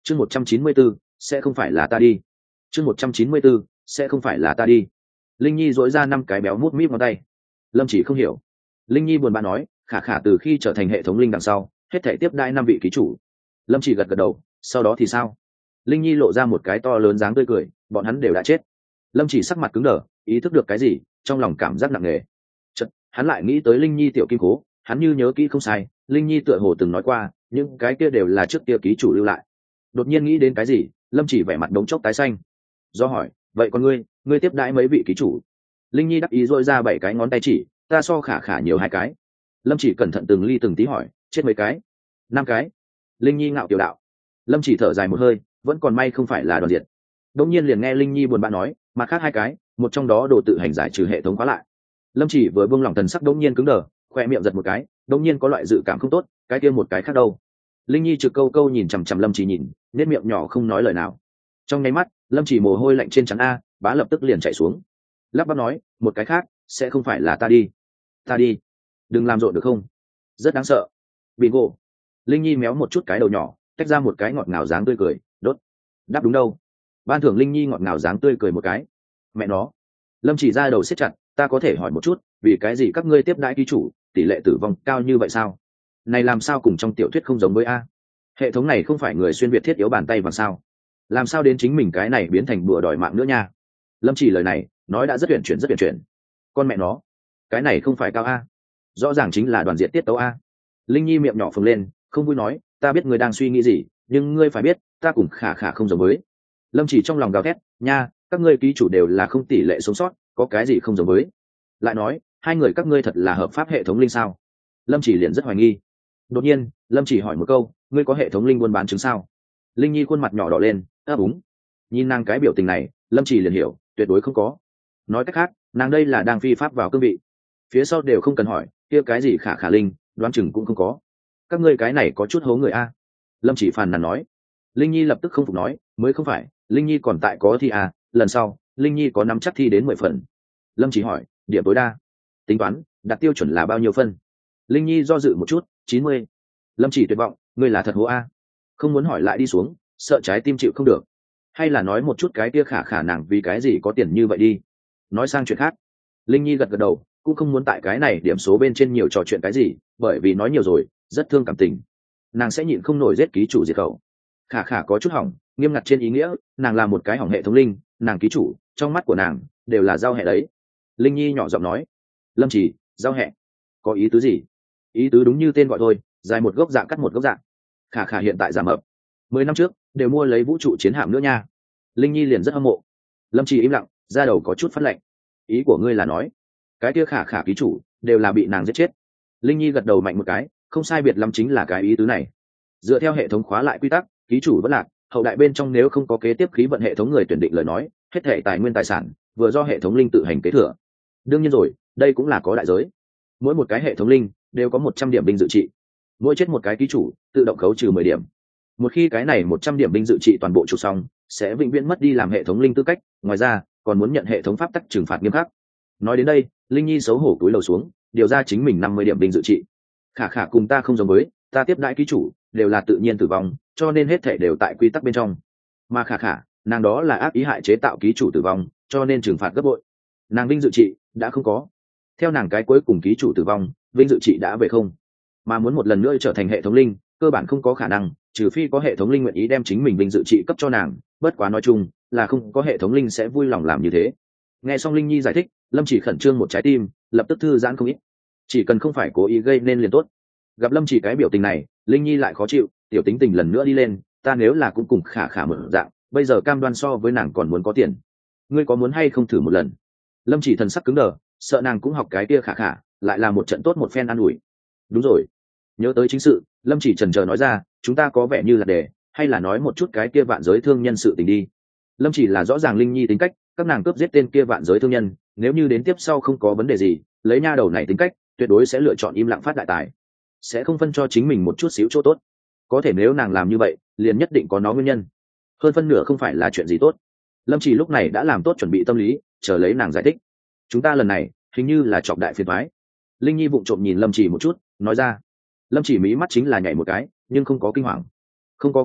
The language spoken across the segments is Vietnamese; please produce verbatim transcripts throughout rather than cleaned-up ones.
chương một trăm chín mươi bốn sẽ không phải là ta đi chương một trăm chín mươi bốn sẽ không phải là ta đi Linh Nhi dỗi ra năm cái béo mút míp ngón tay. Lâm Chỉ không hiểu. Linh Nhi buồn bã nói, khả khả từ khi trở thành hệ thống linh đằng sau hết thể tiếp đãi năm vị ký chủ. Lâm Chỉ gật gật đầu, sau đó thì sao? Linh Nhi lộ ra một cái to lớn dáng tươi cười, bọn hắn đều đã chết. Lâm Chỉ sắc mặt cứng đờ, ý thức được cái gì, trong lòng cảm giác nặng nề. Chợt hắn lại nghĩ tới Linh Nhi tiểu kim cố, hắn như nhớ kỹ không sai, Linh Nhi tựa hồ từng nói qua, những cái kia đều là trước kia ký chủ lưu lại. Đột nhiên nghĩ đến cái gì, Lâm Chỉ vẻ mặt đống chốc tái xanh. Do hỏi, vậy còn ngươi, ngươi tiếp đãi mấy vị ký chủ? Linh Nhi đắc ý dội ra bảy cái ngón tay chỉ, ta so khả khả nhiều hai cái. Lâm Chỉ cẩn thận từng ly từng tí hỏi, chết mấy cái? Năm cái. Linh Nhi ngạo kiều đạo. Lâm Chỉ thở dài một hơi, vẫn còn may không phải là đoàn diệt. Đột nhiên liền nghe Linh Nhi buồn bã nói, mà khác hai cái, một trong đó đồ tự hành giải trừ hệ thống khóa lại. Lâm Chỉ vừa buông lỏng thần sắc đột nhiên cứng đờ, khoe miệng giật một cái, đột nhiên có loại dự cảm không tốt, cái kia một cái khác đâu? Linh Nhi trực câu câu nhìn chằm chằm Lâm Chỉ nhìn, nét miệng nhỏ không nói lời nào. Trong nháy mắt, Lâm Chỉ mồ hôi lạnh trên trán a, bá lập tức liền chạy xuống. Lắp bắp nói, một cái khác, sẽ không phải là ta đi. Ta đi. Đừng làm rộn được không? Rất đáng sợ. Bingo. Linh Nhi méo một chút cái đầu nhỏ, tách ra một cái ngọt ngào dáng tươi cười, đốt. Đáp đúng đâu? Ban thưởng Linh Nhi ngọt ngào dáng tươi cười một cái. Mẹ nó. Lâm Chỉ ra đầu siết chặt, ta có thể hỏi một chút, vì cái gì các ngươi tiếp đãi ký chủ, tỷ lệ tử vong cao như vậy sao? Này làm sao cùng trong tiểu thuyết không giống với a? Hệ thống này không phải người xuyên việt thiết yếu bàn tay bằng sao? Làm sao đến chính mình cái này biến thành bùa đòi mạng nữa nha? Lâm Chỉ lời này nói đã rất tuyển chuyển rất tuyển chuyển. Con mẹ nó, cái này không phải cao a, rõ ràng chính là đoàn diện tiết tấu a. Linh Nhi miệng nhỏ phồng lên, không vui nói, ta biết ngươi đang suy nghĩ gì, nhưng ngươi phải biết, ta cùng khả khả không giống với. Lâm Chỉ trong lòng gào thét, nha, các ngươi ký chủ đều là không tỷ lệ sống sót, có cái gì không giống với? Lại nói, hai người các ngươi thật là hợp pháp hệ thống linh sao? Lâm Chỉ liền rất hoài nghi. Đột nhiên, Lâm Chỉ hỏi một câu, ngươi có hệ thống linh buôn bán chứng sao? Linh Nhi khuôn mặt nhỏ đỏ lên, ấp úng. Nhìn nàng cái biểu tình này, Lâm Chỉ liền hiểu, tuyệt đối không có. Nói cách khác, nàng đây là đang phi pháp vào cương vị. Phía sau đều không cần hỏi, kia cái gì khả khả linh, đoán chừng cũng không có. Các ngươi cái này có chút hố người a. Lâm Chỉ phàn nàn nói. Linh Nhi lập tức không phục nói, mới không phải, Linh Nhi còn tại có thi à, lần sau, Linh Nhi có nắm chắc thi đến mười phần. Lâm Chỉ hỏi, điểm tối đa. Tính toán, đặt tiêu chuẩn là bao nhiêu phân? Linh Nhi do dự một chút, chín mươi. Lâm Chỉ tuyệt vọng, ngươi là thật hố a. Không muốn hỏi lại đi xuống, sợ trái tim chịu không được. Hay là nói một chút cái kia khả khả nàng vì cái gì có tiền như vậy đi. Nói sang chuyện khác. Linh Nhi gật gật đầu, cũng không muốn tại cái này điểm số bên trên nhiều trò chuyện cái gì, bởi vì nói nhiều rồi, rất thương cảm tình. Nàng sẽ nhịn không nổi giết ký chủ diệt khẩu. Khả khả có chút hỏng, nghiêm ngặt trên ý nghĩa, nàng là một cái hỏng hệ thống linh, nàng ký chủ, trong mắt của nàng, đều là giao hệ đấy. Linh Nhi nhỏ giọng nói. Lâm Chỉ, giao hệ. Có ý tứ gì? Ý tứ đúng như tên gọi thôi, dài một gốc dạng cắt một gốc dạng. Khả khả hiện tại giảm mập. Mười năm trước, đều mua lấy vũ trụ chiến hạm nữa nha. Linh Nhi liền rất hâm mộ. Lâm Chỉ im lặng, da đầu có chút phát lạnh. Ý của ngươi là nói, cái kia khả khả ký chủ đều là bị nàng giết chết? Linh Nhi gật đầu mạnh một cái, không sai biệt lắm chính là cái ý tứ này. Dựa theo hệ thống khóa lại quy tắc, ký chủ vẫn lạc, hậu đại bên trong nếu không có kế tiếp khí vận hệ thống người tuyển định lời nói, hết thể tài nguyên tài sản vừa do hệ thống linh tự hành kế thừa. Đương nhiên rồi, đây cũng là có đại giới. Mỗi một cái hệ thống linh đều có một trăm điểm binh dự trị, mỗi chết một cái ký chủ tự động khấu trừ mười điểm. Một khi cái này một trăm điểm binh dự trị toàn bộ trục xong, sẽ vĩnh viễn mất đi làm hệ thống linh tư cách, ngoài ra còn muốn nhận hệ thống pháp tắc trừng phạt nghiêm khắc. Nói đến đây, Linh Nhi xấu hổ cúi đầu xuống, điều ra chính mình năm mươi điểm binh dự trị. Khả khả cùng ta không giống với, ta tiếp đãi ký chủ đều là tự nhiên tử vong, cho nên hết thể đều tại quy tắc bên trong. Mà khả khả, nàng đó là ác ý hại chế tạo ký chủ tử vong, cho nên trừng phạt gấp bội. Nàng vinh dự trị đã không có. Theo nàng cái cuối cùng ký chủ tử vong, vinh dự trị đã về không. Mà muốn một lần nữa trở thành hệ thống linh, cơ bản không có khả năng, trừ phi có hệ thống linh nguyện ý đem chính mình vinh dự trị cấp cho nàng, bất quá nói chung là không có hệ thống linh sẽ vui lòng làm như thế. Nghe xong Linh Nhi giải thích, Lâm Chỉ khẩn trương một trái tim, lập tức thư giãn không ít. Chỉ cần không phải cố ý gây nên liền tốt. Gặp Lâm Chỉ cái biểu tình này, Linh Nhi lại khó chịu, tiểu tính tình lần nữa đi lên, ta nếu là cũng cùng khả khả mở dạng, bây giờ cam đoan so với nàng còn muốn có tiền. Ngươi có muốn hay không thử một lần? Lâm Chỉ thần sắc cứng đờ, sợ nàng cũng học cái kia khả khả, lại là một trận tốt một phen an ủi. Đúng rồi, nhớ tới chính sự, Lâm Chỉ chần chờ nói ra, chúng ta có vẻ như là để, hay là nói một chút cái kia vạn giới thương nhân sự tình đi. Lâm Chỉ là rõ ràng Linh Nhi tính cách, các nàng cướp giết tên kia vạn giới thương nhân, nếu như đến tiếp sau không có vấn đề gì, lấy nha đầu này tính cách, tuyệt đối sẽ lựa chọn im lặng phát đại tài, sẽ không phân cho chính mình một chút xíu chỗ tốt. Có thể nếu nàng làm như vậy, liền nhất định có nó nguyên nhân, hơn phân nửa không phải là chuyện gì tốt. Lâm Chỉ lúc này đã làm tốt chuẩn bị tâm lý, chờ lấy nàng giải thích. Chúng ta lần này hình như là chọc đại phiền toái. Linh Nhi vụng trộm nhìn Lâm Chỉ một chút, nói ra. Lâm Chỉ mí mắt chính là nhảy một cái, nhưng không có kinh hoàng. Không có cách nào,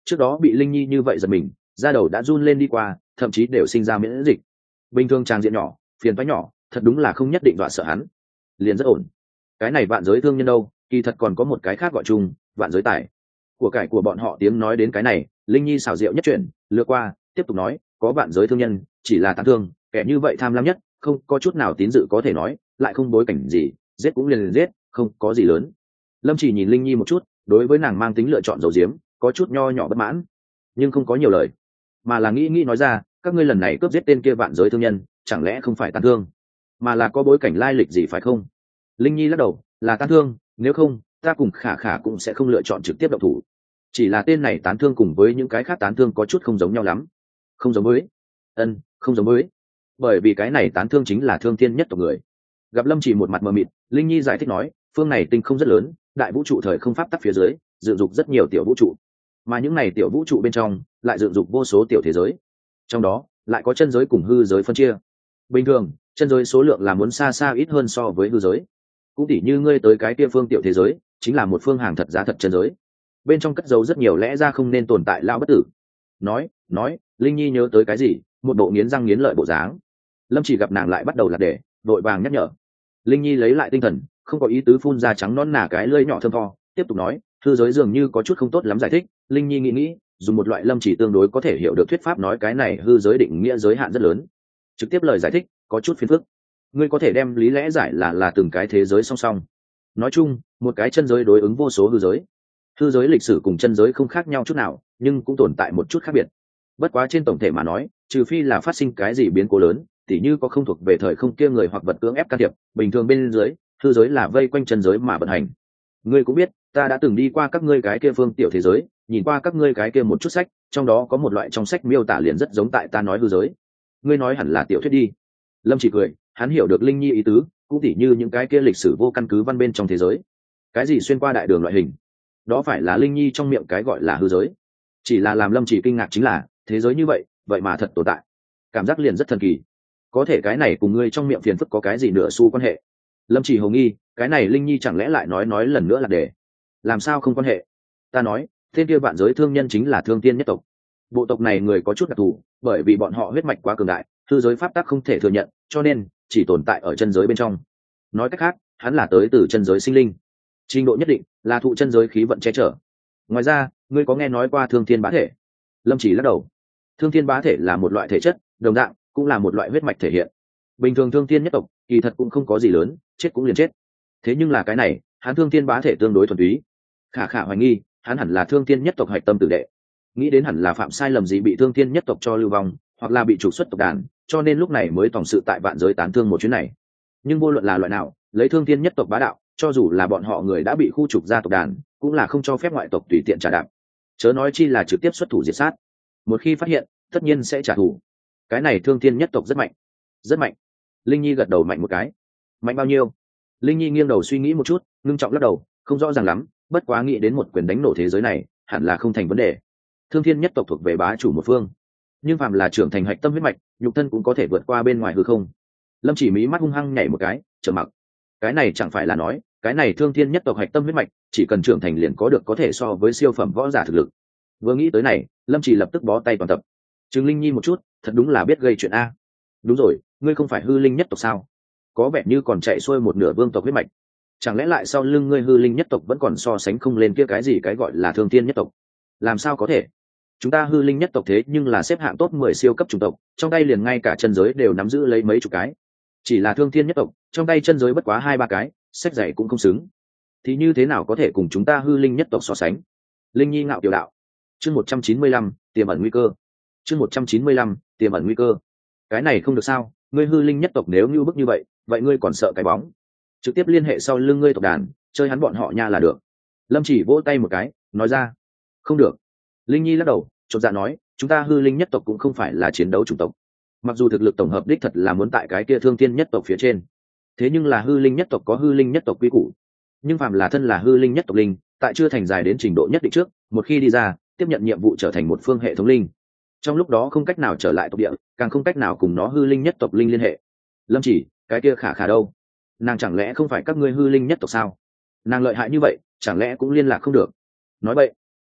trước đó bị linh nhi như vậy giật mình, da đầu đã run lên đi qua, thậm chí đều sinh ra miễn dịch. Bình thường tràng diện nhỏ, phiền toái nhỏ, thật đúng là không nhất định dọa sợ hắn. Liền rất ổn. Cái này vạn giới thương nhân đâu, kỳ thật còn có một cái khác gọi chung, vạn giới tài. Của cải của bọn họ tiếng nói đến cái này, linh nhi xảo diệu nhất chuyển, lướt qua, tiếp tục nói, có vạn giới thương nhân, chỉ là tán thương, kẻ như vậy tham lam nhất, không có chút nào tín dự có thể nói, lại không bối cảnh gì, giết cũng liền liền giết, không có gì lớn. Lâm Chỉ nhìn linh nhi một chút, đối với nàng mang tính lựa chọn dầu diếm, có chút nho nhỏ bất mãn, nhưng không có nhiều lời, mà là nghĩ nghĩ nói ra, các ngươi lần này cướp giết tên kia vạn giới thương nhân, chẳng lẽ không phải tán thương, mà là có bối cảnh lai lịch gì phải không? Linh nhi lắc đầu, là tán thương, nếu không ta cùng khả khả cũng sẽ không lựa chọn trực tiếp động thủ. Chỉ là tên này tán thương cùng với những cái khác tán thương có chút không giống nhau lắm. Không giống với? Ân, không giống với. Bởi vì cái này tán thương chính là thương thiên nhất tộc người. Gặp Lâm Chỉ một mặt mờ mịt, Linh nhi giải thích nói, phương này tinh không rất lớn, đại vũ trụ thời không pháp tắc phía dưới dựng dục rất nhiều tiểu vũ trụ, mà những này tiểu vũ trụ bên trong lại dựng dục vô số tiểu thế giới, trong đó lại có chân giới cùng hư giới phân chia. Bình thường chân giới số lượng là muốn xa xa ít hơn so với hư giới, cũng tỉ như ngươi tới cái kia phương tiểu thế giới chính là một phương hàng thật giá thật chân giới, bên trong cất giấu rất nhiều lẽ ra không nên tồn tại lão bất tử. Nói nói Linh nhi nhớ tới cái gì, một bộ nghiến răng nghiến lợi bộ dáng. Lâm Chỉ gặp nàng lại bắt đầu là để vội vàng nhắc nhở. Linh nhi lấy lại tinh thần, không có ý tứ phun ra trắng non nả cái lưỡi nhỏ thơm tho, tiếp tục nói, hư giới dường như có chút không tốt lắm giải thích. Linh nhi nghĩ nghĩ, dùng một loại Lâm Chỉ tương đối có thể hiểu được thuyết pháp nói, cái này hư giới định nghĩa giới hạn rất lớn, trực tiếp lời giải thích có chút phiền phức. Ngươi có thể đem lý lẽ giải là là từng cái thế giới song song. Nói chung, một cái chân giới đối ứng vô số hư giới. Hư giới lịch sử cùng chân giới không khác nhau chút nào, nhưng cũng tồn tại một chút khác biệt. Bất quá trên tổng thể mà nói, trừ phi là phát sinh cái gì biến cố lớn, tỉ như có không thuộc về thời không kia người hoặc vật cưỡng ép can thiệp, bình thường bên dưới, hư giới là vây quanh chân giới mà vận hành. Ngươi cũng biết, ta đã từng đi qua các ngươi cái kia phương tiểu thế giới, nhìn qua các ngươi cái kia một chút sách, trong đó có một loại trong sách miêu tả liền rất giống tại ta nói hư giới. Ngươi nói hẳn là tiểu thuyết đi. Lâm Chỉ cười, hắn hiểu được Linh nhi ý tứ, cũng tỉ như những cái kia lịch sử vô căn cứ văn bên trong thế giới, cái gì xuyên qua đại đường loại hình, đó phải là Linh nhi trong miệng cái gọi là hư giới. Chỉ là làm Lâm Chỉ kinh ngạc chính là, thế giới như vậy vậy mà thật tồn tại, cảm giác liền rất thần kỳ. Có thể cái này cùng ngươi trong miệng phiền phức có cái gì nửa xu quan hệ? Lâm Chỉ hồ nghi, cái này Linh nhi chẳng lẽ lại nói nói lần nữa là để làm sao không quan hệ? Ta nói, tên kia vạn giới thương nhân chính là thương tiên nhất tộc. Bộ tộc này người có chút đặc thù, bởi vì bọn họ huyết mạch quá cường đại, hư giới pháp tắc không thể thừa nhận, cho nên chỉ tồn tại ở chân giới bên trong. Nói cách khác, hắn là tới từ chân giới sinh linh, trình độ nhất định là thụ chân giới khí vận che chở. Ngoài ra, ngươi có nghe nói qua thương thiên bá thể? Lâm Chỉ lắc đầu. Thương thiên bá thể là một loại thể chất, đồng dạng cũng là một loại huyết mạch thể hiện. Bình thường thương thiên nhất tộc kỳ thật cũng không có gì lớn, chết cũng liền chết. Thế nhưng là cái này, hắn thương thiên bá thể tương đối thuần túy. Khả khả hoài nghi, hắn hẳn là thương thiên nhất tộc hạch tâm tử đệ, nghĩ đến hẳn là phạm sai lầm gì bị thương thiên nhất tộc cho lưu vong, hoặc là bị trục xuất tộc đàn, cho nên lúc này mới tổng sự tại vạn giới tán thương một chuyến này. Nhưng vô luận là loại nào, lấy thương thiên nhất tộc bá đạo, cho dù là bọn họ người đã bị khu trục ra tộc đàn, cũng là không cho phép ngoại tộc tùy tiện trả đạp, chớ nói chi là trực tiếp xuất thủ diệt sát. Một khi phát hiện, tất nhiên sẽ trả thù. Cái này thương thiên nhất tộc rất mạnh, rất mạnh. Linh nhi gật đầu mạnh một cái. Mạnh bao nhiêu? Linh nhi nghiêng đầu suy nghĩ một chút, ngưng trọng lắc đầu, không rõ ràng lắm, bất quá nghĩ đến một quyền đánh nổ thế giới này, hẳn là không thành vấn đề. Thương thiên nhất tộc thuộc về bá chủ một phương, nhưng phàm là trưởng thành hạch tâm huyết mạch, nhục thân cũng có thể vượt qua bên ngoài hư không. Lâm Chỉ mí mắt hung hăng nhảy một cái, trầm mặc. Cái này chẳng phải là nói, cái này thương thiên nhất tộc hạch tâm huyết mạch, chỉ cần trưởng thành liền có được có thể so với siêu phẩm võ giả thực lực. Vừa nghĩ tới này, Lâm Chỉ lập tức bó tay toàn tập. Trừng Linh nhi một chút, thật đúng là biết gây chuyện a. Đúng rồi, ngươi không phải hư linh nhất tộc sao? Có vẻ như còn chạy xuôi một nửa vương tộc huyết mạch. Chẳng lẽ lại sau lưng ngươi hư linh nhất tộc vẫn còn so sánh không lên kia cái gì cái gọi là thương thiên nhất tộc? Làm sao có thể? Chúng ta hư linh nhất tộc thế nhưng là xếp hạng top mười siêu cấp chủng tộc, trong tay liền ngay cả chân giới đều nắm giữ lấy mấy chục cái. Chỉ là thương thiên nhất tộc, trong tay chân giới bất quá hai ba cái, sách dạy cũng không xứng. Thì như thế nào có thể cùng chúng ta hư linh nhất tộc so sánh? Linh nhi ngạo kiều đạo. Chương một trăm chín mươi lăm, tiềm ẩn nguy cơ. Chương một trăm chín mươi lăm, tiềm ẩn nguy cơ. Cái này không được sao, ngươi hư linh nhất tộc nếu như bức như vậy, vậy ngươi còn sợ cái bóng? Trực tiếp liên hệ sau lưng ngươi tộc đàn, chơi hắn bọn họ nha là được. Lâm Chỉ vỗ tay một cái, nói ra. Không được. Linh nhi lắc đầu, chột dạ nói, chúng ta hư linh nhất tộc cũng không phải là chiến đấu chủng tộc. Mặc dù thực lực tổng hợp đích thật là muốn tại cái kia thương thiên nhất tộc phía trên, thế nhưng là hư linh nhất tộc có hư linh nhất tộc quy củ. Nhưng phàm là thân là hư linh nhất tộc linh, tại chưa thành dài đến trình độ nhất định trước, một khi đi ra, tiếp nhận nhiệm vụ trở thành một phương hệ thống linh, trong lúc đó không cách nào trở lại tộc địa, càng không cách nào cùng nó hư linh nhất tộc linh liên hệ. Lâm Chỉ, cái kia khả khả đâu? Nàng chẳng lẽ không phải các ngươi hư linh nhất tộc sao? Nàng lợi hại như vậy, chẳng lẽ cũng liên lạc không được? Nói vậy,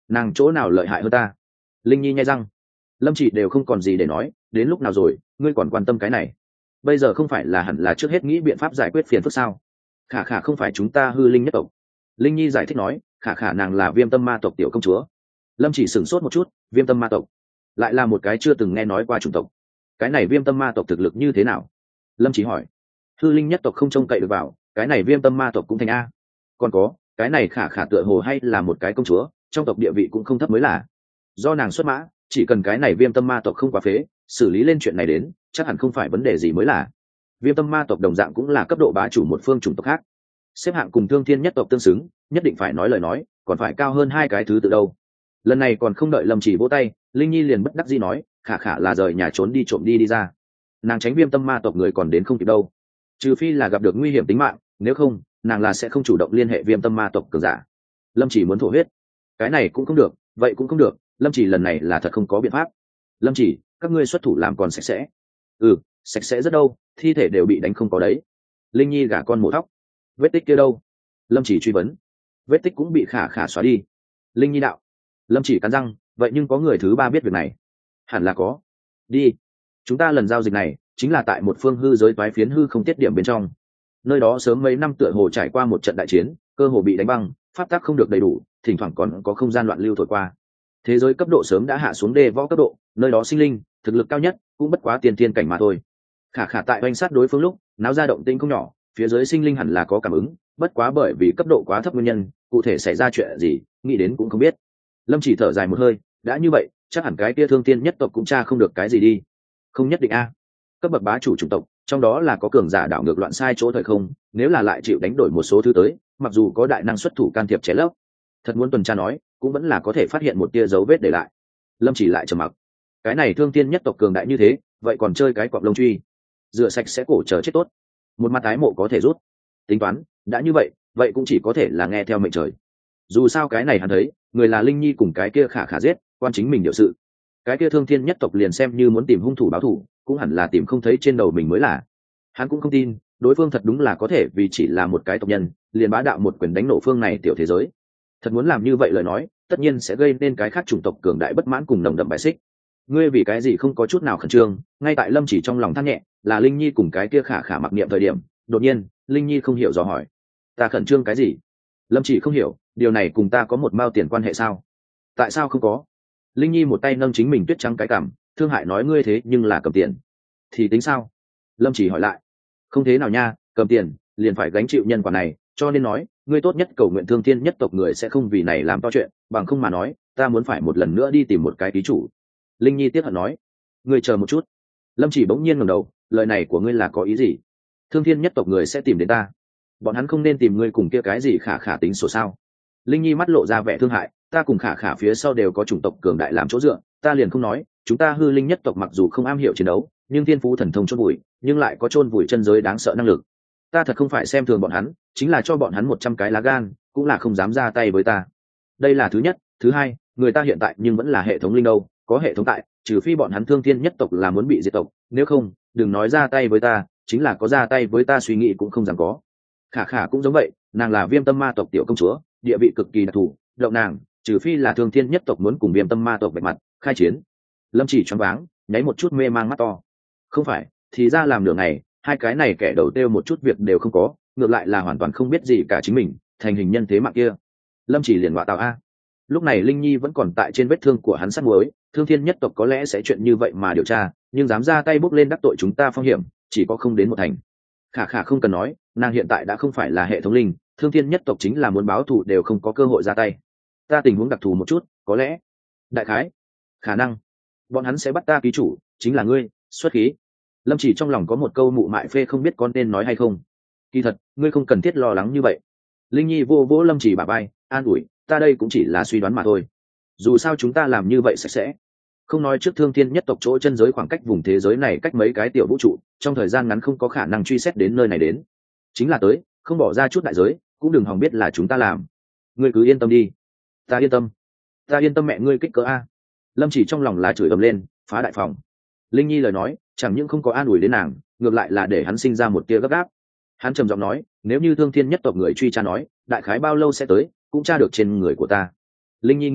nàng chỗ nào lợi hại hơn ta? Linh nhi nhai răng. Lâm chỉ đều không còn gì để nói, đến lúc nào rồi ngươi còn quan tâm cái này? Bây giờ không phải là hẳn là trước hết nghĩ biện pháp giải quyết phiền phức sao? Khả khả không phải chúng ta hư linh nhất tộc. Linh nhi giải thích nói, khả khả nàng là viêm tâm ma tộc tiểu công chúa. Lâm chỉ sửng sốt một chút, viêm tâm ma tộc lại là một cái chưa từng nghe nói qua chủng tộc. Cái này viêm tâm ma tộc thực lực như thế nào? Lâm chỉ hỏi. Hư linh nhất tộc không trông cậy được vào, cái này viêm tâm ma tộc cũng thành a. Còn có cái này khả khả tựa hồ hay là một cái công chúa, trong tộc địa vị cũng không thấp mới là. Do nàng xuất mã, chỉ cần cái này viêm tâm ma tộc không quá phế, xử lý lên chuyện này đến chắc hẳn không phải vấn đề gì mới là. Viêm tâm ma tộc đồng dạng cũng là cấp độ bá chủ một phương chủng tộc khác, xếp hạng cùng thương thiên nhất tộc tương xứng, nhất định phải nói lời nói còn phải cao hơn hai cái thứ tự đâu. Lần này còn không đợi Lâm chỉ vỗ tay, Linh nhi liền bất đắc dĩ nói, khả khả là rời nhà trốn đi trộm đi đi ra, nàng tránh viêm tâm ma tộc người còn đến không kịp đâu, trừ phi là gặp được nguy hiểm tính mạng, nếu không nàng là sẽ không chủ động liên hệ viêm tâm ma tộc cường giả. Lâm chỉ muốn thổ huyết. Cái này cũng không được, vậy cũng không được, Lâm chỉ lần này là thật không có biện pháp. Lâm chỉ, các ngươi xuất thủ làm còn sạch sẽ. Ừ, sạch sẽ rất đâu, thi thể đều bị đánh không có đấy. Linh nhi gả con mổ thóc. Vết tích kia đâu? Lâm chỉ truy vấn. Vết tích cũng bị khả khả xóa đi. Linh nhi đạo. Lâm chỉ cắn răng, vậy nhưng có người thứ ba biết việc này? Hẳn là có. Đi, chúng ta lần giao dịch này chính là tại một phương hư giới toái phiến hư không tiết điểm bên trong. Nơi đó sớm mấy năm tựa hồ trải qua một trận đại chiến, cơ hồ bị đánh băng, pháp tắc không được đầy đủ, thỉnh thoảng còn có không gian loạn lưu thổi qua. Thế giới cấp độ sớm đã hạ xuống đê võ cấp độ, nơi đó sinh linh thực lực cao nhất cũng bất quá tiền thiên cảnh mà thôi. Khả khả tại oanh sát đối phương lúc náo ra động tĩnh không nhỏ, phía dưới sinh linh hẳn là có cảm ứng, bất quá bởi vì cấp độ quá thấp nguyên nhân, cụ thể xảy ra chuyện gì nghĩ đến cũng không biết. Lâm chỉ thở dài một hơi, đã như vậy chắc hẳn cái kia thương tiên nhất tộc cũng tra không được cái gì đi. Không nhất định a. Cấp bậc bá chủ chủng tộc trong đó là có cường giả đảo ngược loạn sai chỗ thời không, nếu là lại chịu đánh đổi một số thứ tới, mặc dù có đại năng xuất thủ can thiệp chế lấp, thật muốn tuần tra nói cũng vẫn là có thể phát hiện một tia dấu vết để lại. Lâm chỉ lại trầm mặc. Cái này thương tiên nhất tộc cường đại như thế, vậy còn chơi cái quặp lông truy, rửa sạch sẽ cổ chờ chết tốt. Một mặt tái mộ có thể rút, tính toán đã như vậy vậy cũng chỉ có thể là nghe theo mệnh trời. Dù sao cái này hắn thấy người là Linh nhi cùng cái kia khả khả giết, quan chính mình điều sự. Cái kia thương thiên nhất tộc liền xem như muốn tìm hung thủ báo thù, cũng hẳn là tìm không thấy trên đầu mình mới là. Hắn cũng không tin đối phương thật đúng là có thể vì chỉ là một cái tộc nhân liền bá đạo một quyền đánh nổ phương này tiểu thế giới. Thật muốn làm như vậy lời nói tất nhiên sẽ gây nên cái khác chủng tộc cường đại bất mãn cùng nồng đậm bài xích. Ngươi vì cái gì không có chút nào khẩn trương? Ngay tại Lâm chỉ trong lòng than nhẹ, là Linh nhi cùng cái kia khả khả mặc niệm thời điểm, đột nhiên Linh nhi không hiểu dò hỏi, ta khẩn trương cái gì? Lâm chỉ không hiểu, điều này cùng ta có một mao tiền quan hệ sao? Tại sao không có? Linh nhi một tay nâng chính mình tuyết trắng cái cằm, thương hại nói, ngươi thế nhưng là cầm tiền thì tính sao? Lâm chỉ hỏi lại. Không thế nào nha, cầm tiền liền phải gánh chịu nhân quả này, cho nên nói ngươi tốt nhất cầu nguyện thương thiên nhất tộc người sẽ không vì này làm to chuyện, bằng không mà nói ta muốn phải một lần nữa đi tìm một cái ký chủ. Linh nhi tiếc hận nói. Ngươi chờ một chút. Lâm chỉ bỗng nhiên ngẩng đầu, lời này của ngươi là có ý gì? Thương thiên nhất tộc người sẽ tìm đến ta, bọn hắn không nên tìm ngươi cùng kia cái gì khả khả tính sổ sao? Linh nhi mắt lộ ra vẻ thương hại, ta cùng khả khả phía sau đều có chủng tộc cường đại làm chỗ dựa, ta liền không nói chúng ta hư linh nhất tộc mặc dù không am hiểu chiến đấu, nhưng thiên phú thần thông chôn vùi, nhưng lại có chôn vùi chân giới đáng sợ năng lực. Ta thật không phải xem thường bọn hắn, chính là cho bọn hắn một trăm cái lá gan cũng là không dám ra tay với ta. Đây là thứ nhất. Thứ hai, người ta hiện tại nhưng vẫn là hệ thống linh đâu, có hệ thống tại, trừ phi bọn hắn thương thiên nhất tộc là muốn bị diệt tộc, nếu không đừng nói ra tay với ta, chính là có ra tay với ta suy nghĩ cũng không dám có. Khả khả cũng giống vậy, nàng là viêm tâm ma tộc tiểu công chúa, địa vị cực kỳ đặc thù, động nàng trừ phi là thương thiên nhất tộc muốn cùng viêm tâm ma tộc bạch mặt khai chiến. Lâm chỉ choáng váng, nháy một chút mê mang mắt to. Không phải thì ra làm nửa ngày hai cái này kẻ đầu tiêu một chút việc đều không có, ngược lại là hoàn toàn không biết gì cả chính mình thành hình nhân thế mạng kia. Lâm chỉ liền ngoạ tạo a. Lúc này Linh nhi vẫn còn tại trên vết thương của hắn sát muối, thương thiên nhất tộc có lẽ sẽ chuyện như vậy mà điều tra, nhưng dám ra tay bốc lên đắc tội chúng ta phong hiểm chỉ có không đến một thành. Khả khả không cần nói, nàng hiện tại đã không phải là hệ thống linh, thương thiên nhất tộc chính là muốn báo thù đều không có cơ hội ra tay. Ta tình huống đặc thù một chút, có lẽ đại khái khả năng bọn hắn sẽ bắt ta ký chủ chính là ngươi, xuất khí. Lâm chỉ trong lòng có một câu mụ mại phê không biết con nên nói hay không. Kỳ thật ngươi không cần thiết lo lắng như vậy. Linh nhi vô vỗ Lâm chỉ bả vai, an ủi, ta đây cũng chỉ là suy đoán mà thôi, dù sao chúng ta làm như vậy sạch sẽ. Không nói trước thương thiên nhất tộc chỗ chân giới khoảng cách vùng thế giới này cách mấy cái tiểu vũ trụ, trong thời gian ngắn không có khả năng truy xét đến nơi này đến, chính là tới không bỏ ra chút đại giới cũng đừng hòng biết là chúng ta làm. Ngươi cứ yên tâm đi. Ta yên tâm. Ta yên tâm mẹ ngươi kích cỡ a. Lâm chỉ trong lòng là chửi ầm lên, phá đại phòng. Linh nhi lời nói chẳng những không có an ủi đến nàng, ngược lại là để hắn sinh ra một tia gấp gáp. Hắn trầm giọng nói, nếu như thương thiên nhất tộc người truy tra nói đại khái bao lâu sẽ tới, cũng tra được trên người của ta. Linh nhi nghĩ nghĩ,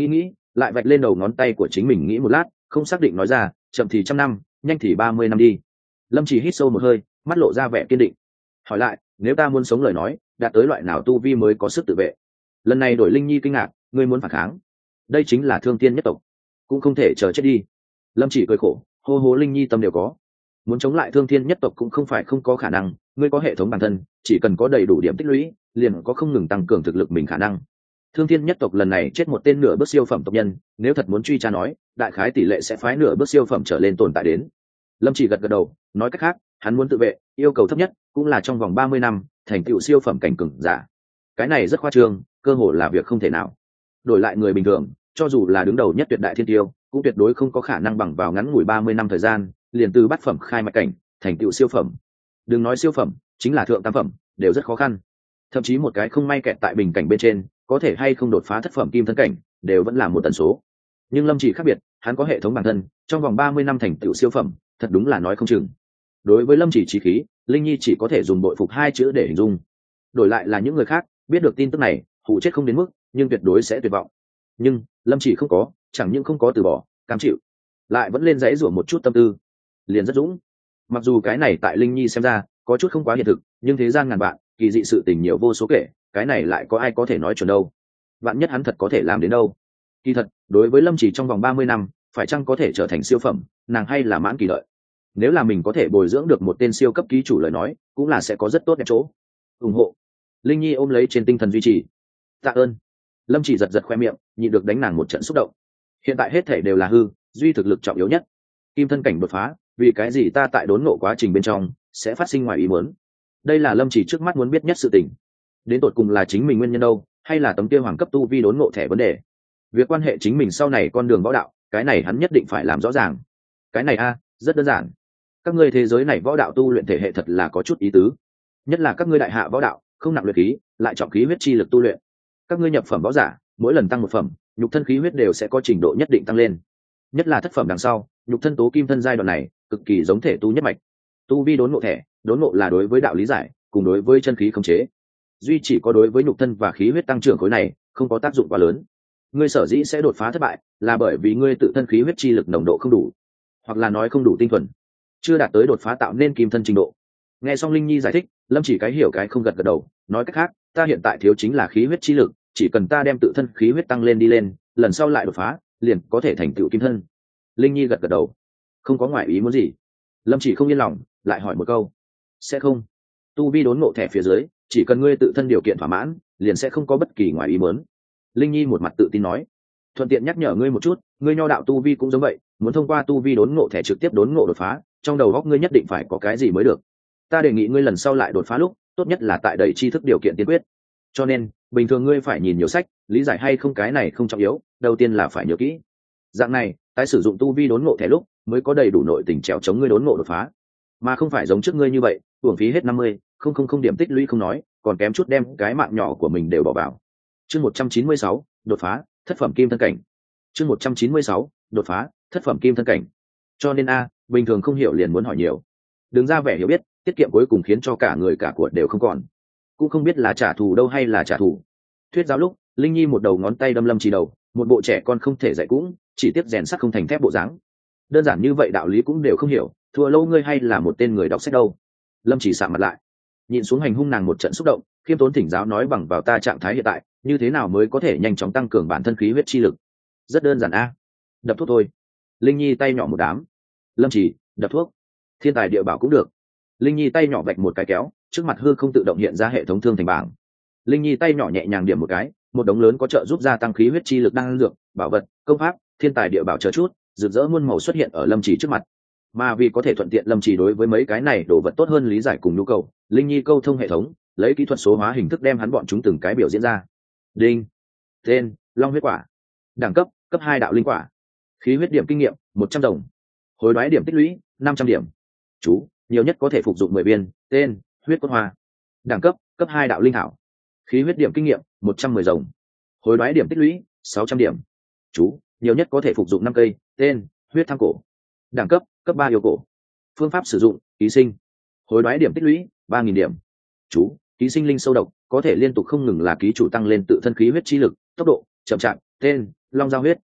lại vạch lên đầu ngón tay của chính mình nghĩ một lát, không xác định nói ra, chậm thì trăm năm, nhanh thì ba mươi năm đi. Lâm Chỉ hít sâu một hơi, mắt lộ ra vẻ kiên định. Hỏi lại, nếu ta muốn sống lời nói, đạt tới loại nào tu vi mới có sức tự vệ? Lần này đổi Linh Nhi kinh ngạc, ngươi muốn phản kháng? Đây chính là thương tiên nhất tộc, cũng không thể chờ chết đi. Lâm Chỉ cười khổ, hô hô Linh Nhi tâm đều có. Muốn chống lại thương thiên nhất tộc cũng không phải không có khả năng, ngươi có hệ thống bản thân, chỉ cần có đầy đủ điểm tích lũy, liền có không ngừng tăng cường thực lực mình khả năng. Thương thiên nhất tộc lần này chết một tên nửa bước siêu phẩm tộc nhân, nếu thật muốn truy tra nói, đại khái tỷ lệ sẽ phái nửa bước siêu phẩm trở lên tồn tại đến. Lâm Chỉ gật gật đầu, nói cách khác, hắn muốn tự vệ, yêu cầu thấp nhất cũng là trong vòng ba mươi năm thành tựu siêu phẩm cảnh cường giả. Cái này rất khoa trương, cơ hồ là việc không thể nào. Đổi lại người bình thường, cho dù là đứng đầu nhất tuyệt đại thiên tiêu, cũng tuyệt đối không có khả năng bằng vào ngắn ngủi ba mươi năm thời gian, liền từ bát phẩm khai mạch cảnh thành tựu siêu phẩm. Đừng nói siêu phẩm, chính là thượng tam phẩm đều rất khó khăn. Thậm chí một cái không may kẹt tại bình cảnh bên trên, có thể hay không đột phá thất phẩm kim thân cảnh, đều vẫn là một tần số. Nhưng Lâm Chỉ khác biệt, hắn có hệ thống bản thân, trong vòng ba mươi năm thành tựu siêu phẩm, thật đúng là nói không chừng. Đối với Lâm Chỉ chí khí, Linh Nhi chỉ có thể dùng bội phục hai chữ để hình dung. Đổi lại là những người khác, biết được tin tức này, hụ chết không đến mức, nhưng tuyệt đối sẽ tuyệt vọng. Nhưng Lâm Chỉ không có, chẳng những không có từ bỏ, cam chịu, lại vẫn lên dãy rủa một chút tâm tư, liền rất dũng. Mặc dù cái này tại Linh Nhi xem ra có chút không quá hiện thực, nhưng thế gian ngàn vạn, kỳ dị sự tình nhiều vô số kể, cái này lại có ai có thể nói chuẩn đâu. Vạn nhất hắn thật có thể làm đến đâu. Kỳ thật, đối với Lâm Chỉ trong vòng ba mươi năm, phải chăng có thể trở thành siêu phẩm, nàng hay là mãn kỳ đợi. Nếu là mình có thể bồi dưỡng được một tên siêu cấp ký chủ lời nói, cũng là sẽ có rất tốt đẹp chỗ. Ủng hộ. Linh Nhi ôm lấy trên tinh thần duy trì. Tạ ơn. Lâm Chỉ giật giật khoe miệng, nhịn được đánh nàng một trận xúc động. Hiện tại hết thể đều là hư, duy thực lực trọng yếu nhất. Kim thân cảnh đột phá, vì cái gì ta tại đốn ngộ quá trình bên trong sẽ phát sinh ngoài ý muốn? Đây là Lâm Chỉ trước mắt muốn biết nhất sự tình. Đến tột cùng là chính mình nguyên nhân đâu, hay là tấm kia hoàng cấp tu vi đốn ngộ thẻ vấn đề? Việc quan hệ chính mình sau này con đường võ đạo, cái này hắn nhất định phải làm rõ ràng. Cái này a, rất đơn giản. Các ngươi thế giới này võ đạo tu luyện thể hệ thật là có chút ý tứ. Nhất là các ngươi đại hạ võ đạo, không nặng luyện khí, lại trọng khí huyết chi lực tu luyện. Các ngươi nhập phẩm võ giả, mỗi lần tăng một phẩm, nhục thân khí huyết đều sẽ có trình độ nhất định tăng lên. Nhất là thất phẩm đằng sau, nhục thân tố kim thân giai đoạn này, cực kỳ giống thể tu nhất mạch. Tu vi đốn ngộ thẻ, đốn ngộ là đối với đạo lý giải, cùng đối với chân khí khống chế. Duy chỉ có đối với nhục thân và khí huyết tăng trưởng khối này, không có tác dụng quá lớn. Ngươi sở dĩ sẽ đột phá thất bại, là bởi vì ngươi tự thân khí huyết chi lực nồng độ không đủ, hoặc là nói không đủ tinh thuần, chưa đạt tới đột phá tạo nên kim thân trình độ. Nghe xong Linh Nhi giải thích, Lâm Chỉ cái hiểu cái không gật gật đầu, nói cách khác, ta hiện tại thiếu chính là khí huyết chi lực, chỉ cần ta đem tự thân khí huyết tăng lên đi lên, lần sau lại đột phá, liền có thể thành tựu kim thân. Linh Nhi gật gật đầu, không có ngoại ý muốn gì. Lâm Chỉ không yên lòng, lại hỏi một câu, sẽ không? Tu vi đốn ngộ thẻ phía dưới, chỉ cần ngươi tự thân điều kiện thỏa mãn, liền sẽ không có bất kỳ ngoại ý muốn. Linh Nhi một mặt tự tin nói, thuận tiện nhắc nhở ngươi một chút, ngươi nho đạo tu vi cũng giống vậy, muốn thông qua tu vi đốn ngộ thẻ trực tiếp đốn ngộ đột phá, trong đầu óc ngươi nhất định phải có cái gì mới được. Ta đề nghị ngươi lần sau lại đột phá lúc, tốt nhất là tại đầy tri thức điều kiện tiên quyết. Cho nên, bình thường ngươi phải nhìn nhiều sách, lý giải hay không cái này không trọng yếu, đầu tiên là phải nhớ kỹ. Dạng này, tái sử dụng tu vi đốn ngộ thẻ lúc, mới có đầy đủ nội tình trèo chống ngươi đốn ngộ đột phá, mà không phải giống trước ngươi như vậy, uổng phí hết năm mươi, không không không điểm tích lũy không nói, còn kém chút đem cái mạng nhỏ của mình đều bỏ vào. Chương một trăm chín mươi sáu, đột phá, thất phẩm kim thân cảnh. Chương một trăm chín mươi sáu, đột phá, thất phẩm kim thân cảnh. Cho nên a, bình thường không hiểu liền muốn hỏi nhiều. Đừng ra vẻ hiểu biết, tiết kiệm cuối cùng khiến cho cả người cả của đều không còn. Cũng không biết là trả thù đâu hay là trả thù. Thuyết giáo lúc, Linh Nhi một đầu ngón tay đâm Lâm Chỉ đầu, một bộ trẻ con không thể dạy cũng, chỉ tiếp rèn sắt không thành thép bộ dáng. Đơn giản như vậy đạo lý cũng đều không hiểu, thua lâu ngươi hay là một tên người đọc sách đâu. Lâm Chỉ sạm mặt lại, nhìn xuống hành hung nàng một trận xúc động, khiêm tốn thỉnh giáo nói bằng vào ta trạng thái hiện tại, như thế nào mới có thể nhanh chóng tăng cường bản thân khí huyết chi lực? Rất đơn giản a, đập thuốc thôi. Linh Nhi tay nhỏ một đám. Lâm Chỉ, đập thuốc. Thiên tài địa bảo cũng được. Linh Nhi tay nhỏ vạch một cái kéo, trước mặt hư không tự động hiện ra hệ thống thương thành bảng. Linh Nhi tay nhỏ nhẹ nhàng điểm một cái, một đống lớn có trợ giúp gia tăng khí huyết chi lực năng lượng, bảo vật, công pháp, thiên tài địa bảo chờ chút, rực rỡ muôn màu xuất hiện ở Lâm Chỉ trước mặt. Mà vì có thể thuận tiện Lâm Chỉ đối với mấy cái này đồ vật tốt hơn lý giải cùng nhu cầu, Linh Nhi câu thông hệ thống, lấy kỹ thuật số hóa hình thức đem hắn bọn chúng từng cái biểu diễn ra. Đinh. Tên: Long huyết quả. Đẳng cấp: cấp hai đạo linh quả. Khí huyết điểm kinh nghiệm: một trăm đồng. Hối đoái điểm tích lũy: năm trăm điểm. Chú: nhiều nhất có thể phục dụng mười viên. Tên: huyết cốt hoa. Đẳng cấp: cấp hai đạo linh thảo. Khí huyết điểm kinh nghiệm: một trăm mười đồng. Hối đoái điểm tích lũy: sáu trăm điểm. Chú: nhiều nhất có thể phục dụng năm cây. Tên: huyết thang cổ. Đẳng cấp: cấp ba yêu cổ. Phương pháp sử dụng: ký sinh. Hối đoái điểm tích lũy: ba nghìn điểm. Chú: ký sinh linh sâu độc, có thể liên tục không ngừng là ký chủ tăng lên tự thân khí huyết chi lực, tốc độ, chậm chạp. Tên: long giao huyết.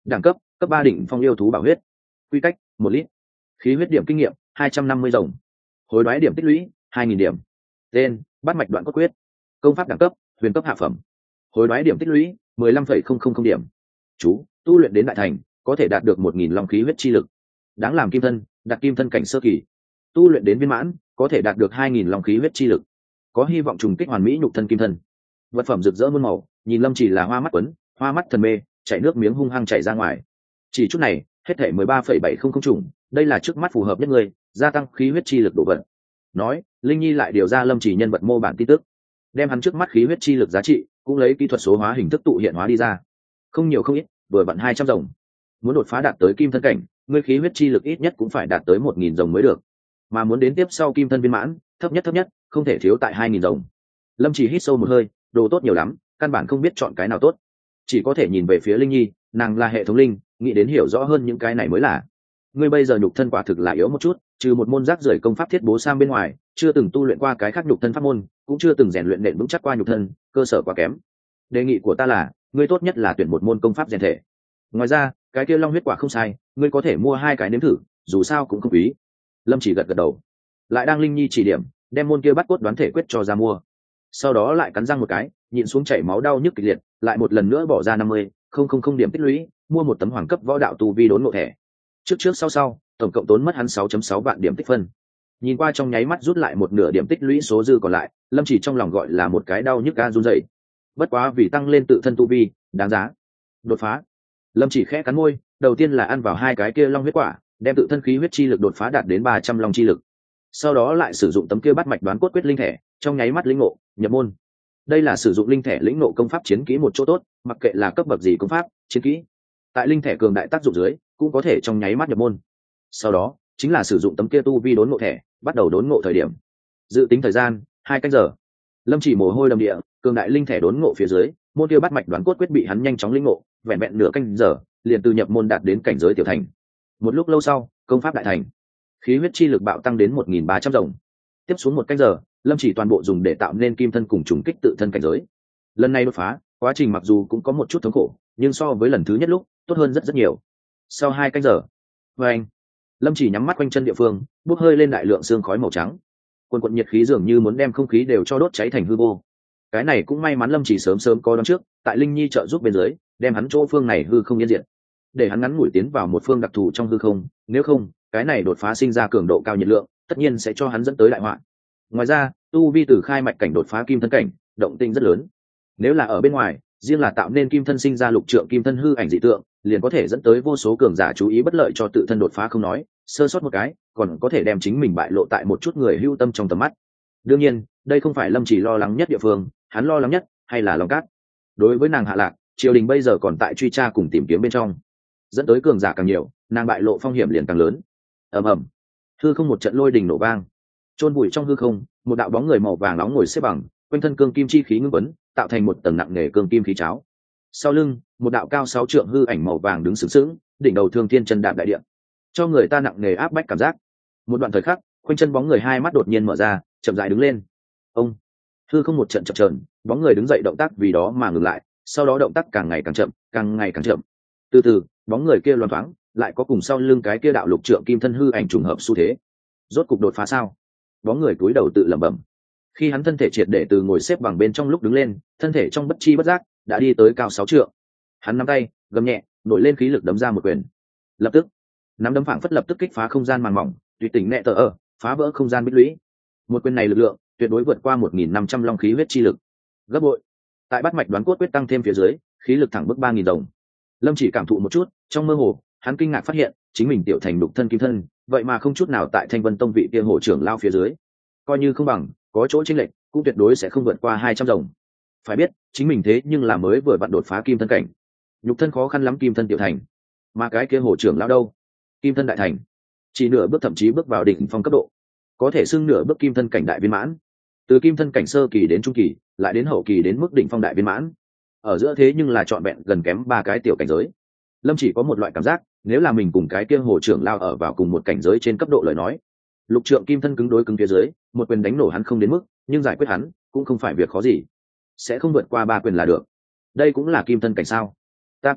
Đẳng cấp cấp ba đỉnh phong yêu thú bảo huyết. Quy cách một lít. Khí huyết điểm kinh nghiệm hai trăm năm mươi rồng. Hối đoái điểm tích lũy hai nghìn điểm. Tên bát mạch đoạn cốt quyết. Công pháp đẳng cấp huyền cấp hạ phẩm. Hối đoái điểm tích lũy mười lăm phẩy không không không điểm. Chú tu luyện đến đại thành có thể đạt được một nghìn long khí huyết chi lực. Đáng làm kim thân, đạt kim thân cảnh sơ kỳ. Tu luyện đến viên mãn có thể đạt được hai nghìn long khí huyết chi lực. Có hy vọng trùng kích hoàn mỹ nhục thân kim thân. Vật phẩm rực rỡ muôn màu, nhìn Lâm Chỉ là hoa mắt quấn, hoa mắt thần mê, chảy nước miếng hung hăng chảy ra ngoài. Chỉ chút này, hết thể mười ba phẩy bảy không không trùng, đây là trước mắt phù hợp nhất người, gia tăng khí huyết chi lực độ vận. Nói, Linh Nhi lại điều ra Lâm Chỉ nhân vật mô bản tin tức, đem hắn trước mắt khí huyết chi lực giá trị, cũng lấy kỹ thuật số hóa hình thức tụ hiện hóa đi ra. Không nhiều không ít, vừa vặn hai trăm rồng. Muốn đột phá đạt tới kim thân cảnh, ngươi khí huyết chi lực ít nhất cũng phải đạt tới một nghìn rồng mới được. Mà muốn đến tiếp sau kim thân viên mãn, thấp nhất thấp nhất, không thể thiếu tại hai nghìn rồng. Lâm Chỉ hít sâu một hơi, đồ tốt nhiều lắm, căn bản không biết chọn cái nào tốt, chỉ có thể nhìn về phía Linh Nhi, nàng là hệ thống linh, nghĩ đến hiểu rõ hơn những cái này mới là. Ngươi bây giờ nhục thân quả thực là yếu một chút, trừ một môn rác rưởi công pháp thiết bố sang bên ngoài, chưa từng tu luyện qua cái khác nhục thân pháp môn, cũng chưa từng rèn luyện nền vững chắc qua nhục thân, cơ sở quá kém. Đề nghị của ta là, ngươi tốt nhất là tuyển một môn công pháp rèn thể. Ngoài ra, cái kia long huyết quả không sai, ngươi có thể mua hai cái nếm thử, dù sao cũng không quý. Lâm Chỉ gật gật đầu, lại đang Linh Nhi chỉ điểm, đem môn kia bắt cốt đoán thể quyết cho ra mua. Sau đó lại cắn răng một cái, nhịn xuống chảy máu đau nhức kịch liệt, lại một lần nữa bỏ ra năm mươi không không không điểm tích lũy, mua một tấm hoàng cấp võ đạo tu vi đốn ngộ thẻ. Trước trước sau sau, tổng cộng tốn mất hắn sáu phẩy sáu vạn điểm tích phân. Nhìn qua trong nháy mắt rút lại một nửa điểm tích lũy số dư còn lại, Lâm Chỉ trong lòng gọi là một cái đau nhức ga run rẩy. Bất quá vì tăng lên tự thân tu vi, đáng giá. Đột phá. Lâm Chỉ khẽ cắn môi, đầu tiên là ăn vào hai cái kia long huyết quả, đem tự thân khí huyết chi lực đột phá đạt đến ba trăm long chi lực. Sau đó lại sử dụng tấm kia bắt mạch đoán cốt quyết linh thẻ, trong nháy mắt lĩnh ngộ, nhập môn. Đây là sử dụng linh thẻ lĩnh ngộ công pháp chiến kỹ một chỗ tốt, mặc kệ là cấp bậc gì công pháp chiến kỹ, tại linh thẻ cường đại tác dụng dưới cũng có thể trong nháy mắt nhập môn. Sau đó chính là sử dụng tấm kia tu vi đốn ngộ thẻ, bắt đầu đốn ngộ thời điểm. Dự tính thời gian hai canh giờ. Lâm Chỉ mồ hôi đầm địa, cường đại linh thẻ đốn ngộ phía dưới, môn kia bắt mạch đoán cốt quyết bị hắn nhanh chóng lĩnh ngộ, vẹn vẹn nửa canh giờ liền từ nhập môn đạt đến cảnh giới tiểu thành. Một lúc lâu sau, công pháp đại thành, khí huyết chi lực bạo tăng đến một nghìn ba trăm rồng. Tiếp xuống một canh giờ, Lâm Chỉ toàn bộ dùng để tạo nên kim thân cùng trùng kích tự thân cảnh giới. Lần này đột phá, quá trình mặc dù cũng có một chút thống khổ, nhưng so với lần thứ nhất lúc tốt hơn rất rất nhiều. Sau hai canh giờ, với anh, Lâm Chỉ nhắm mắt quanh chân địa phương, bốc hơi lên đại lượng xương khói màu trắng, quần quần nhiệt khí dường như muốn đem không khí đều cho đốt cháy thành hư vô. Cái này cũng may mắn Lâm Chỉ sớm sớm có đón trước, tại Linh Nhi trợ giúp bên dưới, đem hắn chỗ phương này hư không yên diệt, để hắn ngắn ngủi tiến vào một phương đặc thù trong hư không. Nếu không, cái này đột phá sinh ra cường độ cao nhiệt lượng, tất nhiên sẽ cho hắn dẫn tới đại họa. Ngoài ra, tu vi từ khai mạch cảnh đột phá kim thân cảnh, động tinh rất lớn. Nếu là ở bên ngoài, riêng là tạo nên kim thân sinh ra lục trượng kim thân hư ảnh dị tượng, liền có thể dẫn tới vô số cường giả chú ý bất lợi cho tự thân đột phá không nói, sơ sót một cái, còn có thể đem chính mình bại lộ tại một chút người hưu tâm trong tầm mắt. Đương nhiên, đây không phải Lâm Chỉ lo lắng nhất địa phương, hắn lo lắng nhất hay là Long Cát. Đối với nàng Hạ Lạc, triều đình bây giờ còn tại truy tra cùng tìm kiếm bên trong, dẫn tới cường giả càng nhiều, nàng bại lộ phong hiểm liền càng lớn. Ầm ầm, hư không một trận lôi đình nổ vang, chôn bụi trong hư không, một đạo bóng người màu vàng nóng ngồi xếp bằng, quanh thân cương kim chi khí ngưng vấn, tạo thành một tầng nặng nề cương kim khí cháo. Sau lưng, một đạo cao sáu trượng hư ảnh màu vàng đứng sướng sướng, đỉnh đầu thương thiên chân đạp đại địa, cho người ta nặng nề áp bách cảm giác. Một đoạn thời khắc, quanh chân bóng người hai mắt đột nhiên mở ra, chậm rãi đứng lên. Ông, hư không một trận chập chờn, bóng người đứng dậy động tác vì đó mà ngừng lại, sau đó động tác càng ngày càng chậm, càng ngày càng chậm. Từ từ, bóng người kia loáng thoáng, lại có cùng sau lưng cái kia đạo lục trượng kim thân hư ảnh trùng hợp xu thế. Rốt cục đột phá sao? Bóng người cúi đầu tự lẩm bẩm. Khi hắn thân thể triệt để từ ngồi xếp bằng bên trong lúc đứng lên, thân thể trong bất chi bất giác đã đi tới cao sáu trượng. Hắn nắm tay, gầm nhẹ, nổi lên khí lực đấm ra một quyền. Lập tức, nắm đấm phảng phất lập tức kích phá không gian màn mỏng, tùy tỉnh nẹ tờ ở, phá vỡ không gian bích lũy. Một quyền này lực lượng tuyệt đối vượt qua một nghìn năm trăm long khí huyết chi lực, gấp bội. Tại bát mạch đoán cốt quyết tăng thêm phía dưới, khí lực thẳng bước ba nghìn đồng. Lâm Chỉ cảm thụ một chút, trong mơ hồ, hắn kinh ngạc phát hiện, chính mình tiểu thành đục thân kim thân, vậy mà không chút nào tại Thanh Vân Tông vị kia hộ trưởng lao phía dưới. Coi như không bằng, có chỗ chênh lệch, cũng tuyệt đối sẽ không vượt qua hai trăm rồng. Phải biết, chính mình thế nhưng là mới vừa vặn đột phá kim thân cảnh, nhục thân khó khăn lắm kim thân tiểu thành, mà cái kia hộ trưởng lao đâu, kim thân đại thành, chỉ nửa bước thậm chí bước vào đỉnh phong cấp độ, có thể xưng nửa bước kim thân cảnh đại viên mãn. Từ kim thân cảnh sơ kỳ đến trung kỳ, lại đến hậu kỳ đến mức đỉnh phong đại viên mãn, ở giữa thế nhưng là trọn vẹn gần kém ba cái tiểu cảnh giới. Lâm Chỉ có một loại cảm giác, nếu là mình cùng cái kia hồ trưởng lao ở vào cùng một cảnh giới trên cấp độ lời nói, lục trượng kim thân cứng đối cứng phía dưới, một quyền đánh nổ hắn không đến mức, nhưng giải quyết hắn cũng không phải việc khó gì, sẽ không vượt qua ba quyền là được. Đây cũng là kim thân cảnh sao? Ta cảm giác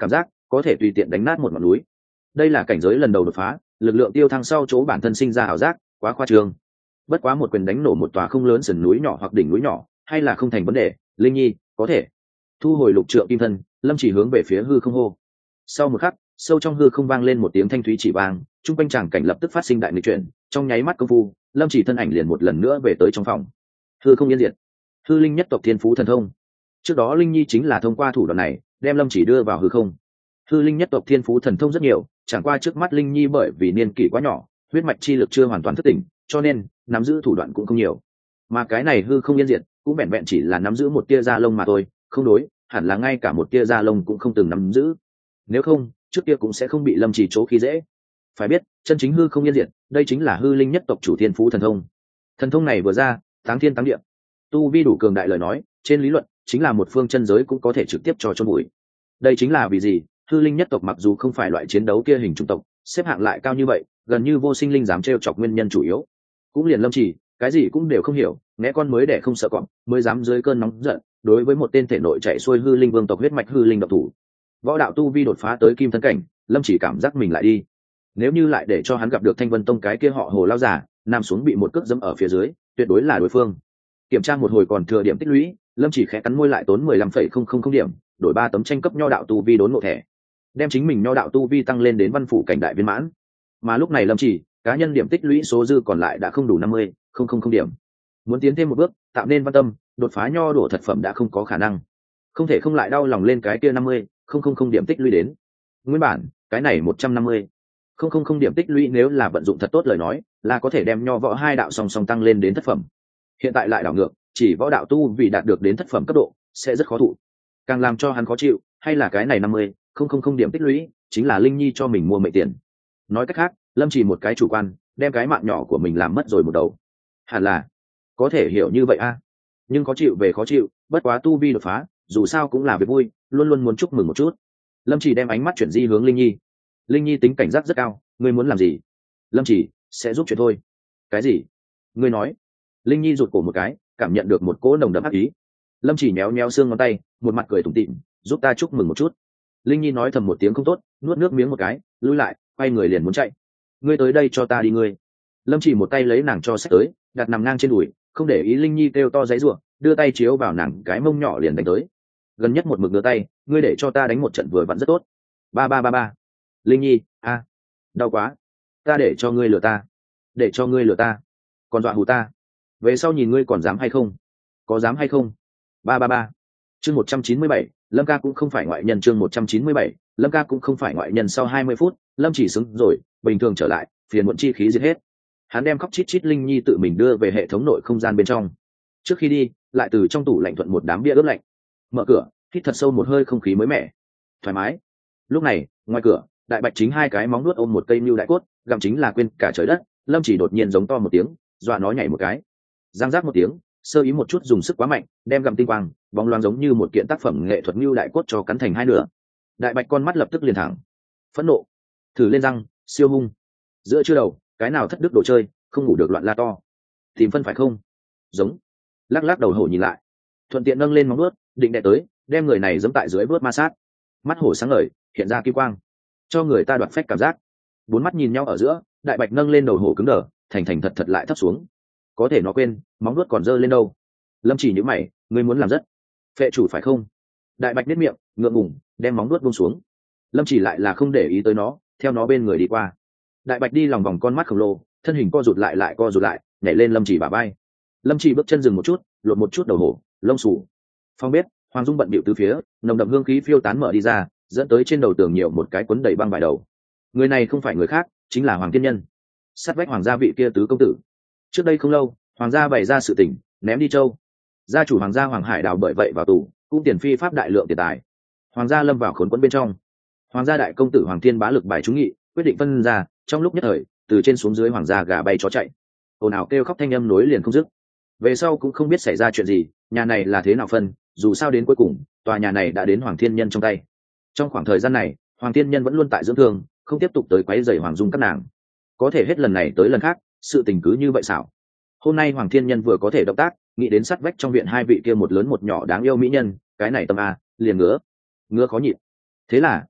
có thể tùy tiện đánh nát một ngọn núi. Đây là cảnh giới lần đầu đột phá, lực lượng tiêu thăng sau chỗ bản thân sinh ra ảo giác, quá khoa trương. Bất quá một quyền đánh nổ một tòa không lớn sườn núi nhỏ hoặc đỉnh núi nhỏ, hay là không thành vấn đề. Linh nhi có thể thu hồi lục trượng kim thân. Lâm Chỉ hướng về phía hư không hô. Sau một khắc, sâu trong hư không vang lên một tiếng thanh thúy chỉ vang, trung quanh tràng cảnh lập tức phát sinh đại nghịch chuyển. Trong nháy mắt công phu, Lâm Chỉ thân ảnh liền một lần nữa về tới trong phòng. Hư không yên diệt, hư linh nhất tộc thiên phú thần thông. Trước đó Linh nhi chính là thông qua thủ đoạn này đem Lâm Chỉ đưa vào hư không. Hư linh nhất tộc thiên phú thần thông rất nhiều, chẳng qua trước mắt Linh nhi bởi vì niên kỷ quá nhỏ, huyết mạch chi lực chưa hoàn toàn thức tỉnh, cho nên nắm giữ thủ đoạn cũng không nhiều. Mà cái này hư không yên diệt cũng vẹn vẹn chỉ là nắm giữ một tia da lông mà thôi, không đối, hẳn là ngay cả một tia da lông cũng không từng nắm giữ. Nếu không, trước kia cũng sẽ không bị Lâm Chỉ chỗ khi dễ. Phải biết, chân chính hư không yên diệt, đây chính là hư linh nhất tộc chủ thiên phú thần thông. Thần thông này vừa ra, táng thiên táng địa. Tu vi đủ cường đại lời nói, trên lý luận chính là một phương chân giới cũng có thể trực tiếp cho chôn bụi. Đây chính là vì gì hư linh nhất tộc mặc dù không phải loại chiến đấu kia hình chủng tộc, xếp hạng lại cao như vậy, gần như vô sinh linh dám trêu chọc nguyên nhân chủ yếu. Cũng liền Lâm Chỉ, cái gì cũng đều không hiểu, né con mới để không sợ cọp, mới dám dưới cơn nóng giận đối với một tên thể nội chạy xuôi hư linh vương tộc huyết mạch hư linh độc thủ. Võ đạo tu vi đột phá tới kim thân cảnh, Lâm Chỉ cảm giác mình lại đi. Nếu như lại để cho hắn gặp được Thanh Vân Tông cái kia họ Hồ lao giả, nằm xuống bị một cước dẫm ở phía dưới, tuyệt đối là đối phương. Kiểm tra một hồi còn thừa điểm tích lũy, Lâm Chỉ khẽ cắn môi lại tốn mười lăm phẩy không không không điểm, đổi ba tấm tranh cấp nho đạo tu vi đốn ngộ thẻ, đem chính mình nho đạo tu vi tăng lên đến văn phủ cảnh đại viên mãn. Mà lúc này Lâm Chỉ, cá nhân điểm tích lũy số dư còn lại đã không đủ năm mươi không không không điểm. Muốn tiến thêm một bước, tạo nên văn tâm, đột phá nho đổ thật phẩm đã không có khả năng. Không thể không lại đau lòng lên cái kia năm mươi không không không điểm tích lũy đến. Nguyên bản, cái này một trăm năm mươi không không không điểm tích lũy nếu là vận dụng thật tốt lời nói, là có thể đem nho võ hai đạo song song tăng lên đến thất phẩm. Hiện tại lại đảo ngược, chỉ võ đạo tu vì đạt được đến thất phẩm cấp độ, sẽ rất khó thụ. Càng làm cho hắn khó chịu, hay là cái này năm mươi không không không điểm tích lũy, chính là Linh nhi cho mình mua mệnh tiền. Nói cách khác, Lâm Chỉ một cái chủ quan, đem cái mạng nhỏ của mình làm mất rồi một đầu. Hẳn là có thể hiểu như vậy a. Nhưng khó chịu về khó chịu, bất quá tu vi đột phá, dù sao cũng là việc vui, luôn luôn muốn chúc mừng một chút. Lâm Chỉ đem ánh mắt chuyển di hướng Linh nhi. Linh nhi tính cảnh giác rất cao, ngươi muốn làm gì? Lâm Chỉ sẽ giúp chuyện thôi. Cái gì? Ngươi nói? Linh nhi rụt cổ một cái, cảm nhận được một cỗ nồng đậm ác ý. Lâm Chỉ méo méo xương ngón tay, một mặt cười tủm tỉm, giúp ta chúc mừng một chút. Linh nhi nói thầm một tiếng không tốt, nuốt nước miếng một cái, lùi lại, quay người liền muốn chạy. Ngươi tới đây cho ta đi ngươi. Lâm Chỉ một tay lấy nàng cho xách tới, đặt nằm ngang trên đùi, không để ý Linh nhi kêu to giãy giụa, đưa tay chiếu vào nàng cái mông nhỏ liền đánh tới. Gần nhất một mực đưa tay, ngươi để cho ta đánh một trận vừa vặn rất tốt. Ba ba ba ba. Linh nhi, a, à, đau quá. Ta để cho ngươi lừa ta, để cho ngươi lừa ta, còn dọa hù ta. Về sau nhìn ngươi còn dám hay không? Có dám hay không? Ba ba ba. Chương một trăm chín mươi bảy, Lâm ca cũng không phải ngoại nhân. Chương một trăm chín mươi bảy, Lâm ca cũng không phải ngoại nhân. Sau hai mươi phút, Lâm Chỉ xứng rồi, bình thường trở lại, phiền muộn chi khí diệt hết. Hắn đem khóc chít chít Linh nhi tự mình đưa về hệ thống nội không gian bên trong. Trước khi đi, lại từ trong tủ lạnh thuận một đám bia ướp lạnh. Mở cửa, hít thật sâu một hơi không khí mới mẻ, thoải mái. Lúc này, ngoài cửa, Đại Bạch chính hai cái móng nuốt ôm một cây nưu đại cốt, gặm chính là quên cả trời đất. Lâm Chỉ đột nhiên giống to một tiếng, dọa nó nhảy một cái. Giang giác một tiếng, sơ ý một chút dùng sức quá mạnh, đem gặm tinh quang, bóng loáng giống như một kiện tác phẩm nghệ thuật nưu đại cốt cho cắn thành hai nửa. Đại Bạch con mắt lập tức liền thẳng, phẫn nộ, thử lên răng, siêu hung. Giữa trưa đầu, cái nào thất đức đồ chơi, không ngủ được loạn la to. Tìm phân phải không? Giống. Lắc lắc đầu hổ nhìn lại, thuận tiện nâng lên móng nuốt, định đè tới, đem người này giẫm tại dưới bước ma sát. Mắt hổ sáng ngời, hiện ra kim quang, cho người ta đoạt phách cảm giác. Bốn mắt nhìn nhau ở giữa, Đại Bạch nâng lên đầu hổ cứng đờ, thành thành thật thật lại thấp xuống. Có thể nó quên, móng nuốt còn giơ lên đâu. Lâm Chỉ nhíu mày, ngươi muốn làm rất phệ chủ phải không? Đại Bạch nhếch miệng, ngượng ngùng, đem móng nuốt buông xuống. Lâm Chỉ lại là không để ý tới nó, theo nó bên người đi qua. Đại Bạch đi lòng vòng con mắt khổng lồ, thân hình co rụt lại lại co rụt lại, nhảy lên Lâm Chỉ bả vai. Lâm Chỉ bước chân dừng một chút, lột một chút đầu hổ, lông sủ. Phong bếp, Hoàng Dung bận bịu từ phía, nồng đậm hương khí phiêu tán mở đi ra, dẫn tới trên đầu tường nhiều một cái cuốn đầy băng vải đầu. Người này không phải người khác, chính là Hoàng Thiên Nhân, sát vách Hoàng gia vị kia tứ công tử. Trước đây không lâu, Hoàng gia bày ra sự tình, ném đi châu. Gia chủ Hoàng gia Hoàng Hải Đào bởi vậy vào tù, cũng tiền phi pháp đại lượng tiền tài. Hoàng gia lâm vào khốn quẫn bên trong. Hoàng gia đại công tử Hoàng Thiên bá lực bài trúng nghị, quyết định phân ra, trong lúc nhất thời, từ trên xuống dưới Hoàng gia gà bay chó chạy, ồn ào kêu khóc thanh âm nối liền không dứt. Về sau cũng không biết xảy ra chuyện gì, nhà này là thế nào phân, dù sao đến cuối cùng, tòa nhà này đã đến Hoàng Thiên Nhân trong tay. Trong khoảng thời gian này, Hoàng Thiên Nhân vẫn luôn tại dưỡng thương, không tiếp tục tới quấy rầy Hoàng Dung các nàng. Có thể hết lần này tới lần khác, sự tình cứ như vậy xảo. Hôm nay Hoàng Thiên Nhân vừa có thể động tác, nghĩ đến sát vách trong viện hai vị kia một lớn một nhỏ đáng yêu mỹ nhân, cái này tâm a, liền ngứa, ngứa khó nhịn. Thế là,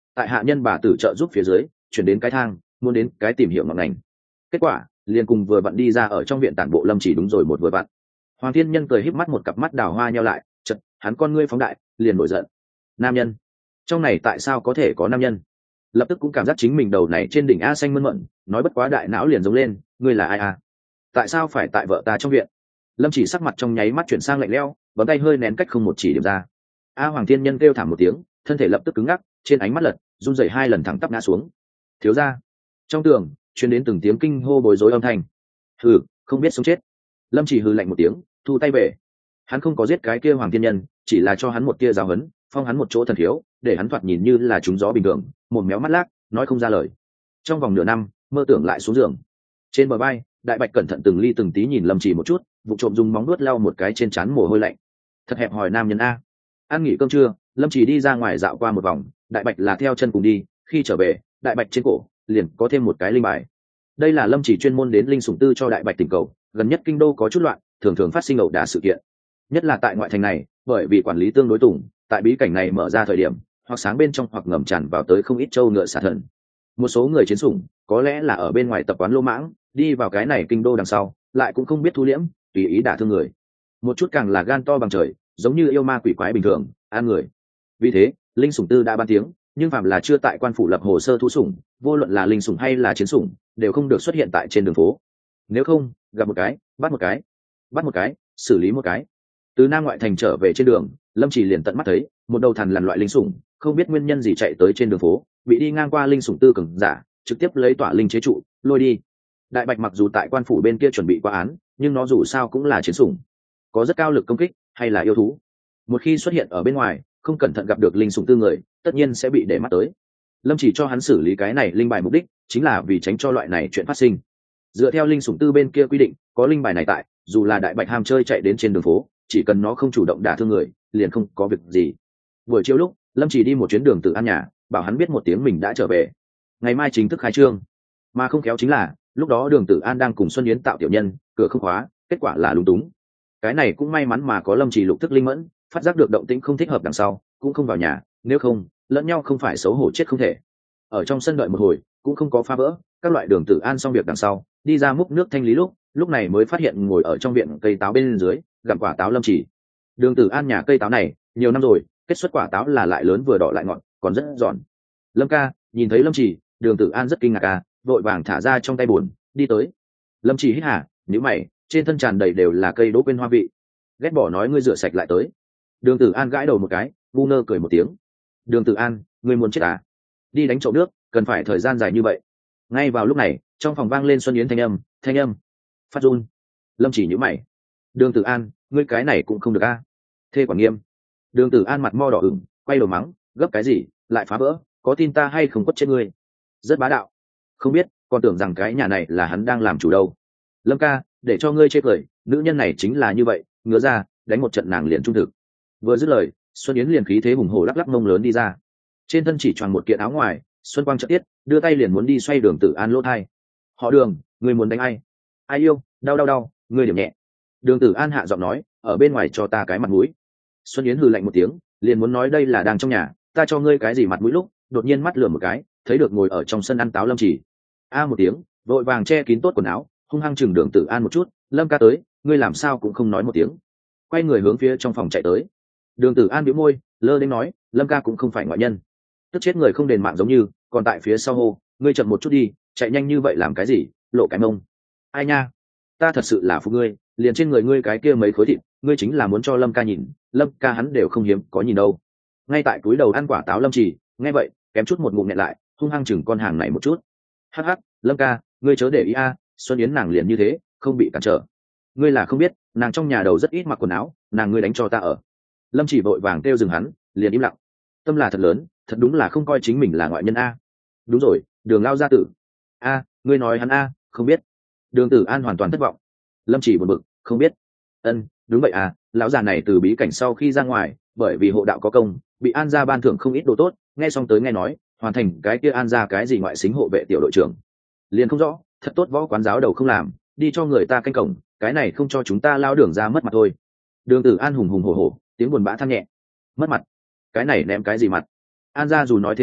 tại hạ nhân bà tử trợ giúp phía dưới chuyển đến cái thang, muốn đến cái tìm hiểu ngọn ngành. Kết quả liền cùng vừa vặn đi ra ở trong viện tản bộ lâm chỉ đúng rồi một vừa vặn. Hoàng thiên nhân cười híp mắt, một cặp mắt đào hoa nhau lại, chật hắn con ngươi phóng đại, liền nổi giận. Nam nhân, trong này tại sao có thể có nam nhân? Lập tức cũng cảm giác chính mình đầu này trên đỉnh a xanh mơn mận, nói bất quá đại não liền giống lên, ngươi là ai à? Tại sao phải tại vợ ta trong viện? Lâm chỉ sắc mặt trong nháy mắt chuyển sang lạnh lẽo, bấm tay hơi nén cách không một chỉ điểm ra. A Hoàng thiên nhân kêu thảm một tiếng, thân thể lập tức cứng ngắc, trên ánh mắt lật, run rẩy hai lần thẳng tắp ngã xuống. Thiếu gia. Trong tường truyền đến từng tiếng kinh hô bối rối âm thanh. Hừ, không biết sống chết. Lâm chỉ hừ lạnh một tiếng, thu tay về. Hắn không có giết cái kia Hoàng thiên nhân, chỉ là cho hắn một tia giáo huấn, phong hắn một chỗ thần thiếu, để hắn thoạt nhìn như là trúng gió bình thường, mồm méo mắt lác, nói không ra lời. Trong vòng nửa năm, mơ tưởng lại xuống giường. Trên bờ bay, Đại Bạch cẩn thận từng ly từng tí nhìn Lâm chỉ một chút, vụ trộm dùng móng vuốt lau một cái trên trán mồ hôi lạnh. Thật hẹp hòi nam nhân a. Ăn nghỉ cơm trưa, Lâm chỉ đi ra ngoài dạo qua một vòng, Đại Bạch là theo chân cùng đi, khi trở về, Đại Bạch trên cổ liền có thêm một cái linh bài. Đây là Lâm chỉ chuyên môn đến linh sủng tư cho Đại Bạch tình cầu, gần nhất kinh đô có chút loạn, thường thường phát sinh ẩu đả sự kiện, nhất là tại ngoại thành này, bởi vì quản lý tương đối tủng, tại bí cảnh này mở ra thời điểm, hoặc sáng bên trong hoặc ngầm tràn vào tới không ít trâu ngựa xả thần. Một số người chiến sủng có lẽ là ở bên ngoài tập quán lô mãng, đi vào cái này kinh đô đằng sau, lại cũng không biết thu liễm, tùy ý đả thương người. Một chút càng là gan to bằng trời, giống như yêu ma quỷ quái bình thường, ăn người. Vì thế, linh sủng tư đã ban tiếng, nhưng phạm là chưa tại quan phủ lập hồ sơ thu sủng, vô luận là linh sủng hay là chiến sủng, đều không được xuất hiện tại trên đường phố. Nếu không, gặp một cái, bắt một cái, bắt một cái, xử lý một cái. Từ Nam ngoại thành trở về trên đường, Lâm chỉ liền tận mắt thấy một đầu thằn lằn loại linh sủng, không biết nguyên nhân gì chạy tới trên đường phố, bị đi ngang qua linh sủng tư cường giả trực tiếp lấy tỏa linh chế trụ, lôi đi. Đại Bạch mặc dù tại quan phủ bên kia chuẩn bị qua án, nhưng nó dù sao cũng là chiến sủng, có rất cao lực công kích, hay là yêu thú. Một khi xuất hiện ở bên ngoài, không cẩn thận gặp được linh sủng tư người, tất nhiên sẽ bị để mắt tới. Lâm chỉ cho hắn xử lý cái này linh bài mục đích chính là vì tránh cho loại này chuyện phát sinh. Dựa theo linh sủng tư bên kia quy định, có linh bài này tại, dù là Đại Bạch ham chơi chạy đến trên đường phố, chỉ cần nó không chủ động đả thương người, liền không có việc gì. Buổi chiều lúc Lâm chỉ đi một chuyến đường Tử An nhà, bảo hắn biết một tiếng mình đã trở về, ngày mai chính thức khai trương. Mà không khéo chính là lúc đó đường Tử An đang cùng Xuân Yến tạo tiểu nhân, cửa không khóa, kết quả là lúng túng. Cái này cũng may mắn mà có Lâm chỉ lục thức linh mẫn, phát giác được động tĩnh không thích hợp đằng sau, cũng không vào nhà, nếu không lẫn nhau không phải xấu hổ chết không thể. Ở trong sân đợi một hồi cũng không có phá vỡ, các loại đường Tử An xong việc đằng sau, đi ra múc nước thanh lý lúc lúc này mới phát hiện ngồi ở trong viện cây táo bên dưới gặm quả táo Lâm chỉ. Đường Tử An nhà cây táo này nhiều năm rồi, kết xuất quả táo là lại lớn vừa đỏ lại ngọt, còn rất giòn. Lâm ca nhìn thấy Lâm chỉ, đường Tử An rất kinh ngạc ca, vội vàng thả ra trong tay buồn đi tới. Lâm chỉ hít hà, nhíu mày, trên thân tràn đầy đều là cây đỗ quên hoa vị. Ghét bỏ nói ngươi rửa sạch lại tới. Đường Tử An gãi đầu một cái, ngu ngơ cười một tiếng. Đường Tử An, ngươi muốn chết à? Đi đánh trộm nước cần phải thời gian dài như vậy? Ngay vào lúc này trong phòng vang lên Xuân Yến thanh âm, thanh âm phát run. Lâm chỉ nhíu mày. Đường Tử An, ngươi cái này cũng không được a. Thê quản nghiêm. Đường Tử An mặt mo đỏ ửng, quay đầu mắng, gấp cái gì, lại phá vỡ, có tin ta hay không quất chết ngươi? Rất bá đạo. Không biết, còn tưởng rằng cái nhà này là hắn đang làm chủ đâu. Lâm ca, để cho ngươi chê cười, nữ nhân này chính là như vậy, ngứa ra, đánh một trận nàng liền trung thực. Vừa dứt lời, Xuân Yến liền khí thế hùng hổ lắc lắc mông lớn đi ra. Trên thân chỉ choàng một kiện áo ngoài, xuân quang chợt tiết, đưa tay liền muốn đi xoay Đường Tử An lỗ thai. Họ Đường, ngươi muốn đánh ai? Ai yêu, đau đau đau, ngươi điểm nhẹ. Đường Tử An hạ giọng nói, ở bên ngoài cho ta cái mặt mũi. Xuân Yến hừ lạnh một tiếng, liền muốn nói đây là đang trong nhà, ta cho ngươi cái gì mặt mũi lúc, đột nhiên mắt lườm một cái, thấy được ngồi ở trong sân ăn táo Lâm chỉ. A một tiếng, vội vàng che kín tốt quần áo, hung hăng chừng Đường Tử An một chút, Lâm ca tới, ngươi làm sao cũng không nói một tiếng. Quay người hướng phía trong phòng chạy tới. Đường Tử An bĩu môi, lơ đến nói, Lâm ca cũng không phải ngoại nhân. Tức chết người không đền mạng giống như, còn tại phía sau hô, ngươi chậm một chút đi, chạy nhanh như vậy làm cái gì, lộ cái mông. Ai nha, ta thật sự là phụ ngươi, liền trên người ngươi cái kia mấy khối thịt, ngươi chính là muốn cho Lâm ca nhìn, Lâm ca hắn đều không hiếm có nhìn đâu. Ngay tại túi đầu ăn quả táo Lâm chỉ, nghe vậy kém chút một ngụm nhẹ lại, hung hăng chừng con hàng này một chút. Hắc hắc, Lâm ca, ngươi chớ để ý a, Xuân Yến nàng liền như thế, không bị cản trở. Ngươi là không biết, nàng trong nhà đầu rất ít mặc quần áo, nàng ngươi đánh cho ta ở. Lâm chỉ vội vàng kêu dừng hắn, liền im lặng. Tâm là thật lớn, thật đúng là không coi chính mình là ngoại nhân a. Đúng rồi, Đường lao gia tử. A, ngươi nói hắn a, không biết. Đường Tử An hoàn toàn thất vọng. Lâm chỉ buồn bực, không biết. Ân, đúng vậy à, lão già này từ bí cảnh sau khi ra ngoài, bởi vì hộ đạo có công, bị An gia ban thưởng không ít đồ tốt, nghe xong tới nghe nói, hoàn thành cái kia An gia cái gì ngoại xính hộ vệ tiểu đội trưởng. Liền không rõ, thật tốt võ quán giáo đầu không làm, đi cho người ta canh cổng, cái này không cho chúng ta lao Đường ra mất mặt thôi. Đường Tử An hùng hùng hổ hổ, tiếng buồn bã than nhẹ. Mất mặt? Cái này ném cái gì mặt? An gia dù nói thế nào,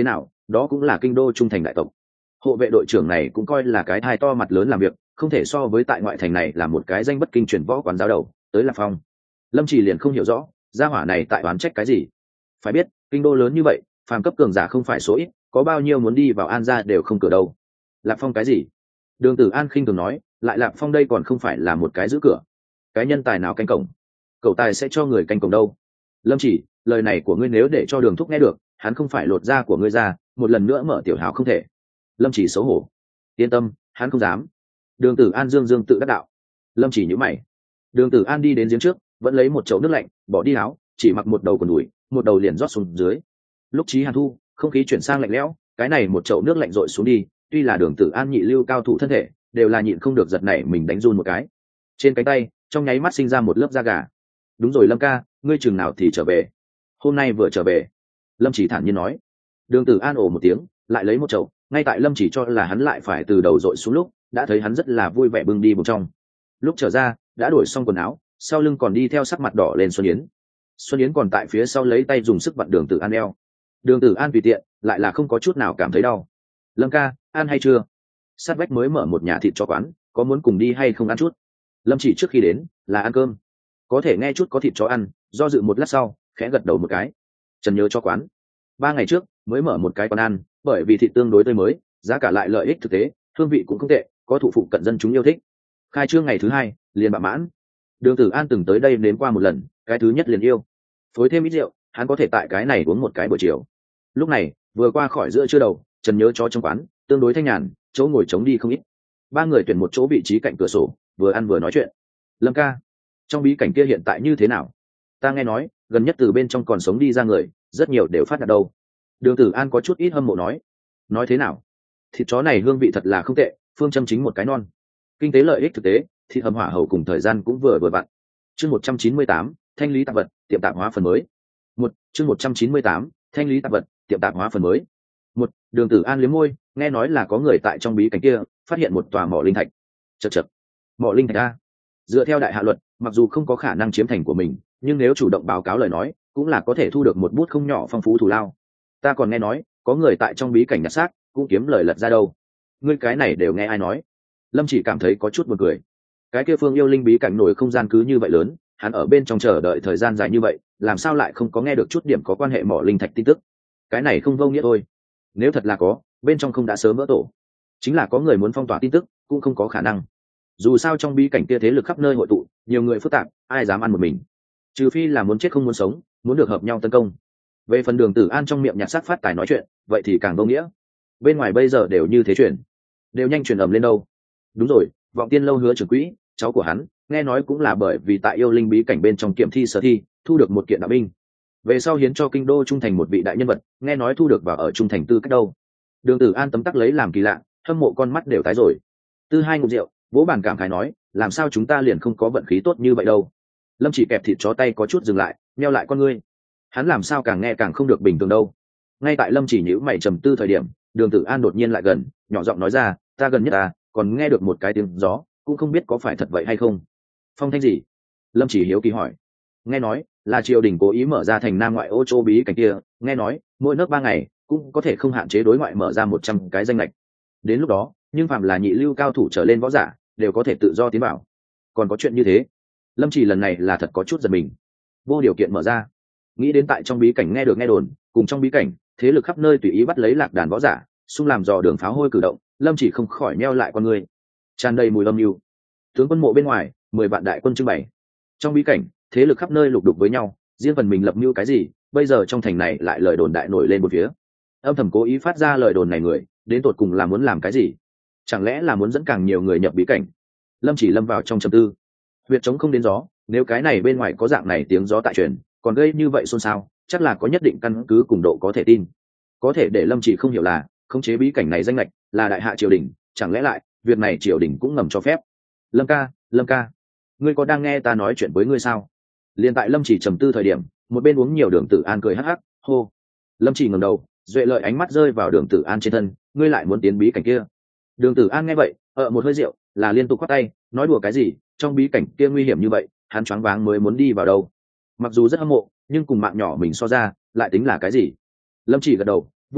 đó cũng là kinh đô trung thành đại tộc. Hộ vệ đội trưởng này cũng coi là cái thai to mặt lớn làm việc, không thể so với tại ngoại thành này là một cái danh bất kinh truyền võ quán giáo đầu tới Lạc Phong. Lâm Chỉ liền không hiểu rõ gia hỏa này tại oán trách cái gì. Phải biết kinh đô lớn như vậy, phàm cấp cường giả không phải số ít, có bao nhiêu muốn đi vào An gia đều không cửa đâu. Lạc Phong cái gì? Đường Tử An khinh thường nói, lại Lạc Phong đây còn không phải là một cái giữ cửa, cái nhân tài nào canh cổng, cậu tài sẽ cho người canh cổng đâu. Lâm Chỉ, lời này của ngươi nếu để cho Đường Thúc nghe được, hắn không phải lột da của ngươi ra, một lần nữa mở tiểu hào không thể. Lâm Chỉ xấu hổ. Yên tâm, hắn không dám. Đường Tử An dương dương tự đắc đạo. Lâm Chỉ nhíu mày. Đường Tử An đi đến giếng trước, vẫn lấy một chậu nước lạnh, bỏ đi áo, chỉ mặc một đầu quần đùi, một đầu liền rót xuống dưới. Lúc Chí Hàn thu, không khí chuyển sang lạnh lẽo, cái này một chậu nước lạnh rội xuống đi, tuy là Đường Tử An nhị lưu cao thủ thân thể, đều là nhịn không được giật nảy mình đánh run một cái. Trên cánh tay, trong nháy mắt sinh ra một lớp da gà. Đúng rồi Lâm ca, ngươi chừng nào thì trở về? Hôm nay vừa trở về. Lâm Chỉ thản nhiên nói. Đường Tử An ồ một tiếng, lại lấy một chậu, ngay tại Lâm Chỉ cho là hắn lại phải từ đầu dội xuống lúc, đã thấy hắn rất là vui vẻ bưng đi một trong. Lúc trở ra, đã đổi xong quần áo, sau lưng còn đi theo sắc mặt đỏ lên Xuân Yến. Xuân Yến còn tại phía sau lấy tay dùng sức vặn Đường Tử An eo. Đường Tử An tùy tiện, lại là không có chút nào cảm thấy đau. Lâm ca, ăn hay chưa? Sát vách mới mở một nhà thịt cho quán, có muốn cùng đi hay không ăn chút? Lâm Chỉ trước khi đến là ăn cơm, có thể nghe chút có thịt chó ăn, do dự một lát sau khẽ gật đầu một cái. Trần nhớ cho quán ba ngày trước mới mở một cái quán ăn, bởi vì thịt tương đối tươi mới, giá cả lại lợi ích thực tế, hương vị cũng không tệ, có thủ phụ cận dân chúng yêu thích. Khai trương ngày thứ hai liền bạ mãn. Đường Tử An từng tới đây đến qua một lần, cái thứ nhất liền yêu. Phối thêm ít rượu, hắn có thể tại cái này uống một cái buổi chiều. Lúc này vừa qua khỏi giữa trưa đầu, Trần nhớ cho trong quán tương đối thanh nhàn, chỗ ngồi trống đi không ít. Ba người tuyển một chỗ vị trí cạnh cửa sổ, vừa ăn vừa nói chuyện. Lâm ca, trong bí cảnh kia hiện tại như thế nào? Ta nghe nói gần nhất từ bên trong còn sống đi ra người rất nhiều đều phát đạt đâu. Đường Tử An có chút ít hâm mộ nói. Nói thế nào? Thịt chó này hương vị thật là không tệ, phương châm chính một cái non. Kinh tế lợi ích thực tế, thịt hầm hỏa hầu cùng thời gian cũng vừa vừa vặn. Chương một trăm chín mươi tám, thanh lý tạp vật, tiệm tạp hóa phần mới. Một, chương một trăm chín mươi tám, thanh lý tạp vật, tiệm tạp hóa phần mới. Một, Đường Tử An liếm môi, nghe nói là có người tại trong bí cảnh kia phát hiện một tòa mỏ linh thạch. Chậc chậc. Mỏ linh thạch a. Dựa theo đại hạ luật, mặc dù không có khả năng chiếm thành của mình, nhưng nếu chủ động báo cáo lời nói, cũng là có thể thu được một bút không nhỏ phong phú thù lao. Ta còn nghe nói, có người tại trong bí cảnh nhặt xác, cũng kiếm lời lật ra đâu. Ngươi cái này đều nghe ai nói? Lâm Chỉ cảm thấy có chút buồn cười. Cái kia Phương Yêu Linh bí cảnh nổi không gian cứ như vậy lớn, hắn ở bên trong chờ đợi thời gian dài như vậy, làm sao lại không có nghe được chút điểm có quan hệ mỏ linh thạch tin tức? Cái này không vô nghĩa thôi. Nếu thật là có, bên trong không đã sớm vỡ tổ. Chính là có người muốn phong tỏa tin tức, cũng không có khả năng. Dù sao trong bí cảnh kia thế lực khắp nơi hội tụ, nhiều người phức tạp, ai dám ăn một mình? Trừ phi là muốn chết không muốn sống, muốn được hợp nhau tấn công. Về phần Đường Tử An trong miệng nhặt xác phát tài nói chuyện, vậy thì càng vô nghĩa. Bên ngoài bây giờ đều như thế truyền, đều nhanh truyền ầm lên đâu. Đúng rồi, Vọng Tiên lâu Hứa trưởng quỹ, cháu của hắn, nghe nói cũng là bởi vì tại yêu linh bí cảnh bên trong kiểm thi sở thi, thu được một kiện đạo binh. Về sau hiến cho kinh đô trung thành một vị đại nhân vật, nghe nói thu được vào ở trung thành tư cách đâu. Đường Tử An tấm tắc lấy làm kỳ lạ, hâm mộ con mắt đều tái rồi. Tư hai ngụm rượu, vỗ bàn cảm khái nói, làm sao chúng ta liền không có vận khí tốt như vậy đâu. Lâm Chỉ kẹp thịt chó tay có chút dừng lại, meo lại con ngươi. Hắn làm sao càng nghe càng không được bình thường đâu. Ngay tại Lâm Chỉ nhíu mày trầm tư thời điểm, Đường Tử An đột nhiên lại gần, nhỏ giọng nói ra, ta gần nhất ta còn nghe được một cái tiếng gió, cũng không biết có phải thật vậy hay không. Phong thanh gì? Lâm Chỉ hiếu kỳ hỏi. Nghe nói là triều đình cố ý mở ra thành nam ngoại ô châu bí cảnh kia, nghe nói mỗi nước ba ngày cũng có thể không hạn chế đối ngoại mở ra một trăm cái danh lệch. Đến lúc đó, nhưng phạm là nhị lưu cao thủ trở lên võ giả, đều có thể tự do tiến vào. Còn có chuyện như thế? Lâm Chỉ lần này là thật có chút giật mình. Vô điều kiện mở ra. Nghĩ đến tại trong bí cảnh nghe được nghe đồn, cùng trong bí cảnh thế lực khắp nơi tùy ý bắt lấy lạc đàn võ giả, xung làm dò đường pháo hôi cử động, Lâm Chỉ không khỏi meo lại con người. Tràn đầy mùi âm mưu. Tướng quân mộ bên ngoài, mười vạn đại quân trưng bày. Trong bí cảnh, thế lực khắp nơi lục đục với nhau, riêng phần mình lập mưu cái gì, bây giờ trong thành này lại lời đồn đại nổi lên một phía. Âm thầm cố ý phát ra lời đồn này người, đến tột cùng là muốn làm cái gì? Chẳng lẽ là muốn dẫn càng nhiều người nhập bí cảnh? Lâm Chỉ lâm vào trong trầm tư. Huyệt trống không đến gió, nếu cái này bên ngoài có dạng này tiếng gió tại truyền, còn gây như vậy xôn xao, chắc là có nhất định căn cứ cùng độ có thể tin. Có thể để Lâm Chỉ không hiểu là, khống chế bí cảnh này danh lệch là đại hạ triều đình, chẳng lẽ lại việc này triều đình cũng ngầm cho phép? Lâm ca, Lâm ca, ngươi có đang nghe ta nói chuyện với ngươi sao? Liên tại Lâm Chỉ trầm tư thời điểm, một bên uống nhiều Đường Tử An cười hắc hắc, hô. Lâm Chỉ ngẩng đầu, duệ lợi ánh mắt rơi vào Đường Tử An trên thân, ngươi lại muốn tiến bí cảnh kia? Đường Tử An nghe vậy, ở một hơi rượu, là liên tục quát tay, nói đùa cái gì, trong bí cảnh kia nguy hiểm như vậy, hắn choáng váng mới muốn đi vào đâu. Mặc dù rất hâm mộ, nhưng cùng mạng nhỏ mình so ra, lại tính là cái gì? Lâm Chỉ gật đầu, vui mừng,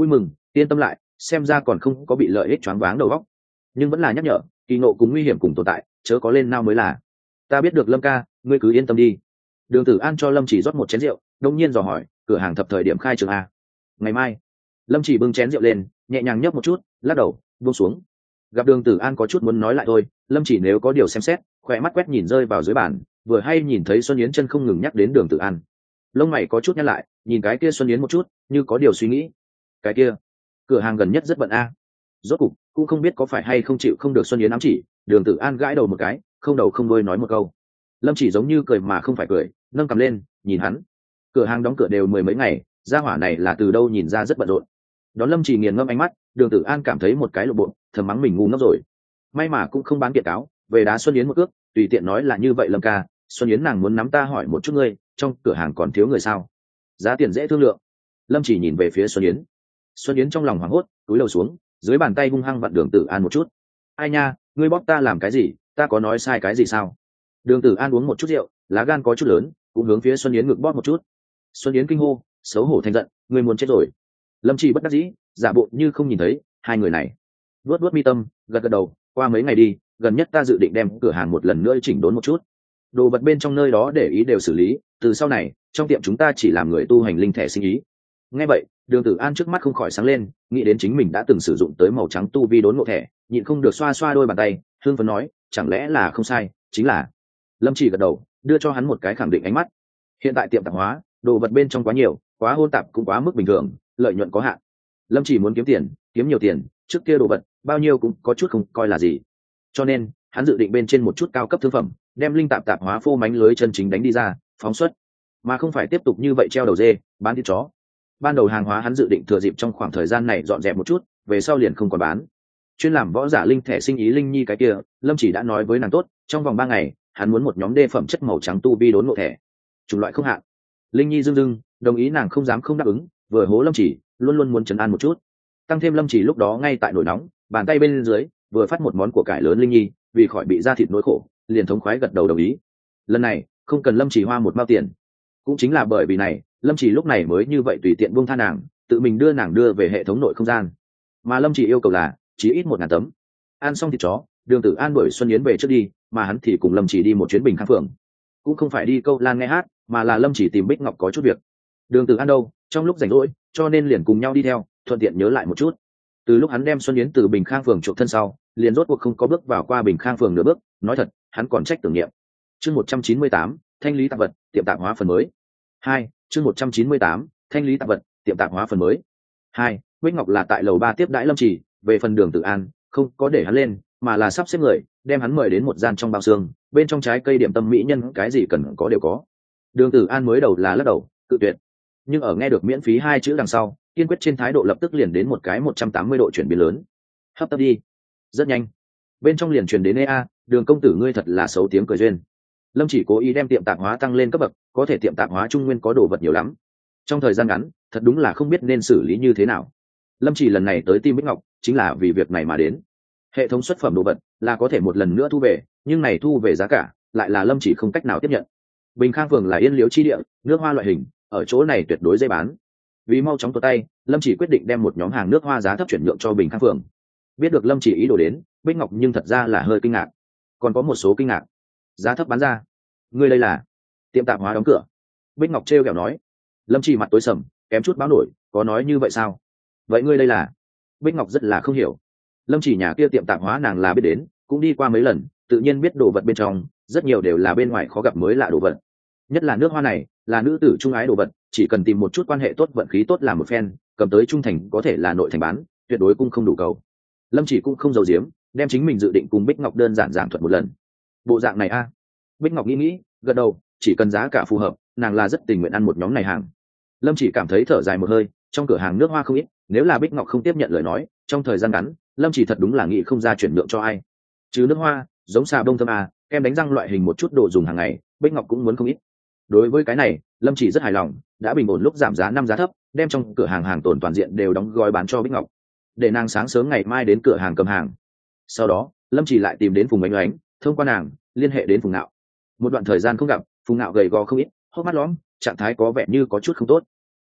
yên tâm lại, xem ra còn không có bị lợi ích choáng váng đầu óc, nhưng vẫn là nhắc nhở, kỳ ngộ cùng nguy hiểm cùng tồn tại, chớ có lên nao mới là. Ta biết được Lâm ca, ngươi cứ yên tâm đi. Đường Tử An cho Lâm Chỉ rót một chén rượu, đông nhiên dò hỏi, cửa hàng thập thời điểm khai trường a? Ngày mai. Lâm Chỉ bưng chén rượu lên, nhẹ nhàng nhấp một chút, lắc đầu, buông xuống. Gặp Đường Tử An có chút muốn nói lại thôi, Lâm Chỉ nếu có điều xem xét, khỏe mắt quét nhìn rơi vào dưới bàn, vừa hay nhìn thấy Xuân Yến chân không ngừng nhắc đến Đường Tử An. Lông mày có chút nhăn lại, nhìn cái kia Xuân Yến một chút, như có điều suy nghĩ. Cái kia, cửa hàng gần nhất rất bận a. Rốt cục cũng không biết có phải hay không chịu không được Xuân Yến ám chỉ, Đường Tử An gãi đầu một cái, không đầu không đuôi nói một câu. Lâm Chỉ giống như cười mà không phải cười, nâng cầm lên, nhìn hắn. Cửa hàng đóng cửa đều mười mấy ngày, gia hỏa này là từ đâu nhìn ra rất bận rộn. Đón Lâm Chỉ nghiền ngẫm ánh mắt, Đường Tử An cảm thấy một cái lộ bộ, thầm mắng mình ngu ngốc rồi. May mà cũng không bán kiện cáo, về đá Xuân Yến một cước, tùy tiện nói là như vậy Lâm ca, Xuân Yến nàng muốn nắm ta hỏi một chút ngươi, trong cửa hàng còn thiếu người sao? Giá tiền dễ thương lượng. Lâm Chỉ nhìn về phía Xuân Yến. Xuân Yến trong lòng hoảng hốt, cúi đầu xuống, dưới bàn tay hung hăng vặn Đường Tử An một chút. Ai nha, ngươi bóp ta làm cái gì, ta có nói sai cái gì sao? Đường Tử An uống một chút rượu, lá gan có chút lớn, cũng hướng phía Xuân Yến ngực bóp một chút. Xuân Yến kinh hô, xấu hổ thành giận, ngươi muốn chết rồi. Lâm Chỉ bất đắc dĩ, giả bộ như không nhìn thấy hai người này. Vuốt vuốt mi tâm, gật gật đầu, qua mấy ngày đi, gần nhất ta dự định đem cửa hàng một lần nữa chỉnh đốn một chút. Đồ vật bên trong nơi đó để ý đều xử lý, từ sau này, trong tiệm chúng ta chỉ làm người tu hành linh thể sinh ý. Nghe vậy, Đường Tử An trước mắt không khỏi sáng lên, nghĩ đến chính mình đã từng sử dụng tới màu trắng tu vi đốn ngộ thẻ, nhịn không được xoa xoa đôi bàn tay, hương phấn nói, chẳng lẽ là không sai, chính là. Lâm Chỉ gật đầu, đưa cho hắn một cái khẳng định ánh mắt. Hiện tại tiệm tạp hóa, đồ vật bên trong quá nhiều, quá hôn tạp cũng quá mức bình thường, lợi nhuận có hạn. Lâm Chỉ muốn kiếm tiền, kiếm nhiều tiền, trước kia đồ vật bao nhiêu cũng có chút không coi là gì. Cho nên, hắn dự định bên trên một chút cao cấp thương phẩm, đem linh tạp tạp hóa phô mánh lưới chân chính đánh đi ra, phóng xuất, mà không phải tiếp tục như vậy treo đầu dê, bán thịt chó. Ban đầu hàng hóa hắn dự định thừa dịp trong khoảng thời gian này dọn dẹp một chút, về sau liền không còn bán. Chuyên làm võ giả linh thẻ sinh ý linh nhi cái kia, Lâm Chỉ đã nói với nàng tốt, trong vòng ba ngày, hắn muốn một nhóm đê phẩm chất màu trắng tu vi đốn ngộ thẻ, chủng loại không hạn. Linh nhi dưng dưng đồng ý, nàng không dám không đáp ứng, vừa hố Lâm Chỉ, luôn luôn muốn trấn an một chút. Tăng thêm Lâm Chỉ lúc đó ngay tại nổi nóng, bàn tay bên dưới vừa phát một món của cải lớn linh nhi, vì khỏi bị ra thịt nỗi khổ, liền thống khoái gật đầu đồng ý. Lần này không cần Lâm Chỉ hoa một mao tiền. Cũng chính là bởi vì này, Lâm Chỉ lúc này mới như vậy tùy tiện buông tha nàng, tự mình đưa nàng đưa về hệ thống nội không gian. Mà Lâm Chỉ yêu cầu là chỉ ít một ngàn tấm. Ăn xong thịt chó, Đường Tử An đuổi Xuân Yến về trước đi, mà hắn thì cùng Lâm Chỉ đi một chuyến Bình Khang phường. Cũng không phải đi câu lan nghe hát, mà là Lâm Chỉ tìm Bích Ngọc có chút việc. Đường Tử An đâu, trong lúc rảnh rỗi, cho nên liền cùng nhau đi theo, thuận tiện nhớ lại một chút. Từ lúc hắn đem Xuân Yến từ Bình Khang phường chuộc thân sau, liền rốt cuộc không có bước vào qua Bình Khang phường nửa bước, nói thật, hắn còn trách tưởng niệm. Chương một trăm chín mươi tám, thanh lý tạp vật, tiệm tạp hóa phần mới. Hai, chương một trăm chín mươi tám, thanh lý tạp vật, tiệm tạp hóa phần mới. Hai, Bích Ngọc là tại lầu ba tiếp đãi Lâm Chỉ, về phần Đường Tử An, không có để hắn lên, mà là sắp xếp người, đem hắn mời đến một gian trong bao xương, bên trong trái cây điểm tâm mỹ nhân, cái gì cần có đều có. Đường Tử An mới đầu là lắc đầu, cự tuyệt, nhưng ở nghe được miễn phí hai chữ đằng sau, kiên quyết trên thái độ lập tức liền đến một cái một trăm tám mươi độ chuyển biến lớn. Hấp tấp đi. Rất nhanh, bên trong liền truyền đến ê a, Đường công tử ngươi thật là xấu tiếng cười duyên. Lâm Chỉ cố ý đem tiệm tạp hóa tăng lên cấp bậc, có thể tiệm tạp hóa trung nguyên có đồ vật nhiều lắm, trong thời gian ngắn thật đúng là không biết nên xử lý như thế nào. Lâm Chỉ lần này tới Tim Bích Ngọc chính là vì việc này mà đến. Hệ thống xuất phẩm đồ vật là có thể một lần nữa thu về, nhưng này thu về giá cả lại là Lâm Chỉ không cách nào tiếp nhận. Bình Khang phường là yên liễu chi địa, nước hoa loại hình ở chỗ này tuyệt đối dễ bán. Vì mau chóng tuột tay, Lâm Chỉ quyết định đem một nhóm hàng nước hoa giá thấp chuyển nhượng cho Bình Khang phường. Biết được Lâm Chỉ ý đồ đến, Bích Ngọc nhưng thật ra là hơi kinh ngạc, còn có một số kinh ngạc. Giá thấp bán ra? Ngươi đây là tiệm tạp hóa đóng cửa? Bích Ngọc trêu ghẹo nói. Lâm Chỉ mặt tối sầm, kém chút báo nổi, có nói như vậy sao? Vậy ngươi đây là? Bích Ngọc rất là không hiểu. Lâm Chỉ nhà kia tiệm tạp hóa nàng là biết đến, cũng đi qua mấy lần, tự nhiên biết đồ vật bên trong rất nhiều đều là bên ngoài khó gặp mới lạ đồ vật. Nhất là nước hoa này, là nữ tử trung ái đồ vật, chỉ cần tìm một chút quan hệ tốt vận khí tốt làm một phen, cầm tới trung thành có thể là nội thành bán, tuyệt đối cũng không đủ cầu. Lâm Chỉ cũng không giấu giếm, đem chính mình dự định cùng Bích Ngọc đơn giản giảng thuật một lần. Bộ dạng này a? À? Bích Ngọc nghĩ nghĩ, gật đầu, chỉ cần giá cả phù hợp, nàng là rất tình nguyện ăn một nhóm này hàng. Lâm Chỉ cảm thấy thở dài một hơi, trong cửa hàng nước hoa không ít, nếu là Bích Ngọc không tiếp nhận lời nói, trong thời gian ngắn, Lâm Chỉ thật đúng là nghĩ không ra chuyển nhượng cho ai. Chứ nước hoa, giống xà bông thơm a, kem đánh răng loại hình một chút đồ dùng hàng ngày, Bích Ngọc cũng muốn không ít. Đối với cái này, Lâm Chỉ rất hài lòng, đã bình ổn lúc giảm giá năm giá thấp, đem trong cửa hàng hàng tồn toàn diện đều đóng gói bán cho Bích Ngọc, để nàng sáng sớm ngày mai đến cửa hàng cầm hàng. Sau đó, Lâm Chỉ lại tìm đến Phùng Ánh Ánh, thông qua nàng liên hệ đến Phùng Nạo. Một đoạn thời gian không gặp, Phùng Nạo gầy gò không ít, hốc mắt lõm, trạng thái có vẻ như có chút không tốt.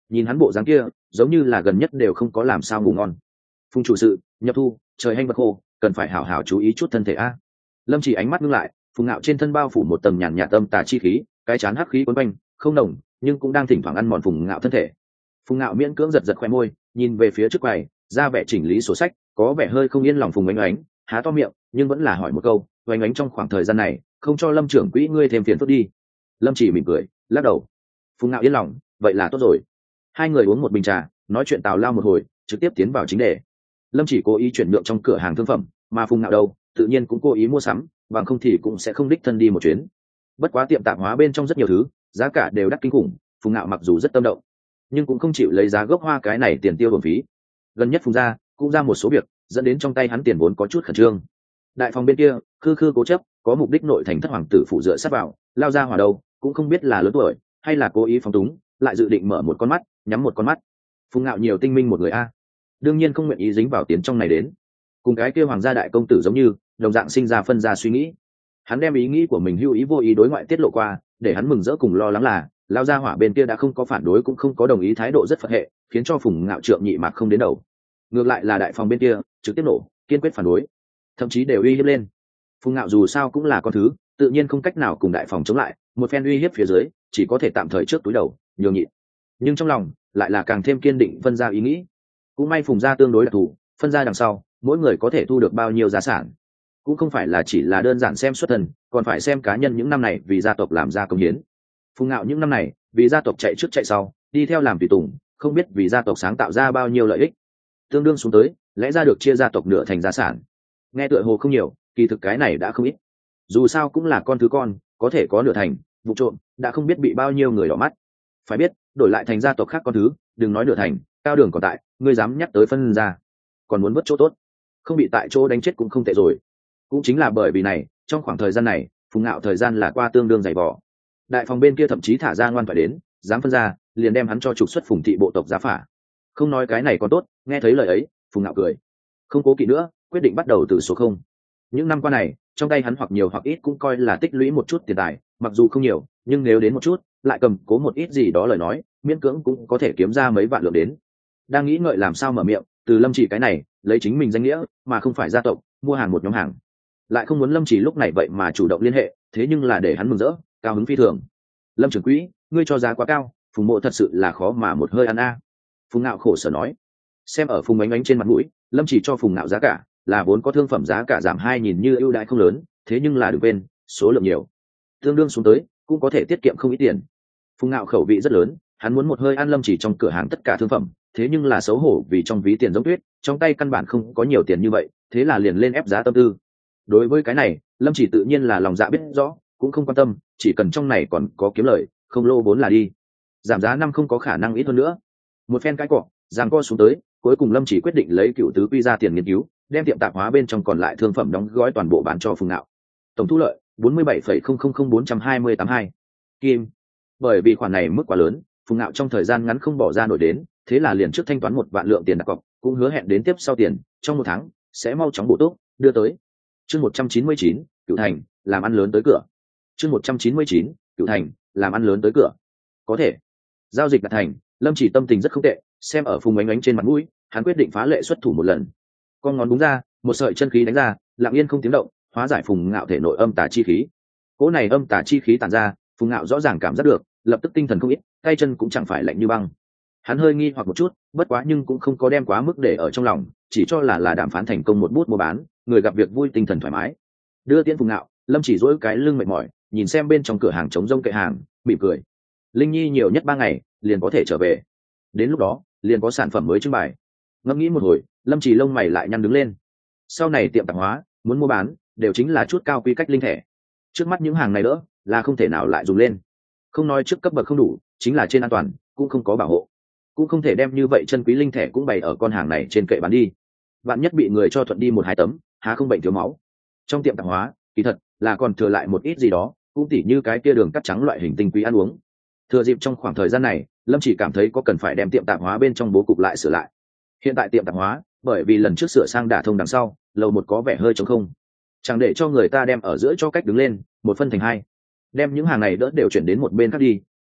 nhìn hắn bộ dáng kia giống như là gần nhất đều không có làm sao ngủ ngon. Phùng chủ sự, nhập thu, trời hanh vật khô, cần phải hảo hảo chú ý chút thân thể a. Lâm Chỉ ánh mắt ngưng lại, Phùng Ngạo trên thân bao phủ một tầng nhàn nhạt tâm tà chi khí, cái chán hắc khí quấn quanh, không nồng, nhưng cũng đang thỉnh thoảng ăn mòn Phùng Ngạo thân thể. Phùng Ngạo miễn cưỡng giật giật khoe môi, nhìn về phía trước quầy, ra vẻ chỉnh lý sổ sách, có vẻ hơi không yên lòng. Phùng Ánh Ánh há to miệng, nhưng vẫn là hỏi một câu, Ánh Ánh trong khoảng thời gian này, không cho Lâm trưởng quỹ ngươi thêm phiền phức đi. Lâm Chỉ mỉm cười, lắc đầu. Phùng Ngạo yên lòng, vậy là tốt rồi. Hai người uống một bình trà, nói chuyện tào lao một hồi, trực tiếp tiến vào chính đề. Lâm Chỉ cố ý chuyển nhượng trong cửa hàng thương phẩm, mà Phùng Ngạo đâu, tự nhiên cũng cố ý mua sắm, bằng không thì cũng sẽ không đích thân đi một chuyến. Bất quá tiệm tạp hóa bên trong rất nhiều thứ, giá cả đều đắt kinh khủng, Phùng Ngạo mặc dù rất tâm động, nhưng cũng không chịu lấy giá gốc hoa cái này tiền tiêu bổng phí. Gần nhất Phùng gia cũng ra một số việc, dẫn đến trong tay hắn tiền vốn có chút khẩn trương. Đại phòng bên kia khư khư cố chấp, có mục đích nội thành thất hoàng tử phụ dựa sát vào, lao ra hỏa đầu, cũng không biết là lớn tuổi hay là cố ý phóng túng, lại dự định mở một con mắt nhắm một con mắt. Phùng Ngạo nhiều tinh minh một người a, đương nhiên không nguyện ý dính vào tiến trong này đến. Cùng cái kia hoàng gia đại công tử giống như đồng dạng sinh ra phân ra suy nghĩ. Hắn đem ý nghĩ của mình hữu ý vô ý đối ngoại tiết lộ qua, để hắn mừng rỡ cùng lo lắng là lao gia hỏa bên kia đã không có phản đối cũng không có đồng ý, thái độ rất phật hệ, khiến cho Phùng Ngạo trượng nhị mạc không đến đầu. Ngược lại là đại phòng bên kia trực tiếp nổ, kiên quyết phản đối, thậm chí đều uy hiếp lên. Phùng Ngạo dù sao cũng là con thứ, tự nhiên không cách nào cùng đại phòng chống lại, một phen uy hiếp phía dưới chỉ có thể tạm thời trước túi đầu nhường nhịn, nhưng trong lòng lại là càng thêm kiên định phân ra ý nghĩ. Cũng may Phùng gia tương đối đặc thù, phân ra đằng sau mỗi người có thể thu được bao nhiêu gia sản, cũng không phải là chỉ là đơn giản xem xuất thân, còn phải xem cá nhân những năm này vì gia tộc làm ra công hiến. Phùng Ngạo những năm này vì gia tộc chạy trước chạy sau, đi theo làm tùy tùng, không biết vì gia tộc sáng tạo ra bao nhiêu lợi ích, tương đương xuống tới lẽ ra được chia gia tộc nửa thành gia sản. Nghe tựa hồ không nhiều, kỳ thực cái này đã không ít. Dù sao cũng là con thứ con, có thể có nửa thành vụ trộm, đã không biết bị bao nhiêu người đỏ mắt. Phải biết đổi lại thành gia tộc khác con thứ, đừng nói nửa thành, cao đường còn tại, ngươi dám nhắc tới phân ra, còn muốn vớt chỗ tốt, không bị tại chỗ đánh chết cũng không tệ rồi. Cũng chính là bởi vì này, trong khoảng thời gian này Phùng Ngạo thời gian là qua tương đương dày vò. Đại phòng bên kia thậm chí thả ra ngoan phải đến, dám phân ra liền đem hắn cho trục xuất Phùng thị bộ tộc giá phả. Không nói cái này còn tốt, nghe thấy lời ấy Phùng Ngạo cười, không cố kỵ nữa, quyết định bắt đầu từ số không. Những năm qua này trong tay hắn hoặc nhiều hoặc ít cũng coi là tích lũy một chút tiền tài, mặc dù không nhiều, nhưng nếu đến một chút lại cầm cố một ít gì đó lời nói, miễn cưỡng cũng có thể kiếm ra mấy vạn lượng đến. Đang nghĩ ngợi làm sao mở miệng từ Lâm Chỉ cái này lấy chính mình danh nghĩa mà không phải gia tộc mua hàng một nhóm hàng, lại không muốn Lâm Chỉ lúc này vậy mà chủ động liên hệ, thế nhưng là để hắn mừng rỡ, cao hứng phi thường. Lâm trưởng quỹ, ngươi cho giá quá cao, Phùng mộ thật sự là khó mà một hơi ăn a. Phùng Ngạo khổ sở nói. Xem ở Phùng Ánh Ánh trên mặt mũi, Lâm Chỉ cho Phùng Ngạo giá cả là vốn có thương phẩm giá cả giảm hai nghìn, như ưu đãi không lớn, thế nhưng là đừng quên số lượng nhiều, tương đương xuống tới cũng có thể tiết kiệm không ít tiền. Phùng Ngạo khẩu vị rất lớn, hắn muốn một hơi ăn Lâm Chỉ trong cửa hàng tất cả thương phẩm, thế nhưng là xấu hổ vì trong ví tiền giống tuyết, trong tay căn bản không có nhiều tiền như vậy, thế là liền lên ép giá tâm tư. Đối với cái này Lâm Chỉ tự nhiên là lòng dạ biết rõ, cũng không quan tâm, chỉ cần trong này còn có kiếm lời, không lô vốn là đi. Giảm giá năm không có khả năng ít hơn nữa. Một phen cãi cọ giằng co xuống tới, cuối cùng Lâm Chỉ quyết định lấy cựu tứ quy ra tiền nghiên cứu, đem tiệm tạp hóa bên trong còn lại thương phẩm đóng gói toàn bộ bán cho Phùng Ngạo. Tổng thu lợi bốn mươi bảy phẩy không không không bốn trăm hai mươi tám hai kim. Bởi vì khoản này mức quá lớn, Phùng Ngạo trong thời gian ngắn không bỏ ra nổi đến, thế là liền trước thanh toán một vạn lượng tiền đặt cọc, cũng hứa hẹn đến tiếp sau tiền trong một tháng sẽ mau chóng bổ túc đưa tới. Chương một trăm chín mươi chín, Cửu Thành làm ăn lớn tới cửa. Chương một trăm chín mươi chín, Cửu Thành làm ăn lớn tới cửa. Có thể giao dịch đạt thành, Lâm Chỉ tâm tình rất không tệ, xem ở Phùng Ánh Ánh trên mặt mũi, hắn quyết định phá lệ xuất thủ một lần. Con ngón đúng ra, một sợi chân khí đánh ra, lặng yên không tiếng động, hóa giải Phùng Ngạo thể nội âm tà chi khí. Cỗ này âm tà chi khí tản ra, Phùng Ngạo rõ ràng cảm giác được, lập tức tinh thần không ít, tay chân cũng chẳng phải lạnh như băng. Hắn hơi nghi hoặc một chút, bất quá nhưng cũng không có đem quá mức để ở trong lòng, chỉ cho là là đàm phán thành công một bút mua bán, người gặp việc vui tinh thần thoải mái. Đưa tiễn Phùng Ngạo, Lâm Chỉ duỗi cái lưng mệt mỏi, nhìn xem bên trong cửa hàng trống rông kệ hàng, mỉm cười. Linh Nhi nhiều nhất ba ngày liền có thể trở về, đến lúc đó liền có sản phẩm mới trưng bày. Ngẫm nghĩ một hồi, Lâm Chỉ lông mày lại nhăn đứng lên. Sau này tiệm tạp hóa muốn mua bán đều chính là chút cao quy cách linh thẻ, trước mắt những hàng này đỡ là không thể nào lại dùng lên. Không nói trước cấp bậc không đủ, chính là trên an toàn cũng không có bảo hộ, cũng không thể đem như vậy chân quý linh thẻ cũng bày ở con hàng này trên kệ bán đi. Vạn nhất bị người cho thuận đi một hai tấm, há không bệnh thiếu máu. Trong tiệm tạp hóa kỳ thật là còn thừa lại một ít gì đó, cũng tỉ như cái kia đường cắt trắng loại hình tinh quý ăn uống. Thừa dịp trong khoảng thời gian này, Lâm Chỉ cảm thấy có cần phải đem tiệm tạp hóa bên trong bố cục lại sửa lại. Hiện tại tiệm tạp hóa bởi vì lần trước sửa sang đả thông đằng sau, lầu một có vẻ hơi trống không, chẳng để cho người ta đem ở giữa cho cách đứng lên, một phân thành hai, đem những hàng này đỡ đều chuyển đến một bên khác đi,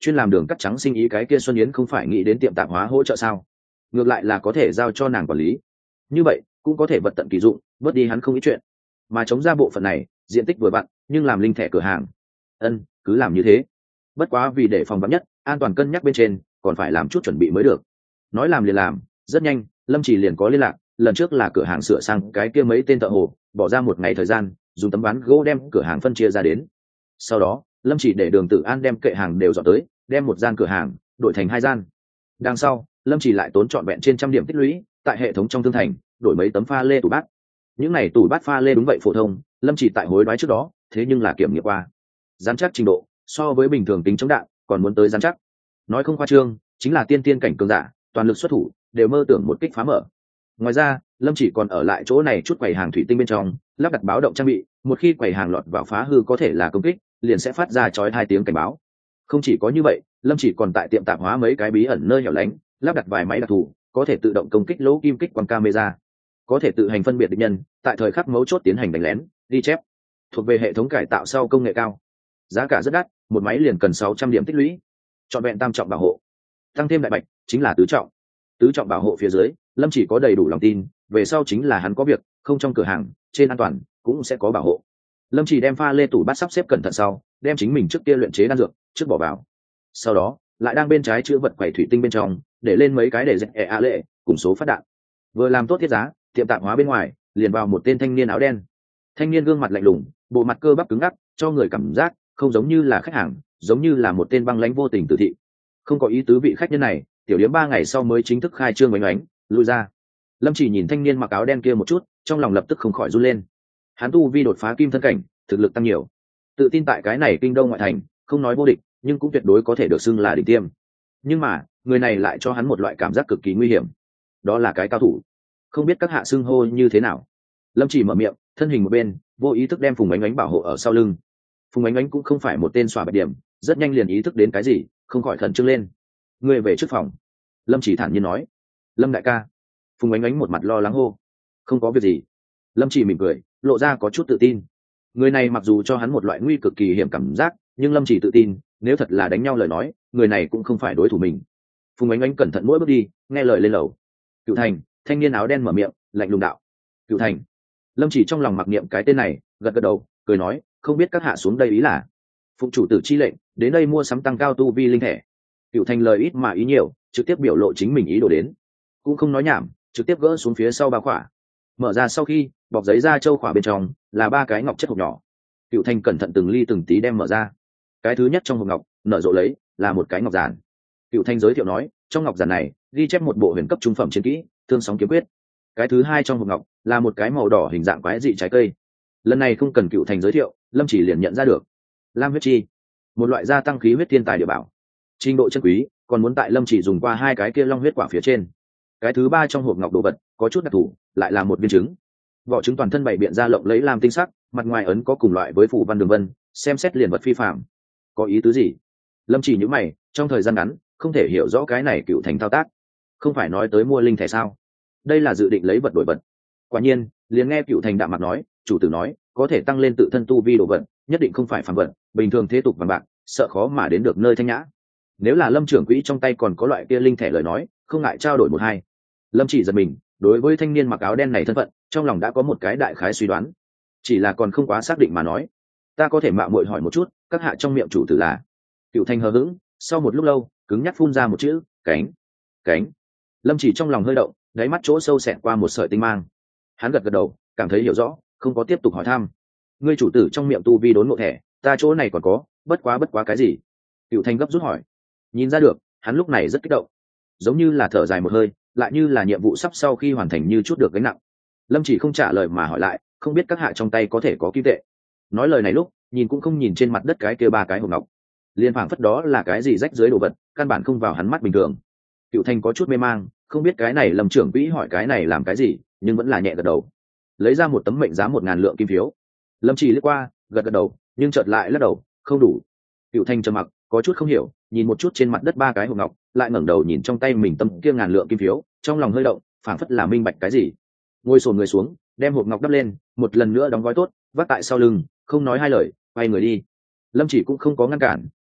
chuyên làm đường cắt trắng sinh ý cái kia Xuân Yến không phải nghĩ đến tiệm tạp hóa hỗ trợ sao? Ngược lại là có thể giao cho nàng quản lý, như vậy cũng có thể vật tận kỳ dụng, bớt đi hắn không ít chuyện. Mà chống ra bộ phận này diện tích vừa vặn, nhưng làm linh thẻ cửa hàng. Ân, cứ làm như thế. Bất quá vì để phòng vắn nhất, an toàn cân nhắc bên trên, còn phải làm chút chuẩn bị mới được. Nói làm liền làm, rất nhanh Lâm Chỉ liền có liên lạc. Lần trước là cửa hàng sửa sang cái kia mấy tên thợ hồ, bỏ ra một ngày thời gian, dùng tấm ván gỗ đem cửa hàng phân chia ra đến. Sau đó Lâm Chỉ để Đường Tử An đem kệ hàng đều dọn tới, đem một gian cửa hàng đổi thành hai gian. Đằng sau Lâm Chỉ lại tốn trọn vẹn trên trăm điểm tích lũy, tại hệ thống trong thương thành đổi mấy tấm pha lê tủ bát. Những này tủ bát pha lê đúng vậy phổ thông, Lâm Chỉ tại hối đoái trước đó thế nhưng là kiểm nghiệm qua, dán chắc trình độ so với bình thường tính chống đạn còn muốn tới dán chắc. Nói không khoa trương, chính là tiên tiên cảnh cường giả toàn lực xuất thủ đều mơ tưởng một kích phá mở. Ngoài ra Lâm Chỉ còn ở lại chỗ này chút quầy hàng thủy tinh bên trong lắp đặt báo động trang bị, một khi quầy hàng lọt vào phá hư có thể là công kích, liền sẽ phát ra chói hai tiếng cảnh báo. Không chỉ có như vậy, Lâm Chỉ còn tại tiệm tạp hóa mấy cái bí ẩn nơi hẻo lánh lắp đặt vài máy đặc thù, có thể tự động công kích lỗ kim kích quang camera, có thể tự hành phân biệt địch nhân, tại thời khắc mấu chốt tiến hành đánh lén, ghi chép, thuộc về hệ thống cải tạo sau công nghệ cao. Giá cả rất đắt, một máy liền cần sáu trăm điểm tích lũy. Chọn vẹn tam trọng bảo hộ, tăng thêm đại bạch chính là tứ trọng. Tứ trọng bảo hộ phía dưới, Lâm Chỉ có đầy đủ lòng tin, về sau chính là hắn có việc, không trong cửa hàng, trên an toàn cũng sẽ có bảo hộ. Lâm Chỉ đem pha lê tủ bát sắp xếp cẩn thận sau, đem chính mình trước kia luyện chế đan dược trước bỏ vào. Sau đó, lại đang bên trái chứa vật quầy thủy tinh bên trong, để lên mấy cái để dẹp e a lệ cùng số phát đạn. Vừa làm tốt thiết giá, tiệm tạp hóa bên ngoài liền vào một tên thanh niên áo đen. Thanh niên gương mặt lạnh lùng, bộ mặt cơ bắp cứng ngắc, cho người cảm giác không giống như là khách hàng, giống như là một tên băng lãnh vô tình tử thị. Không có ý tứ vị khách nhân này, tiểu điếm ba ngày sau mới chính thức khai trương bánh oánh, lui ra. Lâm Chỉ nhìn thanh niên mặc áo đen kia một chút, trong lòng lập tức không khỏi run lên. Hắn tu vi đột phá kim thân cảnh, thực lực tăng nhiều, tự tin tại cái này kinh đông ngoại thành, không nói vô địch, nhưng cũng tuyệt đối có thể được xưng là đỉnh tiêm. Nhưng mà người này lại cho hắn một loại cảm giác cực kỳ nguy hiểm, đó là cái cao thủ. Không biết các hạ xưng hô như thế nào? Lâm Chỉ mở miệng, thân hình một bên, vô ý thức đem Phùng Ánh Ánh bảo hộ ở sau lưng. Phùng Ánh Ánh cũng không phải một tên xòa bạch điểm, rất nhanh liền ý thức đến cái gì, không khỏi khẩn trương lên. Người về trước phòng. Lâm Chỉ thản nhiên nói. Lâm đại ca. Phùng Ánh Ánh một mặt lo lắng hô. Không có việc gì. Lâm Chỉ mỉm cười, lộ ra có chút tự tin. Người này mặc dù cho hắn một loại nguy cực kỳ hiểm cảm giác, nhưng Lâm Chỉ tự tin, nếu thật là đánh nhau lời nói, người này cũng không phải đối thủ mình. Phùng Ánh Ánh cẩn thận mỗi bước đi, nghe lời lên lầu. Cựu Thành, thanh niên áo đen mở miệng, lạnh lùng đạo. Cựu Thành. Lâm Chỉ trong lòng mặc niệm cái tên này, gật gật đầu, cười nói, không biết các hạ xuống đây ý là? Phụng chủ tử chi lệnh, đến đây mua sắm tăng cao tu vi linh thể. Cựu Thành lời ít mà ý nhiều, trực tiếp biểu lộ chính mình ý đồ đến, cũng không nói nhảm, trực tiếp gỡ xuống phía sau ba khỏa. Mở ra sau khi, bọc giấy ra châu khỏa bên trong là ba cái ngọc chất hộp nhỏ. Cựu Thành cẩn thận từng ly từng tí đem mở ra. Cái thứ nhất trong hộp ngọc nở rộ lấy là một cái ngọc giản. Cựu Thành giới thiệu nói, trong ngọc giản này ghi chép một bộ huyền cấp trung phẩm chiến kỹ Thương Sóng Kiếm Quyết. Cái thứ hai trong hộp ngọc là một cái màu đỏ hình dạng quái dị trái cây. Lần này không cần Cựu Thành giới thiệu, Lâm Chỉ liền nhận ra được. Lam huyết chi, một loại gia tăng khí huyết thiên tài địa bảo, trình độ chân quý còn muốn tại Lâm Chỉ dùng qua hai cái kia long huyết quả phía trên. Cái thứ ba trong hộp ngọc đồ vật có chút đặc thù, lại là một viên trứng. Vỏ trứng toàn thân bảy biện ra lộng lấy lam tinh sắc, mặt ngoài ấn có cùng loại với phủ văn đường vân, xem xét liền vật phi phạm. Có ý tứ gì? Lâm Chỉ nhíu mày, trong thời gian ngắn không thể hiểu rõ cái này Cựu Thành thao tác. Không phải nói tới mua linh thẻ sao? Đây là dự định lấy vật đổi vật. Quả nhiên, liền nghe Cựu Thành đạm mặt nói, chủ tử nói, có thể tăng lên tự thân tu vi đồ vật, nhất định không phải phàm vật, bình thường thế tục vàng bạc, sợ khó mà đến được nơi thanh nhã. Nếu là Lâm trưởng quỹ trong tay còn có loại kia linh thẻ lời nói, không ngại trao đổi một hai. Lâm Chỉ giật mình, đối với thanh niên mặc áo đen này thân phận, trong lòng đã có một cái đại khái suy đoán, chỉ là còn không quá xác định mà nói. Ta có thể mạo muội hỏi một chút, các hạ trong miệng chủ tử là? Cựu Thành hờ hững, sau một lúc lâu, cứng nhắc phun ra một chữ, cánh. Cánh. Lâm Chỉ trong lòng hơi động, đáy mắt chỗ sâu xẹt qua một sợi tinh mang. Hắn gật gật đầu, cảm thấy hiểu rõ, không có tiếp tục hỏi thăm. Ngươi chủ tử trong miệng tu vi đốn ngộ thẻ, ta chỗ này còn có, bất quá bất quá cái gì? Cựu Thành gấp rút hỏi. Nhìn ra được, hắn lúc này rất kích động, giống như là thở dài một hơi, lại như là nhiệm vụ sắp sau khi hoàn thành như chút được gánh nặng. Lâm Chỉ không trả lời mà hỏi lại, không biết các hạ trong tay có thể có kim tệ? Nói lời này lúc, nhìn cũng không nhìn trên mặt đất cái kia ba cái hộp ngọc, liên phảng phất đó là cái gì rách dưới đồ vật, căn bản không vào hắn mắt bình thường. Cựu Thành có chút mê mang, không biết cái này Lâm trưởng quỹ hỏi cái này làm cái gì, nhưng vẫn là nhẹ gật đầu, lấy ra một tấm mệnh giá một ngàn lượng kim phiếu. Lâm Chỉ liếc qua, gật gật đầu, nhưng chợt lại lắc đầu, không đủ. Cựu Thành trầm mặc, có chút không hiểu, nhìn một chút trên mặt đất ba cái hộp ngọc, lại ngẩng đầu nhìn trong tay mình tấm kia ngàn lượng kim phiếu, trong lòng hơi động, phảng phất là minh bạch cái gì. Ngồi xổm người xuống, đem hộp ngọc đắp lên, một lần nữa đóng gói tốt, vác tại sau lưng, không nói hai lời, quay người đi. Lâm Chỉ cũng không có ngăn cản,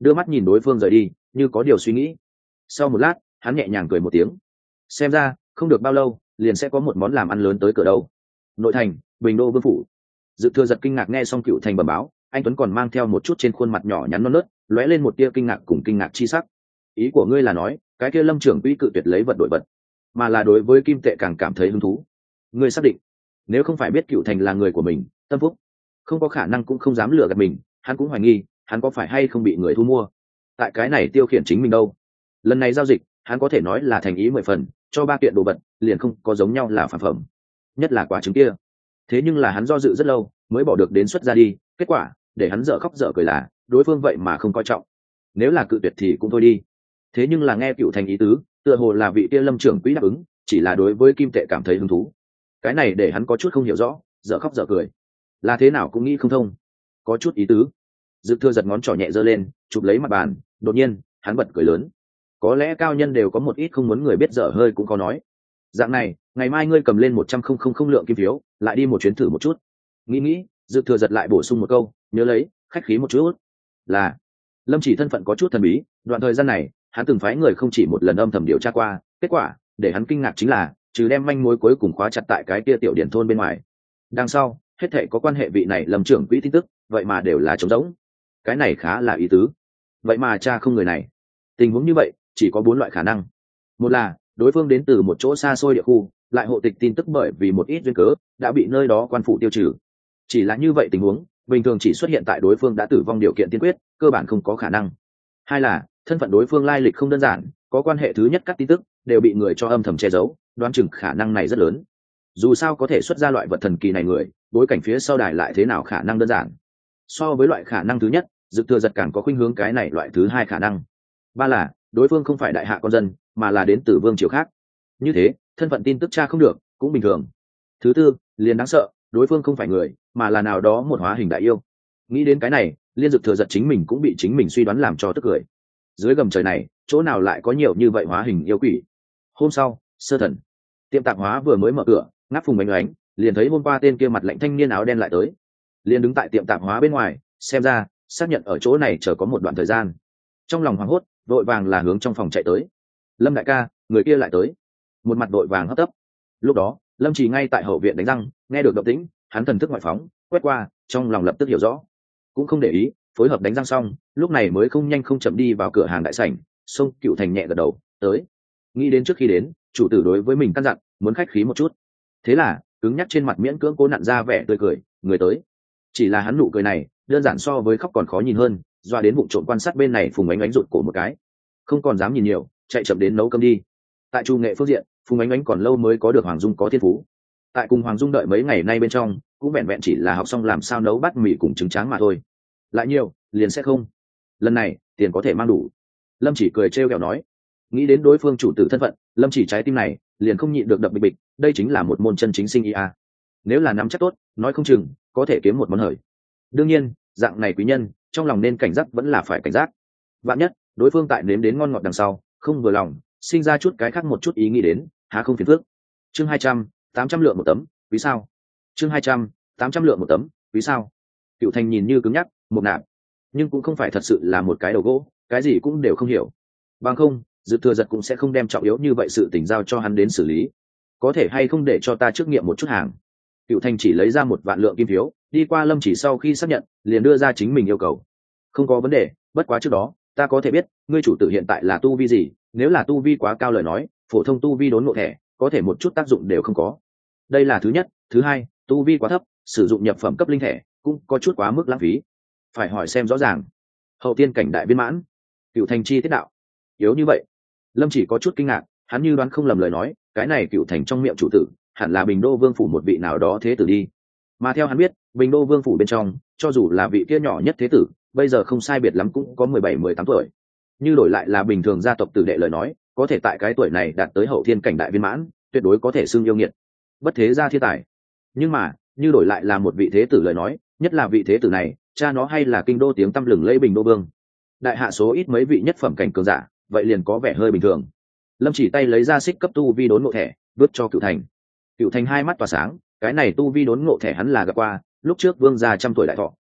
đưa mắt nhìn đối phương rời đi, như có điều suy nghĩ. Sau một lát hắn nhẹ nhàng cười một tiếng, xem ra không được bao lâu liền sẽ có một món làm ăn lớn tới cửa đâu. Nội thành Bình Đô Vương phủ. Dự Thừa Giật kinh ngạc nghe xong Cựu Thành bẩm báo, anh Tuấn còn mang theo một chút trên khuôn mặt nhỏ nhắn non nớt lóe lên một tia kinh ngạc cùng kinh ngạc chi sắc. Ý của ngươi là nói cái kia Lâm trưởng quỹ cự tuyệt lấy vật đổi vật, mà là đối với kim tệ càng cảm thấy hứng thú? Ngươi xác định? Nếu không phải biết Cựu Thành là người của mình, tâm phúc, không có khả năng cũng không dám lừa gạt mình. Hắn cũng hoài nghi hắn có phải hay không bị người thu mua, tại cái này tiêu khiển chính mình đâu. Lần này giao dịch hắn có thể nói là thành ý mười phần, cho ba kiện đồ vật liền không có giống nhau là phản phẩm, nhất là quả trứng kia. Thế nhưng là hắn do dự rất lâu mới bỏ được đến xuất ra đi, kết quả để hắn dở khóc dở cười là đối phương vậy mà không coi trọng. Nếu là cự tuyệt thì cũng thôi đi, thế nhưng là nghe Cựu Thành ý tứ, tựa hồ là vị kia Lâm trưởng quỹ đáp ứng chỉ là đối với kim tệ cảm thấy hứng thú. Cái này để hắn có chút không hiểu rõ, dở khóc dở cười, là thế nào cũng nghĩ không thông. Có chút ý tứ. Dự Thừa Giật ngón trỏ nhẹ giơ lên chụp lấy mặt bàn, đột nhiên hắn bật cười lớn. Có lẽ cao nhân đều có một ít không muốn người biết dở hơi cũng có nói. Dạng này, ngày mai ngươi cầm lên một trăm không không không lượng kim phiếu, lại đi một chuyến thử một chút. Nghĩ nghĩ, Dự Thừa Giật lại bổ sung một câu, nhớ lấy, khách khí một chút. Là. Lâm Chỉ thân phận có chút thần bí, đoạn thời gian này hắn từng phái người không chỉ một lần âm thầm điều tra qua, kết quả để hắn kinh ngạc chính là trừ đem manh mối cuối cùng khóa chặt tại cái kia tiểu điển thôn bên ngoài, đằng sau hết thảy có quan hệ vị này Lâm trưởng quỹ tin tức vậy mà đều là trống rỗng. Cái này khá là ý tứ. Vậy mà cha không người này. Tình huống như vậy chỉ có bốn loại khả năng. Một là đối phương đến từ một chỗ xa xôi địa khu, lại hộ tịch tin tức bởi vì một ít duyên cớ đã bị nơi đó quan phủ tiêu trừ. Chỉ là như vậy tình huống bình thường chỉ xuất hiện tại đối phương đã tử vong điều kiện tiên quyết, cơ bản không có khả năng. Hai là thân phận đối phương lai lịch không đơn giản, có quan hệ thứ nhất các tin tức đều bị người cho âm thầm che giấu, đoán chừng khả năng này rất lớn. Dù sao có thể xuất ra loại vật thần kỳ này người, bối cảnh phía sau đài lại thế nào khả năng đơn giản. So với loại khả năng thứ nhất, Dự Thừa Giật càng có khuynh hướng cái này loại thứ hai khả năng. Ba là đối phương không phải đại hạ con dân, mà là đến từ vương triều khác. Như thế thân phận tin tức tra không được cũng bình thường. Thứ tư liền đáng sợ, đối phương không phải người, mà là nào đó một hóa hình đại yêu. Nghĩ đến cái này, liên Dự Thừa Giật chính mình cũng bị chính mình suy đoán làm cho tức cười. Dưới gầm trời này chỗ nào lại có nhiều như vậy hóa hình yêu quỷ. Hôm sau, sơ thần tiệm tạp hóa vừa mới mở cửa, ngáp phùng bánh oánh liền thấy hôm qua tên kia mặt lạnh thanh niên áo đen lại tới, liền đứng tại tiệm tạp hóa bên ngoài, xem ra xác nhận ở chỗ này chờ có một đoạn thời gian. Trong lòng hoảng hốt vội vàng là hướng trong phòng chạy tới. Lâm đại ca, người kia lại tới. Một mặt vội vàng hấp tấp. Lúc đó Lâm Chỉ ngay tại hậu viện đánh răng, nghe được động tĩnh hắn thần thức ngoại phóng quét qua, trong lòng lập tức hiểu rõ, cũng không để ý, phối hợp đánh răng xong lúc này mới không nhanh không chậm đi vào cửa hàng đại sảnh. Xông Cựu Thành nhẹ gật đầu, tới. Nghĩ đến trước khi đến chủ tử đối với mình căn dặn muốn khách khí một chút, thế là cứng nhắc trên mặt miễn cưỡng cố nặn ra vẻ tươi cười. Người tới. Chỉ là hắn nụ cười này đơn giản so với khóc còn khó nhìn hơn, doa đến bụng trộm quan sát bên này Phùng Ánh Ánh rụt cổ một cái, không còn dám nhìn nhiều, chạy chậm đến nấu cơm đi. Tại chu nghệ phương diện, Phùng Ánh Ánh còn lâu mới có được Hoàng Dung có thiên phú. Tại cùng Hoàng Dung đợi mấy ngày nay bên trong cũng vẹn vẹn chỉ là học xong làm sao nấu bát mì cùng trứng tráng mà thôi, lại nhiều liền sẽ không. Lần này tiền có thể mang đủ. Lâm Chỉ cười trêu ghẹo nói. Nghĩ đến đối phương chủ tử thân phận, Lâm Chỉ trái tim này liền không nhịn được đập bịch bịch. Đây chính là một môn chân chính sinh ý a. Nếu là nắm chắc tốt, nói không chừng có thể kiếm một món hời. Đương nhiên dạng này quý nhân trong lòng nên cảnh giác vẫn là phải cảnh giác. Vạn nhất đối phương tại nếm đến ngon ngọt đằng sau không vừa lòng, sinh ra chút cái khác một chút ý nghĩ đến, há không phiền phức. Chương hai trăm, tám trăm lượng một tấm, quý sao? Chương hai trăm, tám trăm lượng một tấm, quý sao? Cựu Thành nhìn như cứng nhắc, một nạp, nhưng cũng không phải thật sự là một cái đầu gỗ, cái gì cũng đều không hiểu. Bằng không, Dự Thừa Giật cũng sẽ không đem trọng yếu như vậy sự tình giao cho hắn đến xử lý. Có thể hay không để cho ta trước nghiệm một chút hàng? Cựu Thành chỉ lấy ra một vạn lượng kim phiếu, đi qua Lâm Chỉ sau khi xác nhận liền đưa ra chính mình yêu cầu. Không có vấn đề, bất quá trước đó ta có thể biết ngươi chủ tử hiện tại là tu vi gì? Nếu là tu vi quá cao lời nói, phổ thông tu vi đốn ngộ thẻ có thể một chút tác dụng đều không có. Đây là thứ nhất. Thứ hai, tu vi quá thấp, sử dụng nhập phẩm cấp linh thẻ cũng có chút quá mức lãng phí. Phải hỏi xem rõ ràng. Hậu tiên cảnh đại viên mãn. Cựu Thành chi tiết đạo. Yếu như vậy? Lâm Chỉ có chút kinh ngạc, hắn như đoán không lầm lời nói, cái này Cựu Thành trong miệng chủ tử hẳn là Bình Đô Vương phủ một vị nào đó thế tử đi. Mà theo hắn biết, Bình Đô Vương phủ bên trong cho dù là vị kia nhỏ nhất thế tử bây giờ không sai biệt lắm cũng có mười bảy mười tám tuổi. Như đổi lại là bình thường gia tộc tử đệ lời nói, có thể tại cái tuổi này đạt tới hậu thiên cảnh đại viên mãn tuyệt đối có thể xưng yêu nghiệt, bất thế gia thiên tài. Nhưng mà như đổi lại là một vị thế tử lời nói, nhất là vị thế tử này cha nó hay là kinh đô tiếng tăm lừng lẫy Bình Đô Vương, đại hạ số ít mấy vị nhất phẩm cảnh cường giả, vậy liền có vẻ hơi bình thường. Lâm Chỉ tay lấy ra xích cấp tu vi đốn ngộ thẻ vứt cho Cựu Thành. Cựu Thành hai mắt tỏa sáng, cái này tu vi đốn ngộ thẻ hắn là gặp qua, lúc trước vương gia trăm tuổi đại thọ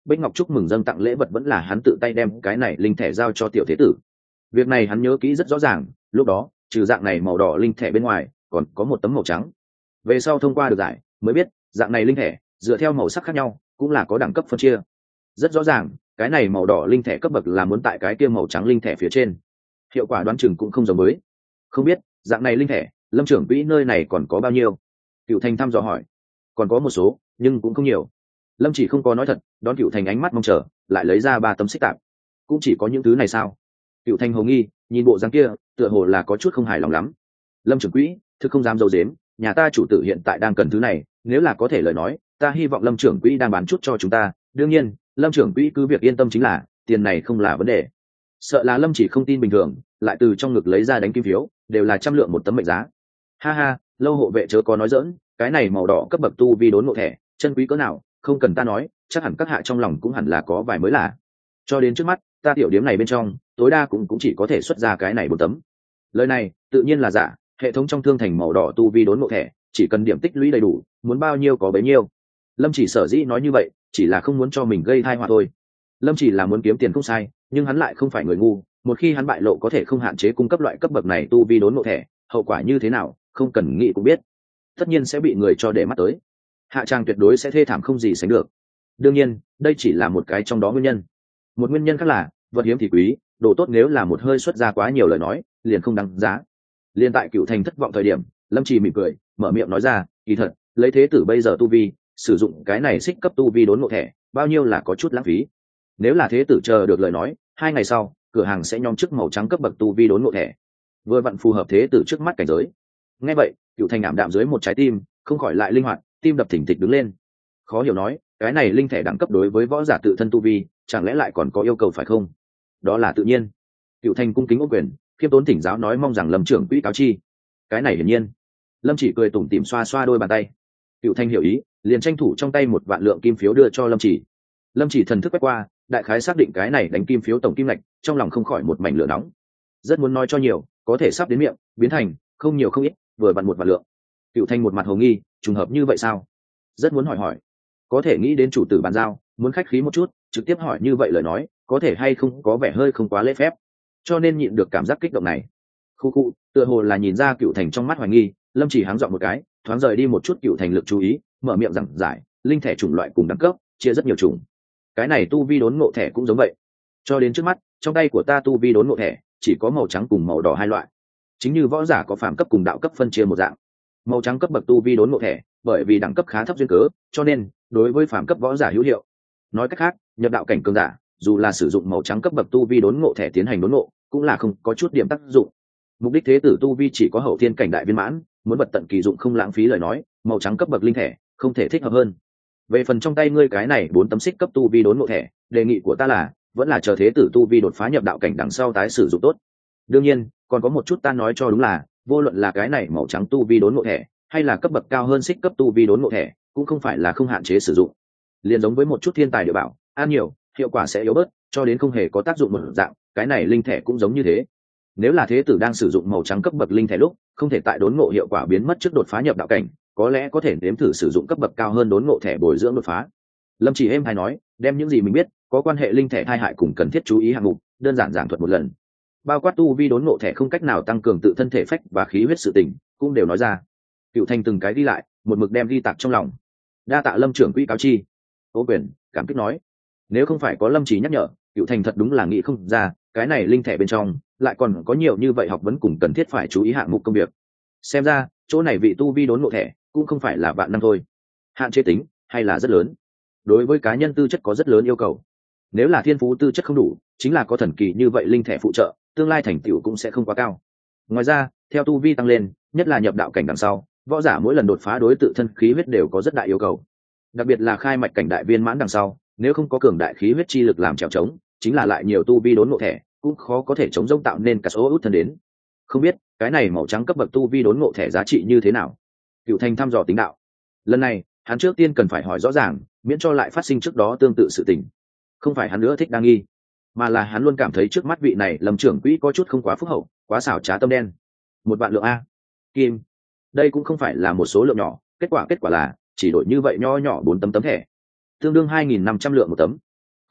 Bích Ngọc chúc mừng dâng tặng lễ vật vẫn là hắn tự tay đem cái này linh thẻ giao cho tiểu thế tử. Việc này hắn nhớ kỹ rất rõ ràng, lúc đó trừ dạng này màu đỏ linh thẻ bên ngoài còn có một tấm màu trắng. Về sau thông qua được giải mới biết dạng này linh thẻ dựa theo màu sắc khác nhau cũng là có đẳng cấp phân chia. Rất rõ ràng cái này màu đỏ linh thẻ cấp bậc là muốn tại cái kia màu trắng linh thẻ phía trên, hiệu quả đoán chừng cũng không giống với. Không biết dạng này linh thẻ Lâm trưởng quỹ nơi này còn có bao nhiêu? Cựu Thành thăm dò hỏi. Còn có một số nhưng cũng không nhiều. Lâm chỉ không có nói thật, đón Cựu Thành ánh mắt mong chờ, lại lấy ra ba tấm xích tạp. Cũng chỉ có những thứ này sao? Cựu Thành hồ nghi nhìn bộ dáng kia tựa hồ là có chút không hài lòng lắm. Lâm trưởng quỹ thực không dám dâu dếm, nhà ta chủ tử hiện tại đang cần thứ này, nếu là có thể lời nói ta hy vọng Lâm trưởng quỹ đang bán chút cho chúng ta. Đương nhiên Lâm trưởng quỹ cứ việc yên tâm, chính là tiền này không là vấn đề. Sợ là Lâm chỉ không tin bình thường, lại từ trong ngực lấy ra đánh kim phiếu, đều là trăm lượng một tấm mệnh giá. Ha ha, Lâu hộ vệ chớ có nói dỡn, cái này màu đỏ cấp bậc tu vi đốn ngộ thẻ chân quý cỡ nào không cần ta nói, chắc hẳn các hạ trong lòng cũng hẳn là có vài mới là. Cho đến trước mắt ta tiểu điếm này bên trong tối đa cũng cũng chỉ có thể xuất ra cái này bốn tấm. Lời này tự nhiên là giả, hệ thống trong thương thành màu đỏ tu vi đốn ngộ thẻ chỉ cần điểm tích lũy đầy đủ, muốn bao nhiêu có bấy nhiêu. Lâm chỉ sở dĩ nói như vậy chỉ là không muốn cho mình gây tai họa thôi. Lâm chỉ là muốn kiếm tiền không sai, nhưng hắn lại không phải người ngu, một khi hắn bại lộ có thể không hạn chế cung cấp loại cấp bậc này tu vi đốn ngộ thẻ, hậu quả như thế nào không cần nghĩ cũng biết, tất nhiên sẽ bị người cho để mắt tới, hạ trang tuyệt đối sẽ thê thảm không gì sánh được. Đương nhiên đây chỉ là một cái trong đó nguyên nhân, một nguyên nhân khác là vật hiếm thì quý, đồ tốt nếu là một hơi xuất ra quá nhiều lời nói liền không đáng giá. Liên tại Cựu Thành thất vọng thời điểm, Lâm Trì mỉm cười mở miệng nói ra, kỳ thật lấy thế tử bây giờ tu vi, sử dụng cái này xích cấp tu vi đốn ngộ thẻ bao nhiêu là có chút lãng phí. Nếu là thế tử chờ được lời nói, hai ngày sau cửa hàng sẽ nhom chức màu trắng cấp bậc tu vi đốn ngộ thẻ, vừa vặn phù hợp thế tử trước mắt cảnh giới. Nghe vậy Cựu Thành ảm đạm dưới một trái tim không khỏi lại linh hoạt, tim đập thình thịch đứng lên. Khó hiểu nói, cái này linh thẻ đẳng cấp đối với võ giả tự thân tu vi chẳng lẽ lại còn có yêu cầu phải không? Đó là tự nhiên. Cựu Thành cung kính ô quyền, khiêm tốn thỉnh giáo nói mong rằng Lâm trưởng quỹ cáo chi. Cái này hiển nhiên. Lâm chỉ cười tủm tỉm xoa xoa đôi bàn tay. Cựu Thành hiểu ý liền tranh thủ trong tay một vạn lượng kim phiếu đưa cho Lâm chỉ. Lâm chỉ thần thức quét qua, đại khái xác định cái này đánh kim phiếu tổng kim ngạch, trong lòng không khỏi một mảnh lửa nóng, rất muốn nói cho nhiều, có thể sắp đến miệng biến thành không nhiều không ít, vừa vặn một vạn lượng. Cựu Thành một mặt hồ nghi, trùng hợp như vậy sao? Rất muốn hỏi hỏi, có thể nghĩ đến chủ tử bàn giao, muốn khách khí một chút, trực tiếp hỏi như vậy lời nói có thể hay không có vẻ hơi không quá lễ phép, cho nên nhịn được cảm giác kích động này. Khu khu, tựa hồ là nhìn ra Cựu Thành trong mắt hoài nghi, Lâm chỉ háng dọn một cái, thoáng rời đi một chút Cựu Thành lực chú ý, mở miệng giảng giải, linh thẻ chủng loại cùng đẳng cấp chia rất nhiều chủng, cái này tu vi đốn ngộ thẻ cũng giống vậy. Cho đến trước mắt trong tay của ta tu vi đốn ngộ thẻ chỉ có màu trắng cùng màu đỏ hai loại, chính như võ giả có phàm cấp cùng đạo cấp phân chia một dạng. Màu trắng cấp bậc tu vi đốn ngộ thẻ bởi vì đẳng cấp khá thấp duyên cớ, cho nên đối với phàm cấp võ giả hữu hiệu. Nói cách khác, nhập đạo cảnh cường giả dù là sử dụng màu trắng cấp bậc tu vi đốn ngộ thẻ tiến hành đốn ngộ cũng là không có chút điểm tác dụng. Mục đích thế tử tu vi chỉ có hậu thiên cảnh đại viên mãn, muốn bật tận kỳ dụng không lãng phí lời nói, màu trắng cấp bậc linh thẻ không thể thích hợp hơn. Về phần trong tay ngươi cái này bốn tấm xích cấp tu vi đốn ngộ thẻ, đề nghị của ta là vẫn là chờ thế tử tu vi đột phá nhập đạo cảnh đằng sau tái sử dụng tốt. Đương nhiên còn có một chút ta nói cho đúng là, vô luận là cái này màu trắng tu vi đốn ngộ thẻ hay là cấp bậc cao hơn xích cấp tu vi đốn ngộ thẻ cũng không phải là không hạn chế sử dụng. Liền giống với một chút thiên tài địa bảo, ăn nhiều hiệu quả sẽ yếu bớt, cho đến không hề có tác dụng một dạng, cái này linh thẻ cũng giống như thế. Nếu là thế tử đang sử dụng màu trắng cấp bậc linh thẻ lúc không thể tại đốn ngộ hiệu quả biến mất trước đột phá nhập đạo cảnh, có lẽ có thể nếm thử sử dụng cấp bậc cao hơn đốn ngộ thẻ bồi dưỡng đột phá. Lâm chỉ êm hay nói, đem những gì mình biết có quan hệ linh thẻ thai hại cùng cần thiết chú ý hạng mục đơn giản giảng thuật một lần, bao quát tu vi đốn ngộ thẻ không cách nào tăng cường tự thân thể phách và khí huyết sự tình cũng đều nói ra. Cựu Thành từng cái đi lại, một mực đem ghi tạc trong lòng. Đa tạ Lâm trưởng quỹ cáo chi. Ô quyền cảm kích nói, nếu không phải có Lâm chỉ nhắc nhở, Cựu Thành thật đúng là nghĩ không ra cái này linh thẻ bên trong lại còn có nhiều như vậy học vấn cùng cần thiết phải chú ý hạng mục công việc. Xem ra chỗ này vị tu vi đốn ngộ thẻ cũng không phải là vạn năm thôi, hạn chế tính hay là rất lớn, đối với cá nhân tư chất có rất lớn yêu cầu. Nếu là thiên phú tư chất không đủ, chính là có thần kỳ như vậy linh thẻ phụ trợ, tương lai thành tựu cũng sẽ không quá cao. Ngoài ra theo tu vi tăng lên, nhất là nhập đạo cảnh đằng sau, võ giả mỗi lần đột phá đối tự thân khí huyết đều có rất đại yêu cầu, đặc biệt là khai mạch cảnh đại viên mãn đằng sau, nếu không có cường đại khí huyết chi lực làm trèo trống, chính là lại nhiều tu vi đốn ngộ thẻ cũng khó có thể chống rông tạo nên cả số út thân đến. Không biết cái này màu trắng cấp bậc tu vi đốn ngộ thẻ giá trị như thế nào? Cựu Thành thăm dò tính đạo. Lần này hắn trước tiên cần phải hỏi rõ ràng, miễn cho lại phát sinh trước đó tương tự sự tình. Không phải hắn nữa thích đa nghi, mà là hắn luôn cảm thấy trước mắt vị này Lâm trưởng quỹ có chút không quá phúc hậu, quá xảo trá tâm đen. Một vạn lượng a kim, đây cũng không phải là một số lượng nhỏ, kết quả kết quả là chỉ đổi như vậy nho nhỏ bốn tấm tấm thẻ, tương đương hai nghìn năm trăm lượng một tấm,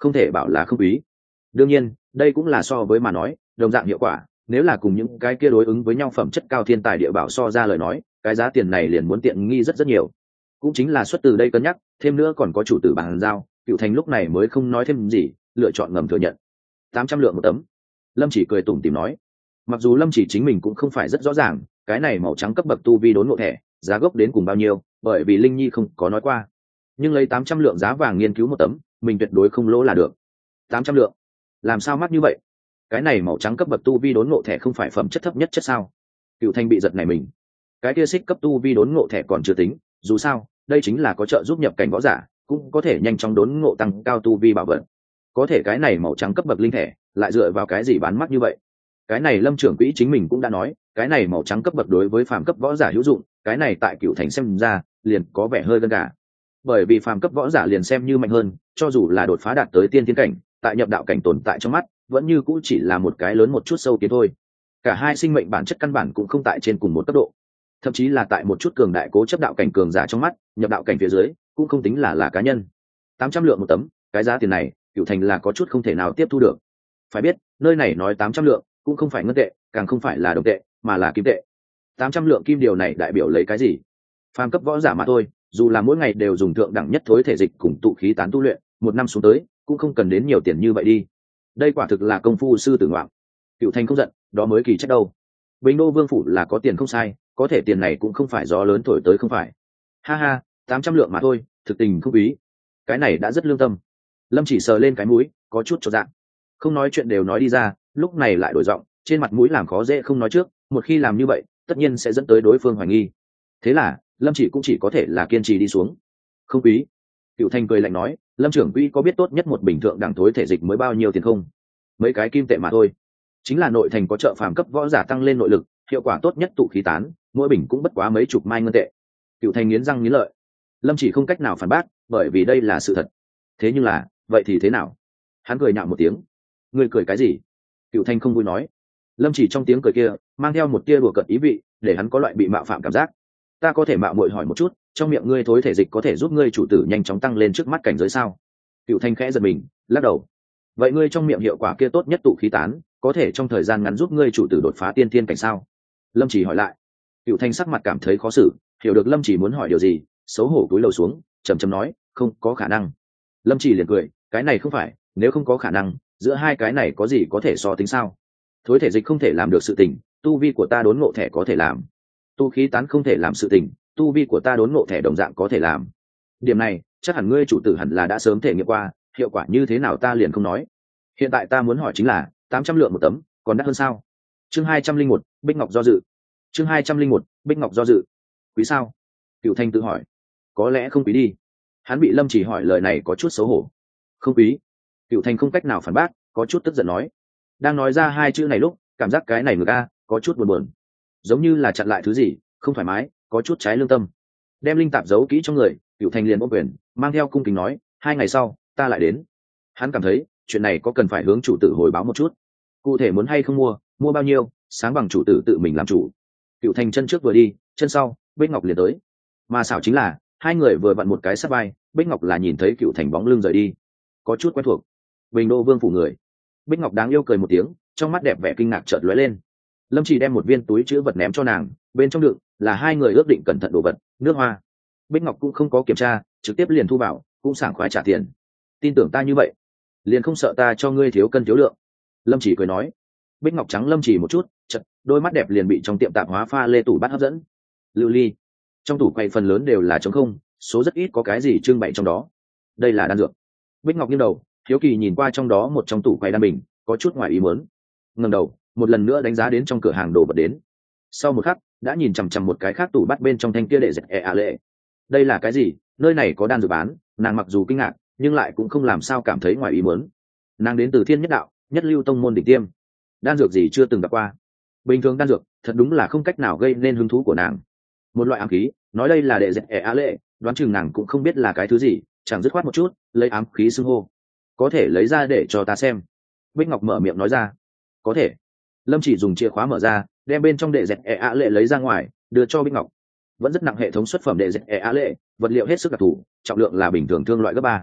không thể bảo là không quý. Đương nhiên đây cũng là so với mà nói đồng dạng hiệu quả, nếu là cùng những cái kia đối ứng với nhau phẩm chất cao thiên tài địa bảo so ra lời nói, cái giá tiền này liền muốn tiện nghi rất rất nhiều. Cũng chính là xuất từ đây cân nhắc, thêm nữa còn có chủ tử bàn giao, Cựu Thành lúc này mới không nói thêm gì, lựa chọn ngầm thừa nhận. Tám trăm lượng một tấm. Lâm Chỉ cười tủm tỉm nói. Mặc dù Lâm Chỉ chính mình cũng không phải rất rõ ràng cái này màu trắng cấp bậc tu vi đốn ngộ thẻ giá gốc đến cùng bao nhiêu, bởi vì Linh Nhi không có nói qua, nhưng lấy tám trăm lượng giá vàng nghiên cứu một tấm, mình tuyệt đối không lỗ là được. Tám trăm lượng làm sao mắc như vậy? Cái này màu trắng cấp bậc tu vi đốn ngộ thẻ không phải phẩm chất thấp nhất chất sao? Cựu Thanh bị giật này mình. Cái kia xích cấp tu vi đốn ngộ thẻ còn chưa tính, dù sao đây chính là có trợ giúp nhập cảnh võ giả, cũng có thể nhanh chóng đốn ngộ tăng cao tu vi bảo vật. Có thể cái này màu trắng cấp bậc linh thẻ lại dựa vào cái gì bán mắc như vậy? Cái này Lâm trưởng quỹ chính mình cũng đã nói, cái này màu trắng cấp bậc đối với phàm cấp võ giả hữu dụng, cái này tại Cựu Thành xem ra liền có vẻ hơi gân gà. Bởi vì phàm cấp võ giả liền xem như mạnh hơn, cho dù là đột phá đạt tới tiên thiên cảnh, tại nhập đạo cảnh tồn tại trong mắt vẫn như cũ chỉ là một cái lớn một chút sâu kiến thôi. Cả hai sinh mệnh bản chất căn bản cũng không tại trên cùng một cấp độ, thậm chí là tại một chút cường đại cố chấp đạo cảnh cường giả trong mắt, nhập đạo cảnh phía dưới cũng không tính là là cá nhân. Tám trăm lượng một tấm, cái giá tiền này Cựu Thành là có chút không thể nào tiếp thu được. Phải biết nơi này nói tám trăm lượng cũng không phải ngân tệ, càng không phải là đồng tệ, mà là kim tệ. Tám trăm lượng kim điều này đại biểu lấy cái gì? Phàm cấp võ giả mà thôi, dù là mỗi ngày đều dùng thượng đẳng nhất thối thể dịch cùng tụ khí tán tu luyện, một năm xuống tới cũng không cần đến nhiều tiền như vậy đi. Đây quả thực là công phu sư tử ngoạm. Cựu Thành không giận, đó mới kỳ trách đâu. Bình Đô Vương phủ là có tiền không sai, có thể tiền này cũng không phải gió lớn thổi tới không phải. Ha ha, tám trăm lượng mà thôi, thực tình không quý. Cái này đã rất lương tâm. Lâm Chỉ sờ lên cái mũi, có chút chột dạ. Không nói chuyện đều nói đi ra, lúc này lại đổi giọng, trên mặt mũi làm khó dễ không nói trước, một khi làm như vậy, tất nhiên sẽ dẫn tới đối phương hoài nghi. Thế là, Lâm Chỉ cũng chỉ có thể là kiên trì đi xuống. Không quý. Cựu Thành cười lạnh nói, Lâm trưởng quỹ có biết tốt nhất một bình thượng đẳng thối thể dịch mới bao nhiêu tiền không? Mấy cái kim tệ mà thôi. Chính là nội thành có trợ phàm cấp võ giả tăng lên nội lực, hiệu quả tốt nhất tụ khí tán, mỗi bình cũng bất quá mấy chục mai ngân tệ. Cựu Thành nghiến răng nghiến lợi. Lâm Chỉ không cách nào phản bác, bởi vì đây là sự thật. Thế nhưng là, vậy thì thế nào? Hắn cười nhạo một tiếng. Ngươi cười cái gì? Cựu Thành không vui nói. Lâm Chỉ trong tiếng cười kia mang theo một tia đùa cợt ý vị, để hắn có loại bị mạo phạm cảm giác. Ta có thể mạo muội hỏi một chút, trong miệng ngươi thối thể dịch có thể giúp ngươi chủ tử nhanh chóng tăng lên trước mắt cảnh giới sao? Cựu Thành khẽ giật mình, lắc đầu. Vậy ngươi trong miệng hiệu quả kia tốt nhất tụ khí tán, có thể trong thời gian ngắn giúp ngươi chủ tử đột phá tiên thiên cảnh sao? Lâm Chỉ hỏi lại. Cựu Thành sắc mặt cảm thấy khó xử, hiểu được Lâm Chỉ muốn hỏi điều gì, xấu hổ cúi đầu xuống, trầm trầm nói, không có khả năng. Lâm Chỉ liền cười, cái này không phải, nếu không có khả năng, giữa hai cái này có gì có thể so tính sao? Thối thể dịch không thể làm được sự tình, tu vi của ta đốn ngộ thẻ có thể làm. Tu khí tán không thể làm sự tình, tu vi của ta đốn ngộ thẻ đồng dạng có thể làm. Điểm này chắc hẳn ngươi chủ tử hẳn là đã sớm thể nghiệm qua, hiệu quả như thế nào ta liền không nói. Hiện tại ta muốn hỏi chính là tám trăm lượng một tấm còn đắt hơn sao? Chương hai trăm linh một, Bích Ngọc do dự. Chương hai trăm linh một, Bích Ngọc do dự. Quý sao? Cựu Thanh tự hỏi. Có lẽ không quý đi. Hắn bị Lâm Chỉ hỏi lời này có chút xấu hổ. Không quý. Cựu Thanh không cách nào phản bác, có chút tức giận nói. Đang nói ra hai chữ này lúc, cảm giác cái này ngược a, có chút buồn buồn. Giống như là chặn lại thứ gì, không thoải mái, có chút trái lương tâm. Đem linh tạp giấu kỹ trong người, Cựu Thanh liền ôm quyền, mang theo cung kính nói, hai ngày sau ta lại đến. Hắn cảm thấy chuyện này có cần phải hướng chủ tử hồi báo một chút. Cụ thể muốn hay không mua, mua bao nhiêu, sáng bằng chủ tử tự mình làm chủ. Cựu Thanh chân trước vừa đi, chân sau Bích Ngọc liền tới. Mà xảo chính là hai người vừa vặn một cái sát vai, Bích Ngọc là nhìn thấy Cựu Thành bóng lưng rời đi, có chút quen thuộc. Bình Đô Vương phủ người. Bích Ngọc đáng yêu cười một tiếng, trong mắt đẹp vẻ kinh ngạc chợt lóe lên. Lâm Chỉ đem một viên túi chứa vật ném cho nàng, bên trong đựng là hai người ước định cẩn thận đồ vật, nước hoa. Bích Ngọc cũng không có kiểm tra, trực tiếp liền thu vào, cũng sảng khoái trả tiền. Tin tưởng ta như vậy, liền không sợ ta cho ngươi thiếu cân thiếu lượng. Lâm Chỉ cười nói. Bích Ngọc trắng Lâm Chỉ một chút, chật, đôi mắt đẹp liền bị trong tiệm tạp hóa pha lê tủ bát hấp dẫn. Lưu ly, trong tủ quầy phần lớn đều là trống không, số rất ít có cái gì trưng bày trong đó. Đây là đan dược. Bích Ngọc nghiêng đầu, hiếu kỳ nhìn qua trong đó một trong tủ quầy đan bình, có chút ngoài ý muốn. Ngẩng đầu, một lần nữa đánh giá đến trong cửa hàng đồ vật đến. Sau một khắc, đã nhìn chằm chằm một cái khác tủ bát bên trong thanh kia đệ dẹt e a lệ. Đây là cái gì? Nơi này có đan dược bán, nàng mặc dù kinh ngạc, nhưng lại cũng không làm sao cảm thấy ngoài ý muốn. Nàng đến từ Thiên Nhất Đạo, Nhất Lưu Tông môn đỉnh tiêm. Đan dược gì chưa từng gặp qua. Bình thường đan dược, thật đúng là không cách nào gây nên hứng thú của nàng. Một loại ám khí, nói đây là đệ dẹt e a lệ, đoán chừng nàng cũng không biết là cái thứ gì, chẳng dứt khoát một chút, lấy ám khí xưng hô. Có thể lấy ra để cho ta xem. Bích Ngọc mở miệng nói ra. Có thể. Lâm Chỉ dùng chìa khóa mở ra, đem bên trong đệ dẹt e a lệ lấy ra ngoài, đưa cho Bích Ngọc. Vẫn rất nặng, hệ thống xuất phẩm đệ dẹt e a lệ, vật liệu hết sức đặc thù, trọng lượng là bình thường thương loại gấp ba.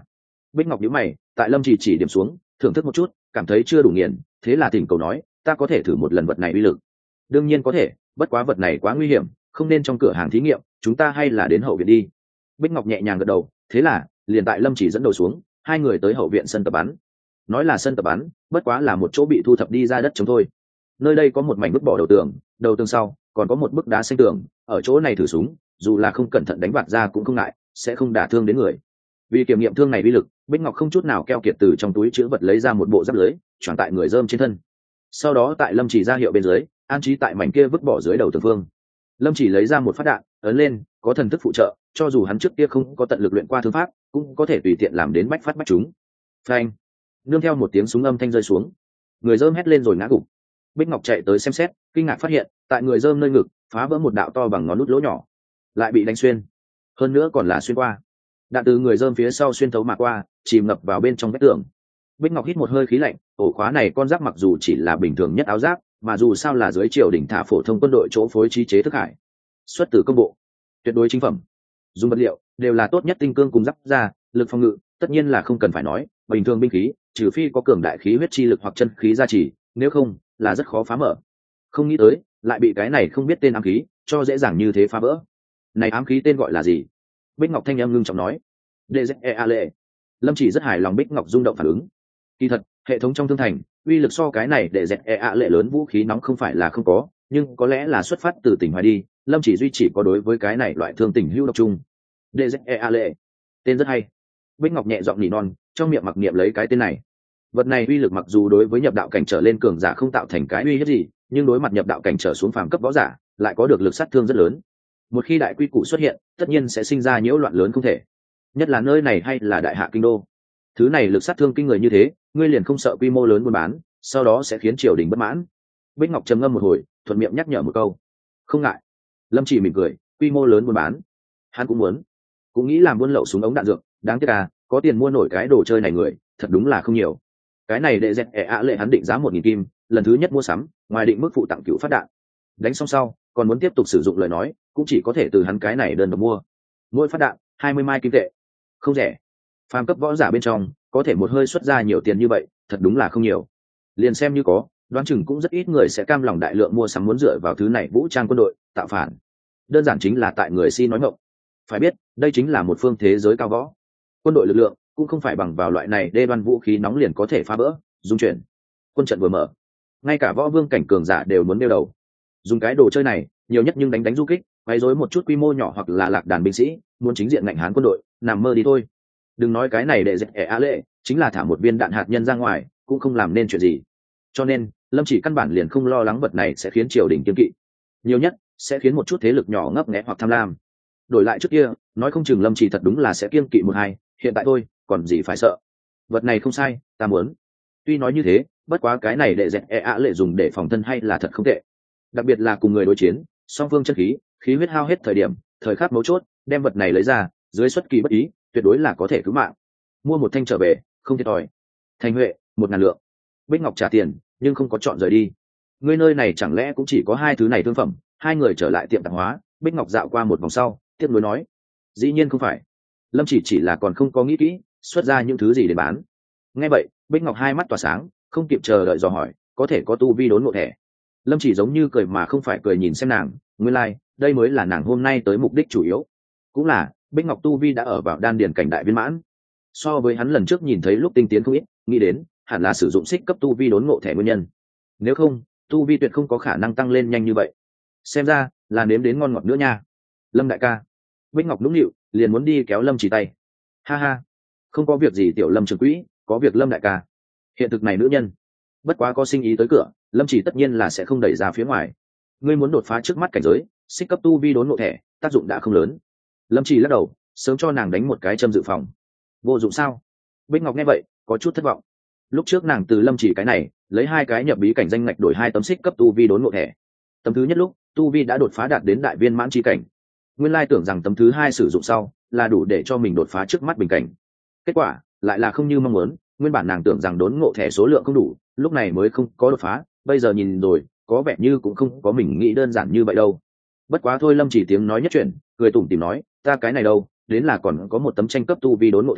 Bích Ngọc nhíu mày, tại lâm chỉ chỉ điểm xuống thưởng thức một chút, cảm thấy chưa đủ nghiền, thế là thỉnh cầu nói, ta có thể thử một lần vật này uy lực. Đương nhiên có thể, bất quá vật này quá nguy hiểm, không nên trong cửa hàng thí nghiệm, chúng ta hay là đến hậu viện đi. Bích Ngọc nhẹ nhàng gật đầu, thế là liền tại lâm chỉ dẫn đầu xuống, hai người tới hậu viện sân tập bắn. Nói là sân tập bắn, bất quá là một chỗ bị thu thập đi ra đất trống thôi. Nơi đây có một mảnh vứt bỏ đầu tường, đầu tường sau còn có một bức đá xanh tường, ở chỗ này thử súng, dù là không cẩn thận đánh bạt ra cũng không ngại, sẽ không đả thương đến người. Vì kiểm nghiệm thương này uy lực, Bích Ngọc không chút nào keo kiệt từ trong túi chứa vật lấy ra một bộ giáp lưới, choàng tại người rơm trên thân. Sau đó tại lâm chỉ ra hiệu bên dưới, an trí tại mảnh kia vứt bỏ dưới đầu tường phương. Lâm chỉ lấy ra một phát đạn, ấn lên, có thần thức phụ trợ, cho dù hắn trước kia không có tận lực luyện qua thương pháp, cũng có thể tùy tiện làm đến bách phát bách trúng. Phanh! Nương theo một tiếng súng âm thanh rơi xuống, người rơm hét lên rồi ngã gục. Bích Ngọc chạy tới xem xét, kinh ngạc phát hiện, tại người rơm nơi ngực, phá vỡ một đạo to bằng ngón nút lỗ nhỏ, lại bị đánh xuyên, hơn nữa còn là xuyên qua. Đạn từ người rơm phía sau xuyên thấu mà qua, chìm ngập vào bên trong vách tường. Bích Ngọc hít một hơi khí lạnh, ổ khóa này con giáp mặc dù chỉ là bình thường nhất áo giáp, mà dù sao là dưới triều đỉnh thả phổ thông quân đội chỗ phối trí chế thức hải, xuất từ công bộ, tuyệt đối chính phẩm, dùng vật liệu đều là tốt nhất tinh cương cùng giáp da, lực phòng ngự tất nhiên là không cần phải nói, bình thường binh khí trừ phi có cường đại khí huyết chi lực hoặc chân khí gia trì, nếu không là rất khó phá mở. Không nghĩ tới lại bị cái này không biết tên ám khí cho dễ dàng như thế phá vỡ. Này ám khí tên gọi là gì? Bích Ngọc thanh âm ngưng trọng nói. đê dét e a lệ. Lâm chỉ rất hài lòng Bích Ngọc rung động phản ứng. Kỳ thật hệ thống trong thương thành uy lực so cái này để dẹt e a lệ lớn vũ khí nóng không phải là không có, nhưng có lẽ là xuất phát từ tình hoài đi, Lâm chỉ duy chỉ có đối với cái này loại thương tình hữu độc chung. đê dét e a lệ, tên rất hay. Bích Ngọc nhẹ giọng nỉ non, trong miệng mặc niệm lấy cái tên này. Vật này uy lực mặc dù đối với nhập đạo cảnh trở lên cường giả không tạo thành cái uy hiếp gì, nhưng đối mặt nhập đạo cảnh trở xuống phàm cấp võ giả lại có được lực sát thương rất lớn. Một khi đại quy củ xuất hiện, tất nhiên sẽ sinh ra nhiễu loạn lớn không thể, nhất là nơi này hay là đại hạ kinh đô. Thứ này lực sát thương kinh người như thế, ngươi liền không sợ quy mô lớn buôn bán, sau đó sẽ khiến triều đình bất mãn? Bích Ngọc trầm ngâm một hồi, thuận miệng nhắc nhở một câu. Không ngại. Lâm chỉ mỉm cười, quy mô lớn buôn bán, hắn cũng muốn, cũng nghĩ làm buôn lậu súng ống đạn dược, đáng tiếc à, có tiền mua nổi cái đồ chơi này người thật đúng là không nhiều. Cái này đệ dẹt ẻ ạ lệ hắn định giá một nghìn kim, lần thứ nhất mua sắm, ngoài định mức phụ tặng cựu phát đạn. Đánh xong sau, còn muốn tiếp tục sử dụng lời nói, cũng chỉ có thể từ hắn cái này đơn độc mua. Mỗi phát đạn hai mươi mai kim tệ, không rẻ. Phàm cấp võ giả bên trong có thể một hơi xuất ra nhiều tiền như vậy, thật đúng là không nhiều. Liền xem như có, đoán chừng cũng rất ít người sẽ cam lòng đại lượng mua sắm muốn dựa vào thứ này vũ trang quân đội, tạo phản. Đơn giản chính là tại người si nói ngọng. Phải biết, đây chính là một phương thế giới cao võ. Quân đội lực lượng cũng không phải bằng vào loại này đê đoan vũ khí nóng liền có thể phá vỡ, dung chuyển. Quân trận vừa mở, ngay cả võ vương cảnh cường giả đều muốn đeo đầu. Dùng cái đồ chơi này, nhiều nhất nhưng đánh đánh du kích, quấy rối một chút quy mô nhỏ hoặc là lạc đàn binh sĩ, muốn chính diện ngạnh hán quân đội, nằm mơ đi thôi. Đừng nói cái này để dẹp ẻ á lệ, chính là thả một viên đạn hạt nhân ra ngoài, cũng không làm nên chuyện gì. Cho nên, Lâm chỉ căn bản liền không lo lắng vật này sẽ khiến triều đình kiêng kỵ. Nhiều nhất sẽ khiến một chút thế lực nhỏ ngấp nghé hoặc tham lam. Đổi lại trước kia, nói không chừng Lâm chỉ thật đúng là sẽ kiêng kỵ một hai, hiện tại thôi, còn gì phải sợ. Vật này không sai, ta muốn. Tuy nói như thế, bất quá cái này để dẹp ẻ á lệ dùng để phòng thân hay là thật không tệ. Đặc biệt là cùng người đối chiến, song phương chân khí, khí huyết hao hết thời điểm, thời khắc mấu chốt, đem vật này lấy ra, dưới xuất kỳ bất ý, tuyệt đối là có thể cứu mạng. Mua một thanh trở về, không thiệt thòi. Thành Huệ, một ngàn lượng. Bích Ngọc trả tiền, nhưng không có chọn rời đi. Ngươi nơi này chẳng lẽ cũng chỉ có hai thứ này thương phẩm? Hai người trở lại tiệm tạp hóa, Bích Ngọc dạo qua một vòng sau, tiếp nối nói: dĩ nhiên không phải. Lâm chỉ chỉ là còn không có nghĩ kỹ, xuất ra những thứ gì để bán. Nghe vậy, Bích Ngọc hai mắt tỏa sáng, không kịp chờ đợi dò hỏi: có thể có tu vi đốn ngộ thẻ? Lâm chỉ giống như cười mà không phải cười nhìn xem nàng, nguyên lai, like, đây mới là nàng hôm nay tới mục đích chủ yếu. Cũng là, Bích Ngọc tu vi đã ở vào đan điền cảnh đại viên mãn. So với hắn lần trước nhìn thấy lúc tinh tiến không ít, nghĩ đến hẳn là sử dụng xích cấp tu vi đốn ngộ thẻ nguyên nhân. Nếu không, tu vi tuyệt không có khả năng tăng lên nhanh như vậy. Xem ra là nếm đến ngon ngọt nữa nha. Lâm đại ca. Bích Ngọc nũng nịu, liền muốn đi kéo Lâm chỉ tay. Ha ha, không có việc gì tiểu Lâm trưởng quỹ, có việc Lâm đại ca. Hiện thực này nữ nhân, bất quá có sinh ý tới cửa, Lâm chỉ tất nhiên là sẽ không đẩy ra phía ngoài. Ngươi muốn đột phá trước mắt cảnh giới, xích cấp tu vi đốn ngộ thẻ, tác dụng đã không lớn. Lâm chỉ lắc đầu, sớm cho nàng đánh một cái châm dự phòng. Vô dụng sao? Bích Ngọc nghe vậy, có chút thất vọng. Lúc trước nàng từ Lâm chỉ cái này lấy hai cái nhập bí cảnh danh ngạch đổi hai tấm xích cấp tu vi đốn ngộ thẻ. Tấm thứ nhất lúc tu vi đã đột phá đạt đến đại viên mãn chi cảnh, nguyên lai tưởng rằng tấm thứ hai sử dụng sau là đủ để cho mình đột phá trước mắt bình cảnh. Kết quả lại là không như mong muốn. Nguyên bản nàng tưởng rằng đốn ngộ thẻ số lượng không đủ, lúc này mới không có đột phá, bây giờ nhìn rồi có vẻ như cũng không có mình nghĩ đơn giản như vậy đâu. Bất quá thôi, Lâm chỉ tiếng nói nhất chuyện, cười tủm tỉm nói: ta cái này đâu, đến là còn có một tấm tranh cấp tu vi đốn ngộ thẻ,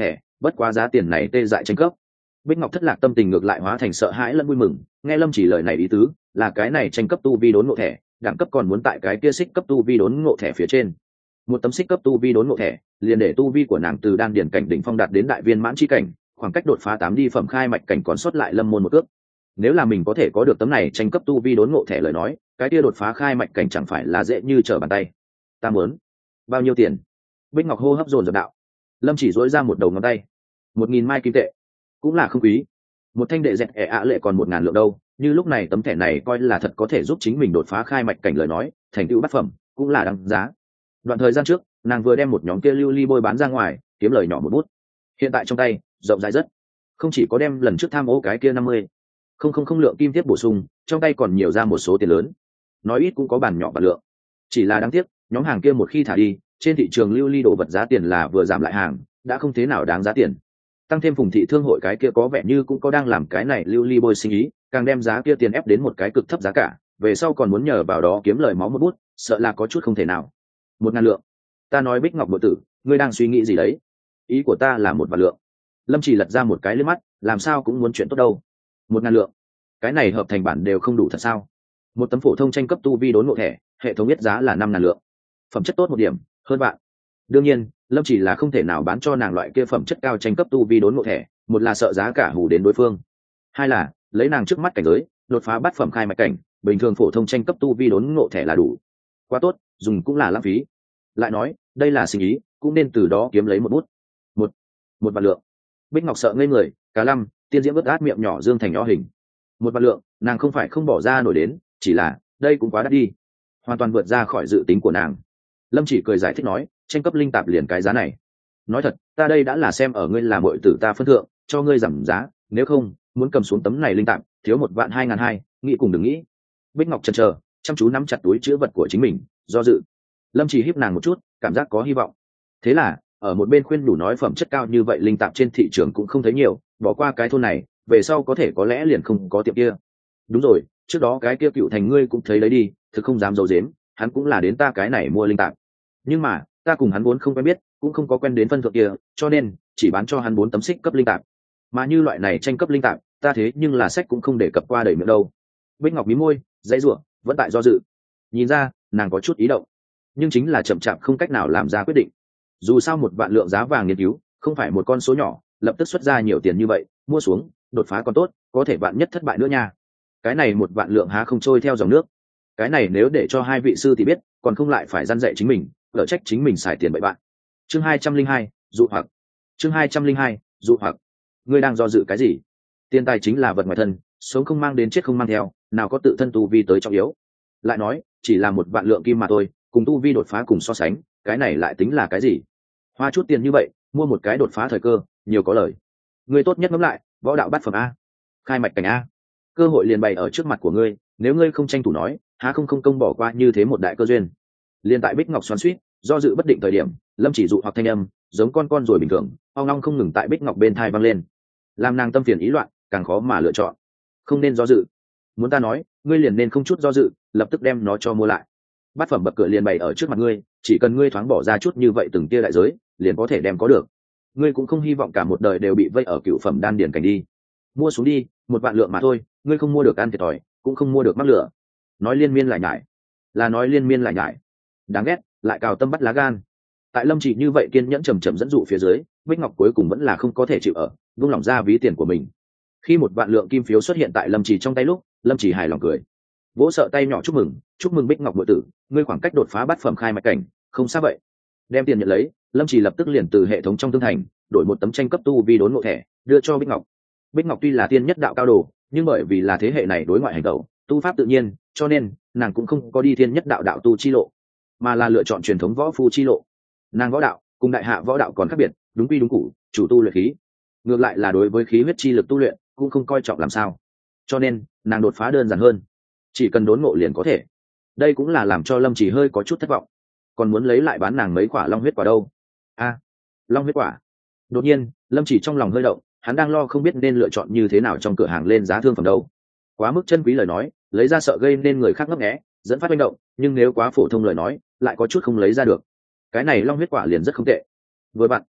bất quá giá tiền này tê dại tranh cấp. Bích Ngọc thất lạc tâm tình ngược lại hóa thành sợ hãi lẫn vui mừng, nghe Lâm Chỉ lời này ý tứ là cái này tranh cấp tu vi đốn ngộ thẻ, đẳng cấp còn muốn tại cái kia xích cấp tu vi đốn ngộ thẻ phía trên. Một tấm xích cấp tu vi đốn ngộ thẻ, liền để tu vi của nàng từ đan điển cảnh đỉnh phong đạt đến đại viên mãn chi cảnh, khoảng cách đột phá tám đi phẩm khai mạch cảnh còn sót lại lâm môn một cước. Nếu là mình có thể có được tấm này tranh cấp tu vi đốn ngộ thẻ lời nói, cái kia đột phá khai mạch cảnh chẳng phải là dễ như trở bàn tay. Ta muốn bao nhiêu tiền? Bích Ngọc hô hấp dồn dập đạo. Lâm Chỉ dỗi ra một đầu ngón tay. Một nghìn mai kim tệ, cũng là không quý. Một thanh đệ dẹt ẻ ạ lệ còn một ngàn lượng đâu, như lúc này tấm thẻ này coi là thật có thể giúp chính mình đột phá khai mạch cảnh lời nói, thành tựu bát phẩm cũng là đáng giá. Đoạn thời gian trước, nàng vừa đem một nhóm kia lưu ly bôi bán ra ngoài, kiếm lời nhỏ một bút. Hiện tại trong tay rộng rãi rất, không chỉ có đem lần trước tham ô cái kia năm mươi không không không lượng kim tiếp bổ sung, trong tay còn nhiều ra một số tiền lớn. Nói ít cũng có bàn nhỏ và lượng. Chỉ là đáng tiếc, nhóm hàng kia một khi thả đi, trên thị trường lưu ly đồ vật giá tiền là vừa giảm lại hàng, đã không thế nào đáng giá tiền. Tăng thêm Phùng thị thương hội cái kia có vẻ như cũng có đang làm cái này lưu ly bôi sinh ý, càng đem giá kia tiền ép đến một cái cực thấp giá cả, về sau còn muốn nhờ vào đó kiếm lời máu một bút, sợ là có chút không thể nào. Một ngàn lượng. Ta nói Bích Ngọc muội tử, ngươi đang suy nghĩ gì đấy? Ý của ta là một vạn lượng. Lâm Chỉ lật ra một cái liếc mắt, làm sao cũng muốn chuyện tốt đâu. Một ngàn lượng, cái này hợp thành bản đều không đủ thật sao? Một tấm phổ thông tranh cấp tu vi đốn ngộ thẻ, hệ thống biết giá là năm ngàn lượng, phẩm chất tốt một điểm, hơn vạn. Đương nhiên, Lâm Chỉ là không thể nào bán cho nàng loại kia phẩm chất cao tranh cấp tu vi đốn ngộ thẻ, một là sợ giá cả hù đến đối phương, hai là lấy nàng trước mắt cảnh giới, đột phá bát phẩm khai mạch cảnh, bình thường phổ thông tranh cấp tu vi đốn ngộ thẻ là đủ. Quá tốt, dùng cũng là lãng phí. Lại nói, đây là sinh ý, cũng nên từ đó kiếm lấy một bút. Một, một vạn lượng. Bích Ngọc sợ ngây người, cá lăm, tiên diễm vớt át miệng nhỏ dương thành nhỏ hình. Một vạn lượng, nàng không phải không bỏ ra nổi đến, chỉ là đây cũng quá đắt đi, hoàn toàn vượt ra khỏi dự tính của nàng. Lâm Chỉ cười giải thích nói, tranh cấp linh tạp liền cái giá này. Nói thật, ta đây đã là xem ở ngươi là muội tử ta phân thượng, cho ngươi giảm giá, nếu không, muốn cầm xuống tấm này linh tạp, thiếu một vạn hai ngàn hai, nghĩ cùng đừng nghĩ. Bích Ngọc chần chờ, chăm chú nắm chặt túi chứa vật của chính mình, do dự. Lâm Chỉ híp nàng một chút, cảm giác có hy vọng. Thế là, ở một bên khuyên đủ nói phẩm chất cao như vậy linh tạp trên thị trường cũng không thấy nhiều, bỏ qua cái thôn này, về sau có thể có lẽ liền không có tiệm kia. Đúng rồi, trước đó cái kia Cựu Thành ngươi cũng thấy lấy đi, thực không dám giấu giếm, hắn cũng là đến ta cái này mua linh tạp. Nhưng mà, ta cùng hắn vốn không quen biết, cũng không có quen đến phân thượng kia, cho nên chỉ bán cho hắn bốn tấm xích cấp linh tạp. Mà như loại này tranh cấp linh tạp, ta thế nhưng là sách cũng không để cập qua đầy miệng đâu. Bích Ngọc mí môi, dãy rủa, vẫn tại do dự. Nhìn ra, nàng có chút ý động, nhưng chính là chậm chạp không cách nào làm ra quyết định. Dù sao một vạn lượng giá vàng nghiên cứu, không phải một con số nhỏ, lập tức xuất ra nhiều tiền như vậy, mua xuống, đột phá còn tốt, có thể vạn nhất thất bại nữa nha. Cái này một vạn lượng há không trôi theo dòng nước. Cái này nếu để cho hai vị sư thì biết, còn không lại phải răn dạy chính mình, lỡ trách chính mình xài tiền bậy bạn. Chương hai trăm linh hai, dụ hoặc. Chương hai trăm linh hai, dụ hoặc. Ngươi đang do dự cái gì? Tiền tài chính là vật ngoài thân, sống không mang đến chết không mang theo, nào có tự thân tu vi tới trọng yếu. Lại nói, chỉ là một vạn lượng kim mà thôi, cùng tu vi đột phá cùng so sánh, cái này lại tính là cái gì? Hoa chút tiền như vậy, mua một cái đột phá thời cơ, nhiều có lời. Ngươi tốt nhất ngẫm lại, võ đạo bát phẩm a, khai mạch cảnh a, cơ hội liền bày ở trước mặt của ngươi, nếu ngươi không tranh thủ nói, há không không công bỏ qua như thế một đại cơ duyên. Liên tại Bích Ngọc xoắn xuýt, do dự bất định thời điểm, Lâm Chỉ dụ hoặc thanh âm, giống con con rồi bình thường, ong ong không ngừng tại Bích Ngọc bên thai vang lên, làm nàng tâm phiền ý loạn, càng khó mà lựa chọn. Không nên do dự. Muốn ta nói, ngươi liền nên không chút do dự, lập tức đem nó cho mua lại. Bát phẩm bậc cửa liền bày ở trước mặt ngươi, chỉ cần ngươi thoáng bỏ ra chút như vậy từng tia đại giới, liền có thể đem có được. Ngươi cũng không hy vọng cả một đời đều bị vây ở cựu phẩm đan điển cảnh đi. Mua xuống đi, một vạn lượng mà thôi, ngươi không mua được ăn thiệt thòi, cũng không mua được mắc lửa. Nói liên miên lại nhải, là nói liên miên lại nhải. Đáng ghét, lại cào tâm bắt lá gan. Tại Lâm Chỉ như vậy kiên nhẫn chầm chậm dẫn dụ phía dưới, Bích Ngọc cuối cùng vẫn là không có thể chịu ở, buông lỏng ra ví tiền của mình. Khi một vạn lượng kim phiếu xuất hiện tại Lâm Chỉ trong tay lúc, Lâm Chỉ hài lòng cười, vỗ sợ tay nhỏ chúc mừng, chúc mừng Bích Ngọc muội tử, ngươi khoảng cách đột phá bát phẩm khai mạch cảnh, không xa vậy. Đem tiền nhận lấy, Lâm Chỉ lập tức liền từ hệ thống trong tương thành đổi một tấm tranh cấp tu vi đốn ngộ thẻ, đưa cho Bích Ngọc. Bích Ngọc tuy là tiên nhất đạo cao đồ, nhưng bởi vì là thế hệ này đối ngoại hành tẩu, tu pháp tự nhiên, cho nên nàng cũng không có đi thiên nhất đạo đạo tu chi lộ, mà là lựa chọn truyền thống võ phu chi lộ. Nàng võ đạo cùng đại hạ võ đạo còn khác biệt, đúng quy đúng củ, chủ tu luyện khí, ngược lại là đối với khí huyết chi lực tu luyện cũng không coi trọng làm sao, cho nên nàng đột phá đơn giản hơn, chỉ cần đốn ngộ liền có thể. Đây cũng là làm cho Lâm Chỉ hơi có chút thất vọng, còn muốn lấy lại bán nàng mấy quả long huyết quả đâu. A, long huyết quả. Đột nhiên Lâm Chỉ trong lòng hơi động, hắn đang lo không biết nên lựa chọn như thế nào trong cửa hàng lên giá thương phẩm đâu. Quá mức chân quý lời nói, lấy ra sợ gây nên người khác ngấp nghé, dẫn phát manh động, nhưng nếu quá phổ thông lời nói, lại có chút không lấy ra được. Cái này long huyết quả liền rất không tệ. Vừa bạn,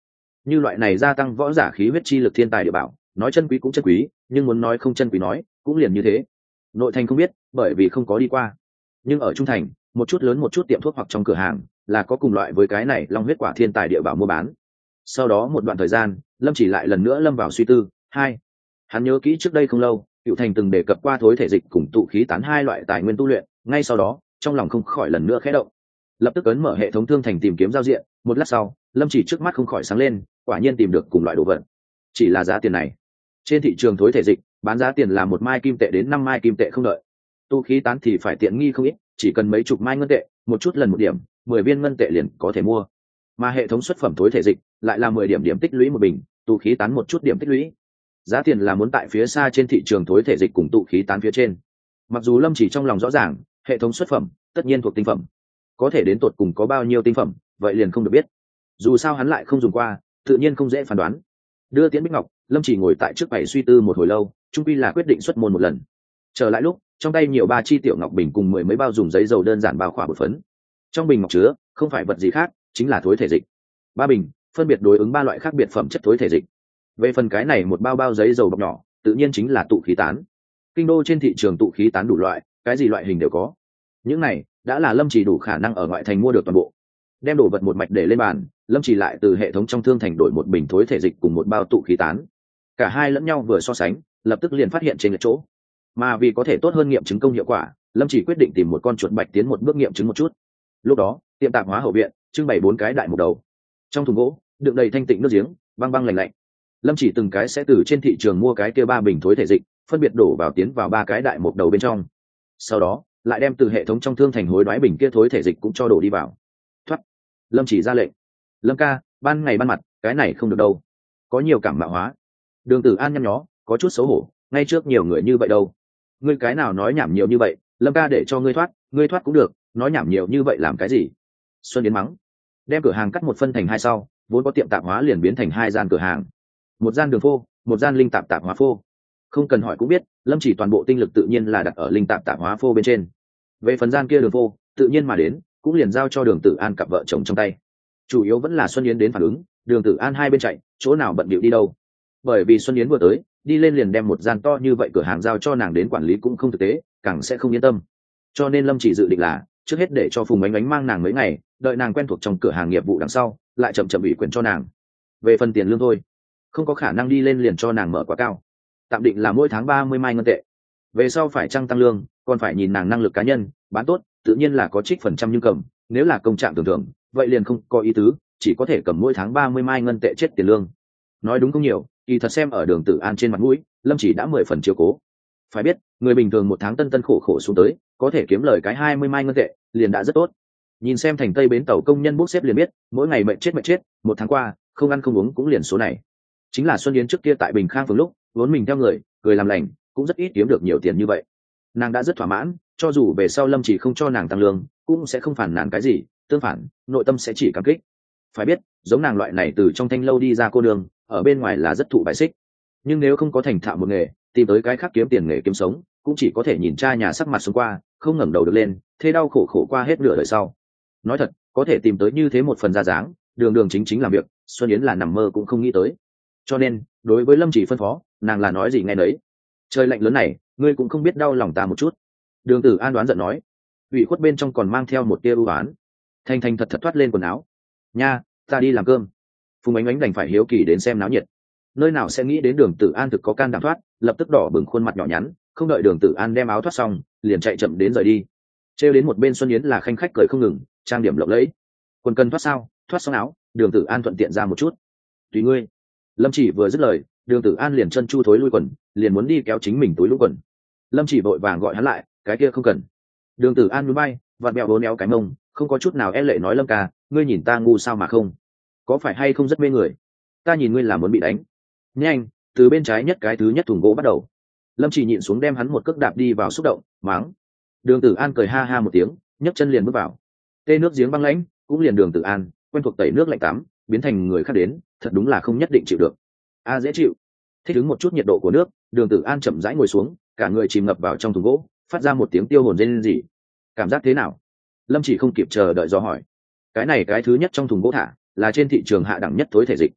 như loại này gia tăng võ giả khí huyết chi lực thiên tài địa bảo, nói chân quý cũng chân quý, nhưng muốn nói không chân quý nói cũng liền như thế. Nội thành không biết, bởi vì không có đi qua, nhưng ở trung thành một chút lớn một chút tiệm thuốc hoặc trong cửa hàng là có cùng loại với cái này long huyết quả thiên tài địa bảo mua bán. Sau đó một đoạn thời gian, lâm chỉ lại lần nữa lâm vào suy tư. Hai, hắn nhớ kỹ trước đây không lâu Cựu Thành từng đề cập qua thối thể dịch cùng tụ khí tán hai loại tài nguyên tu luyện, ngay sau đó trong lòng không khỏi lần nữa khẽ động, lập tức ấn mở hệ thống thương thành tìm kiếm giao diện. Một lát sau, lâm chỉ trước mắt không khỏi sáng lên, quả nhiên tìm được cùng loại đồ vật. Chỉ là giá tiền này, trên thị trường thối thể dịch bán giá tiền là một mai kim tệ đến năm mai kim tệ không đợi, tu khí tán thì phải tiện nghi không ít, chỉ cần mấy chục mai ngân tệ, một chút lần một điểm, mười viên ngân tệ liền có thể mua. Mà hệ thống xuất phẩm thối thể dịch lại là mười điểm điểm tích lũy một bình, tu khí tán một chút điểm tích lũy. Giá tiền là muốn tại phía xa trên thị trường thối thể dịch cùng tụ khí tán phía trên. Mặc dù lâm chỉ trong lòng rõ ràng hệ thống xuất phẩm tất nhiên thuộc tinh phẩm, có thể đến tột cùng có bao nhiêu tinh phẩm vậy liền không được biết, dù sao hắn lại không dùng qua, tự nhiên không dễ phán đoán. Đưa Tiễn Bích Ngọc, lâm chỉ ngồi tại trước bày suy tư một hồi lâu, trung quy là quyết định xuất môn một lần. Trở lại lúc, trong tay nhiều ba chi tiểu ngọc bình cùng mười mấy bao dùng giấy dầu đơn giản bao khỏa bột phấn. Trong bình ngọc chứa không phải vật gì khác, chính là thối thể dịch. Ba bình phân biệt đối ứng ba loại khác biệt phẩm chất thối thể dịch. Về phần cái này một bao bao giấy dầu bọc nhỏ, tự nhiên chính là tụ khí tán. Kinh đô trên thị trường tụ khí tán đủ loại, cái gì loại hình đều có. Những này đã là lâm chỉ đủ khả năng ở ngoại thành mua được toàn bộ. Đem đồ vật một mạch để lên bàn, lâm chỉ lại từ hệ thống trong thương thành đổi một bình thối thể dịch cùng một bao tụ khí tán. Cả hai lẫn nhau vừa so sánh, lập tức liền phát hiện trên lệch chỗ. Mà vì có thể tốt hơn nghiệm chứng công hiệu quả, lâm chỉ quyết định tìm một con chuột bạch tiến một bước nghiệm chứng một chút. Lúc đó, tiệm tạp hóa hậu viện trưng bày bốn cái đại mục đầu, trong thùng gỗ đựng đầy thanh tịnh nước giếng, băng băng lạnh lạnh. Lâm chỉ từng cái sẽ từ trên thị trường mua cái kia ba bình thối thể dịch, phân biệt đổ vào tiến vào ba cái đại mục đầu bên trong. Sau đó lại đem từ hệ thống trong thương thành hối đoái bình kia thối thể dịch cũng cho đổ đi vào. Thoát. Lâm chỉ ra lệnh. Lâm ca, ban ngày ban mặt cái này không được đâu, có nhiều cảm mạo hóa. Đường Tử An nhăn nhó, có chút xấu hổ, ngay trước nhiều người như vậy đâu, ngươi cái nào nói nhảm nhiều như vậy, Lâm ca để cho ngươi thoát, ngươi thoát cũng được, nói nhảm nhiều như vậy làm cái gì? Xuân Yến mắng. Đem cửa hàng cắt một phân thành hai sau, vốn có tiệm tạp hóa liền biến thành hai gian cửa hàng, một gian đường phô, một gian linh tạp tạp hóa phô. Không cần hỏi cũng biết, lâm chỉ toàn bộ tinh lực tự nhiên là đặt ở linh tạp tạp hóa phô bên trên. Về phần gian kia đường phô, tự nhiên mà đến cũng liền giao cho Đường Tử An cặp vợ chồng trong tay. Chủ yếu vẫn là Xuân Yến đến phản ứng, Đường Tử An hai bên chạy, chỗ nào bận bịu đi đâu. Bởi vì Xuân Yến vừa tới, đi lên liền đem một gian to như vậy cửa hàng giao cho nàng đến quản lý cũng không thực tế, càng sẽ không yên tâm. Cho nên lâm chỉ dự định là trước hết để cho Phùng Ánh Ánh mang nàng mấy ngày, đợi nàng quen thuộc trong cửa hàng nghiệp vụ đằng sau, lại chậm chậm ủy quyền cho nàng. Về phần tiền lương thôi, không có khả năng đi lên liền cho nàng mở quá cao, tạm định là mỗi tháng ba mươi mai ngân tệ. Về sau phải trăng tăng lương còn phải nhìn nàng năng lực cá nhân, bán tốt tự nhiên là có trích phần trăm nhưng cầm, nếu là công trạng thường thường vậy liền không có ý tứ, chỉ có thể cầm mỗi tháng ba mươi mai ngân tệ chết tiền lương. Nói đúng không nhiều, kỳ thật xem ở Đường Tử An trên mặt mũi, lâm chỉ đã mười phần chiếu cố. Phải biết người bình thường một tháng tân tân khổ khổ xuống tới có thể kiếm lời cái hai mươi mai ngân tệ liền đã rất tốt. Nhìn xem thành tây bến tàu công nhân bốc xếp liền biết, mỗi ngày mệt chết mệt chết, một tháng qua không ăn không uống cũng liền số này. Chính là Xuân Yến trước kia tại Bình Khang phường lúc vốn mình theo người cười làm lành, cũng rất ít kiếm được nhiều tiền như vậy. Nàng đã rất thỏa mãn, cho dù về sau lâm chỉ không cho nàng tăng lương cũng sẽ không phản nàn cái gì, tương phản nội tâm sẽ chỉ cảm kích. Phải biết giống nàng loại này từ trong thanh lâu đi ra cô đường, ở bên ngoài là rất thụ bại xích, nhưng nếu không có thành thạo một nghề, tìm tới cái khác kiếm tiền nghề kiếm sống cũng chỉ có thể nhìn cha nhà sắc mặt xuống qua, không ngẩng đầu được lên, thế đau khổ khổ qua hết nửa đời sau. Nói thật, có thể tìm tới như thế một phần ra dáng đường đường chính chính làm việc, Xuân Yến là nằm mơ cũng không nghĩ tới. Cho nên đối với lâm chỉ phân phó, nàng là nói gì nghe đấy. Trời lạnh lớn này ngươi cũng không biết đau lòng ta một chút. Đường Tử An đoán giận nói, ủy khuất bên trong còn mang theo một tia ưu oán. Thanh Thanh thật thật thoát lên quần áo, nha, ta đi làm cơm. Phùng Ánh Ánh đành phải hiếu kỳ đến xem náo nhiệt, nơi nào sẽ nghĩ đến Đường Tử An thực có can đảm thoát, lập tức đỏ bừng khuôn mặt nhỏ nhắn, không đợi Đường Tử An đem áo thoát xong liền chạy chậm đến rời đi. Trêu đến một bên Xuân Yến là khanh khách cười không ngừng, trang điểm lộng lẫy. Quần cần thoát sao? Thoát xong áo, Đường Tử An thuận tiện ra một chút. Tùy ngươi. Lâm chỉ vừa dứt lời, Đường Tử An liền chân chu thối lui quần, liền muốn đi kéo chính mình túi lũ quần. Lâm chỉ vội vàng gọi hắn lại, cái kia không cần. Đường Tử An nhún vai, vặn bẹo bốn éo cái mông, không có chút nào e lệ nói, Lâm ca, ngươi nhìn ta ngu sao mà không? Có phải hay không rất mê người? Ta nhìn ngươi là muốn bị đánh. Nhanh, từ bên trái nhất cái thứ nhất thùng gỗ bắt đầu. Lâm chỉ nhịn xuống đem hắn một cước đạp đi vào xúc động, mắng. Đường Tử An cười ha ha một tiếng, nhấc chân liền bước vào. Tê nước giếng băng lãnh, cũng liền Đường Tử An quen thuộc tẩy nước lạnh tắm, biến thành người khác đến, thật đúng là không nhất định chịu được. A dễ chịu. Thích ứng một chút nhiệt độ của nước, Đường Tử An chậm rãi ngồi xuống, cả người chìm ngập vào trong thùng gỗ, phát ra một tiếng tiêu hồn rên rỉ. Cảm giác thế nào? Lâm chỉ không kịp chờ đợi do hỏi. Cái này cái thứ nhất trong thùng gỗ thả là trên thị trường hạ đẳng nhất thối thể dịch.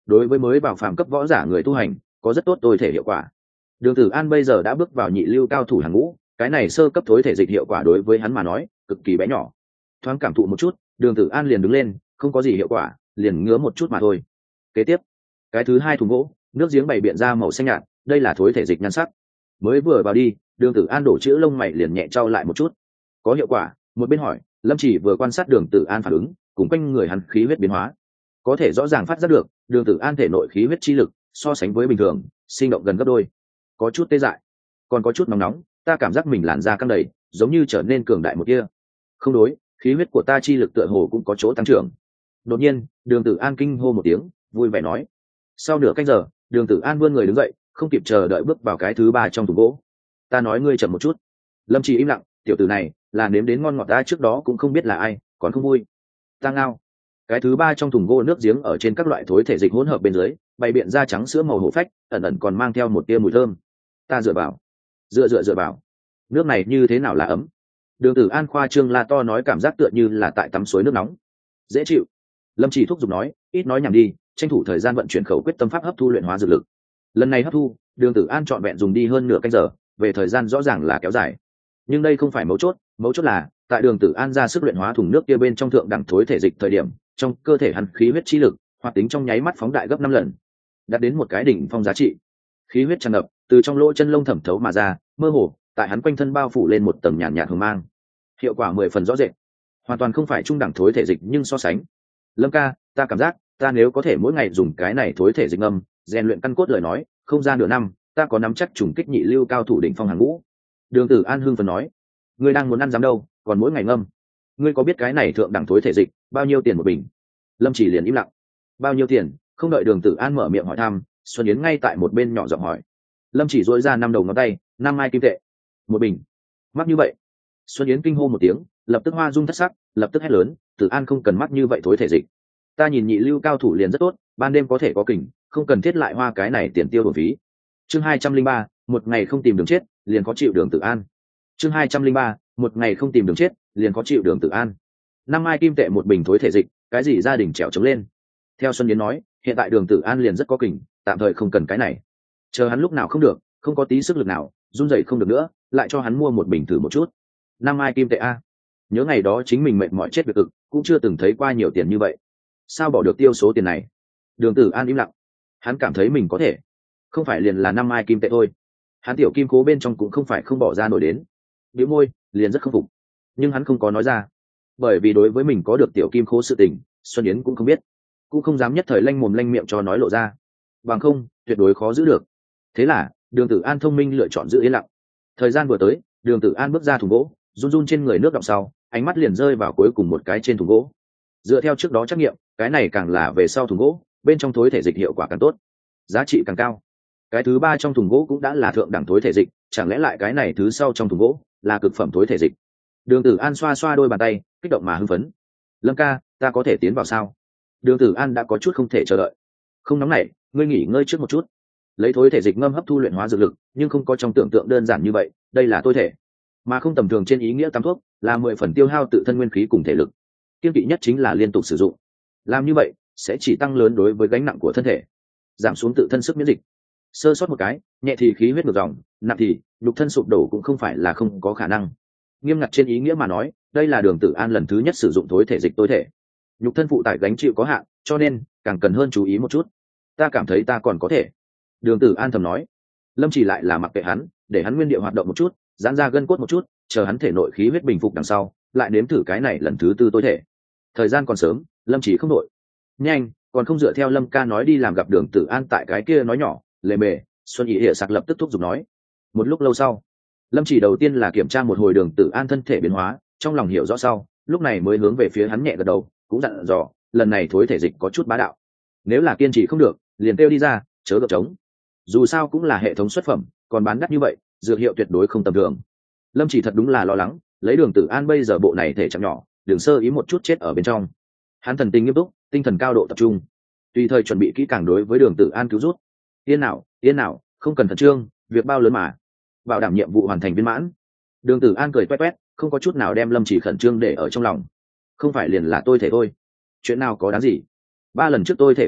đối với mới vào phàm cấp võ giả người tu hành có rất tốt tối thể hiệu quả. Đường Tử An bây giờ đã bước vào nhị lưu cao thủ hàng ngũ, cái này sơ cấp tối thể dịch hiệu quả đối với hắn mà nói cực kỳ bé nhỏ. Thoáng cảm thụ một chút, Đường Tử An liền đứng lên, không có gì hiệu quả, liền ngứa một chút mà thôi. Kế tiếp, cái thứ hai thùng gỗ, nước giếng bày biện ra màu xanh nhạt, đây là thối thể dịch nhan sắc. Mới vừa vào đi, Đường Tử An đổ chữ lông mày liền nhẹ trao lại một chút. Có hiệu quả, một bên hỏi, Lâm Chỉ vừa quan sát Đường Tử An phản ứng, cùng quanh người hắn khí huyết biến hóa, có thể rõ ràng phát giác được, Đường Tử An thể nội khí huyết chi lực so sánh với bình thường, sinh động gần gấp đôi. Có chút tê dại, còn có chút nóng nóng, ta cảm giác mình làn da căng đầy, giống như trở nên cường đại một kia. Không đối, khí huyết của ta chi lực tựa hồ cũng có chỗ tăng trưởng. Đột nhiên, Đường Tử An kinh hô một tiếng, vui vẻ nói. Sau nửa canh giờ, Đường Tử An vươn người đứng dậy, không kịp chờ đợi bước vào cái thứ ba trong thùng gỗ. Ta nói ngươi chậm một chút. Lâm Chỉ im lặng, tiểu tử này là nếm đến ngon ngọt ta trước đó cũng không biết là ai, còn không vui. Ta ngao. Cái thứ ba trong thùng gỗ nước giếng ở trên các loại thối thể dịch hỗn hợp bên dưới, bày biện ra trắng sữa màu hổ phách, ẩn ẩn còn mang theo một tia mùi thơm. Ta dựa vào, dựa dựa dựa vào, nước này như thế nào là ấm. Đường Tử An khoa trương la to nói, cảm giác tựa như là tại tắm suối nước nóng, dễ chịu. Lâm Chỉ thúc giục nói, ít nói nhảm đi, tranh thủ thời gian vận chuyển khẩu quyết tâm pháp hấp thu luyện hóa dược lực. Lần này hấp thu, Đường Tử An trọn vẹn dùng đi hơn nửa canh giờ, về thời gian rõ ràng là kéo dài. Nhưng đây không phải mấu chốt, mấu chốt là tại Đường Tử An ra sức luyện hóa thùng nước kia bên trong thượng đẳng thối thể dịch thời điểm, trong cơ thể hắn khí huyết chi lực hoạt tính trong nháy mắt phóng đại gấp năm lần, đạt đến một cái đỉnh phong giá trị. Khí huyết tràn ngập, từ trong lỗ chân lông thẩm thấu mà ra, mơ hồ tại hắn quanh thân bao phủ lên một tầng nhàn nhạt hồng mang. Hiệu quả mười phần rõ rệt, hoàn toàn không phải trung đẳng thối thể dịch, nhưng so sánh, Lâm ca, ta cảm giác ta nếu có thể mỗi ngày dùng cái này thối thể dịch ngâm rèn luyện căn cốt lời nói, không ra nửa năm ta có nắm chắc trùng kích nhị lưu cao thủ đỉnh phong hàng ngũ. Đường Tử An hưng phấn nói. Ngươi đang muốn ăn dám đâu, còn mỗi ngày ngâm. Ngươi có biết cái này thượng đẳng thối thể dịch bao nhiêu tiền một bình? Lâm Chỉ liền im lặng. Bao nhiêu tiền? Không đợi Đường Tử An mở miệng hỏi thăm, Xuân Yến ngay tại một bên nhỏ giọng hỏi. Lâm Chỉ dỗi ra năm đầu ngón tay, năm mai kim tệ một bình. Mắc như vậy? Xuân Yến kinh hô một tiếng, lập tức hoa dung thất sắc, lập tức hét lớn, Tử An không cần mắc như vậy thối thể dịch. Ta nhìn nhị lưu cao thủ liền rất tốt, ban đêm có thể có kình, không cần thiết lại hoa cái này tiền tiêu bổ phí. Chương hai trăm linh ba, một ngày không tìm đường chết, liền có chịu Đường Tử An. Chương hai trăm linh ba, một ngày không tìm đường chết, liền có chịu Đường Tử An. Năm mai kim tệ một bình thối thể dịch, cái gì gia đình trèo trống lên. Theo Xuân Yến nói, hiện tại Đường Tử An liền rất có kình, tạm thời không cần cái này. Chờ hắn lúc nào không được, không có tí sức lực nào, run rẩy không được nữa, lại cho hắn mua một bình thử một chút. Năm mai kim tệ a. Nhớ ngày đó chính mình mệt mỏi chết việc cực, cũng chưa từng thấy qua nhiều tiền như vậy. Sao bỏ được tiêu số tiền này? Đường Tử An im lặng. Hắn cảm thấy mình có thể, không phải liền là năm mai kim tệ thôi. Hắn tiểu kim cố bên trong cũng không phải không bỏ ra nổi đến. Bĩu môi, liền rất không phục. Nhưng hắn không có nói ra, bởi vì đối với mình có được tiểu kim cố sự tình, Xuân Yến cũng không biết, cũng không dám nhất thời lanh mồm lanh miệng cho nói lộ ra. Bằng không, tuyệt đối khó giữ được. Thế là, Đường Tử An thông minh lựa chọn giữ yên lặng. Thời gian vừa tới, Đường Tử An bước ra thùng gỗ, run run trên người nước đọng sau, ánh mắt liền rơi vào cuối cùng một cái trên thùng gỗ. Dựa theo trước đó trắc nghiệm, cái này càng là về sau thùng gỗ, bên trong thối thể dịch hiệu quả càng tốt, giá trị càng cao. Cái thứ ba trong thùng gỗ cũng đã là thượng đẳng thối thể dịch, chẳng lẽ lại cái này thứ sau trong thùng gỗ là cực phẩm thối thể dịch? Đường Tử An xoa xoa đôi bàn tay, kích động mà hưng phấn. Lâm ca, ta có thể tiến vào sao? Đường Tử An đã có chút không thể chờ đợi. Không nóng nảy, ngươi nghỉ ngơi trước một chút. Lấy thối thể dịch ngâm hấp thu luyện hóa dược lực, nhưng không có trong tưởng tượng đơn giản như vậy, đây là tôi thể, mà không tầm thường trên ý nghĩa tắm thuốc, là mười phần tiêu hao tự thân nguyên khí cùng thể lực. Kiên kỵ nhất chính là liên tục sử dụng. Làm như vậy sẽ chỉ tăng lớn đối với gánh nặng của thân thể, giảm xuống tự thân sức miễn dịch. Sơ sót một cái, nhẹ thì khí huyết ngược dòng, nặng thì nhục thân sụp đổ cũng không phải là không có khả năng. Nghiêm ngặt trên ý nghĩa mà nói, đây là Đường Tử An lần thứ nhất sử dụng thối thể dịch tôi thể. Nhục thân phụ tải gánh chịu có hạn, cho nên càng cần hơn chú ý một chút. Ta cảm thấy ta còn có thể. Đường Tử An thầm nói. Lâm Chỉ lại là mặc kệ hắn, để hắn nguyên địa hoạt động một chút, giãn ra gân cốt một chút, chờ hắn thể nội khí huyết bình phục đằng sau, lại nếm thử cái này lần thứ tư tôi thể. Thời gian còn sớm, Lâm Chỉ không đội. Nhanh, còn không dựa theo Lâm ca nói đi làm gặp Đường Tử An tại cái kia nói nhỏ, lề mề. Xuân Ý Hiệ sặc lập tức thúc giục nói. Một lúc lâu sau, Lâm Chỉ đầu tiên là kiểm tra một hồi Đường Tử An thân thể biến hóa, trong lòng hiểu rõ sau, lúc này mới hướng về phía hắn nhẹ gật đầu, cũng dặn dò, lần này thối thể dịch có chút bá đạo, nếu là kiên trì không được, liền kêu đi ra, chớ gượng trống. Dù sao cũng là hệ thống xuất phẩm, còn bán đắt như vậy, dược hiệu tuyệt đối không tầm thường. Lâm Chỉ thật đúng là lo lắng, lấy Đường Tử An bây giờ bộ này thể trạng nhỏ, đừng sơ ý một chút chết ở bên trong. Hắn thần tình nghiêm túc, tinh thần cao độ tập trung, tùy thời chuẩn bị kỹ càng đối với Đường Tử An cứu rút. Yên nào, yên nào, không cần khẩn trương, việc bao lớn mà, bảo đảm nhiệm vụ hoàn thành viên mãn. Đường Tử An cười toét toét, không có chút nào đem Lâm Chỉ khẩn trương để ở trong lòng. Không phải liền là tôi thể thôi, chuyện nào có đáng gì. Ba lần trước tôi thể kinh nghiệm,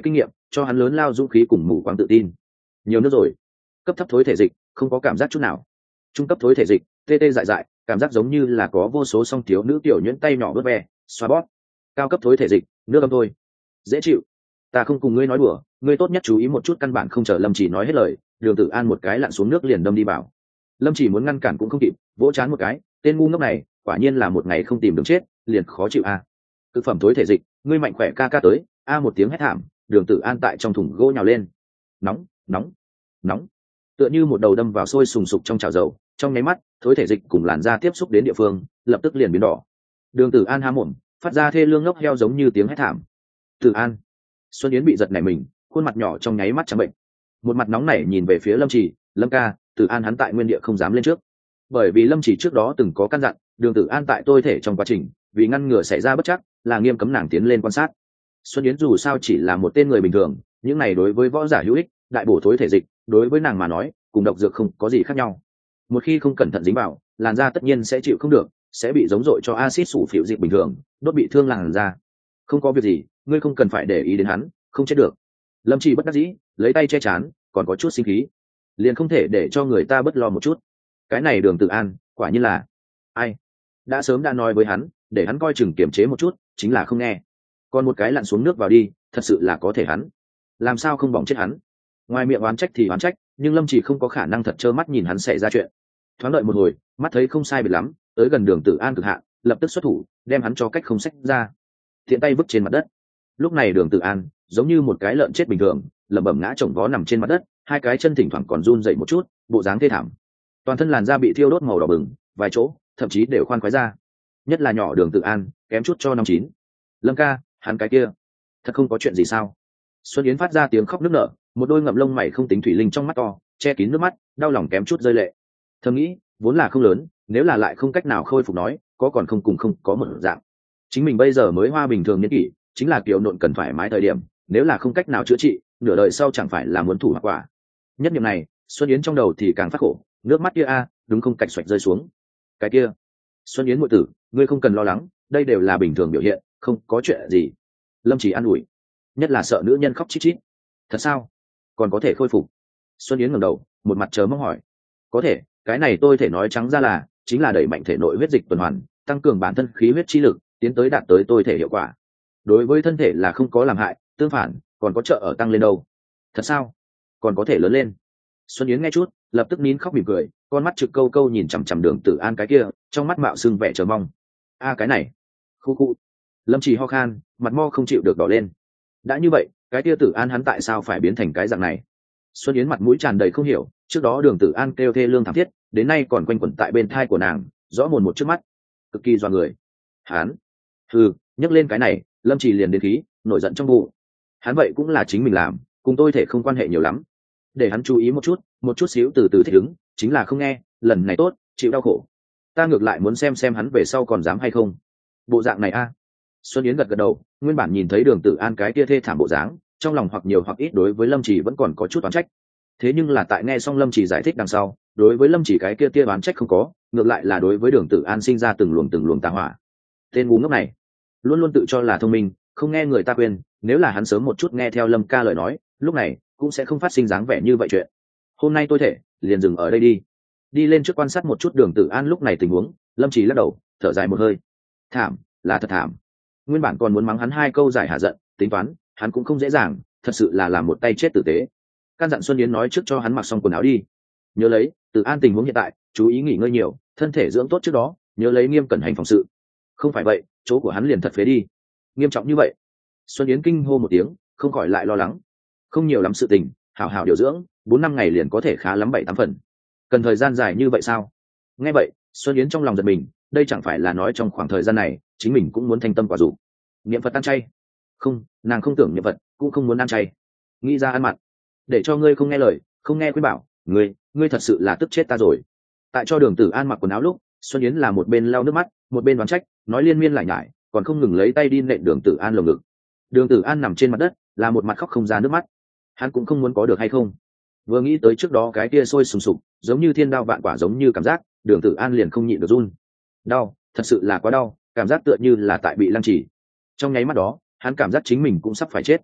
cho hắn lớn lao dũng khí cùng mù quáng tự tin. Nhiều nước rồi. Cấp thấp thối thể dịch, không có cảm giác chút nào. Trung cấp thối thể dịch, tê tê dại dại, cảm giác giống như là có vô số song thiếu nữ tiểu nhuyễn tay nhỏ vớt ve, xoa bóp. Cao cấp thối thể dịch, nước âm thôi. Dễ chịu. Ta không cùng ngươi nói đùa, ngươi tốt nhất chú ý một chút. Căn bản không chờ Lâm Chỉ nói hết lời, Đường Tử An một cái lặn xuống nước liền đâm đi vào. Lâm Chỉ muốn ngăn cản cũng không kịp, vỗ chán một cái, tên ngu ngốc này, quả nhiên là một ngày không tìm đường chết, liền khó chịu a. À. Thực phẩm thối thể dịch, ngươi mạnh khỏe ca ca tới, a một tiếng hét thảm, Đường Tử An tại trong thùng gỗ nhào lên. Nóng, nóng, nóng. Tựa như một đầu đâm vào sôi sùng sục trong chảo dầu, trong nháy mắt, thối thể dịch cùng làn da tiếp xúc đến địa phương, lập tức liền biến đỏ. Đường Tử An há mồm, phát ra thê lương ngốc heo giống như tiếng hét thảm. Tử An. Xuân Yến bị giật nảy mình, khuôn mặt nhỏ trong nháy mắt trắng bệnh. Một mặt nóng nảy nhìn về phía Lâm Chỉ, Lâm ca, Tử An hắn tại nguyên địa không dám lên trước. Bởi vì Lâm Chỉ trước đó từng có căn dặn, Đường Tử An tại tôi thể trong quá trình, vì ngăn ngừa xảy ra bất trắc, là nghiêm cấm nàng tiến lên quan sát. Xuân Yến dù sao chỉ là một tên người bình thường, những này đối với võ giả hữu ích, đại bổ thối thể dịch, đối với nàng mà nói, cùng độc dược không có gì khác nhau. Một khi không cẩn thận dính vào, làn da tất nhiên sẽ chịu không được, sẽ bị giống dội cho axit sủ phịu dịch bình thường, đốt bị thương làn da. Không có việc gì, ngươi không cần phải để ý đến hắn, không chết được. Lâm Chỉ bất đắc dĩ, lấy tay che chán, còn có chút sinh khí, liền không thể để cho người ta bất lo một chút. Cái này Đường Tử An, quả nhiên là ai? Đã sớm đã nói với hắn, để hắn coi chừng kiềm chế một chút, chính là không nghe. Còn một cái lặn xuống nước vào đi, thật sự là có thể hắn. Làm sao không bỏng chết hắn? Ngoài miệng oán trách thì oán trách, nhưng Lâm Chỉ không có khả năng thật trơ mắt nhìn hắn xảy ra chuyện. Thoáng đợi một hồi, mắt thấy không sai biệt lắm, tới gần Đường Tử An cực hạn, lập tức xuất thủ, đem hắn cho cách không xách ra. Thiện tay vứt trên mặt đất. Lúc này Đường Tử An, giống như một cái lợn chết bình thường, lẩm bẩm ngã chồng vó nằm trên mặt đất, hai cái chân thỉnh thoảng còn run dậy một chút, bộ dáng thê thảm. Toàn thân làn da bị thiêu đốt màu đỏ bừng, vài chỗ thậm chí đều khoan khoái ra. Nhất là nhỏ Đường Tử An, kém chút cho năm chín. Lâm ca, hắn cái kia, thật không có chuyện gì sao? Xuân Yến phát ra tiếng khóc nức nở, một đôi ngậm lông mày không tính thủy linh trong mắt to, che kín nước mắt, đau lòng kém chút rơi lệ. Thầm nghĩ, vốn là không lớn, nếu là lại không cách nào khôi phục nói, có còn không cùng không có một dạng. Chính mình bây giờ mới hoa bình thường niên kỷ, chính là kiểu nộn cần thoải mái thời điểm, nếu là không cách nào chữa trị, nửa đời sau chẳng phải là muốn thủ hoặc quả. Nhất niệm này, Xuân Yến trong đầu thì càng phát khổ, nước mắt kia a, đúng không cạch xoạch rơi xuống. Cái kia, Xuân Yến muội tử, ngươi không cần lo lắng, đây đều là bình thường biểu hiện, không có chuyện gì. Lâm Chỉ an ủi, nhất là sợ nữ nhân khóc chít chít. Thật sao? Còn có thể khôi phục? Xuân Yến ngẩng đầu, một mặt chờ mong hỏi. Có thể, cái này tôi thể nói trắng ra là, chính là đẩy mạnh thể nội huyết dịch tuần hoàn, tăng cường bản thân khí huyết chi lực, tiến tới đạt tới tôi thể hiệu quả. Đối với thân thể là không có làm hại, tương phản, còn có trợ ở tăng lên đâu. Thật sao? Còn có thể lớn lên. Xuân Yến nghe chút, lập tức nín khóc mỉm cười, con mắt trực câu câu nhìn chằm chằm Đường Tử An cái kia, trong mắt mạo sưng vẻ chờ mong. A cái này, khu khu. Lâm Chỉ ho khan, mặt mo không chịu được đỏ lên. Đã như vậy, cái kia Tử An hắn tại sao phải biến thành cái dạng này? Xuân Yến mặt mũi tràn đầy không hiểu, trước đó Đường Tử An kêu thê lương thảm thiết, đến nay còn quanh quẩn tại bên thai của nàng, rõ mồn một trước mắt, cực kỳ doa người. Hắn, hừ, nhắc lên cái này, Lâm Chỉ liền đến khí, nổi giận trong bụng. Hắn vậy cũng là chính mình làm, cùng tôi thể không quan hệ nhiều lắm. Để hắn chú ý một chút, một chút xíu từ từ thích ứng, chính là không nghe, lần này tốt, chịu đau khổ. Ta ngược lại muốn xem xem hắn về sau còn dám hay không. Bộ dạng này a. Xuân Yến gật gật đầu, nguyên bản nhìn thấy Đường Tử An cái kia thê thảm bộ dáng, trong lòng hoặc nhiều hoặc ít đối với Lâm Chỉ vẫn còn có chút oán trách. Thế nhưng là tại nghe xong Lâm Chỉ giải thích đằng sau, đối với Lâm Chỉ cái kia kia oán trách không có, ngược lại là đối với Đường Tử An sinh ra từng luồng từng luồng tà hỏa. Tên ngu ngốc này, luôn luôn tự cho là thông minh, không nghe người ta khuyên, nếu là hắn sớm một chút nghe theo Lâm ca lời nói, lúc này cũng sẽ không phát sinh dáng vẻ như vậy chuyện. Hôm nay tôi thể, liền dừng ở đây đi. Đi lên trước quan sát một chút Đường Tử An lúc này tình huống, Lâm Chỉ lắc đầu, thở dài một hơi. Thảm, là thật thảm. Nguyên bản còn muốn mắng hắn hai câu giải hạ giận, tính toán, hắn cũng không dễ dàng, thật sự là làm một tay chết tử tế. Căn dặn Xuân Yến nói trước cho hắn mặc xong quần áo đi. Nhớ lấy, Tử An tình huống hiện tại, chú ý nghỉ ngơi nhiều, thân thể dưỡng tốt trước đó, nhớ lấy nghiêm cẩn hành phòng sự. Không phải vậy, chỗ của hắn liền thật phế đi. Nghiêm trọng như vậy. Xuân Yến kinh hô một tiếng, không khỏi lại lo lắng. Không nhiều lắm sự tình, hảo hảo điều dưỡng, bốn năm ngày liền có thể khá lắm bảy tám phần. Cần thời gian dài như vậy sao? Nghe vậy, Xuân Yến trong lòng giật mình, đây chẳng phải là nói trong khoảng thời gian này, chính mình cũng muốn thanh tâm quả dục. Niệm Phật ăn chay. Không, nàng không tưởng niệm Phật, cũng không muốn ăn chay. Nghĩ ra ăn mặn. Để cho ngươi không nghe lời, không nghe khuyên bảo, ngươi, ngươi thật sự là tức chết ta rồi. Tại cho Đường Tử An mặc quần áo lúc, Xuân Yến là một bên lau nước mắt, một bên đoán trách, nói liên miên lại nhải, còn không ngừng lấy tay đi nện Đường Tử An lồng ngực. Đường Tử An nằm trên mặt đất, là một mặt khóc không ra nước mắt. Hắn cũng không muốn có được hay không. Vừa nghĩ tới trước đó cái kia sôi sùng sục, giống như thiên đao vạn quả giống như cảm giác, Đường Tử An liền không nhịn được run. Đau, thật sự là quá đau, cảm giác tựa như là tại bị lăng trì. Trong nháy mắt đó, hắn cảm giác chính mình cũng sắp phải chết.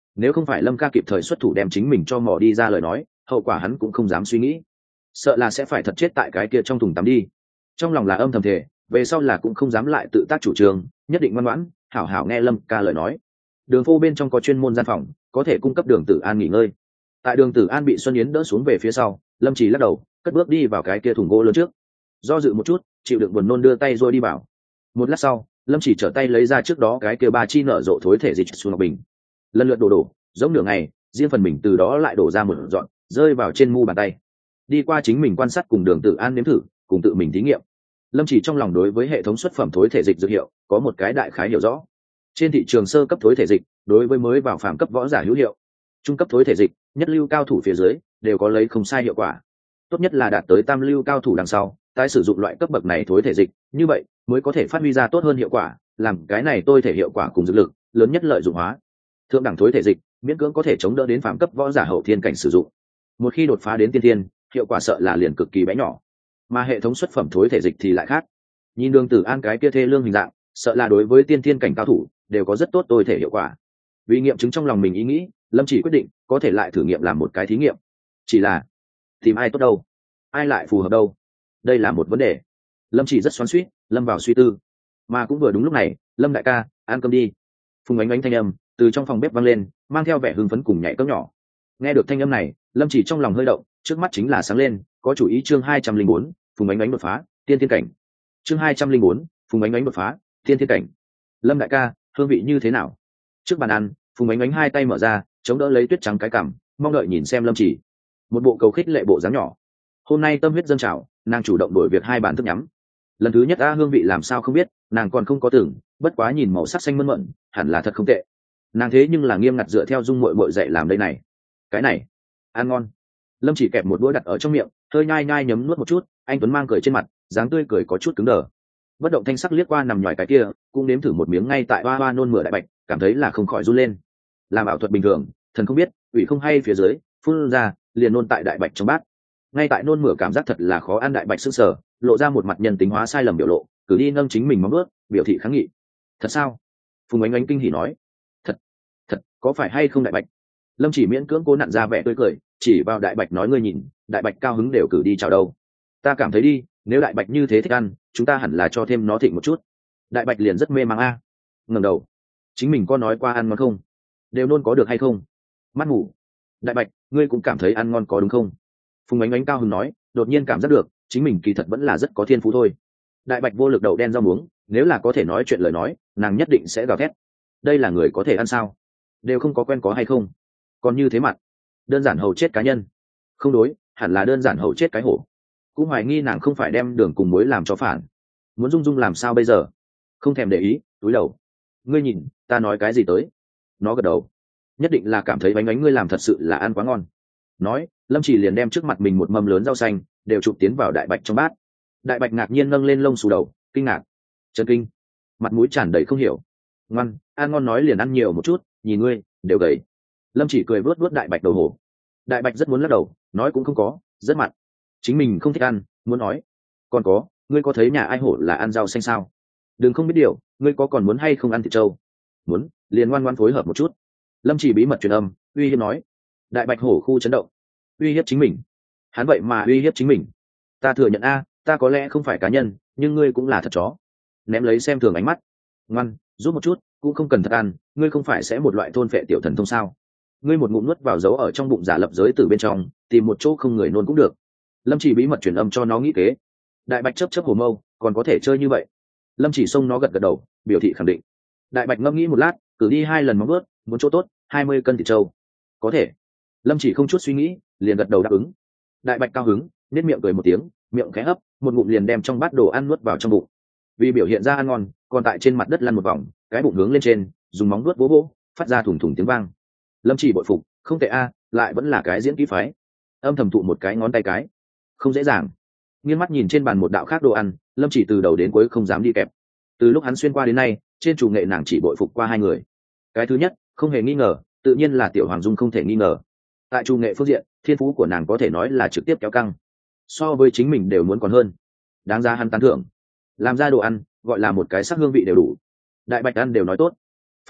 nếu không phải Lâm ca kịp thời xuất thủ đem chính mình cho mò đi ra lời nói, hậu quả hắn cũng không dám suy nghĩ, sợ là sẽ phải thật chết tại cái kia trong thùng tắm đi. Trong lòng là âm thầm thề, về sau là cũng không dám lại tự tác chủ trương, nhất định ngoan ngoãn hảo hảo nghe Lâm ca lời nói. Đường Phô bên trong có chuyên môn gian phòng, có thể cung cấp Đường Tử An nghỉ ngơi. Tại Đường Tử An bị Xuân Yến đỡ xuống về phía sau, Lâm Chỉ lắc đầu, cất bước đi vào cái kia thùng gỗ lớn trước. Do dự một chút, chịu đựng buồn nôn đưa tay rồi đi vào. Một lát sau, Lâm Chỉ trở tay lấy ra trước đó cái kia ba chi nở rộ thối thể dịch xuống ngọc bình, lần lượt đổ đổ, giống nửa ngày, riêng phần mình từ đó lại đổ ra một dọn, rơi vào trên mu bàn tay. Đi qua chính mình quan sát cùng Đường Tử An nếm thử, cùng tự mình thí nghiệm. Lâm Chỉ trong lòng đối với hệ thống xuất phẩm thối thể dịch dược hiệu có một cái đại khái hiểu rõ. Trên thị trường sơ cấp thối thể dịch, đối với mới vào phàm cấp võ giả hữu hiệu. Trung cấp thối thể dịch, nhất lưu cao thủ phía dưới đều có lấy không sai hiệu quả. Tốt nhất là đạt tới tam lưu cao thủ đằng sau, tái sử dụng loại cấp bậc này thối thể dịch, như vậy mới có thể phát huy ra tốt hơn hiệu quả, làm cái này tôi thể hiệu quả cùng dược lực lớn nhất lợi dụng hóa. Thượng đẳng thối thể dịch, miễn cưỡng có thể chống đỡ đến phàm cấp võ giả hậu thiên cảnh sử dụng. Một khi đột phá đến tiên thiên, hiệu quả sợ là liền cực kỳ bé nhỏ. Mà hệ thống xuất phẩm thối thể dịch thì lại khác. Nhìn Đường Tử An cái kia thê lương hình dạng, sợ là đối với tiên thiên cảnh cao thủ đều có rất tốt tôi thể hiệu quả. Vì nghiệm chứng trong lòng mình ý nghĩ, Lâm Chỉ quyết định có thể lại thử nghiệm làm một cái thí nghiệm. Chỉ là tìm ai tốt đâu, ai lại phù hợp đâu, đây là một vấn đề. Lâm Chỉ rất xoắn xuýt, lâm vào suy tư. Mà cũng vừa đúng lúc này, Lâm đại ca, ăn cơm đi. Phùng Ánh Ánh thanh âm từ trong phòng bếp vang lên, mang theo vẻ hưng phấn cùng nhảy cẫng nhỏ. Nghe được thanh âm này, Lâm Chỉ trong lòng hơi động, trước mắt chính là sáng lên, có chủ ý. Chương hai trăm linh bốn, Phùng Ánh Ánh đột phá tiên thiên cảnh. Chương hai trăm linh bốn, Phùng Ánh Ánh đột phá tiên thiên cảnh. Lâm đại ca, hương vị như thế nào? Trước bàn ăn, Phùng Ánh Ánh hai tay mở ra, chống đỡ lấy tuyết trắng cái cằm, mong đợi nhìn xem Lâm Chỉ. Một bộ cầu khích lệ bộ dáng nhỏ. Hôm nay tâm huyết dâng trào, nàng chủ động đổi việc hai bàn thức nhắm. Lần thứ nhất a hương vị làm sao không biết, nàng còn không có tưởng, bất quá nhìn màu sắc xanh mơn mởn, hẳn là thật không tệ. Nàng thế nhưng là nghiêm ngặt dựa theo dung muội muội dạy làm đây này. Cái này, ăn ngon. Lâm Chỉ kẹp một đũa đặt ở trong miệng, hơi nhai nhai nhấm nuốt một chút, anh tuấn mang cười trên mặt, dáng tươi cười có chút cứng đờ. Bất động thanh sắc liếc qua nằm nhòi cái kia, cũng nếm thử một miếng ngay tại hoa hoa nôn mửa đại bạch, cảm thấy là không khỏi run lên. Làm ảo thuật bình thường, thần không biết, ủy không hay phía dưới, phun ra, liền nôn tại đại bạch trong bát. Ngay tại nôn mửa cảm giác thật là khó ăn, đại bạch sững sờ, lộ ra một mặt nhân tính hóa sai lầm biểu lộ, cử đi nâng chính mình móng ướt, biểu thị kháng nghị. Thật sao? Phùng Ánh Ánh kinh hỉ nói. Thật, thật, có phải hay không đại bạch? Lâm Chỉ miễn cưỡng cố nặn ra vẻ tươi cười, chỉ vào đại bạch nói, ngươi nhìn, đại bạch cao hứng đều cử đi chào đâu. Ta cảm thấy đi, nếu đại bạch như thế thích ăn, chúng ta hẳn là cho thêm nó thịnh một chút. Đại bạch liền rất mê mang a. À. Ngẩng đầu, chính mình có nói qua ăn ngon không? Đều nôn có được hay không? Mắt ngủ. Đại bạch, ngươi cũng cảm thấy ăn ngon có đúng không? Phùng Ánh Ánh cao hứng nói, đột nhiên cảm giác được chính mình kỳ thật vẫn là rất có thiên phú thôi. Đại bạch vô lực đậu đen rau muống, nếu là có thể nói chuyện lời nói, nàng nhất định sẽ gào thét. Đây là người có thể ăn sao? Đều không có quen có hay không? Còn như thế mặt, đơn giản hầu chết cá nhân. Không đối, hẳn là đơn giản hầu chết cái hổ. Cũng hoài nghi nàng không phải đem đường cùng muối làm cho phản. Muốn Dung Dung làm sao bây giờ? Không thèm để ý, túi đầu. Ngươi nhìn, ta nói cái gì tới? Nó gật đầu. Nhất định là cảm thấy bánh bánh ngươi làm thật sự là ăn quá ngon. Nói, Lâm Chỉ liền đem trước mặt mình một mâm lớn rau xanh đều chụp tiến vào đại bạch trong bát. Đại bạch ngạc nhiên nâng lên lông xù đầu, kinh ngạc, chấn kinh, mặt mũi tràn đầy không hiểu. Ngoan, ăn ngon nói liền ăn nhiều một chút, nhìn ngươi đều gầy. Lâm Chỉ cười vuốt vuốt đại bạch đầu hổ. Đại bạch rất muốn lắc đầu, nói cũng không có, rất mặn. Chính mình không thích ăn, muốn nói. Còn có, ngươi có thấy nhà ai hổ là ăn rau xanh sao? Đừng không biết điều, ngươi có còn muốn hay không ăn thịt trâu? Muốn, liền ngoan ngoan phối hợp một chút. Lâm Chỉ bí mật truyền âm, uy hiếp nói. Đại bạch hổ khu chấn động. Uy hiếp chính mình? Hắn vậy mà uy hiếp chính mình? Ta thừa nhận a, ta có lẽ không phải cá nhân, nhưng ngươi cũng là thật chó. Ném lấy xem thường ánh mắt. Ngoan, giúp một chút, cũng không cần thật ăn, ngươi không phải sẽ một loại thôn phệ tiểu thần thông sao? Ngươi một ngụm nuốt vào, giấu ở trong bụng giả lập giới từ bên trong, tìm một chỗ không người nôn cũng được. Lâm Chỉ bí mật truyền âm cho nó nghĩ kế. Đại bạch chớp chớp hổ mâu, còn có thể chơi như vậy? Lâm Chỉ xông nó gật gật đầu, biểu thị khẳng định. Đại bạch ngẫm nghĩ một lát, cử đi hai lần móng vuốt, muốn chỗ tốt, hai mươi cân thịt trâu. Có thể. Lâm Chỉ không chút suy nghĩ, liền gật đầu đáp ứng. Đại bạch cao hứng, nét miệng cười một tiếng, miệng khẽ hấp, một ngụm liền đem trong bát đồ ăn nuốt vào trong bụng. Vì biểu hiện ra ăn ngon, còn tại trên mặt đất lăn một vòng, cái bụng hướng lên trên, dùng móng nuốt vỗ vỗ, phát ra thủng thủng tiếng vang. Lâm Chỉ bội phục, không tệ a, lại vẫn là cái diễn kỹ phái. Âm thầm tụ một cái ngón tay cái, không dễ dàng. Nghiêng mắt nhìn trên bàn một đạo khác đồ ăn, Lâm Chỉ từ đầu đến cuối không dám đi kẹp. Từ lúc hắn xuyên qua đến nay, trên chủ nghệ nàng chỉ bội phục qua hai người. Cái thứ nhất, không hề nghi ngờ, tự nhiên là Tiểu Hoàng Dung không thể nghi ngờ. Tại chủ nghệ phương diện, thiên phú của nàng có thể nói là trực tiếp kéo căng, so với chính mình đều muốn còn hơn, đáng ra hắn tán thưởng. Làm ra đồ ăn gọi là một cái sắc hương vị đều đủ. Đại bạch ăn đều nói tốt. Phải biết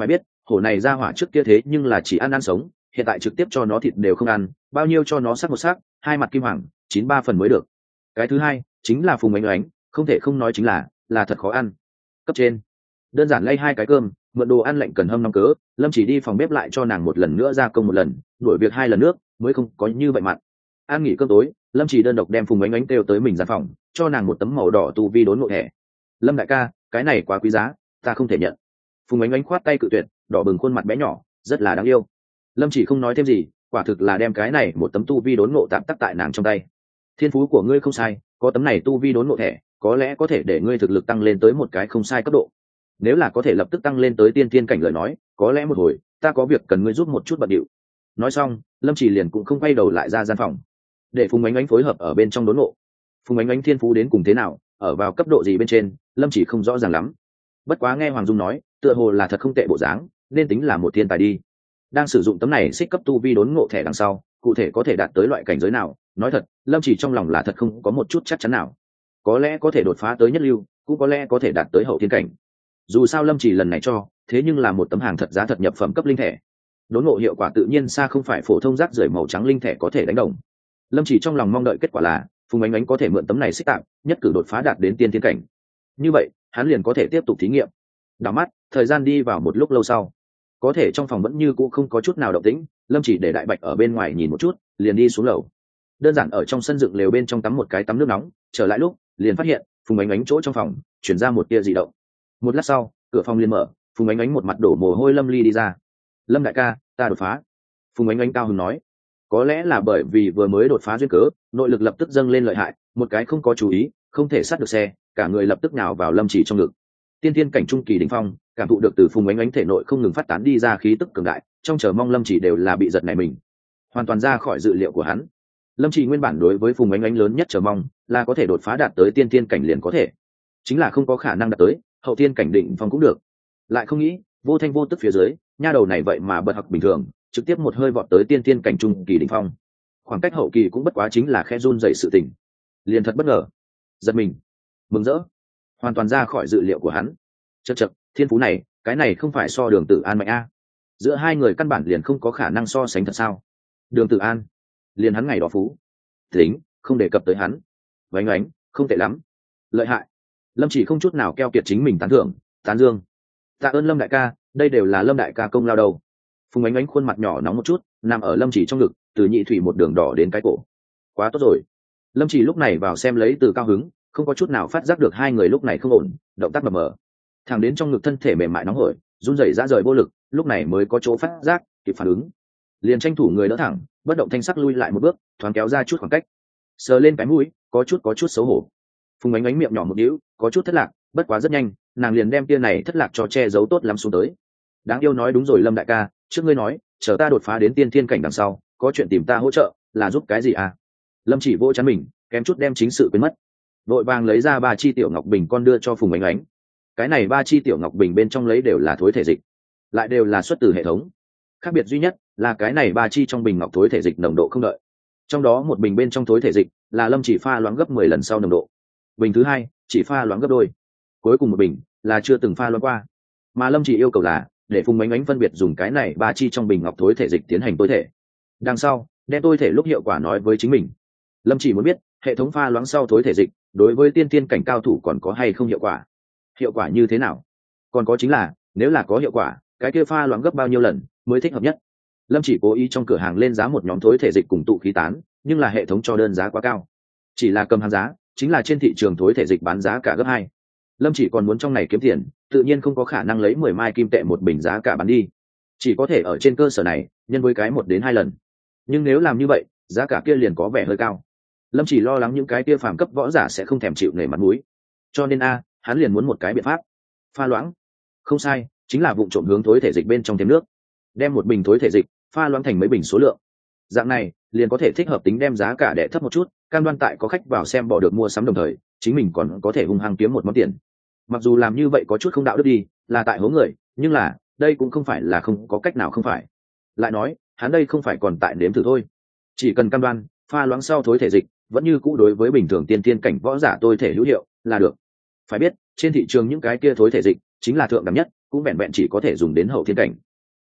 hổ này ra hỏa trước kia thế nhưng là chỉ ăn ăn sống, hiện tại trực tiếp cho nó thịt đều không ăn, bao nhiêu cho nó sắc một sắc, hai mặt kim hoàng, chín ba phần mới được. Cái thứ hai chính là Phùng Ánh Ánh, không thể không nói chính là là thật khó ăn. Cấp trên đơn giản lay hai cái cơm, mượn đồ ăn lạnh cần hâm nóng cớ, Lâm Chỉ đi phòng bếp lại cho nàng một lần nữa gia công một lần, đuổi việc hai lần nước mới không có như vậy mặn. Ăn nghỉ cơm tối, Lâm Chỉ đơn độc đem Phùng Ánh Ánh kêu tới mình gian phòng, cho nàng một tấm màu đỏ tu vi đốn ngộ thẻ. Lâm đại ca, cái này quá quý giá, ta không thể nhận. Phùng Ánh Ánh khoát tay cự tuyệt, đỏ bừng khuôn mặt bé nhỏ, rất là đáng yêu. Lâm Chỉ không nói thêm gì, quả thực là đem cái này một tấm tu vi đốn ngộ tạm tắc tại nàng trong tay. Thiên phú của ngươi không sai, có tấm này tu vi đốn ngộ thẻ, có lẽ có thể để ngươi thực lực tăng lên tới một cái không sai cấp độ. Nếu là có thể lập tức tăng lên tới tiên tiên cảnh lời nói, có lẽ một hồi ta có việc cần ngươi giúp một chút bận điệu. Nói xong, Lâm Chỉ liền cũng không quay đầu lại ra gian phòng, để Phùng Ánh Ánh phối hợp ở bên trong đốn ngộ. Phùng Ánh Ánh thiên phú đến cùng thế nào, ở vào cấp độ gì bên trên, Lâm Chỉ không rõ ràng lắm. Bất quá nghe Hoàng Dung nói, tựa hồ là thật không tệ bộ dáng, nên tính là một thiên tài đi. Đang sử dụng tấm này xích cấp tu vi đốn ngộ thẻ đằng sau, cụ thể có thể đạt tới loại cảnh giới nào, nói thật, Lâm Chỉ trong lòng là thật không có một chút chắc chắn nào. Có lẽ có thể đột phá tới nhất lưu, cũng có lẽ có thể đạt tới hậu thiên cảnh. Dù sao Lâm Chỉ lần này cho, thế nhưng là một tấm hàng thật giá thật nhập phẩm cấp linh thẻ. Đốn ngộ hiệu quả tự nhiên xa không phải phổ thông rác rưởi màu trắng linh thẻ có thể đánh đồng. Lâm Chỉ trong lòng mong đợi kết quả là Phùng Ánh Ánh có thể mượn tấm này xích tạm, nhất cử đột phá đạt đến tiên thiên cảnh. Như vậy, hắn liền có thể tiếp tục thí nghiệm. Đảo mắt, thời gian đi vào một lúc lâu sau, có thể trong phòng vẫn như cũ không có chút nào động tĩnh, Lâm Chỉ để Đại Bạch ở bên ngoài nhìn một chút, liền đi xuống lầu. Đơn giản ở trong sân dựng lều bên trong tắm một cái tắm nước nóng, trở lại lúc, liền phát hiện Phùng Ánh Ánh chỗ trong phòng chuyển ra một tia dị động. Một lát sau, cửa phòng liền mở, Phùng Ánh Ánh một mặt đổ mồ hôi lâm ly đi ra. Lâm đại ca, ta đột phá. Phùng Ánh Ánh cao hứng nói, có lẽ là bởi vì vừa mới đột phá duyên cớ, nội lực lập tức dâng lên lợi hại, một cái không có chú ý, không thể sát được xe, cả người lập tức nhào vào Lâm Chỉ trong ngực. Tiên tiên cảnh trung kỳ đỉnh phong, cảm thụ được từ Phùng Ánh Ánh thể nội không ngừng phát tán đi ra khí tức cường đại, trong chờ mong Lâm Chỉ đều là bị giật nảy mình, hoàn toàn ra khỏi dự liệu của hắn. Lâm Chỉ nguyên bản đối với Phùng Ánh Ánh lớn nhất chờ mong là có thể đột phá đạt tới tiên tiên cảnh liền có thể, chính là không có khả năng đạt tới hậu tiên cảnh đỉnh phong cũng được. Lại không nghĩ, vô thanh vô tức phía dưới, nha đầu này vậy mà bật học bình thường, trực tiếp một hơi vọt tới tiên tiên cảnh trung kỳ đỉnh phong. Khoảng cách hậu kỳ cũng bất quá chính là khe run dậy sự tình, liền thật bất ngờ, giật mình, mừng rỡ, hoàn toàn ra khỏi dự liệu của hắn. Chậc chậc, thiên phú này, cái này không phải so Đường Tử An mạnh a? Giữa hai người căn bản liền không có khả năng so sánh thật sao? Đường Tử An, liền hắn ngày đó phú, tính, không đề cập tới hắn. Vánh Ánh, không tệ lắm, lợi hại. Lâm Chỉ không chút nào keo kiệt chính mình tán thưởng, tán dương. Tạ ơn Lâm đại ca, đây đều là Lâm đại ca công lao đầu. Phùng Ánh Ánh khuôn mặt nhỏ nóng một chút, nằm ở Lâm Chỉ trong ngực, từ nhị thủy một đường đỏ đến cái cổ. Quá tốt rồi. Lâm Chỉ lúc này vào xem lấy từ cao hứng, không có chút nào phát giác được hai người lúc này không ổn, động tác mờ mờ. Thẳng đến trong ngực thân thể mềm mại nóng hổi, run rẩy ra rời vô lực, lúc này mới có chỗ phát giác, kịp phản ứng. Liền tranh thủ người đỡ thẳng, bất động thanh sắc lui lại một bước, thoáng kéo ra chút khoảng cách. Sờ lên cái mũi, có chút có chút xấu hổ. Phùng Ánh Ánh miệng nhỏ một điếu, có chút thất lạc, bất quá rất nhanh, nàng liền đem tia này thất lạc cho che giấu tốt lắm xuống tới. Đáng yêu nói đúng rồi Lâm đại ca, trước ngươi nói, chờ ta đột phá đến tiên thiên cảnh đằng sau, có chuyện tìm ta hỗ trợ, là giúp cái gì à? Lâm Chỉ vỗ chắn mình, kém chút đem chính sự quên mất. Vội vàng lấy ra ba chi tiểu ngọc bình con đưa cho Phùng Ánh Ánh. Cái này ba chi tiểu ngọc bình bên trong lấy đều là thối thể dịch, lại đều là xuất từ hệ thống. Khác biệt duy nhất là cái này ba chi trong bình ngọc thối thể dịch nồng độ không đợi. Trong đó một bình bên trong thối thể dịch là Lâm Chỉ pha loãng gấp mười lần sau nồng độ. Bình thứ hai chỉ pha loãng gấp đôi. Cuối cùng một bình là chưa từng pha loãng qua. Mà Lâm Chỉ yêu cầu là để Phùng Ánh Ánh phân biệt dùng cái này ba chi trong bình ngọc thối thể dịch tiến hành tối thể. Đằng sau, đem tối thể lúc hiệu quả nói với chính mình. Lâm Chỉ muốn biết, hệ thống pha loãng sau thối thể dịch, đối với tiên tiên cảnh cao thủ còn có hay không hiệu quả? Hiệu quả như thế nào? Còn có chính là, nếu là có hiệu quả, cái kia pha loãng gấp bao nhiêu lần mới thích hợp nhất? Lâm Chỉ cố ý trong cửa hàng lên giá một nhóm thối thể dịch cùng tụ khí tán, nhưng là hệ thống cho đơn giá quá cao. Chỉ là cầm hàng giá, chính là trên thị trường thối thể dịch bán giá cả gấp hai. Lâm Chỉ còn muốn trong này kiếm tiền, tự nhiên không có khả năng lấy mười mai kim tệ một bình giá cả bán đi, chỉ có thể ở trên cơ sở này nhân với cái một đến hai lần. Nhưng nếu làm như vậy, giá cả kia liền có vẻ hơi cao. Lâm Chỉ lo lắng những cái kia phàm cấp võ giả sẽ không thèm chịu nể mặt mũi, cho nên a, hắn liền muốn một cái biện pháp. Pha loãng, không sai, chính là vụng trộm hướng thối thể dịch bên trong thêm nước, đem một bình thối thể dịch pha loãng thành mấy bình số lượng. Dạng này liền có thể thích hợp tính đem giá cả đẻ thấp một chút, cam đoan tại có khách vào xem bỏ được mua sắm đồng thời, chính mình còn có thể hung hăng kiếm một món tiền. Mặc dù làm như vậy có chút không đạo đức đi, là tại hố người, nhưng là đây cũng không phải là không có cách nào không phải. Lại nói, hắn đây không phải còn tại nếm thử thôi, chỉ cần cam đoan pha loãng sau thối thể dịch vẫn như cũ đối với bình thường tiên tiên cảnh võ giả tôi thể hữu hiệu là được. Phải biết, trên thị trường những cái kia thối thể dịch chính là thượng đẳng nhất, cũng vẹn vẹn chỉ có thể dùng đến hậu thiên cảnh.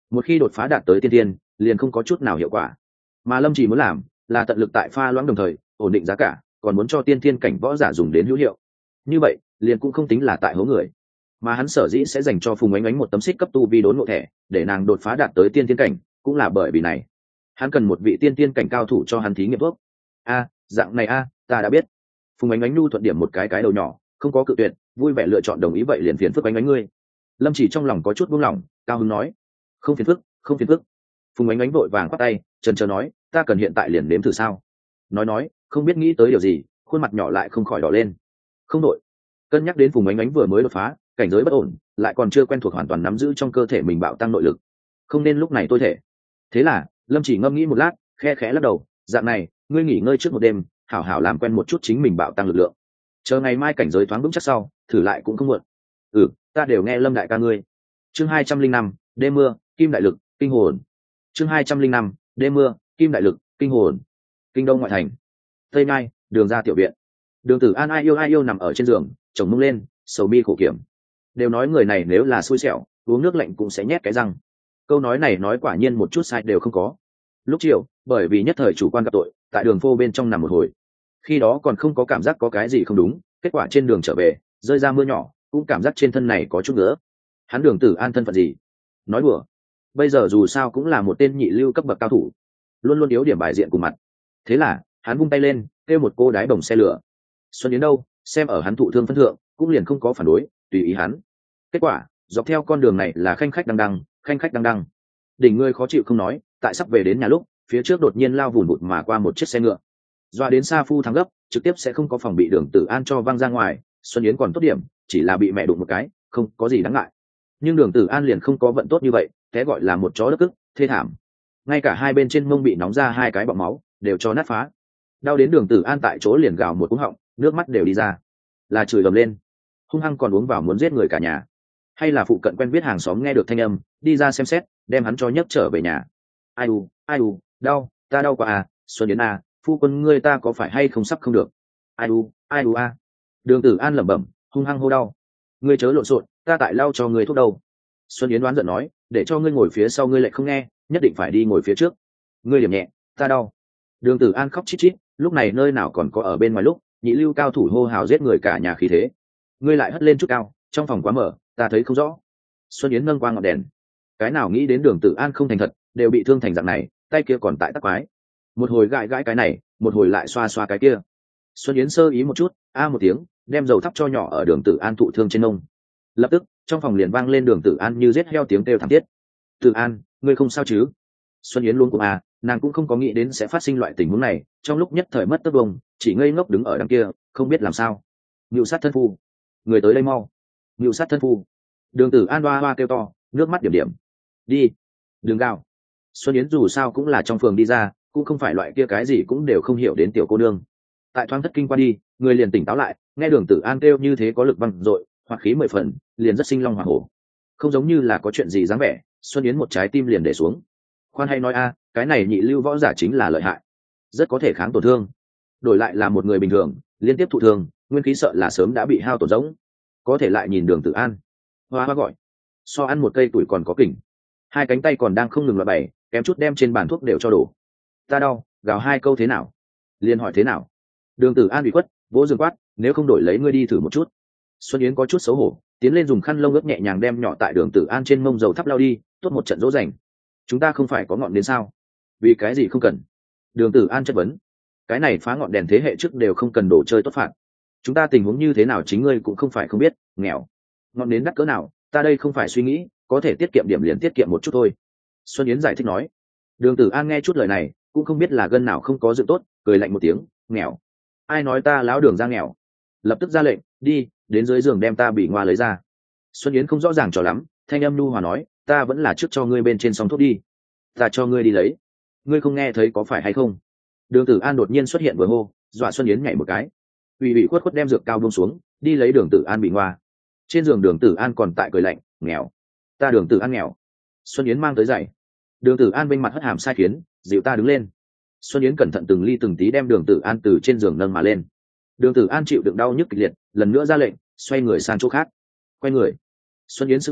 một khi đột phá đạt tới tiên tiên liền không có chút nào hiệu quả, mà lâm chỉ muốn làm là tận lực tại pha loãng đồng thời ổn định giá cả, còn muốn cho tiên tiên cảnh võ giả dùng đến hữu hiệu. Như vậy liền cũng không tính là tại hố người, mà hắn sở dĩ sẽ dành cho Phùng Ánh Ánh một tấm xích cấp tu vi đốn ngộ thẻ để nàng đột phá đạt tới tiên tiên cảnh, cũng là bởi vì này hắn cần một vị tiên tiên cảnh cao thủ cho hắn thí nghiệm thuốc. A, dạng này a, ta đã biết. Phùng Ánh Ánh nu thuận điểm một cái cái đầu nhỏ, không có cự tuyệt, vui vẻ lựa chọn đồng ý. Vậy liền phiền phức Ánh Ánh ngươi. Lâm Chỉ trong lòng có chút buông lỏng, cao hứng nói, không phiền phức, không phiền phức. Phùng Ánh Ánh vội vàng quát tay, chần chờ nói, ta cần hiện tại liền nếm thử sao? Nói nói, không biết nghĩ tới điều gì, khuôn mặt nhỏ lại không khỏi đỏ lên. Không đội. Cân nhắc đến Phùng Ánh Ánh vừa mới đột phá, cảnh giới bất ổn, lại còn chưa quen thuộc hoàn toàn nắm giữ trong cơ thể mình bạo tăng nội lực, không nên lúc này tôi thể. Thế là Lâm Chỉ ngâm nghĩ một lát, khe khẽ lắc đầu, dạng này, ngươi nghỉ ngơi trước một đêm, hảo hảo làm quen một chút chính mình bạo tăng lực lượng, chờ ngày mai cảnh giới thoáng vững chắc sau thử lại cũng không muộn. Ừ, ta đều nghe Lâm đại ca ngươi. Chương hai trăm linh năm, đêm mưa, kim đại lực, kinh hồn. Chương hai trăm linh năm, đêm mưa, kim đại lực, kinh hồn. Kinh Đông ngoại thành, tây nhai, đường ra tiểu viện. Đường Tử An ai yêu ai yêu nằm ở trên giường, chồng mông lên, sầu mi khổ kiểm. Đều nói người này nếu là xui xẻo, uống nước lạnh cũng sẽ nhét cái răng. Câu nói này nói quả nhiên một chút sai đều không có. Lúc chiều, bởi vì nhất thời chủ quan gặp tội, tại đường phô bên trong nằm một hồi. Khi đó còn không có cảm giác có cái gì không đúng, kết quả trên đường trở về, rơi ra mưa nhỏ, cũng cảm giác trên thân này có chút nữa. Hắn Đường Tử An thân phận gì? Nói đùa. Bây giờ dù sao cũng là một tên nhị lưu cấp bậc cao thủ, luôn luôn yếu điểm bài diện cùng mặt. Thế là, hắn vung tay lên, kêu một cô đái bồng xe lửa. Xuân Yến đâu, xem ở hắn thụ thương phân thượng, cũng liền không có phản đối, tùy ý hắn. Kết quả, dọc theo con đường này là khanh khách đăng đăng, khanh khách đăng đăng. Đỉnh ngươi khó chịu không nói, tại sắp về đến nhà lúc, phía trước đột nhiên lao vùn vụt mà qua một chiếc xe ngựa. Doa đến Sa Phu thắng gấp, trực tiếp sẽ không có phòng bị Đường Tử An cho văng ra ngoài. Xuân Yến còn tốt điểm, chỉ là bị mẹ đụng một cái, không có gì đáng ngại. Nhưng Đường Tử An liền không có vận tốt như vậy, thế gọi là một chó đất ức, thê thảm. Ngay cả hai bên trên mông bị nóng ra hai cái bọng máu, đều cho nát phá. Đau đến Đường Tử An tại chỗ liền gào một cú họng, nước mắt đều đi ra, là chửi ầm lên, hung hăng còn uống vào muốn giết người cả nhà. Hay là phụ cận quen biết hàng xóm nghe được thanh âm, đi ra xem xét, đem hắn cho nhấc trở về nhà. Ai u, ai u, đau, ta đau quá à, Xuân Yến à, phu quân ngươi ta có phải hay không sắp không được. Ai u, ai u a. Đường Tử An lẩm bẩm, hung hăng hô đau. Ngươi chớ lộn xộn, ta tại lau cho ngươi thuốc đâu. Xuân Yến đoán giận nói, để cho ngươi ngồi phía sau ngươi lại không nghe, nhất định phải đi ngồi phía trước. Ngươi điểm nhẹ, ta đau. Đường Tử An khóc chít chít, lúc này nơi nào còn có ở bên ngoài lúc, nhị lưu cao thủ hô hào giết người cả nhà khí thế. Ngươi lại hất lên chút cao, trong phòng quá mở, ta thấy không rõ. Xuân Yến nâng qua ngọn đèn, cái nào nghĩ đến Đường Tử An không thành thật, đều bị thương thành dạng này, tay kia còn tại tắc quái. Một hồi gãi gãi cái này, một hồi lại xoa xoa cái kia. Xuân Yến sơ ý một chút, a một tiếng, đem dầu thắp cho nhỏ ở Đường Tử An thụ thương trên nông. Lập tức, trong phòng liền vang lên Đường Tử An như giết heo tiếng kêu thảm thiết. Tử An, ngươi không sao chứ? Xuân Yến luôn cũng à, nàng cũng không có nghĩ đến sẽ phát sinh loại tình huống này, trong lúc nhất thời mất tất bông, chỉ ngây ngốc đứng ở đằng kia, không biết làm sao. Ngưu sát thân phu, người tới đây mau. Ngưu sát thân phu. Đường Tử An hoa hoa kêu to, nước mắt điểm điểm. Đi, đừng gào. Xuân Yến dù sao cũng là trong phường đi ra, cũng không phải loại kia cái gì cũng đều không hiểu đến tiểu cô nương. Tại thoáng thất kinh qua đi, người liền tỉnh táo lại, nghe Đường Tử An kêu như thế có lực văng dội, hoặc khí mười phần, liền rất sinh long hỏa hổ. Không giống như là có chuyện gì dáng vẻ, Xuân Yến một trái tim liền để xuống. Khoan hay nói a, cái này nhị lưu võ giả chính là lợi hại, rất có thể kháng tổn thương. Đổi lại là một người bình thường, liên tiếp thụ thương, nguyên khí sợ là sớm đã bị hao tổn rỗng. Có thể lại nhìn Đường Tử An, hoa hoa gọi, so ăn một cây tuổi còn có kỉnh, hai cánh tay còn đang không ngừng loại bày, kém chút đem trên bàn thuốc đều cho đổ. Ta đau, gào hai câu thế nào? Liên hỏi thế nào? Đường Tử An bị quất, vỗ giường quát, nếu không đổi lấy ngươi đi thử một chút. Xuân Yến có chút xấu hổ, tiến lên dùng khăn lông ướt nhẹ nhàng đem nhỏ tại Đường Tử An trên mông dầu thắp lao đi, tốt một trận dỗ dành. Chúng ta không phải có ngọn đến sao? Vì cái gì không cần? Đường Tử An chất vấn. Cái này phá ngọn đèn thế hệ trước đều không cần đồ chơi tốt phạt. Chúng ta tình huống như thế nào chính ngươi cũng không phải không biết, nghèo. Ngọn nến đắt cỡ nào, ta đây không phải suy nghĩ, có thể tiết kiệm điểm liền tiết kiệm một chút thôi. Xuân Yến giải thích nói. Đường Tử An nghe chút lời này, cũng không biết là gân nào không có dự tốt, cười lạnh một tiếng, nghèo. Ai nói ta láo Đường ra nghèo? Lập tức ra lệnh, đi, đến dưới giường đem ta bị ngoa lấy ra. Xuân Yến không rõ ràng cho lắm, thanh âm nhu hòa nói, ta vẫn là trước cho ngươi bên trên sóng thuốc đi. Ta cho ngươi đi lấy. Ngươi không nghe thấy có phải hay không? Đường Tử An đột nhiên xuất hiện vừa hô, dọa Xuân Yến nhảy một cái. Ủy ủy khuất khuất đem dược cao buông xuống, đi lấy Đường Tử An bị ngoa. Trên giường Đường Tử An còn tại cười lạnh, nghèo. Ta Đường Tử An nghèo. Xuân Yến mang tới giày. Đường Tử An bên mặt hất hàm sai khiến, dịu ta đứng lên. Xuân Yến cẩn thận từng ly từng tí đem Đường Tử An từ trên giường nâng mà lên. Đường Tử An chịu đựng đau nhức kịch liệt, lần nữa ra lệnh, xoay người sang chỗ khác. Quay người. Xuân Yến sững sờ,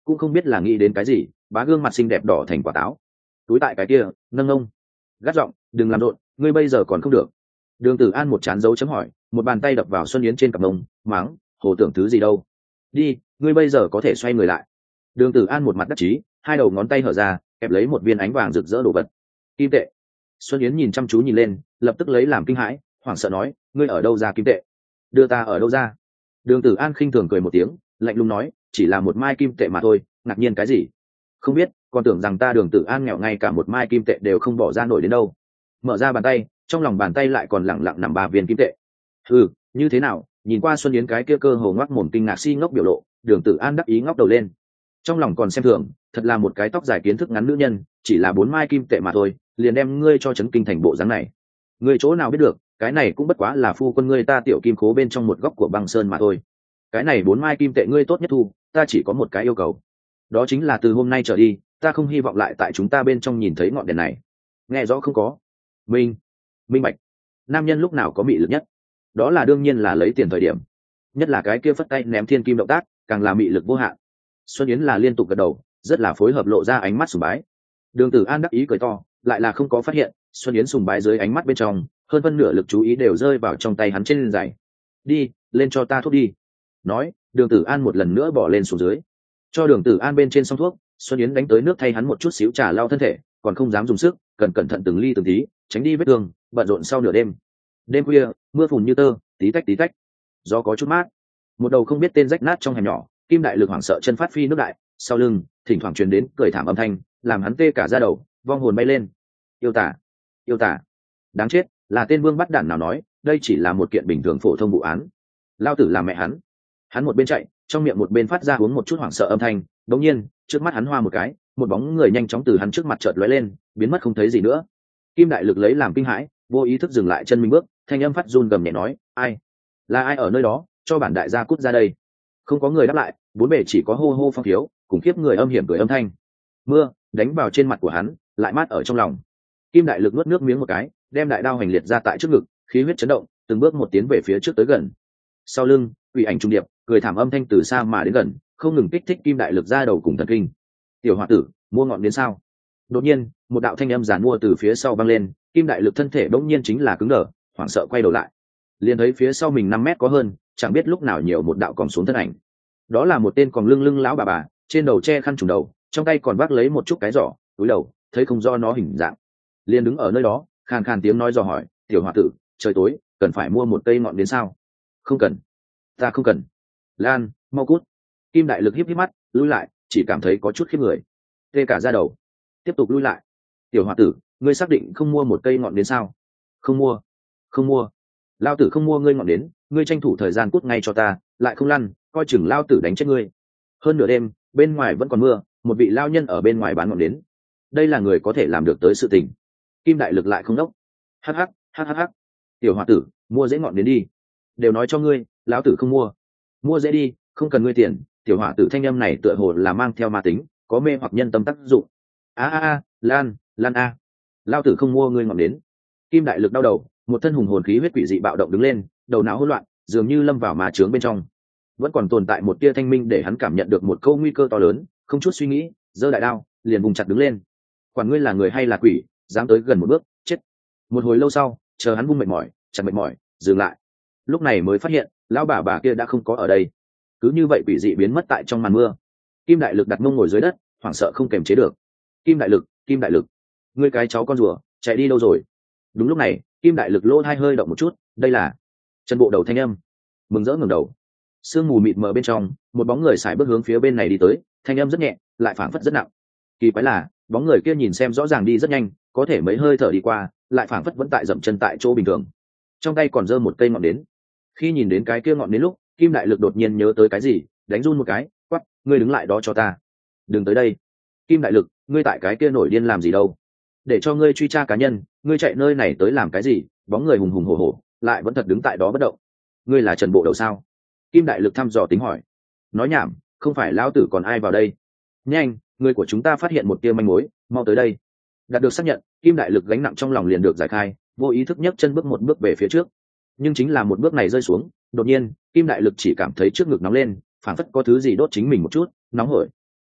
cũng không biết là nghĩ đến cái gì, bá gương mặt xinh đẹp đỏ thành quả táo. Túi tại cái kia, nâng ông, gắt giọng, đừng làm rộn, ngươi bây giờ còn không được. Đường Tử An một chán dấu chấm hỏi, một bàn tay đập vào Xuân Yến trên cặp mông, mắng, hồ tưởng thứ gì đâu. Đi, ngươi bây giờ có thể xoay người lại. Đường Tử An một mặt đắc chí, hai đầu ngón tay hở ra, kẹp lấy một viên ánh vàng rực rỡ đồ vật. Kim tệ. Xuân Yến nhìn chăm chú nhìn lên, lập tức lấy làm kinh hãi, hoảng sợ nói, ngươi ở đâu ra kim tệ? Đưa ta ở đâu ra? Đường Tử An khinh thường cười một tiếng, lạnh lùng nói, chỉ là một mai kim tệ mà thôi, ngạc nhiên cái gì? Không biết, còn tưởng rằng ta Đường Tử An nghèo ngay cả một mai kim tệ đều không bỏ ra nổi đến đâu. Mở ra bàn tay, trong lòng bàn tay lại còn lẳng lặng nằm ba viên kim tệ. Ừ, như thế nào? Nhìn qua Xuân Yến cái kia cơ hồ ngoác mồm kinh ngạc si ngốc biểu lộ, Đường Tử An đắc ý ngóc đầu lên. Trong lòng còn xem thường, thật là một cái tóc dài kiến thức ngắn nữ nhân, chỉ là bốn mai kim tệ mà thôi, liền đem ngươi cho chấn kinh thành bộ dáng này. Ngươi chỗ nào biết được, cái này cũng bất quá là phu quân ngươi ta tiểu kim khố bên trong một góc của băng sơn mà thôi. Cái này bốn mai kim tệ ngươi tốt nhất thu, ta chỉ có một cái yêu cầu. Đó chính là từ hôm nay trở đi, ta không hy vọng lại tại chúng ta bên trong nhìn thấy ngọn đèn này. Nghe rõ không có? Minh, minh bạch. Nam nhân lúc nào có mị lực nhất? Đó là đương nhiên là lấy tiền thời điểm. Nhất là cái kia phất tay ném thiên kim động tác, càng là mị lực vô hạn. Xuân Yến là liên tục gật đầu, rất là phối hợp lộ ra ánh mắt sùng bái. Đường Tử An đắc ý cười to, lại là không có phát hiện, Xuân Yến sùng bái dưới ánh mắt bên trong, hơn phân nửa lực chú ý đều rơi vào trong tay hắn trên giày. Đi, lên cho ta thuốc đi. Nói, Đường Tử An một lần nữa bỏ lên xuống dưới. Cho Đường Tử An bên trên xong thuốc, Xuân Yến đánh tới nước thay hắn một chút xíu trà lau thân thể, còn không dám dùng sức, cần cẩn thận từng ly từng tí, tránh đi vết thương, bận rộn sau nửa đêm. Đêm khuya, mưa phùn như tơ, tí tách tí tách. Gió có chút mát. Một đầu không biết tên rách nát trong hẻm nhỏ, Kim Đại Lực hoảng sợ chân phát phi nước đại, sau lưng thỉnh thoảng truyền đến cười thảm âm thanh, làm hắn tê cả da đầu, vong hồn bay lên. Yêu tả, yêu tả, đáng chết, là tên vương bắt đản nào nói, đây chỉ là một kiện bình thường phổ thông vụ án. Lao tử là mẹ hắn. Hắn một bên chạy, trong miệng một bên phát ra uống một chút hoảng sợ âm thanh, đột nhiên, trước mắt hắn hoa một cái, một bóng người nhanh chóng từ hắn trước mặt chợt lóe lên, biến mất không thấy gì nữa. Kim Đại Lực lấy làm kinh hãi, vô ý thức dừng lại chân mình bước, thanh âm phát run gầm nhẹ nói, ai, là ai ở nơi đó, cho bản đại gia cút ra đây. Không có người đáp lại, bốn bề chỉ có hô hô phong thiếu, cùng khiếp người âm hiểm cười âm thanh. Mưa đánh vào trên mặt của hắn, lại mát ở trong lòng. Kim Đại Lực nuốt nước miếng một cái, đem đại đao hành liệt ra tại trước ngực, khí huyết chấn động, từng bước một tiến về phía trước tới gần. Sau lưng, ủy ảnh trung điệp, cười thảm âm thanh từ xa mà đến gần, không ngừng kích thích Kim Đại Lực ra đầu cùng thần kinh. Tiểu hòa tử, mua ngọn đến sao? Đột nhiên, một đạo thanh âm giàn mua từ phía sau vang lên, Kim Đại Lực thân thể bỗng nhiên chính là cứng đờ, hoảng sợ quay đầu lại, liền thấy phía sau mình năm mét có hơn, chẳng biết lúc nào nhiều một đạo còn xuống thân ảnh. Đó là một tên còn lưng lưng lão bà bà, trên đầu che khăn trùm đầu, trong tay còn vác lấy một chút cái giỏ, túi đầu, thấy không do nó hình dạng, liền đứng ở nơi đó, khàn khàn tiếng nói dò hỏi, tiểu hòa tử, trời tối, cần phải mua một cây ngọn đến sao? Không cần, ta không cần. Lan, mau cút. Kim Đại Lực híp híp mắt, lui lại, chỉ cảm thấy có chút khiếp người, tê cả da đầu, tiếp tục lui lại. Tiểu hòa tử, ngươi xác định không mua một cây ngọn đến sao? Không mua, không mua. Lao tử không mua ngươi ngọn đến, ngươi tranh thủ thời gian cút ngay cho ta, lại không lăn, coi chừng lao tử đánh chết ngươi. Hơn nửa đêm, bên ngoài vẫn còn mưa, một vị lao nhân ở bên ngoài bán ngọn đến. Đây là người có thể làm được tới sự tình. Kim Đại Lực lại không đốc. Hắc hắc, hắc hắc hắc. Tiểu hòa tử, mua dễ ngọn đến đi. Đều nói cho ngươi, lão tử không mua. Mua dễ đi, không cần ngươi tiền. Tiểu hòa tử thanh âm này tựa hồ là mang theo ma tính, có mê hoặc nhân tâm tác dụng. A a a, Lan, Lan a. Lao tử không mua ngươi ngọn đến. Kim Đại Lực đau đầu, một thân hùng hồn khí huyết quỷ dị bạo động đứng lên, đầu não hỗn loạn, dường như lâm vào ma chướng bên trong. Vẫn còn tồn tại một tia thanh minh để hắn cảm nhận được một câu nguy cơ to lớn, không chút suy nghĩ, giơ đại đao, liền vùng chặt đứng lên. Quản ngươi là người hay là quỷ, dám tới gần một bước, chết. Một hồi lâu sau, chờ hắn vung mệt mỏi, chặt mệt mỏi, dừng lại. Lúc này mới phát hiện, lão bà bà kia đã không có ở đây. Cứ như vậy quỷ dị biến mất tại trong màn mưa. Kim Đại Lực đặt mông ngồi dưới đất, hoảng sợ không kềm chế được. Kim Đại Lực, Kim Đại Lực, ngươi cái cháu con rùa, chạy đi đâu rồi? Đúng lúc này, Kim Đại Lực lỗ hai hơi động một chút, đây là Trần Bộ Đầu thanh âm. Mừng rỡ ngẩng đầu, sương mù mịt mờ bên trong, một bóng người xài bước hướng phía bên này đi tới, thanh âm rất nhẹ, lại phảng phất rất nặng. Kỳ quái là, bóng người kia nhìn xem rõ ràng đi rất nhanh, có thể mấy hơi thở đi qua, lại phảng phất vẫn tại dậm chân tại chỗ bình thường. Trong tay còn giơ một cây ngọn nến. Khi nhìn đến cái kia ngọn nến lúc, Kim Đại Lực đột nhiên nhớ tới cái gì, đánh run một cái, quắc, ngươi đứng lại đó cho ta, đừng tới đây. Kim Đại Lực, ngươi tại cái kia nổi điên làm gì đâu? Để cho ngươi truy tra cá nhân, ngươi chạy nơi này tới làm cái gì? Bóng người hùng hùng hổ hổ, lại vẫn thật đứng tại đó bất động. Ngươi là Trần Bộ Đầu sao? Kim Đại Lực thăm dò tính hỏi. Nói nhảm, không phải lão tử còn ai vào đây? Nhanh, người của chúng ta phát hiện một tia manh mối, mau tới đây. Đạt được xác nhận, Kim Đại Lực gánh nặng trong lòng liền được giải khai, vô ý thức nhấc chân bước một bước về phía trước. Nhưng chính là một bước này rơi xuống, đột nhiên, Kim Đại Lực chỉ cảm thấy trước ngực nóng lên, phảng phất có thứ gì đốt chính mình một chút, nóng hổi.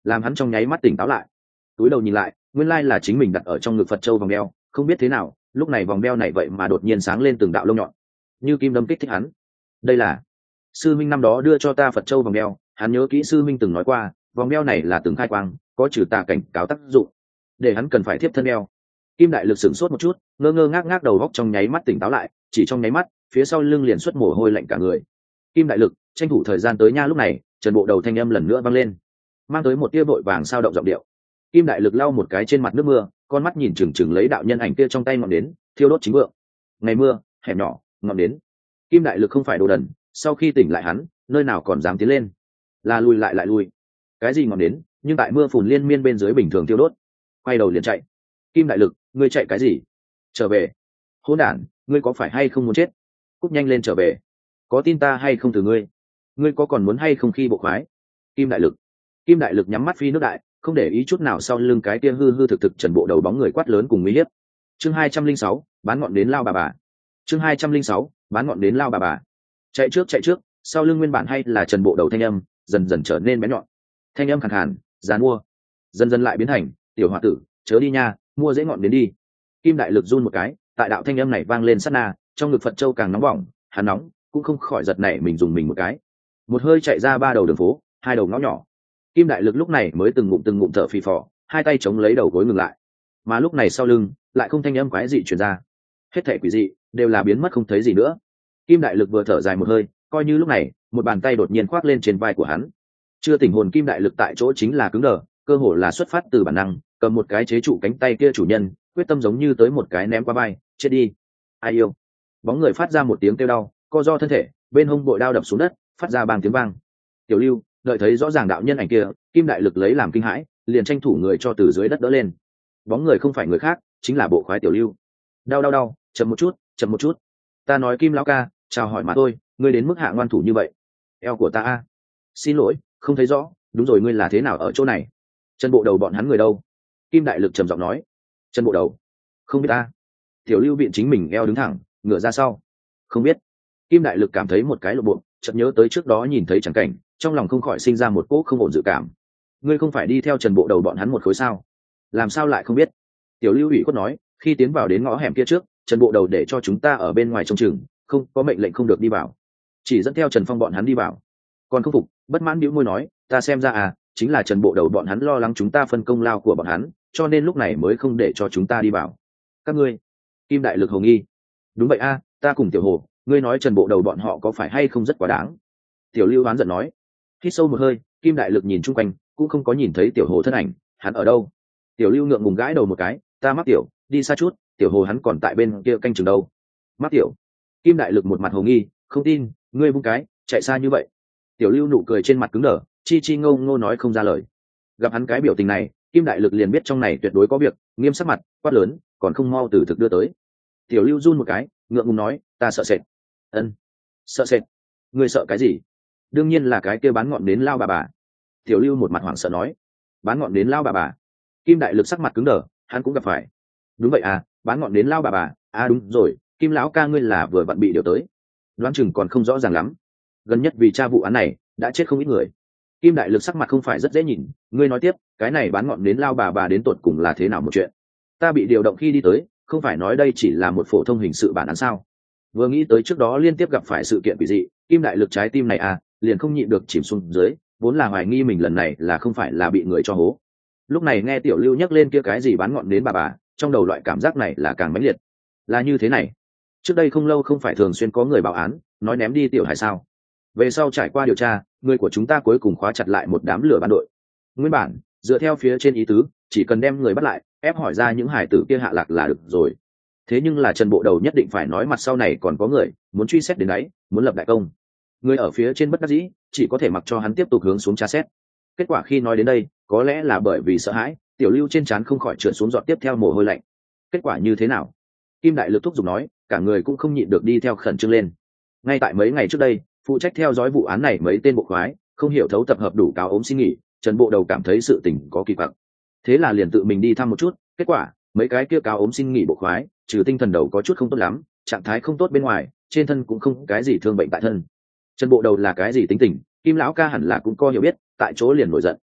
làm hắn trong nháy mắt tỉnh táo lại. Túi đầu nhìn lại, nguyên lai là chính mình đặt ở trong ngực Phật châu vòng đeo, không biết thế nào lúc này vòng đeo này vậy mà đột nhiên sáng lên từng đạo lông nhọn như kim đâm kích thích hắn. Đây là sư minh năm đó đưa cho ta Phật châu vòng đeo, hắn nhớ kỹ sư minh từng nói qua vòng đeo này là từng khai quang, có trừ tà cảnh cáo tác dụng, để hắn cần phải thiếp thân đeo. Kim đại lực sửng sốt một chút, ngơ ngơ ngác ngác đầu góc trong nháy mắt tỉnh táo lại, chỉ trong nháy mắt phía sau lưng liền xuất mồ hôi lạnh cả người. Kim đại lực tranh thủ thời gian tới nha. Lúc này Trần Bộ Đầu thanh âm lần nữa vang lên, mang tới một tia vội vàng sao động giọng điệu. Kim đại lực lau một cái trên mặt nước mưa, con mắt nhìn chừng chừng lấy đạo nhân ảnh kia trong tay ngọn nến thiêu đốt chính vượng. Ngày mưa hẻm nhỏ ngọn nến. Kim đại lực không phải đồ đần, sau khi tỉnh lại hắn nơi nào còn dám tiến lên, là lùi lại lại lùi. Cái gì ngọn nến, nhưng tại mưa phùn liên miên bên dưới bình thường thiêu đốt. Quay đầu liền chạy. Kim đại lực, ngươi chạy cái gì? Trở về. Hỗn đản, ngươi có phải hay không muốn chết? Cúp nhanh lên trở về. Có tin ta hay không từ ngươi? Ngươi có còn muốn hay không khi bộ khoái? Kim đại lực. Kim đại lực nhắm mắt phi nước đại, không để ý chút nào sau lưng cái kia hư hư thực thực Trần Bộ Đầu bóng người quát lớn cùng uy hiếp. Chương hai trăm linh sáu, bán ngọn đến lao bà bà. Chương hai trăm linh sáu, bán ngọn đến lao bà bà. Chạy trước chạy trước, sau lưng nguyên bản hay là Trần Bộ Đầu thanh âm, dần dần trở nên bén nhọn. Thanh âm khàn khàn, giàn mua, dần dần lại biến thành, tiểu hòa tử, chớ đi nha, mua dễ ngọn đến đi. Kim đại lực run một cái, tại đạo thanh âm này vang lên sát na, trong ngực Phật châu càng nóng bỏng, hắn nóng, cũng không khỏi giật nảy mình dùng mình một cái. Một hơi chạy ra ba đầu đường phố, hai đầu ngõ nhỏ. Kim đại lực lúc này mới từng ngụm từng ngụm thở phì phò, hai tay chống lấy đầu gối ngừng lại. Mà lúc này sau lưng lại không thanh âm quái dị truyền ra, hết thảy quỷ dị đều là biến mất không thấy gì nữa. Kim đại lực vừa thở dài một hơi, coi như lúc này một bàn tay đột nhiên khoác lên trên vai của hắn. Chưa tỉnh hồn Kim đại lực tại chỗ chính là cứng đờ, cơ hồ là xuất phát từ bản năng, cầm một cái chế trụ cánh tay kia chủ nhân, quyết tâm giống như tới một cái ném qua vai, chết đi. Ai yêu. Bóng người phát ra một tiếng kêu đau, co do thân thể, bên hông bội đao đập xuống đất, phát ra bang tiếng vang. Tiểu Lưu đợi thấy rõ ràng đạo nhân ảnh kia, Kim đại lực lấy làm kinh hãi, liền tranh thủ người cho từ dưới đất đỡ lên. Bóng người không phải người khác, chính là bộ khoái Tiểu Lưu. Đau đau đau, chậm một chút, chậm một chút. Ta nói Kim lão ca, chào hỏi mà thôi, ngươi đến mức hạ ngoan thủ như vậy. Eo của ta a. Xin lỗi, không thấy rõ, đúng rồi, ngươi là thế nào ở chỗ này? Trần Bộ Đầu bọn hắn người đâu? Kim đại lực trầm giọng nói. Trần Bộ Đầu? Không biết ta. Tiểu Lưu viện chính mình eo đứng thẳng, ngửa ra sau. Không biết. Kim đại lực cảm thấy một cái lộ bộ, chợt nhớ tới trước đó nhìn thấy chẳng cảnh, trong lòng không khỏi sinh ra một cỗ không ổn dự cảm. Ngươi không phải đi theo Trần Bộ Đầu bọn hắn một khối sao? Làm sao lại không biết? Tiểu Lưu ủy khuất nói, khi tiến vào đến ngõ hẻm kia trước, Trần Bộ Đầu để cho chúng ta ở bên ngoài trông chừng, không có mệnh lệnh không được đi vào, chỉ dẫn theo Trần Phong bọn hắn đi vào. Còn không phục, bất mãn bĩu môi nói, ta xem ra à, chính là Trần Bộ Đầu bọn hắn lo lắng chúng ta phân công lao của bọn hắn, cho nên lúc này mới không để cho chúng ta đi vào. Các ngươi. Kim đại lực hồ nghi. Đúng vậy a, à, ta cùng Tiểu Hồ, ngươi nói Trần Bộ Đầu bọn họ có phải hay không rất quá đáng? Tiểu Lưu oán giận nói. Hít sâu một hơi, Kim đại lực nhìn chung quanh, cũng không có nhìn thấy Tiểu Hồ thân ảnh, hắn ở đâu? Tiểu Lưu ngượng ngùng gãi đầu một cái, ta mắc tiểu, đi xa chút, Tiểu Hồ hắn còn tại bên kia canh chừng đâu. Mắc tiểu. Kim đại lực một mặt hồ nghi, không tin, ngươi vung cái, chạy xa như vậy. Tiểu Lưu nụ cười trên mặt cứng đờ, chi chi ngô ngô nói không ra lời. Gặp hắn cái biểu tình này, Kim đại lực liền biết trong này tuyệt đối có việc, nghiêm sắc mặt, quát lớn, còn không mau từ thực đưa tới. Tiểu Lưu run một cái, ngượng ngùng nói, ta sợ sệt. Ân, sợ sệt? Ngươi sợ cái gì? Đương nhiên là cái kia bán ngọn nến lao bà bà. Tiểu Lưu một mặt hoảng sợ nói. Bán ngọn nến lao bà bà? Kim đại lực sắc mặt cứng đờ, hắn cũng gặp phải. Đúng vậy à, bán ngọn nến lao bà bà, à đúng rồi, Kim lão ca ngươi là vừa vặn bị điều tới. Đoán chừng còn không rõ ràng lắm. Gần nhất vì tra vụ án này, đã chết không ít người. Kim đại lực sắc mặt không phải rất dễ nhìn, ngươi nói tiếp, cái này bán ngọn nến lao bà bà đến tột cùng là thế nào một chuyện? Ta bị điều động khi đi tới, không phải nói đây chỉ là một phổ thông hình sự bản án sao? Vừa nghĩ tới trước đó liên tiếp gặp phải sự kiện quỷ dị, Kim đại lực trái tim này à, liền không nhịn được chìm xuống dưới, vốn là hoài nghi mình lần này là không phải là bị người cho hố. Lúc này nghe Tiểu Lưu nhắc lên kia cái gì bán ngọn nến bà bà, trong đầu loại cảm giác này là càng mãnh liệt. Là như thế này, trước đây không lâu không phải thường xuyên có người báo án, nói ném đi tiểu hải sao? Về sau trải qua điều tra, người của chúng ta cuối cùng khóa chặt lại một đám lửa ban đội. Nguyên bản, dựa theo phía trên ý tứ, chỉ cần đem người bắt lại, ép hỏi ra những hải tử kia hạ lạc là được rồi. Thế nhưng là Trần Bộ Đầu nhất định phải nói mặt sau này còn có người muốn truy xét đến đấy, muốn lập đại công. Người ở phía trên bất đắc dĩ, chỉ có thể mặc cho hắn tiếp tục hướng xuống tra xét. Kết quả khi nói đến đây, có lẽ là bởi vì sợ hãi, Tiểu Lưu trên trán không khỏi trượt xuống giọt tiếp theo mồ hôi lạnh. Kết quả như thế nào? Kim đại lực thúc giục nói, cả người cũng không nhịn được đi theo khẩn trương lên. Ngay tại mấy ngày trước đây, phụ trách theo dõi vụ án này mấy tên bộ khoái không hiểu thấu tập hợp đủ cáo ốm xin nghỉ, Trần Bộ Đầu cảm thấy sự tình có kỳ quặc, thế là liền tự mình đi thăm một chút. Kết quả mấy cái kia cáo ốm xin nghỉ bộ khoái, trừ tinh thần đầu có chút không tốt lắm, trạng thái không tốt bên ngoài, trên thân cũng không cái gì thương bệnh tại thân. Trần Bộ Đầu là cái gì tính tình, Kim lão ca hẳn là cũng có hiểu biết, tại chỗ liền nổi giận.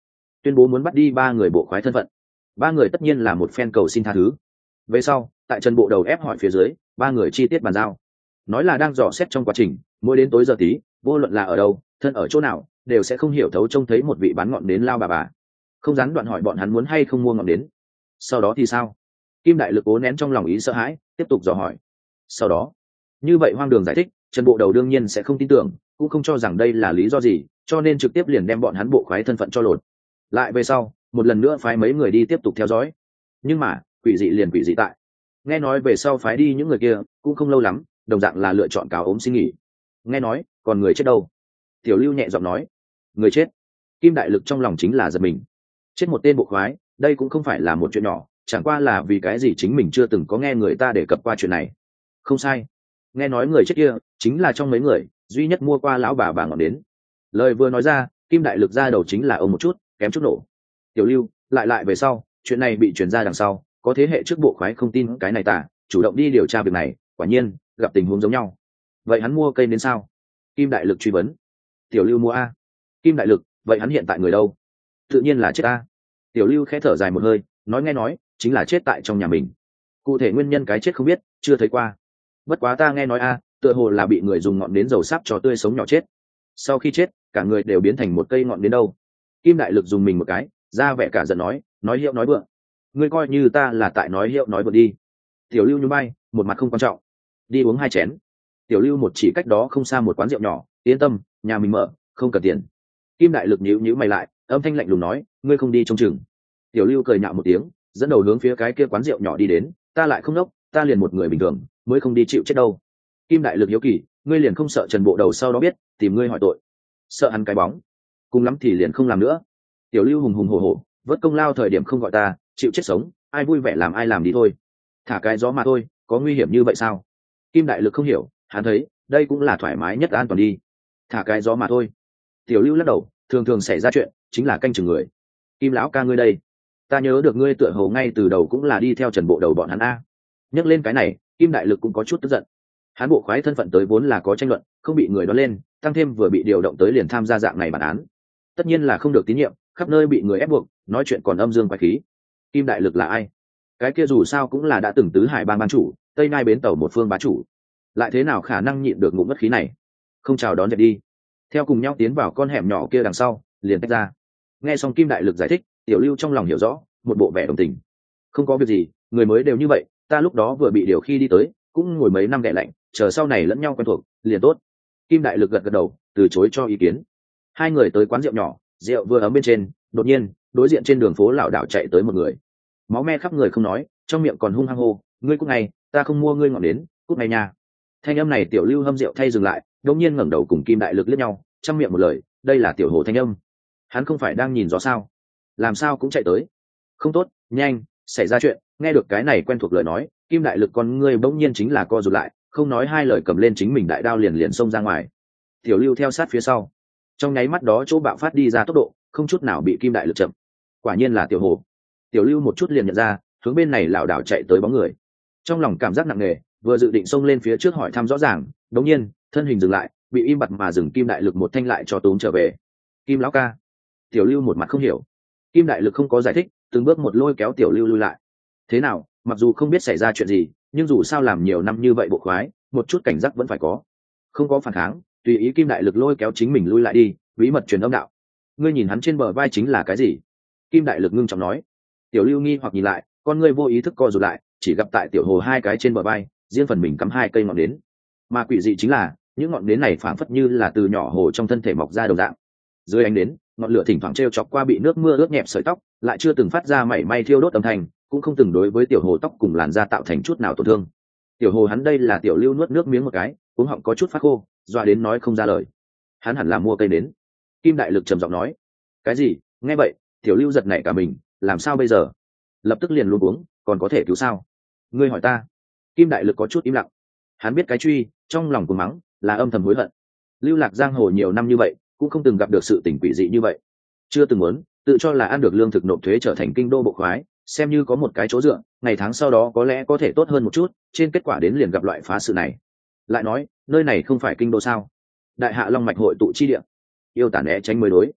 tuyên bố muốn bắt đi ba người bộ khoái thân phận. Ba người tất nhiên là một phen cầu xin tha thứ. Về sau tại Trần Bộ Đầu ép hỏi phía dưới, ba người chi tiết bàn giao, nói là đang dò xét trong quá trình, mỗi đến tối giờ tí, vô luận là ở đâu, thân ở chỗ nào, đều sẽ không hiểu thấu trông thấy một vị bán ngọn nến lao bà bà, không gián đoạn hỏi bọn hắn muốn hay không mua ngọn nến. Sau đó thì sao? Kim Đại Lực cố nén trong lòng ý sợ hãi, tiếp tục dò hỏi. Sau đó, như vậy hoang đường giải thích, Trần Bộ Đầu đương nhiên sẽ không tin tưởng, cũng không cho rằng đây là lý do gì, cho nên trực tiếp liền đem bọn hắn bộ khoái thân phận cho lột. Lại về sau, một lần nữa phái mấy người đi tiếp tục theo dõi. Nhưng mà quỷ dị liền quỷ dị tại, nghe nói về sau phái đi những người kia cũng không lâu lắm, đồng dạng là lựa chọn cáo ốm xin nghỉ. Nghe nói còn người chết đâu? Tiểu Lưu nhẹ giọng nói. Người chết? Kim Đại Lực trong lòng chính là giật mình. Chết một tên bộ khoái, đây cũng không phải là một chuyện nhỏ, chẳng qua là vì cái gì chính mình chưa từng có nghe người ta đề cập qua chuyện này. Không sai, nghe nói người chết kia chính là trong mấy người duy nhất mua qua lão bà bà ngọn đến. Lời vừa nói ra, Kim Đại Lực ra đầu chính là ông một chút, kém chút nổ. Tiểu Lưu lại lại về sau, chuyện này bị truyền ra đằng sau, có thế hệ trước bộ khoái không tin cái này tả, chủ động đi điều tra việc này, quả nhiên gặp tình huống giống nhau. Vậy hắn mua cây đến sao? Kim Đại Lực truy vấn. Tiểu Lưu mua a. Kim Đại Lực, vậy hắn hiện tại người đâu? Tự nhiên là chết a. Tiểu Lưu khẽ thở dài một hơi, nói nghe nói chính là chết tại trong nhà mình. Cụ thể nguyên nhân cái chết không biết, chưa thấy qua. Bất quá ta nghe nói a, tựa hồ là bị người dùng ngọn nến dầu sáp cho tươi sống nhỏ chết. Sau khi chết, cả người đều biến thành một cây ngọn nến đâu. Kim Đại Lực dùng mình một cái, ra vẻ cả giận nói, nói hiệu nói vượng. Ngươi coi như ta là tại nói hiệu nói vượng đi. Tiểu Lưu nhún bay, một mặt không quan trọng. Đi uống hai chén. Tiểu Lưu một chỉ cách đó không xa một quán rượu nhỏ, yên tâm, nhà mình mở, không cần tiền. Kim Đại Lực nhíu nhíu mày lại, âm thanh lạnh lùng nói, ngươi không đi trông chừng. Tiểu Lưu cười nhạo một tiếng, dẫn đầu hướng phía cái kia quán rượu nhỏ đi đến, ta lại không nốc, ta liền một người bình thường, mới không đi chịu chết đâu. Kim Đại Lực hiếu kỳ, ngươi liền không sợ Trần Bộ Đầu sau đó biết, tìm ngươi hỏi tội? Sợ hắn cái bóng, cùng lắm thì liền không làm nữa. Tiểu Lưu hùng hùng hổ hổ, vớt công lao thời điểm không gọi ta, chịu chết sống, ai vui vẻ làm ai làm đi thôi. Thả cái gió mà thôi, có nguy hiểm như vậy sao? Kim Đại Lực không hiểu, hắn thấy đây cũng là thoải mái nhất an toàn đi. Thả cái gió mà thôi. Tiểu Lưu lắc đầu, thường thường xảy ra chuyện chính là canh chừng người. Kim lão ca ngươi đây, ta nhớ được ngươi tựa hồ ngay từ đầu cũng là đi theo Trần Bộ Đầu bọn hắn a. Nhắc lên cái này, Kim Đại Lực cũng có chút tức giận. Hắn bộ khoái thân phận tới vốn là có tranh luận, không bị người đoán lên, tăng thêm vừa bị điều động tới liền tham gia dạng này bản án, tất nhiên là không được tín nhiệm, khắp nơi bị người ép buộc, nói chuyện còn âm dương quái khí. Kim Đại Lực là ai? Cái kia dù sao cũng là đã từng tứ hải bang ban chủ, tây nai bến tàu một phương bá chủ, lại thế nào khả năng nhịn được ngụm ngất khí này? Không chào đón dẹp đi, theo cùng nhau tiến vào con hẻm nhỏ kia đằng sau, liền tách ra. Nghe xong Kim Đại Lực giải thích, Tiểu Lưu trong lòng hiểu rõ, một bộ vẻ đồng tình. Không có việc gì, người mới đều như vậy, ta lúc đó vừa bị điều khi đi tới, cũng ngồi mấy năm ghẻ lạnh, chờ sau này lẫn nhau quen thuộc, liền tốt. Kim Đại Lực gật gật đầu, từ chối cho ý kiến. Hai người tới quán rượu nhỏ, rượu vừa ấm bên trên, đột nhiên, đối diện trên đường phố lảo đảo chạy tới một người. Máu me khắp người không nói, trong miệng còn hung hăng hô, ngươi cút ngay, ta không mua ngươi ngọn đến, cút ngay nha. Thanh âm này Tiểu Lưu hâm rượu thay dừng lại, đột nhiên ngẩng đầu cùng Kim Đại Lực liếc nhau, trong miệng một lời, đây là Tiểu Hồ thanh âm. Hắn không phải đang nhìn gió sao? Làm sao cũng chạy tới. Không tốt, nhanh, xảy ra chuyện. Nghe được cái này quen thuộc lời nói, Kim Đại Lực con ngươi bỗng nhiên chính là co rụt lại, không nói hai lời cầm lên chính mình đại đao liền liền xông ra ngoài. Tiểu Lưu theo sát phía sau, trong nháy mắt đó chỗ bạo phát đi ra tốc độ không chút nào bị Kim Đại Lực chậm. Quả nhiên là Tiểu Hồ. Tiểu Lưu một chút liền nhận ra, hướng bên này lảo đảo chạy tới bóng người. Trong lòng cảm giác nặng nề, vừa dự định xông lên phía trước hỏi thăm rõ ràng, đống nhiên thân hình dừng lại, bị im bặt mà dừng Kim Đại Lực một thanh lại cho tốn trở về. Kim lão ca. Tiểu Lưu một mặt không hiểu. Kim Đại Lực không có giải thích, từng bước một lôi kéo Tiểu Lưu lui lại. Thế nào, mặc dù không biết xảy ra chuyện gì, nhưng dù sao làm nhiều năm như vậy bộ khoái, một chút cảnh giác vẫn phải có. Không có phản kháng, tùy ý Kim Đại Lực lôi kéo chính mình lui lại đi, bí mật truyền âm đạo. Ngươi nhìn hắn trên bờ vai chính là cái gì? Kim Đại Lực ngưng trọng nói. Tiểu Lưu nghi hoặc nhìn lại, con ngươi vô ý thức co rụt lại, chỉ gặp tại Tiểu Hồ hai cái trên bờ vai, riêng phần mình cắm hai cây ngọn nến. Mà quỷ dị chính là, những ngọn nến này phảng phất như là từ nhỏ hồ trong thân thể mọc ra đồng dạng. Dưới ánh nến, ngọn lửa thỉnh thoảng treo chọc qua bị nước mưa ướt nhẹp sợi tóc, lại chưa từng phát ra mảy may thiêu đốt âm thanh, cũng không từng đối với Tiểu Hồ tóc cùng làn da tạo thành chút nào tổn thương. Tiểu Hồ hắn đây là Tiểu Lưu nuốt nước miếng một cái, cuống họng có chút phát khô, dọa đến nói không ra lời. Hắn hẳn là mua cây nến. Kim Đại Lực trầm giọng nói. Cái gì? Nghe vậy, Tiểu Lưu giật nảy cả mình, làm sao bây giờ? Lập tức liền luống cuống, còn có thể cứu sao? Ngươi hỏi ta. Kim Đại Lực có chút im lặng. Hắn biết cái truy, trong lòng cuồng mắng, là âm thầm hối hận. Lưu lạc giang hồ nhiều năm như vậy, cũng không từng gặp được sự tình quỷ dị như vậy. Chưa từng muốn, tự cho là ăn được lương thực nộp thuế trở thành kinh đô bộ khoái, xem như có một cái chỗ dựa, ngày tháng sau đó có lẽ có thể tốt hơn một chút, trên kết quả đến liền gặp loại phá sự này. Lại nói, nơi này không phải kinh đô sao? Đại hạ long mạch hội tụ chi địa, yêu tả né tránh mới đối.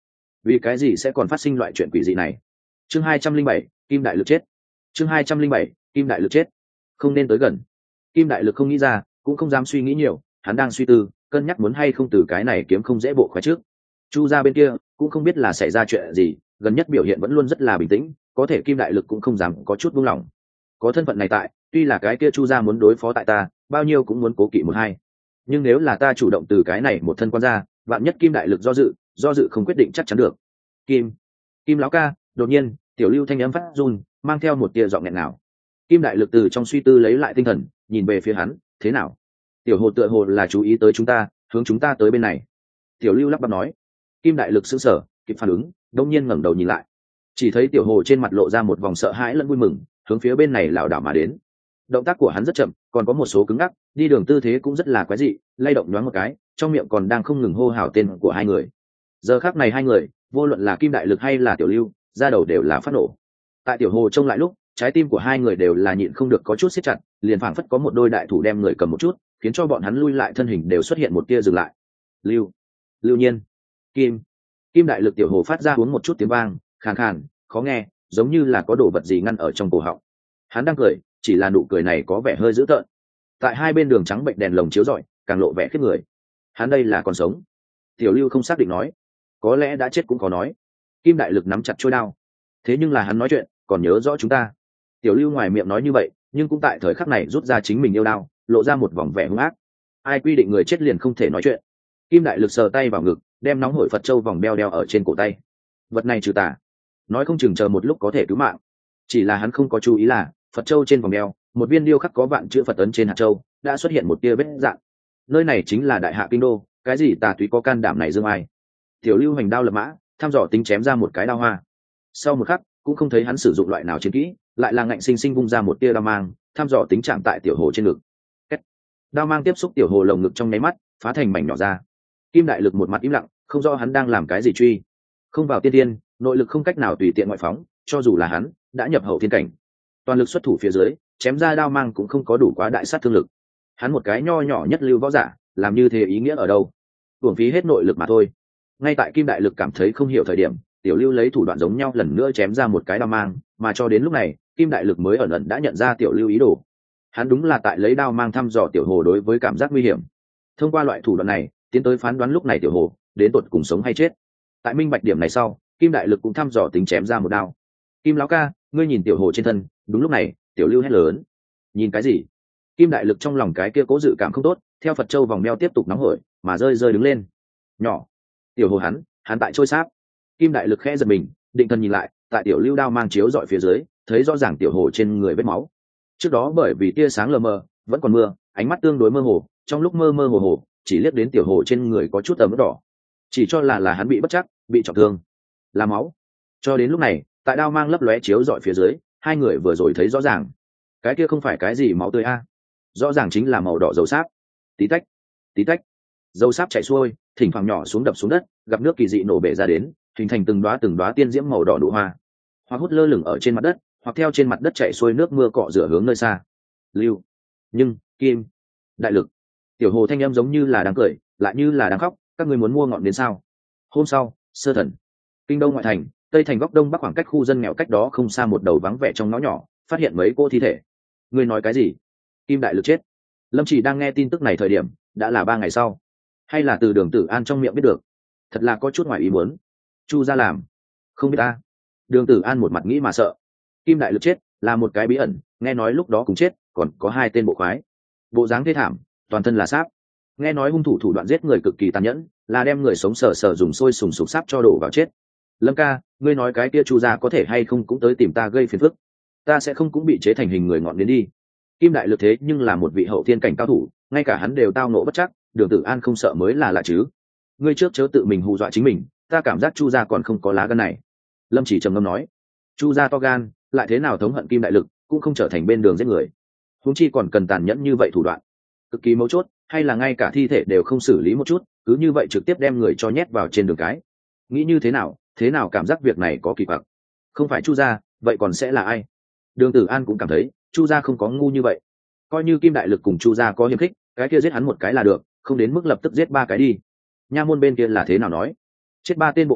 vì cái gì sẽ còn phát sinh loại chuyện quỷ dị này? Chương hai trăm linh bảy, Kim Đại Lực chết. Chương hai trăm linh bảy, Kim Đại Lực chết. Không nên tới gần. Kim Đại Lực không nghĩ ra, cũng không dám suy nghĩ nhiều, hắn đang suy tư, cân nhắc muốn hay không từ cái này kiếm không dễ bộ khoái trước. Chu gia bên kia cũng không biết là xảy ra chuyện gì, gần nhất biểu hiện vẫn luôn rất là bình tĩnh, có thể Kim Đại Lực cũng không dám có chút buông lỏng. Có thân phận này tại, tuy là cái kia Chu gia muốn đối phó tại ta, bao nhiêu cũng muốn cố kỵ một hai. Nhưng nếu là ta chủ động từ cái này một thân quan ra, vạn nhất Kim Đại Lực do dự, do dự không quyết định chắc chắn được. Kim, Kim lão ca, đột nhiên, Tiểu Lưu thanh âm phát run, mang theo một tia giọng nghẹn ngào. Kim Đại Lực từ trong suy tư lấy lại tinh thần, nhìn về phía hắn, thế nào? Tiểu Hồ tựa hồ là chú ý tới chúng ta, hướng chúng ta tới bên này. Tiểu Lưu lắp bắp nói. Kim Đại Lực sững sờ, kịp phản ứng, đột nhiên ngẩng đầu nhìn lại, chỉ thấy Tiểu Hồ trên mặt lộ ra một vòng sợ hãi lẫn vui mừng, hướng phía bên này lảo đảo mà đến. Động tác của hắn rất chậm, còn có một số cứng ngắc, đi đường tư thế cũng rất là quái dị, lay động nhoáng một cái, trong miệng còn đang không ngừng hô hào tên của hai người. Giờ khắc này hai người, vô luận là Kim Đại Lực hay là Tiểu Lưu, ra đầu đều là phát nổ. Tại Tiểu Hồ trông lại lúc, trái tim của hai người đều là nhịn không được có chút siết chặt, liền phảng phất có một đôi đại thủ đem người cầm một chút, khiến cho bọn hắn lui lại thân hình đều xuất hiện một tia dừng lại. Lưu, Lưu Nhiên, Kim, Kim Đại Lực. Tiểu Hồ phát ra uống một chút tiếng vang, khàn khàn, khó nghe, giống như là có đồ vật gì ngăn ở trong cổ họng. Hắn đang cười, chỉ là nụ cười này có vẻ hơi dữ tợn. Tại hai bên đường trắng bệnh đèn lồng chiếu rọi, càng lộ vẻ khiếp người. Hắn đây là còn sống? Tiểu Lưu không xác định nói. Có lẽ đã chết cũng có nói. Kim Đại Lực nắm chặt chuôi đao. Thế nhưng là hắn nói chuyện, còn nhớ rõ chúng ta. Tiểu Lưu ngoài miệng nói như vậy, nhưng cũng tại thời khắc này rút ra chính mình yêu đao, lộ ra một vòng vẻ hung ác. Ai quy định người chết liền không thể nói chuyện? Kim Đại Lực sờ tay vào ngực, đem nóng hổi Phật châu vòng đeo đeo ở trên cổ tay. Vật này trừ tà, nói không chừng chờ một lúc có thể cứu mạng. Chỉ là hắn không có chú ý là Phật châu trên vòng đeo, một viên điêu khắc có vạn chữ Phật ấn trên hạt châu, đã xuất hiện một tia vết dạn. Nơi này chính là Đại Hạ Kinh Đô, cái gì tà túy có can đảm này dương ai? Tiểu Lưu hành đao lập mã, thăm dò tính chém ra một cái đao hoa. Sau một khắc, cũng không thấy hắn sử dụng loại nào chiến kỹ, lại là ngạnh sinh sinh vung ra một tia đao mang, thăm dò tính chạm tại Tiểu Hồ trên ngực. Kết. Đao mang tiếp xúc Tiểu Hồ lồng ngực trong nháy mắt, phá thành mảnh nhỏ ra. Kim Đại Lực một mặt im lặng, không rõ hắn đang làm cái gì truy. Không vào tiên tiên, nội lực không cách nào tùy tiện ngoại phóng, cho dù là hắn đã nhập hậu thiên cảnh, toàn lực xuất thủ phía dưới, chém ra đao mang cũng không có đủ quá đại sát thương lực. Hắn một cái nho nhỏ nhất lưu võ giả, làm như thế ý nghĩa ở đâu? Uổng phí hết nội lực mà thôi. Ngay tại Kim Đại Lực cảm thấy không hiểu thời điểm, Tiểu Lưu lấy thủ đoạn giống nhau lần nữa chém ra một cái đao mang, mà cho đến lúc này, Kim Đại Lực mới ẩn ẩn đã nhận ra Tiểu Lưu ý đồ. Hắn đúng là tại lấy đao mang thăm dò Tiểu Hồ đối với cảm giác nguy hiểm. Thông qua loại thủ đoạn này, tiến tới phán đoán lúc này Tiểu Hồ đến tột cùng sống hay chết. Tại minh bạch điểm này sau, Kim Đại Lực cũng thăm dò tính chém ra một đao. Kim lão ca, ngươi nhìn Tiểu Hồ trên thân. Đúng lúc này, Tiểu Lưu hét lớn. Nhìn cái gì? Kim Đại Lực trong lòng cái kia cố dự cảm không tốt, theo Phật châu vòng meo tiếp tục nóng hổi, mà rơi rơi đứng lên. Nhỏ, Tiểu Hồ hắn, hắn tại trôi sáp. Kim Đại Lực khẽ giật mình, định thần nhìn lại, tại Tiểu Lưu đao mang chiếu dọi phía dưới, thấy rõ ràng Tiểu Hồ trên người vết máu. Trước đó bởi vì tia sáng lờ mờ, vẫn còn mưa, ánh mắt tương đối mơ hồ, trong lúc mơ mơ hồ hồ, chỉ liếc đến Tiểu Hồ trên người có chút ẩm đỏ, chỉ cho là là hắn bị bất chắc, bị trọng thương, là máu. Cho đến lúc này, tại đao mang lấp lóe chiếu dọi phía dưới, hai người vừa rồi thấy rõ ràng, cái kia không phải cái gì máu tươi a, rõ ràng chính là màu đỏ dầu sáp. Tí tách, tí tách, dầu sáp chảy xuôi, thỉnh thoảng nhỏ xuống đập xuống đất, gặp nước kỳ dị nổ bể ra đến, hình thành từng đóa từng đóa tiên diễm màu đỏ nụ hoa, hoặc hút lơ lửng ở trên mặt đất, hoặc theo trên mặt đất chảy xuôi nước mưa cọ rửa hướng nơi xa. Lưu, nhưng Kim Đại Lực. Tiểu Hồ thanh âm giống như là đang cười, lại như là đang khóc. Các ngươi muốn mua ngọn đến sao? Hôm sau, sơ thần, Kinh Đô ngoại thành, tây thành góc đông bắc khoảng cách khu dân nghèo cách đó không xa một đầu vắng vẻ trong ngõ nhỏ, phát hiện mấy cô thi thể. Ngươi nói cái gì? Kim Đại Lực chết? Lâm Chỉ đang nghe tin tức này thời điểm, đã là ba ngày sau, hay là từ Đường Tử An trong miệng biết được? Thật là có chút ngoài ý muốn. Chu gia làm? Không biết ta. Đường Tử An một mặt nghĩ mà sợ. Kim Đại Lực chết là một cái bí ẩn, nghe nói lúc đó cũng chết, còn có hai tên bộ khoái, bộ dáng thê thảm, toàn thân là sáp. Nghe nói hung thủ thủ đoạn giết người cực kỳ tàn nhẫn, là đem người sống sờ sờ dùng sôi sùng sục sáp cho đổ vào chết. Lâm ca, ngươi nói cái kia Chu gia có thể hay không cũng tới tìm ta gây phiền phức? Ta sẽ không cũng bị chế thành hình người ngọn đến đi. Kim Đại Lực thế nhưng là một vị hậu thiên cảnh cao thủ, ngay cả hắn đều tao nộ bất chắc, Đường Tử An không sợ mới là lạ chứ. Ngươi trước chớ tự mình hù dọa chính mình, ta cảm giác Chu gia còn không có lá gan này. Lâm Chỉ trầm ngâm nói. Chu gia to gan, lại thế nào thống hận Kim Đại Lực, cũng không trở thành bên đường giết người. Huống chi còn cần tàn nhẫn như vậy thủ đoạn. Cực kỳ mấu chốt, hay là ngay cả thi thể đều không xử lý một chút, cứ như vậy trực tiếp đem người cho nhét vào trên đường cái. Nghĩ như thế nào, thế nào cảm giác việc này có kỳ quặc. Không phải Chu gia, vậy còn sẽ là ai? Đường Tử An cũng cảm thấy Chu gia không có ngu như vậy. Coi như Kim Đại Lực cùng Chu gia có hiềm khích, cái kia giết hắn một cái là được, không đến mức lập tức giết ba cái đi. Nha môn bên kia là thế nào nói? Chết ba tên bộ khoái,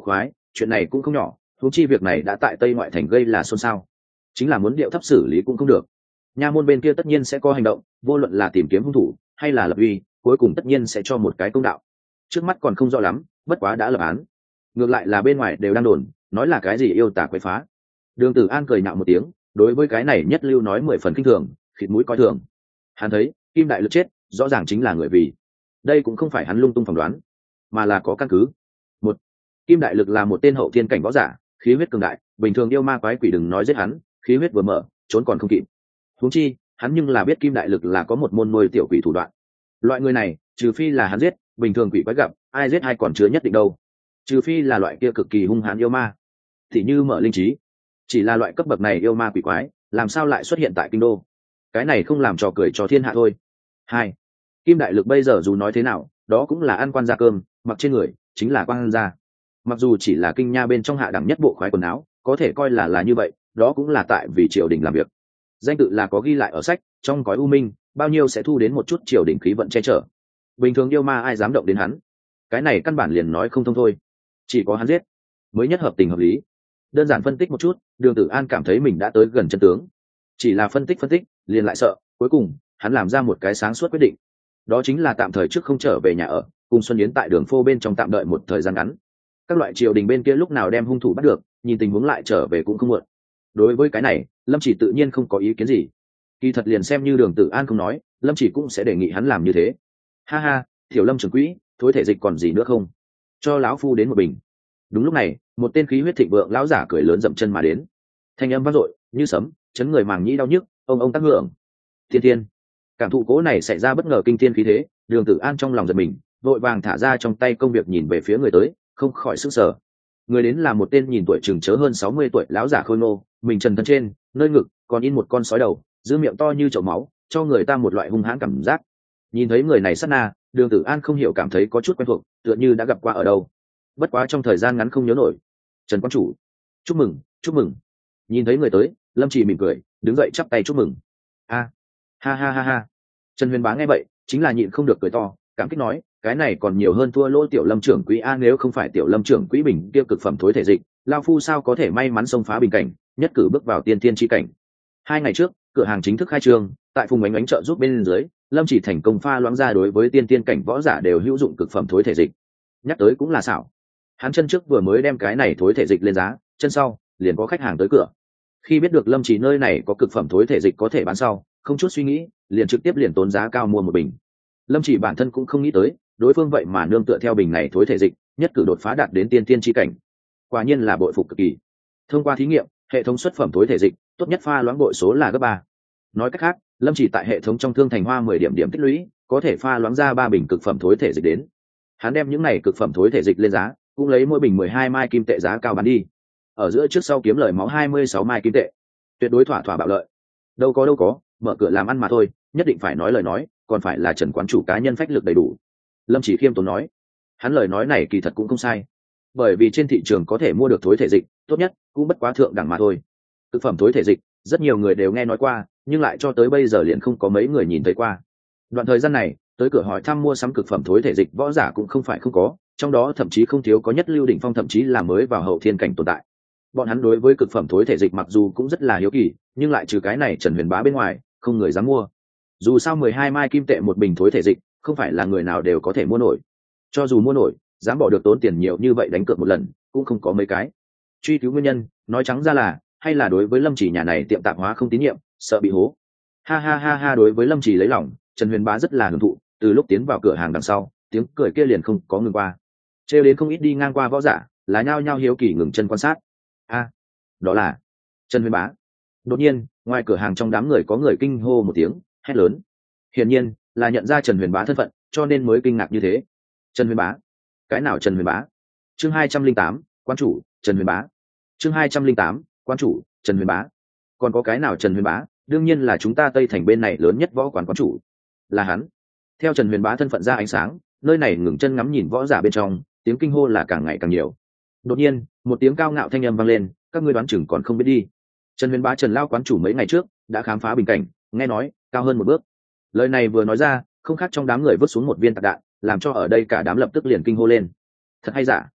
chuyện này cũng không nhỏ, huống chi việc này đã tại Tây ngoại thành gây là xôn xao, chính là muốn điệu thấp xử lý cũng không được. Nha môn bên kia tất nhiên sẽ có hành động, vô luận là tìm kiếm hung thủ hay là lập uy, cuối cùng tất nhiên sẽ cho một cái công đạo. Trước mắt còn không rõ lắm, bất quá đã lập án. Ngược lại là bên ngoài đều đang đồn, nói là cái gì yêu tả quấy phá. Đường Tử An cười nhạo một tiếng, đối với cái này nhất lưu nói mười phần kinh thường, khịt mũi coi thường. Hắn thấy Kim Đại Lực chết, rõ ràng chính là người vì. Đây cũng không phải hắn lung tung phỏng đoán, mà là có căn cứ. Một, Kim Đại Lực là một tên hậu thiên cảnh võ giả, khí huyết cường đại, bình thường yêu ma quái quỷ đừng nói giết hắn, khí huyết vừa mở, trốn còn không kịp. Huống chi, hắn nhưng là biết Kim Đại Lực là có một môn nuôi tiểu quỷ thủ đoạn. Loại người này, trừ phi là hắn giết, bình thường quỷ quái gặp, ai giết ai còn chưa nhất định đâu. Trừ phi là loại kia cực kỳ hung hãn yêu ma, thì như Mở Linh Trí. Chỉ là loại cấp bậc này yêu ma quỷ quái, làm sao lại xuất hiện tại kinh đô? Cái này không làm trò cười cho thiên hạ thôi. Hai, Kim Đại Lực bây giờ dù nói thế nào, đó cũng là ăn quan gia cơm, mặc trên người chính là quan gia. Mặc dù chỉ là kinh nha bên trong hạ đẳng nhất bộ khoái quần áo, có thể coi là là như vậy, đó cũng là tại vì triều đình làm việc. Danh tự là có ghi lại ở sách, trong cõi u minh, bao nhiêu sẽ thu đến một chút triều đình khí vận che chở. Bình thường yêu ma ai dám động đến hắn? Cái này căn bản liền nói không thông thôi. Chỉ có hắn giết mới nhất hợp tình hợp lý. Đơn giản phân tích một chút, Đường Tử An cảm thấy mình đã tới gần chân tướng. Chỉ là phân tích phân tích, liền lại sợ, cuối cùng, hắn làm ra một cái sáng suốt quyết định. Đó chính là tạm thời trước không trở về nhà ở, cùng Xuân Yến tại đường phô bên trong tạm đợi một thời gian ngắn. Các loại triều đình bên kia lúc nào đem hung thủ bắt được, nhìn tình huống lại trở về cũng không muộn. Đối với cái này, Lâm Chỉ tự nhiên không có ý kiến gì. Kỳ thật liền xem như Đường Tử An không nói, Lâm Chỉ cũng sẽ đề nghị hắn làm như thế. Ha ha, Tiểu Lâm trưởng quỹ, thối thể dịch còn gì nữa không? Cho lão phu đến một bình. Đúng lúc này, một tên khí huyết thịnh vượng lão giả cười lớn dậm chân mà đến. Thanh âm vang dội, như sấm, chấn người màng nhĩ đau nhức, ông ông tác ngưỡng. Thiên Thiên, cảm thụ cố này xảy ra bất ngờ kinh thiên khí thế, Đường Tử An trong lòng giật mình, vội vàng thả ra trong tay công việc nhìn về phía người tới, không khỏi sửng sở. Người đến là một tên nhìn tuổi chừng chớ hơn sáu mươi tuổi lão giả khôi ngô, mình trần thân trên, nơi ngực còn in một con sói đầu, giữ miệng to như chậu máu, cho người ta một loại hung hãn cảm giác. Nhìn thấy người này sát na, Đường Tử An không hiểu cảm thấy có chút quen thuộc, tựa như đã gặp qua ở đâu. Bất quá trong thời gian ngắn không nhớ nổi. Trần quan chủ, chúc mừng, chúc mừng. Nhìn thấy người tới, Lâm Trì mỉm cười, đứng dậy chắp tay chúc mừng. A, ha ha ha ha. Trần Huyền Bá nghe vậy, chính là nhịn không được cười to, cảm kích nói, cái này còn nhiều hơn thua lỗ Tiểu Lâm trưởng quỹ a, nếu không phải Tiểu Lâm trưởng quỹ bình kia cực phẩm thối thể dịch, lao phu sao có thể may mắn xông phá bình cảnh, nhất cử bước vào tiên thiên chi cảnh. Hai ngày trước, cửa hàng chính thức khai trương, tại Phùng Ánh Ánh trợ giúp bên dưới, Lâm Chỉ thành công pha loãng ra đối với tiên tiên cảnh võ giả đều hữu dụng cực phẩm thối thể dịch. Nhắc tới cũng là xảo. Hắn chân trước vừa mới đem cái này thối thể dịch lên giá, chân sau liền có khách hàng tới cửa. Khi biết được Lâm Chỉ nơi này có cực phẩm thối thể dịch có thể bán sau, không chút suy nghĩ, liền trực tiếp liền tốn giá cao mua một bình. Lâm Chỉ bản thân cũng không nghĩ tới, đối phương vậy mà nương tựa theo bình này thối thể dịch, nhất cử đột phá đạt đến tiên tiên chi cảnh. Quả nhiên là bội phục cực kỳ. Thông qua thí nghiệm, hệ thống xuất phẩm thối thể dịch, tốt nhất pha loãng bội số là gấp ba. Nói cách khác, Lâm Chỉ tại hệ thống trong thương thành hoa mười điểm điểm tích lũy, có thể pha loãng ra ba bình cực phẩm thối thể dịch đến. Hắn đem những này cực phẩm thối thể dịch lên giá, cũng lấy mỗi bình mười hai mai kim tệ giá cao bán đi. Ở giữa trước sau kiếm lời máu hai mươi sáu mai kim tệ. Tuyệt đối thỏa thỏa bạo lợi. Đâu có đâu có, mở cửa làm ăn mà thôi, nhất định phải nói lời nói, còn phải là Trần quán chủ cá nhân phách lực đầy đủ. Lâm Chỉ khiêm tốn nói. Hắn lời nói này kỳ thật cũng không sai. Bởi vì trên thị trường có thể mua được thối thể dịch, tốt nhất cũng bất quá thượng đẳng mà thôi. Thực phẩm thối thể dịch, rất nhiều người đều nghe nói qua, nhưng lại cho tới bây giờ liền không có mấy người nhìn thấy qua. Đoạn thời gian này, tới cửa hỏi thăm mua sắm cực phẩm thối thể dịch võ giả cũng không phải không có, trong đó thậm chí không thiếu có nhất lưu đỉnh phong, thậm chí là mới vào hậu thiên cảnh tồn tại. Bọn hắn đối với cực phẩm thối thể dịch mặc dù cũng rất là hiếu kỳ, nhưng lại trừ cái này Trần Huyền Bá bên ngoài, không người dám mua. Dù sao mười hai mai kim tệ một bình thối thể dịch, không phải là người nào đều có thể mua nổi. Cho dù mua nổi, dám bỏ được tốn tiền nhiều như vậy đánh cược một lần, cũng không có mấy cái. Truy cứu nguyên nhân, nói trắng ra là, hay là đối với Lâm Chỉ nhà này tiệm tạp hóa không tín nhiệm, sợ bị hố. Ha ha ha ha, đối với Lâm Chỉ lấy lòng, Trần Huyền Bá rất là hưởng thụ, từ lúc tiến vào cửa hàng đằng sau, tiếng cười kia liền không có ngừng qua. Trêu đến không ít đi ngang qua võ giả, là nhao nhao hiếu kỳ ngừng chân quan sát. A, đó là Trần Huyền Bá. Đột nhiên, ngoài cửa hàng trong đám người có người kinh hô một tiếng, hét lớn. Hiển nhiên, là nhận ra Trần Huyền Bá thân phận, cho nên mới kinh ngạc như thế. Trần Huyền Bá? Cái nào Trần Huyền Bá? Chương hai trăm linh tám, quan chủ, Trần Huyền Bá. Chương hai trăm linh tám, quan chủ, Trần Huyền Bá. Còn có cái nào Trần Huyền Bá? Đương nhiên là chúng ta Tây Thành bên này lớn nhất võ quán quán chủ. Là hắn. Theo Trần Huyền Bá thân phận ra ánh sáng, nơi này ngừng chân ngắm nhìn võ giả bên trong, tiếng kinh hô là càng ngày càng nhiều. Đột nhiên, một tiếng cao ngạo thanh âm vang lên, các ngươi đoán chừng còn không biết đi. Trần Huyền Bá Trần lao quán chủ mấy ngày trước đã khám phá bình cảnh, nghe nói cao hơn một bước. Lời này vừa nói ra, không khác trong đám người vứt xuống một viên tạc đạn, làm cho ở đây cả đám lập tức liền kinh hô lên. Thật hay giả?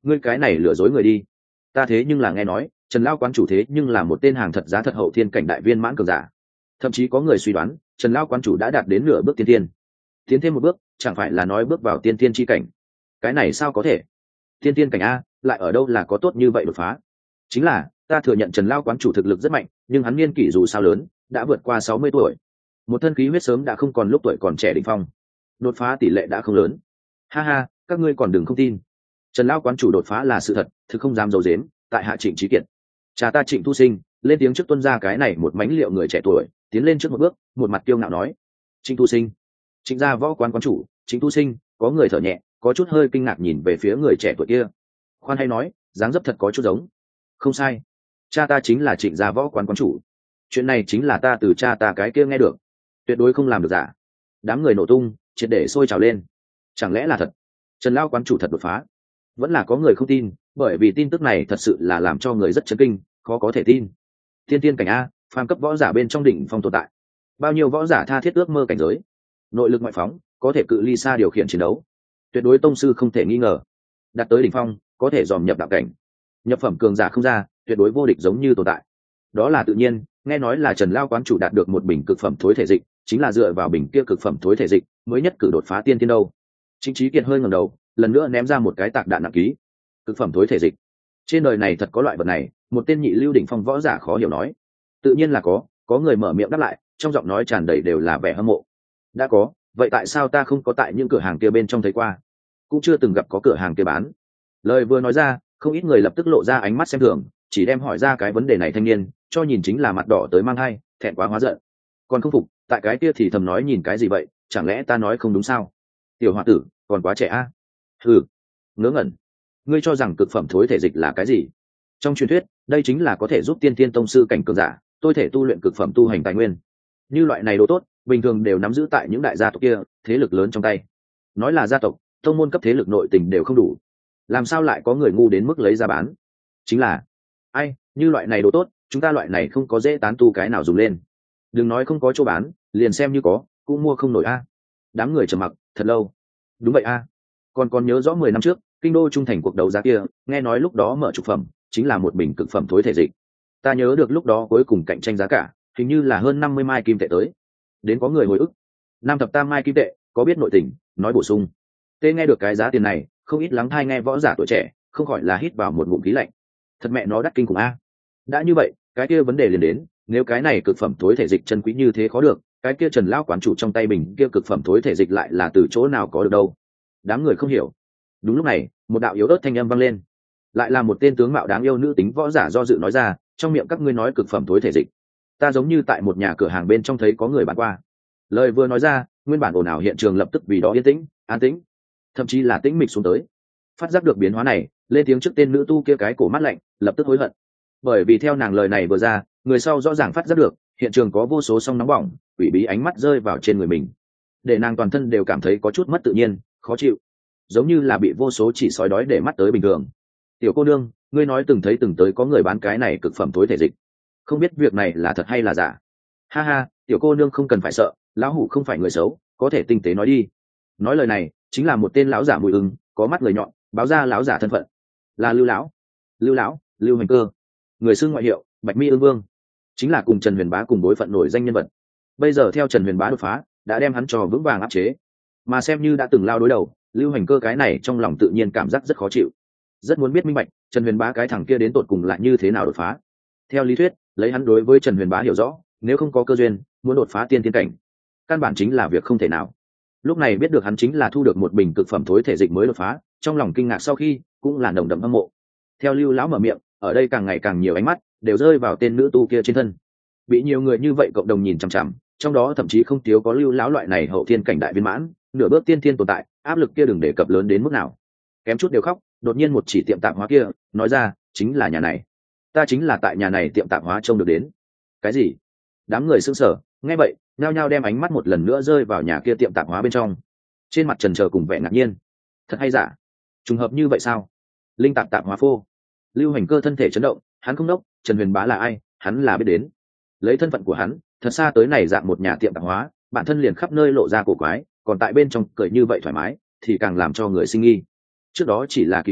ngươi cái này lừa dối người đi. Ta thế nhưng là nghe nói Trần Lao quán chủ thế nhưng là một tên hàng thật giá thật hậu thiên cảnh đại viên mãn cường giả, thậm chí có người suy đoán Trần Lao quán chủ đã đạt đến nửa bước tiên thiên. Tiến thêm một bước chẳng phải là nói bước vào tiên thiên chi cảnh? Cái này sao có thể? Tiên thiên cảnh a, lại ở đâu là có tốt như vậy đột phá? Chính là ta thừa nhận Trần Lao quán chủ thực lực rất mạnh, nhưng hắn niên kỷ dù sao lớn, đã vượt qua sáu mươi tuổi, một thân khí huyết sớm đã không còn lúc tuổi còn trẻ đỉnh phong, đột phá tỷ lệ đã không lớn. Ha ha, các ngươi còn đừng không tin. Trần Lao quán chủ đột phá là sự thật, thực không dám giấu giếm. Tại hạ Trịnh Trí Kiệt, cha ta Trịnh Thu Sinh, lên tiếng trước tuân ra cái này một mánh liệu người trẻ tuổi, tiến lên trước một bước, một mặt kiêu ngạo nói: Trịnh Thu Sinh, Trịnh gia võ quán quán chủ Trịnh Thu Sinh. Có người thở nhẹ, có chút hơi kinh ngạc nhìn về phía người trẻ tuổi kia. Khoan hay nói, dáng dấp thật có chút giống. Không sai, cha ta chính là Trịnh gia võ quán quán chủ. Chuyện này chính là ta từ cha ta cái kia nghe được, tuyệt đối không làm được giả. Đám người nổ tung, triệt để sôi trào lên. Chẳng lẽ là thật? Trần Lao quán chủ thật đột phá? Vẫn là có người không tin, bởi vì tin tức này thật sự là làm cho người rất chấn kinh, khó có thể tin. Thiên tiên cảnh a, phàm cấp võ giả bên trong đỉnh phong tồn tại. Bao nhiêu võ giả tha thiết ước mơ cảnh giới, nội lực ngoại phóng, có thể cự ly xa điều khiển chiến đấu, tuyệt đối tông sư không thể nghi ngờ. Đạt tới đỉnh phong, có thể dòm nhập đạo cảnh, nhập phẩm cường giả không ra, tuyệt đối vô địch giống như tồn tại. Đó là tự nhiên. Nghe nói là Trần Lao quán chủ đạt được một bình cực phẩm thối thể dịch, chính là dựa vào bình kia cực phẩm thối thể dịch mới nhất cử đột phá tiên tiên đâu. Trịnh Trí Kiệt hơi ngẩng đầu, lần nữa ném ra một cái tạc đạn nặng ký. Cực phẩm thối thể dịch, trên đời này thật có loại vật này? Một tên nhị lưu đỉnh phong võ giả khó hiểu nói. Tự nhiên là có. Có người mở miệng đáp lại, trong giọng nói tràn đầy đều là vẻ hâm mộ. Đã có, vậy tại sao ta không có tại những cửa hàng kia bên trong thấy qua, cũng chưa từng gặp có cửa hàng kia bán? Lời vừa nói ra, không ít người lập tức lộ ra ánh mắt xem thường, chỉ đem hỏi ra cái vấn đề này thanh niên cho nhìn chính là mặt đỏ tới mang hai, thẹn quá hóa giận. Còn không phục, tại cái kia thì thầm nói nhìn cái gì vậy, chẳng lẽ ta nói không đúng sao? Tiểu hòa tử còn quá trẻ a. À? Ừ, ngớ ngẩn. Ngươi cho rằng cực phẩm thối thể dịch là cái gì? Trong truyền thuyết, đây chính là có thể giúp tiên tiên tông sư cảnh cường giả tôi thể tu luyện cực phẩm tu hành tài nguyên. Như loại này đồ tốt, bình thường đều nắm giữ tại những đại gia tộc kia, thế lực lớn trong tay. Nói là gia tộc, tông môn cấp thế lực nội tình đều không đủ, làm sao lại có người ngu đến mức lấy ra bán? Chính là, ai, như loại này đồ tốt, chúng ta loại này không có dễ tán tu cái nào dùng lên. Đừng nói không có chỗ bán, liền xem như có, cũng mua không nổi a. À. Đám người trầm mặc thật lâu. Đúng vậy a. À. Còn còn nhớ rõ mười năm trước, kinh đô trung thành cuộc đấu giá kia, nghe nói lúc đó mở trục phẩm chính là một bình cực phẩm thối thể dịch. Ta nhớ được lúc đó cuối cùng cạnh tranh giá cả, hình như là hơn năm mươi mai kim tệ tới. Đến có người hồi ức, năm thập tam mai kim tệ, có biết nội tình, nói bổ sung. Tê nghe được cái giá tiền này, không ít lắng thai nghe võ giả tuổi trẻ, không khỏi là hít vào một ngụm khí lạnh. Thật mẹ nó đắt kinh khủng a. Đã như vậy, cái kia vấn đề liền đến, nếu cái này cực phẩm thối thể dịch chân quý như thế khó được, cái kia Trần lão quán chủ trong tay bình kia cực phẩm thối thể dịch lại là từ chỗ nào có được đâu? Đám người không hiểu. Đúng lúc này, một đạo yếu ớt thanh âm vang lên. Lại là một tên tướng mạo đáng yêu nữ tính võ giả do dự nói ra, trong miệng các ngươi nói cực phẩm thối thể dịch, ta giống như tại một nhà cửa hàng bên trong thấy có người bán qua. Lời vừa nói ra, nguyên bản ồn ào hiện trường lập tức vì đó yên tĩnh, an tĩnh, thậm chí là tĩnh mịch xuống tới. Phát giác được biến hóa này, lên tiếng trước tên nữ tu kia cái cổ mắt lạnh, lập tức hối hận. Bởi vì theo nàng lời này vừa ra, người sau rõ ràng phát giác được hiện trường có vô số sóng nóng bỏng, quỷ bí ánh mắt rơi vào trên người mình, để nàng toàn thân đều cảm thấy có chút mất tự nhiên, khó chịu, giống như là bị vô số chỉ sói đói để mắt tới bình thường. Tiểu cô nương, ngươi nói từng thấy từng tới có người bán cái này cực phẩm thối thể dịch, không biết việc này là thật hay là giả? Ha ha, tiểu cô nương không cần phải sợ, lão hủ không phải người xấu, có thể tinh tế nói đi. Nói lời này chính là một tên lão giả mùi ưng, có mắt người nhọn, báo ra lão giả thân phận là Lưu lão. Lưu lão, Lưu Hành Cơ, người xưng ngoại hiệu Bạch Mi Ưng Vương, chính là cùng Trần Huyền Bá cùng đối phận nổi danh nhân vật. Bây giờ theo Trần Huyền Bá đột phá, đã đem hắn cho vững vàng áp chế, mà xem như đã từng lao đối đầu, Lưu Hành Cơ cái này trong lòng tự nhiên cảm giác rất khó chịu, rất muốn biết minh bạch Trần Huyền Bá cái thằng kia đến tột cùng lại như thế nào đột phá. Theo lý thuyết, lấy hắn đối với Trần Huyền Bá hiểu rõ, nếu không có cơ duyên muốn đột phá tiên thiên cảnh, căn bản chính là việc không thể nào. Lúc này biết được hắn chính là thu được một bình cực phẩm thối thể dịch mới đột phá, trong lòng kinh ngạc sau khi cũng là nồng đậm hâm mộ. Theo Lưu lão mở miệng, ở đây càng ngày càng nhiều ánh mắt đều rơi vào tên nữ tu kia trên thân. Bị nhiều người như vậy cộng đồng nhìn chằm chằm, trong đó thậm chí không thiếu có Lưu lão loại này hậu thiên cảnh đại viên mãn, nửa bước tiên thiên tồn tại, áp lực kia đừng đề cập lớn đến mức nào. Kém chút đều khóc, đột nhiên một chỉ tiệm tạp hóa kia, nói ra, chính là nhà này. Ta chính là tại nhà này tiệm tạp hóa trông được đến. Cái gì? Đám người sững sờ, nghe vậy, nhao nhao đem ánh mắt một lần nữa rơi vào nhà kia tiệm tạp hóa bên trong. Trên mặt trần chờ cùng vẻ ngạc nhiên. Thật hay giả? Trùng hợp như vậy sao? Linh tạp tạp hóa phô. Lưu Hành Cơ thân thể chấn động, hắn không đốc, Trần Huyền Bá là ai, hắn là biết đến. Lấy thân phận của hắn, thật xa tới này dạng một nhà tiệm tạp hóa, bản thân liền khắp nơi lộ ra cổ quái, còn tại bên trong cười như vậy thoải mái, thì càng làm cho người sinh nghi. Trước đó chỉ là kỳ quái,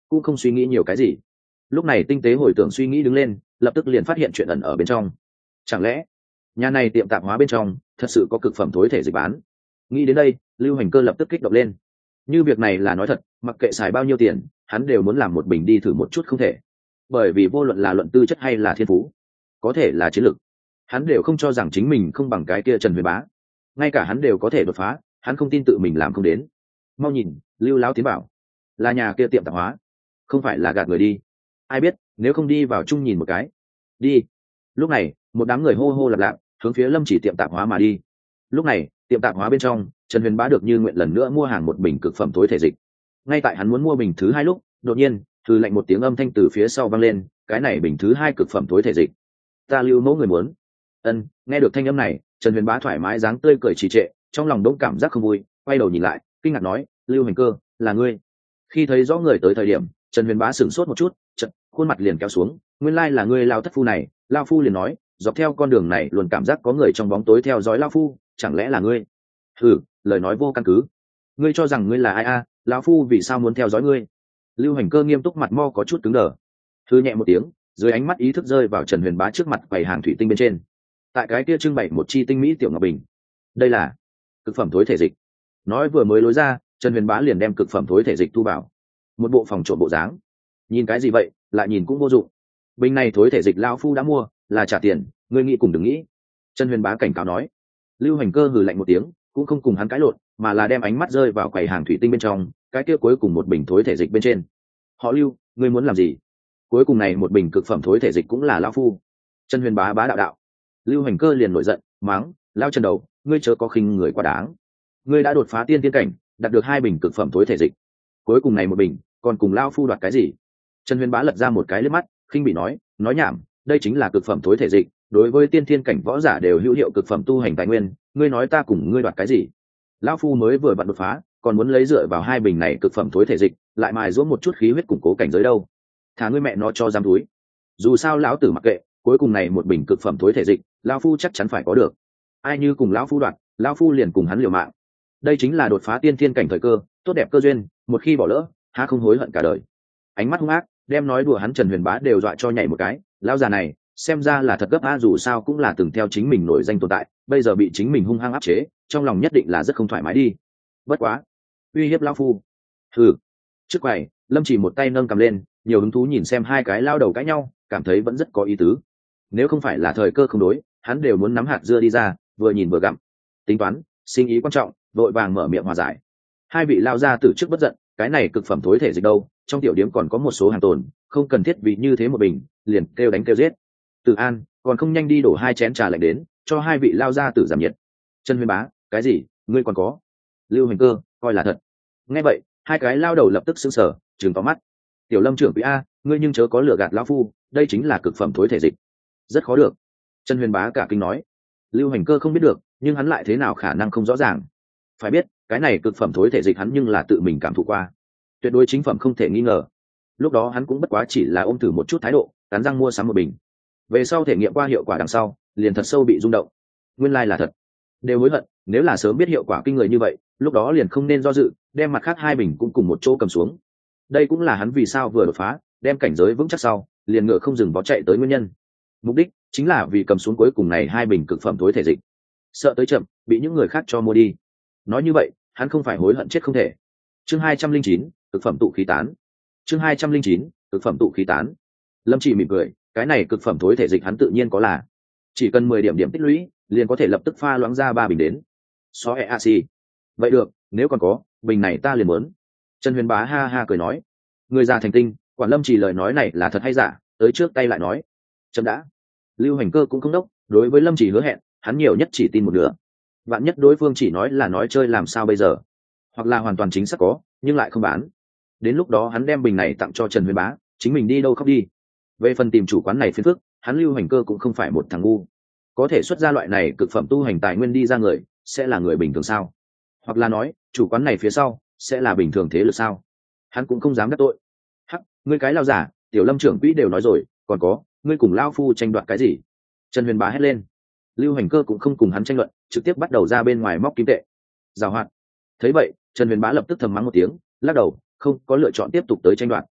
cũng không suy nghĩ nhiều cái gì. Lúc này tinh tế hồi tưởng suy nghĩ đứng lên, lập tức liền phát hiện chuyện ẩn ở bên trong. Chẳng lẽ nhà này tiệm tạp hóa bên trong thật sự có cực phẩm thối thể dịch bán? Nghĩ đến đây, Lưu Hành Cơ lập tức kích động lên. Như việc này là nói thật, mặc kệ xài bao nhiêu tiền, hắn đều muốn làm một bình đi thử một chút không thể. Bởi vì vô luận là luận tư chất hay là thiên phú, có thể là chiến lược, hắn đều không cho rằng chính mình không bằng cái kia Trần Huyền Bá. Ngay cả hắn đều có thể đột phá, hắn không tin tự mình làm không đến. Mau nhìn, Lưu Lão tiến bảo, là nhà kia tiệm tạp hóa, không phải là gạt người đi. Ai biết, nếu không đi vào chung nhìn một cái. Đi. Lúc này, một đám người hô hô lặp lặp hướng phía Lâm Chỉ tiệm tạp hóa mà đi. Lúc này, tiệm tạp hóa bên trong, Trần Huyền Bá được như nguyện lần nữa mua hàng một bình cực phẩm tối thể dịch. Ngay tại hắn muốn mua bình thứ hai lúc, đột nhiên, thư lệnh một tiếng âm thanh từ phía sau vang lên, cái này bình thứ hai cực phẩm tối thể dịch. Ta Lưu mẫu người muốn. Ân, nghe được thanh âm này, Trần Huyền Bá thoải mái dáng tươi cười trì trệ, trong lòng đỗng cảm giác không vui, quay đầu nhìn lại, kinh ngạc nói, Lưu Hành Cơ, là ngươi? Khi thấy rõ người tới thời điểm, Trần Huyền Bá sửng sốt một chút, chợt khuôn mặt liền kéo xuống, nguyên lai là ngươi Lão thất phu này. Lão phu liền nói, dọc theo con đường này luôn cảm giác có người trong bóng tối theo dõi lão phu, chẳng lẽ là ngươi? Hừ, lời nói vô căn cứ. Ngươi cho rằng ngươi là ai a? Lão phu vì sao muốn theo dõi ngươi? Lưu Hành Cơ nghiêm túc, mặt mo có chút cứng đờ. Thư nhẹ một tiếng, dưới ánh mắt ý thức rơi vào Trần Huyền Bá trước mặt quầy hàng thủy tinh bên trên. Tại cái kia trưng bày một chi tinh mỹ tiểu ngọc bình. Đây là cực phẩm thối thể dịch. Nói vừa mới lối ra, Trần Huyền Bá liền đem cực phẩm thối thể dịch thu vào một bộ phòng trộm bộ dáng. Nhìn cái gì vậy, lại nhìn cũng vô dụng. Bình này thối thể dịch lão phu đã mua, là trả tiền, ngươi nghĩ cùng đừng nghĩ. Trần Huyền Bá cảnh cáo nói. Lưu Hành Cơ hừ lạnh một tiếng, cũng không cùng hắn cãi lộn, mà là đem ánh mắt rơi vào quầy hàng thủy tinh bên trong, cái kia cuối cùng một bình thối thể dịch bên trên. Họ Lưu, ngươi muốn làm gì? Cuối cùng này một bình cực phẩm thối thể dịch cũng là lão phu. Trần Huyền Bá bá đạo đạo. Lưu Hành Cơ liền nổi giận, mắng, lao Trần đầu, ngươi chớ có khinh người quá đáng. Ngươi đã đột phá tiên tiên cảnh, đạt được hai bình cực phẩm thối thể dịch, cuối cùng này một bình, còn cùng lao phu đoạt cái gì? Trần Huyền Bá lật ra một cái liếc mắt, khinh bị nói, nói nhảm, đây chính là cực phẩm thối thể dịch, đối với tiên thiên cảnh võ giả đều hữu hiệu cực phẩm tu hành tài nguyên, ngươi nói ta cùng ngươi đoạt cái gì? Lão phu mới vừa vặn đột phá, còn muốn lấy dựa vào hai bình này cực phẩm thối thể dịch, lại mài giũa một chút khí huyết củng cố cảnh giới đâu? Thả ngươi mẹ nó cho giam túi. Dù sao lão tử mặc kệ, cuối cùng này một bình cực phẩm thối thể dịch, lão phu chắc chắn phải có được. Ai như cùng lão phu đoạt, lão phu liền cùng hắn liều mạng. Đây chính là đột phá tiên thiên cảnh thời cơ, tốt đẹp cơ duyên, một khi bỏ lỡ, há không hối hận cả đời. Ánh mắt hung ác, đem nói đùa hắn Trần Huyền Bá đều dọa cho nhảy một cái. Lão già này, xem ra là thật gấp a, dù sao cũng là từng theo chính mình nổi danh tồn tại, bây giờ bị chính mình hung hăng áp chế, trong lòng nhất định là rất không thoải mái đi. Bất quá, uy hiếp lão phu. Hừ. Trước quầy, Lâm Chỉ một tay nâng cầm lên, nhiều hứng thú nhìn xem hai cái lao đầu cãi nhau, cảm thấy vẫn rất có ý tứ. Nếu không phải là thời cơ không đối, hắn đều muốn nắm hạt dưa đi ra, vừa nhìn vừa gặm. Tính toán, sinh ý quan trọng, vội vàng mở miệng hòa giải. Hai vị lao ra từ trước bất giận, cái này cực phẩm thối thể dịch đâu, trong tiểu điếm còn có một số hàng tồn, không cần thiết vì như thế một bình, liền kêu đánh kêu giết. Từ An, còn không nhanh đi đổ hai chén trà lạnh đến, cho hai vị lao ra tử giảm nhiệt. Trần Huyền Bá, cái gì, ngươi còn có? Lưu Hành Cơ, coi là thật. Nghe vậy, hai cái lao đầu lập tức sững sờ, trừng to mắt. Tiểu Lâm trưởng quý a, ngươi nhưng chớ có lừa gạt lão phu, đây chính là cực phẩm thối thể dịch, rất khó được. Trần Huyền Bá cả kinh nói. Lưu Hành Cơ không biết được, nhưng hắn lại thế nào khả năng không rõ ràng. Phải biết, cái này cực phẩm thối thể dịch hắn nhưng là tự mình cảm thụ qua, tuyệt đối chính phẩm không thể nghi ngờ. Lúc đó hắn cũng bất quá chỉ là ôm thử một chút thái độ, cắn răng mua sắm một bình. Về sau thể nghiệm qua hiệu quả đằng sau, liền thật sâu bị rung động. Nguyên lai là thật. Đều hối hận, nếu là sớm biết hiệu quả kinh người như vậy, lúc đó liền không nên do dự, đem mặt khác hai bình cũng cùng một chỗ cầm xuống. Đây cũng là hắn vì sao vừa đột phá, đem cảnh giới vững chắc sau, liền ngựa không dừng vó chạy tới nguyên nhân. Mục đích chính là vì cầm xuống cuối cùng này hai bình cực phẩm thối thể dịch, sợ tới chậm bị những người khác cho mua đi. Nói như vậy, hắn không phải hối hận chết không thể. Chương hai trăm linh chín, cực phẩm tụ khí tán. Chương hai trăm linh chín, cực phẩm tụ khí tán. Lâm Chỉ mỉm cười, cái này cực phẩm thối thể dịch hắn tự nhiên có là, chỉ cần mười điểm điểm tích lũy, liền có thể lập tức pha loãng ra ba bình đến. So e a si. Vậy được, nếu còn có, bình này ta liền muốn. Trần Huyền Bá ha ha cười nói, người già thành tinh, quản Lâm Chỉ lời nói này là thật hay giả, tới trước tay lại nói. Chậm đã. Lưu Hành Cơ cũng không đốc, đối với Lâm Chỉ hứa hẹn, hắn nhiều nhất chỉ tin một nửa. Vạn nhất đối phương chỉ nói là nói chơi làm sao bây giờ, hoặc là hoàn toàn chính xác có, nhưng lại không bán. Đến lúc đó hắn đem bình này tặng cho Trần Huyền Bá, chính mình đi đâu khóc đi. Về phần tìm chủ quán này phiền phức, hắn Lưu Hành Cơ cũng không phải một thằng ngu, có thể xuất ra loại này cực phẩm tu hành tài nguyên đi ra người, sẽ là người bình thường sao? Hoặc là nói, chủ quán này phía sau sẽ là bình thường thế lực sao? Hắn cũng không dám đắc tội. Hắc, ngươi cái lao giả, Tiểu Lâm trưởng quỹ đều nói rồi, còn có, ngươi cùng lao phu tranh đoạt cái gì? Trần Huyền Bá hét lên. Lưu Hành Cơ cũng không cùng hắn tranh luận, trực tiếp bắt đầu ra bên ngoài móc kim tệ. Giàu hoạt. Thấy vậy, Trần Huyền Bá lập tức thầm mắng một tiếng, lắc đầu, không có lựa chọn tiếp tục tới tranh đoạt.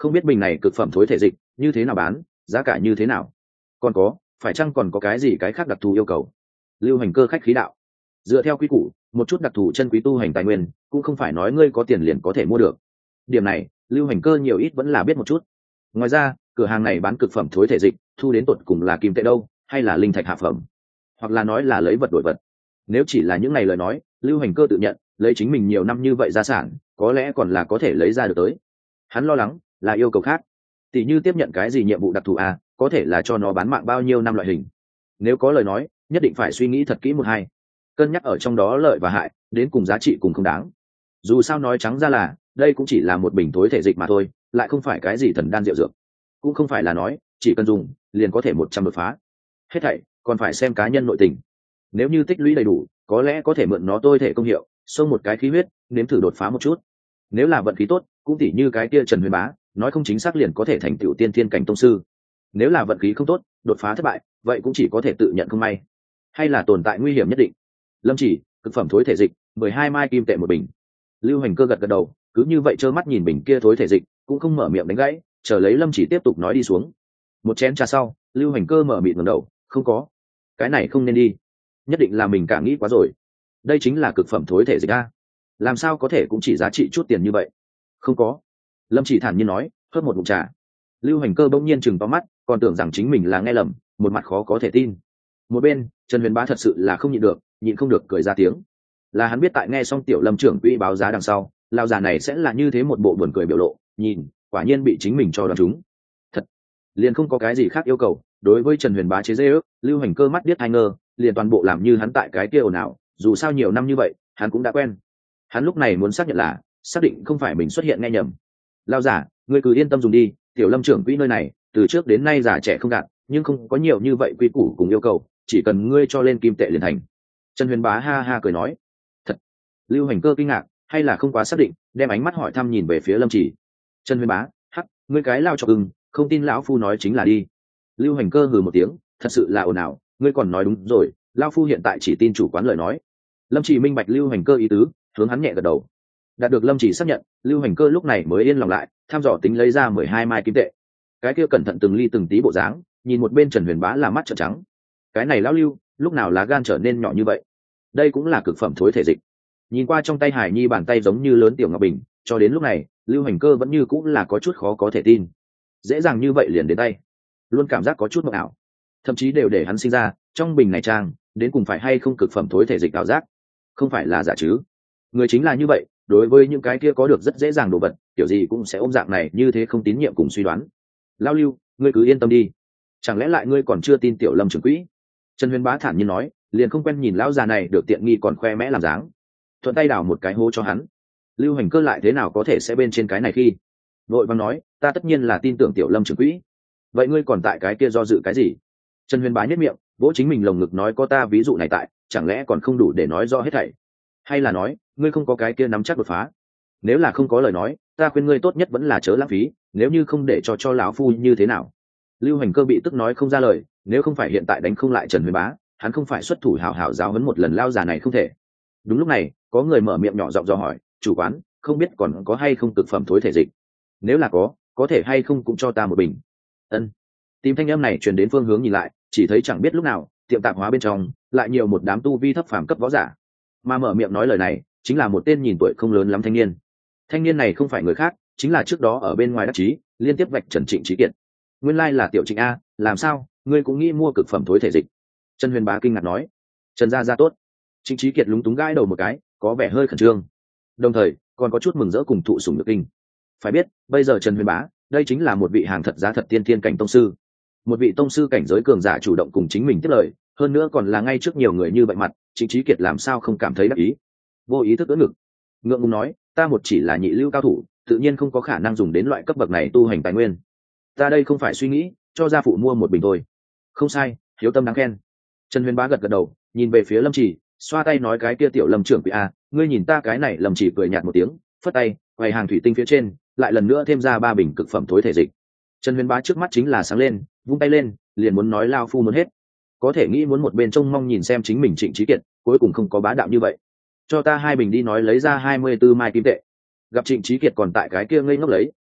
không biết bình này cực phẩm thối thể dịch như thế nào bán, giá cả như thế nào, còn có phải chăng còn có cái gì cái khác đặc thù yêu cầu. Lưu Hành Cơ khách khí đạo, dựa theo quy củ, một chút đặc thù chân quý tu hành tài nguyên cũng không phải nói ngươi có tiền liền có thể mua được. Điểm này Lưu Hành Cơ nhiều ít vẫn là biết một chút. Ngoài ra cửa hàng này bán cực phẩm thối thể dịch thu đến tột cùng là kim tệ đâu, hay là linh thạch hạ phẩm, hoặc là nói là lấy vật đổi vật. Nếu chỉ là những ngày lời nói, Lưu Hành Cơ tự nhận lấy chính mình nhiều năm như vậy gia sản có lẽ còn là có thể lấy ra được tới. Hắn lo lắng là yêu cầu khác, tỷ như tiếp nhận cái gì nhiệm vụ đặc thù à, có thể là cho nó bán mạng bao nhiêu năm loại hình. Nếu có lời nói nhất định phải suy nghĩ thật kỹ một hai, cân nhắc ở trong đó lợi và hại, đến cùng giá trị cùng không đáng. Dù sao nói trắng ra là đây cũng chỉ là một bình thối thể dịch mà thôi, lại không phải cái gì thần đan diệu dược, cũng không phải là nói chỉ cần dùng liền có thể một trăm đột phá. Hết thảy còn phải xem cá nhân nội tình. Nếu như tích lũy đầy đủ, có lẽ có thể mượn nó tôi thể công hiệu, xông một cái khí huyết, nếm thử đột phá một chút. Nếu là vận khí tốt, cũng tỉ như cái kia Trần Huyền Bá, nói không chính xác liền có thể thành tựu tiên thiên cảnh tông sư. Nếu là vận khí không tốt, đột phá thất bại, vậy cũng chỉ có thể tự nhận không may, hay là tồn tại nguy hiểm nhất định. Lâm Chỉ, cực phẩm thối thể dịch, mười hai mai kim tệ một bình. Lưu Hành Cơ gật gật đầu, cứ như vậy trơ mắt nhìn bình kia thối thể dịch, cũng không mở miệng đánh gãy, chờ lấy Lâm Chỉ tiếp tục nói đi xuống. Một chén trà sau, Lưu Hành Cơ mở miệng ngẩng đầu, không có, cái này không nên đi, nhất định là mình cả nghĩ quá rồi. Đây chính là cực phẩm thối thể dịch a, làm sao có thể cũng chỉ giá trị chút tiền như vậy. Không có. Lâm Chỉ thản nhiên nói, hớp một ngụm trà. Lưu Hành Cơ bỗng nhiên chừng to mắt, còn tưởng rằng chính mình là nghe lầm, một mặt khó có thể tin. Một bên Trần Huyền Bá thật sự là không nhịn được, nhịn không được cười ra tiếng. Là hắn biết tại nghe xong tiểu Lâm trưởng quỹ báo giá đằng sau, lão già này sẽ là như thế một bộ buồn cười biểu lộ, nhìn quả nhiên bị chính mình cho đoán trúng. Thật liền không có cái gì khác yêu cầu. Đối với Trần Huyền Bá chế giễu, Lưu Hành Cơ mắt biết hai ngơ, liền toàn bộ làm như hắn tại cái kia ồn ào, dù sao nhiều năm như vậy hắn cũng đã quen. Hắn lúc này muốn xác nhận là xác định không phải mình xuất hiện nghe nhầm. Lão giả, ngươi cứ yên tâm dùng đi, tiểu Lâm trưởng quỹ nơi này từ trước đến nay già trẻ không gạt, nhưng không có nhiều như vậy quy củ cùng yêu cầu, chỉ cần ngươi cho lên kim tệ liền thành. Trần Huyền Bá ha ha cười nói. Thật. Lưu Hành Cơ kinh ngạc, hay là không quá xác định, đem ánh mắt hỏi thăm nhìn về phía Lâm Chỉ. Trần Huyền Bá, hắc, ngươi cái lao chọc ưng, không tin lão phu nói chính là đi. Lưu Hành Cơ hừ một tiếng, thật sự là ồn ào, ngươi còn nói đúng rồi, lão phu hiện tại chỉ tin chủ quán lời nói. Lâm Chỉ minh bạch Lưu Hành Cơ ý tứ, hướng hắn nhẹ gật đầu. Đạt được Lâm Chỉ xác nhận, Lưu Hành Cơ lúc này mới yên lòng lại, thăm dò tính lấy ra mười hai mai kim tệ. Cái kia cẩn thận từng ly từng tí bộ dáng, nhìn một bên Trần Huyền Bá là mắt trợn trắng. Cái này lão Lưu, lúc nào lá gan trở nên nhỏ như vậy? Đây cũng là cực phẩm thối thể dịch. Nhìn qua trong tay Hải Nhi bàn tay giống như lớn tiểu ngọc bình, cho đến lúc này, Lưu Hành Cơ vẫn như cũng là có chút khó có thể tin. Dễ dàng như vậy liền đến tay, luôn cảm giác có chút mộng ảo, thậm chí đều để hắn sinh ra trong bình này trang đến cùng phải hay không cực phẩm thối thể dịch ảo giác, không phải là giả chứ? Người chính là như vậy, đối với những cái kia có được rất dễ dàng đồ vật, kiểu gì cũng sẽ ôm dạng này như thế không tín nhiệm cùng suy đoán. Lão Lưu, ngươi cứ yên tâm đi, chẳng lẽ lại ngươi còn chưa tin tiểu Lâm trưởng quỹ? Trần Huyền Bá thản nhiên nói, liền không quen nhìn lão già này được tiện nghi còn khoe mẽ làm dáng, thuận tay đào một cái hố cho hắn. Lưu Hành Cơ lại thế nào có thể sẽ bên trên cái này khi vội vàng nói, ta tất nhiên là tin tưởng tiểu Lâm trưởng quỹ. Vậy ngươi còn tại cái kia do dự cái gì? Trần Huyền Bá nhếch miệng, vỗ chính mình lồng ngực nói, có ta ví dụ này tại, chẳng lẽ còn không đủ để nói rõ hết thảy? Hay là nói ngươi không có cái kia nắm chắc đột phá? Nếu là không có lời nói, ta khuyên ngươi tốt nhất vẫn là chớ lãng phí, nếu như không để cho cho lão phu như thế nào? Lưu Hành Cơ bị tức nói không ra lời, nếu không phải hiện tại đánh không lại Trần Huyền Bá, hắn không phải xuất thủ hảo hảo giáo huấn một lần lao già này không thể. Đúng lúc này, có người mở miệng nhỏ giọng dò hỏi, chủ quán, không biết còn có hay không cực phẩm thối thể dịch? Nếu là có, có thể hay không cũng cho ta một bình. Ân. Tìm thanh âm này truyền đến phương hướng nhìn lại, chỉ thấy chẳng biết lúc nào, tiệm tạp hóa bên trong lại nhiều một đám tu vi thấp phàm cấp võ giả. Mà mở miệng nói lời này, chính là một tên nhìn tuổi không lớn lắm thanh niên. Thanh niên này không phải người khác, chính là trước đó ở bên ngoài đắc chí liên tiếp vạch Trần Trịnh Trí Kiệt. Nguyên lai là tiểu Trịnh a, làm sao, ngươi cũng nghĩ mua cực phẩm thối thể dịch? Trần Huyền Bá kinh ngạc nói. Trần gia gia tốt. Trịnh Trí Kiệt lúng túng gãi đầu một cái, có vẻ hơi khẩn trương, đồng thời còn có chút mừng rỡ cùng thụ sủng nhược kinh. Phải biết, bây giờ Trần Huyền Bá, đây chính là một vị hàng thật giá thật tiên thiên cảnh tông sư, một vị tông sư cảnh giới cường giả chủ động cùng chính mình tiếp lời, hơn nữa còn là ngay trước nhiều người như vậy mặt, Trịnh Trí Kiệt làm sao không cảm thấy đắc ý? Vô ý thức ưỡn ngực, ngượng ngùng nói, ta một chỉ là nhị lưu cao thủ, tự nhiên không có khả năng dùng đến loại cấp bậc này tu hành tài nguyên. Ta đây không phải suy nghĩ cho gia phụ mua một bình thôi. Không sai, hiếu tâm đáng khen. Trần Huyền Bá gật gật đầu, nhìn về phía Lâm Chỉ, xoa tay nói, cái kia tiểu Lâm trưởng quỹ a, ngươi nhìn ta cái này. Lâm Chỉ cười nhạt một tiếng, phất tay, quầy hàng thủy tinh phía trên lại lần nữa thêm ra ba bình cực phẩm thối thể dịch. Trần Huyền Bá trước mắt chính là sáng lên, vung tay lên, liền muốn nói lao phu muốn hết. Có thể nghĩ muốn một bên trông mong nhìn xem chính mình Trịnh Trí Kiệt, cuối cùng không có bá đạo như vậy. Cho ta hai bình đi, nói lấy ra hai mươi tư mai kim tệ. Gặp Trịnh Trí Kiệt còn tại cái kia ngây ngốc lấy,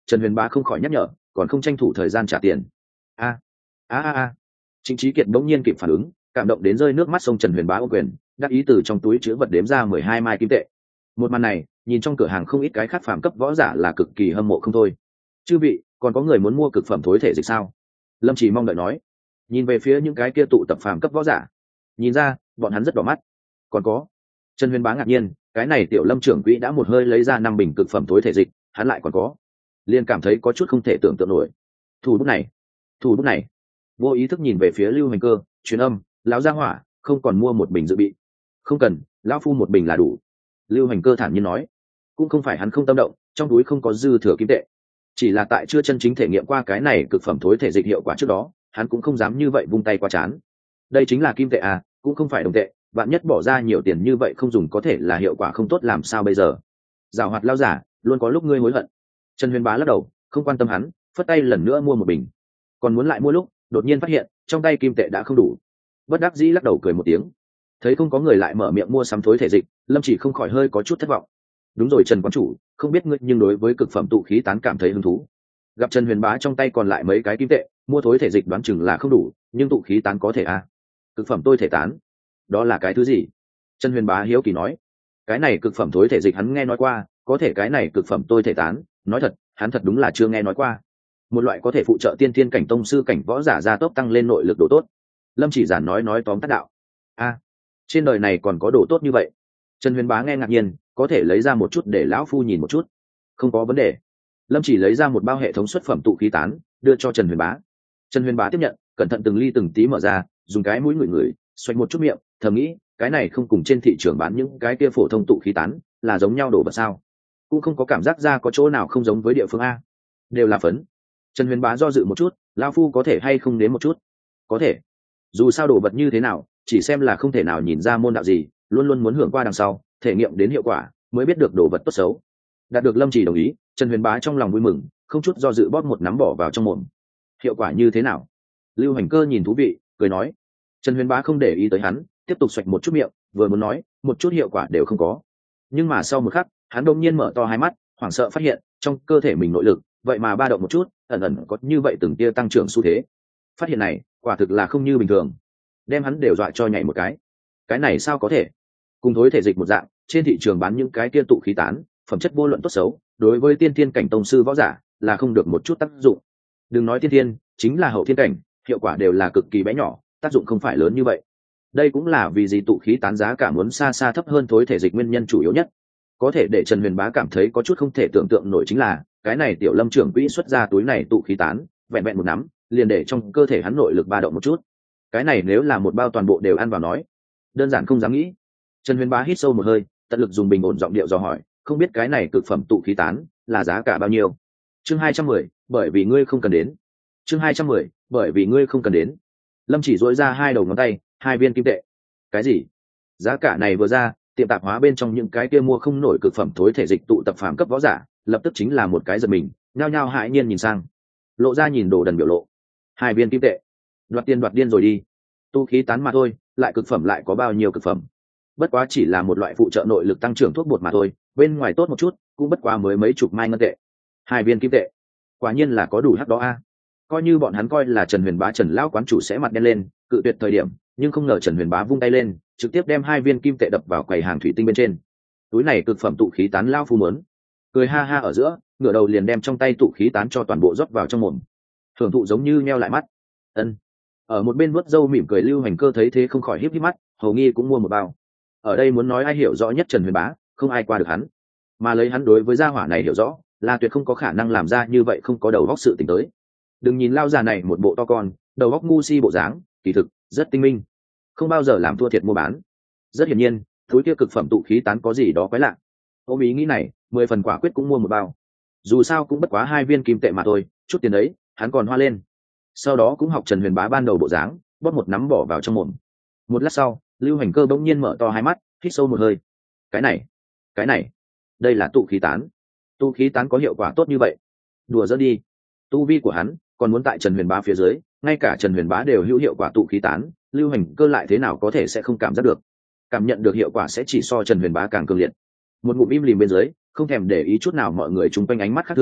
Trần Huyền Bá không khỏi nhắc nhở, còn không tranh thủ thời gian trả tiền. A a a a. Trịnh Chí Kiệt bỗng nhiên kịp phản ứng, cảm động đến rơi nước mắt, sông Trần Huyền Bá ô quyền, đắc ý từ trong túi chứa vật đếm ra mười hai mai kim tệ. Một màn này, nhìn trong cửa hàng không ít cái khác phàm cấp võ giả là cực kỳ hâm mộ không thôi. Chư vị, còn có người muốn mua cực phẩm thối thể dịch sao? Lâm Chỉ mong đợi nói. Nhìn về phía những cái kia tụ tập phàm cấp võ giả, nhìn ra bọn hắn rất đỏ mắt. Còn có. Trần Huyền Bá ngạc nhiên, cái này tiểu Lâm trưởng quỹ đã một hơi lấy ra năm bình cực phẩm thối thể dịch, hắn lại còn có. Liền cảm thấy có chút không thể tưởng tượng nổi. Thủ bút này, thủ bút này. Vô ý thức nhìn về phía Lưu Hành Cơ, truyền âm, lão gia hỏa, không còn mua một bình dự bị. Không cần, lão phu một bình là đủ. Lưu Hành Cơ thản nhiên nói. Cũng không phải hắn không tâm động, trong túi không có dư thừa kim tệ, chỉ là tại chưa chân chính thể nghiệm qua cái này cực phẩm thối thể dịch hiệu quả trước đó, hắn cũng không dám như vậy vung tay qua chán. Đây chính là kim tệ à, cũng không phải đồng tệ, bạn nhất bỏ ra nhiều tiền như vậy không dùng có thể là hiệu quả không tốt, làm sao bây giờ? Giảo hoạt lao giả, luôn có lúc ngươi hối hận. Trần Huyền Bá lắc đầu, không quan tâm hắn, phất tay lần nữa mua một bình. Còn muốn lại mua lúc, đột nhiên phát hiện trong tay kim tệ đã không đủ, bất đắc dĩ lắc đầu cười một tiếng. Thấy không có người lại mở miệng mua sắm thối thể dịch, Lâm Chỉ không khỏi hơi có chút thất vọng. Đúng rồi Trần quán chủ, không biết ngươi nhưng đối với cực phẩm tụ khí tán cảm thấy hứng thú. Gặp Trần Huyền Bá trong tay còn lại mấy cái kim tệ, mua thối thể dịch đoán chừng là không đủ, nhưng tụ khí tán có thể à? Cực phẩm tôi thể tán, đó là cái thứ gì? Trần Huyền Bá hiếu kỳ nói. Cái này cực phẩm thối thể dịch hắn nghe nói qua, có thể cái này cực phẩm tôi thể tán, nói thật, hắn thật đúng là chưa nghe nói qua. Một loại có thể phụ trợ tiên thiên cảnh tông sư cảnh võ giả gia tốc tăng lên nội lực độ tốt. Lâm Chỉ giản nói nói tóm tắt đạo. A, à, trên đời này còn có đồ tốt như vậy? Trần Huyền Bá nghe ngạc nhiên, có thể lấy ra một chút để lão phu nhìn một chút. Không có vấn đề. Lâm Chỉ lấy ra một bao hệ thống xuất phẩm tụ khí tán, đưa cho Trần Huyền Bá. Trần Huyền Bá tiếp nhận, cẩn thận từng ly từng tí mở ra, dùng cái mũi ngửi ngửi, xoạch một chút miệng, thầm nghĩ, cái này không cùng trên thị trường bán những cái kia phổ thông tụ khí tán là giống nhau đồ vật sao? Cũng không có cảm giác ra có chỗ nào không giống với địa phương a. Đều là phấn. Trần Huyền Bá do dự một chút, lão phu có thể hay không nếm một chút? Có thể. Dù sao đồ vật như thế nào, chỉ xem là không thể nào nhìn ra môn đạo gì, luôn luôn muốn hưởng qua đằng sau, thể nghiệm đến hiệu quả, mới biết được đồ vật tốt xấu. Đạt được Lâm Chỉ đồng ý, Trần Huyền Bá trong lòng vui mừng, không chút do dự bóp một nắm bỏ vào trong mồm. Hiệu quả như thế nào? Lưu Hành Cơ nhìn thú vị, cười nói. Trần Huyền Bá không để ý tới hắn, tiếp tục xoạch một chút miệng, vừa muốn nói, một chút hiệu quả đều không có. Nhưng mà sau một khắc, hắn đột nhiên mở to hai mắt, hoảng sợ phát hiện, trong cơ thể mình nội lực, vậy mà ba động một chút, ẩn ẩn có như vậy từng tia tăng trưởng xu thế. Phát hiện này, quả thực là không như bình thường, đem hắn đều dọa cho nhảy một cái. Cái này sao có thể? Cùng thối thể dịch một dạng, trên thị trường bán những cái kia tụ khí tán, phẩm chất vô luận tốt xấu, đối với tiên thiên cảnh tông sư võ giả là không được một chút tác dụng. Đừng nói tiên thiên, chính là hậu thiên cảnh, hiệu quả đều là cực kỳ bé nhỏ, tác dụng không phải lớn như vậy. Đây cũng là vì gì tụ khí tán giá cả muốn xa xa thấp hơn thối thể dịch nguyên nhân chủ yếu nhất. Có thể để Trần Huyền Bá cảm thấy có chút không thể tưởng tượng nổi chính là, cái này tiểu Lâm trưởng quỹ xuất ra túi này tụ khí tán, vẹn vẹn một nắm, liền để trong cơ thể hắn nội lực ba động một chút. Cái này nếu là một bao toàn bộ đều ăn vào nói, đơn giản không dám nghĩ. Trần Huyền Bá hít sâu một hơi, tận lực dùng bình ổn giọng điệu dò hỏi, không biết cái này cực phẩm tụ khí tán là giá cả bao nhiêu? Chương hai trăm mười, bởi vì ngươi không cần đến. Chương hai trăm mười, bởi vì ngươi không cần đến. Lâm Chỉ dỗi ra hai đầu ngón tay, hai viên kim tệ. Cái gì? Giá cả này vừa ra, tiệm tạp hóa bên trong những cái kia mua không nổi cực phẩm thối thể dịch tụ tập phàm cấp võ giả, lập tức chính là một cái giật mình, nhao nhao hãi nhiên nhìn sang, lộ ra nhìn đồ đần biểu lộ. Hai viên kim tệ, đoạt tiền đoạt điên rồi đi. Tu khí tán mà thôi, lại cực phẩm lại có bao nhiêu cực phẩm? Bất quá chỉ là một loại phụ trợ nội lực tăng trưởng thuốc bột mà thôi, bên ngoài tốt một chút, cũng bất quá mới mấy chục mai ngân tệ. Hai viên kim tệ, quả nhiên là có đủ hắc đó a. Coi như bọn hắn coi là Trần Huyền Bá Trần lão quán chủ sẽ mặt đen lên, cự tuyệt thời điểm, nhưng không ngờ Trần Huyền Bá vung tay lên, trực tiếp đem hai viên kim tệ đập vào quầy hàng thủy tinh bên trên. Túi này cực phẩm tụ khí tán lão phu muốn. Cười ha ha ở giữa, ngửa đầu liền đem trong tay tụ khí tán cho toàn bộ rót vào trong mồm. Thưởng thụ giống như nheo lại mắt. Ân. Ở một bên vuốt râu mỉm cười Lưu Hành Cơ thấy thế không khỏi híp híp mắt, hầu nghi cũng mua một bao. Ở đây muốn nói ai hiểu rõ nhất Trần Huyền Bá, không ai qua được hắn. Mà lấy hắn đối với gia hỏa này hiểu rõ, là tuyệt không có khả năng làm ra như vậy không có đầu óc sự tình tới. Đừng nhìn lao già này một bộ to con, đầu óc ngu si bộ dáng, kỳ thực rất tinh minh, không bao giờ làm thua thiệt mua bán. Rất hiển nhiên, túi kia cực phẩm tụ khí tán có gì đó quái lạ. Ôm ý nghĩ này, mười phần quả quyết cũng mua một bao. Dù sao cũng bất quá hai viên kim tệ mà thôi, chút tiền đấy, hắn còn hoa lên. Sau đó cũng học Trần Huyền Bá ban đầu bộ dáng, bóp một nắm bỏ vào trong mồm. Một lát sau, Lưu Hành Cơ bỗng nhiên mở to hai mắt, hít sâu một hơi. Cái này, cái này, đây là tụ khí tán. Tụ khí tán có hiệu quả tốt như vậy? Đùa giỡn đi. Tu vi của hắn còn muốn tại Trần Huyền Bá phía dưới, ngay cả Trần Huyền Bá đều hữu hiệu quả tụ khí tán, Lưu Hành Cơ lại thế nào có thể sẽ không cảm giác được? Cảm nhận được hiệu quả sẽ chỉ so Trần Huyền Bá càng cường liệt. Một ngụm im lìm bên dưới, không thèm để ý chút nào mọi người chung quanh ánh mắt khác thường,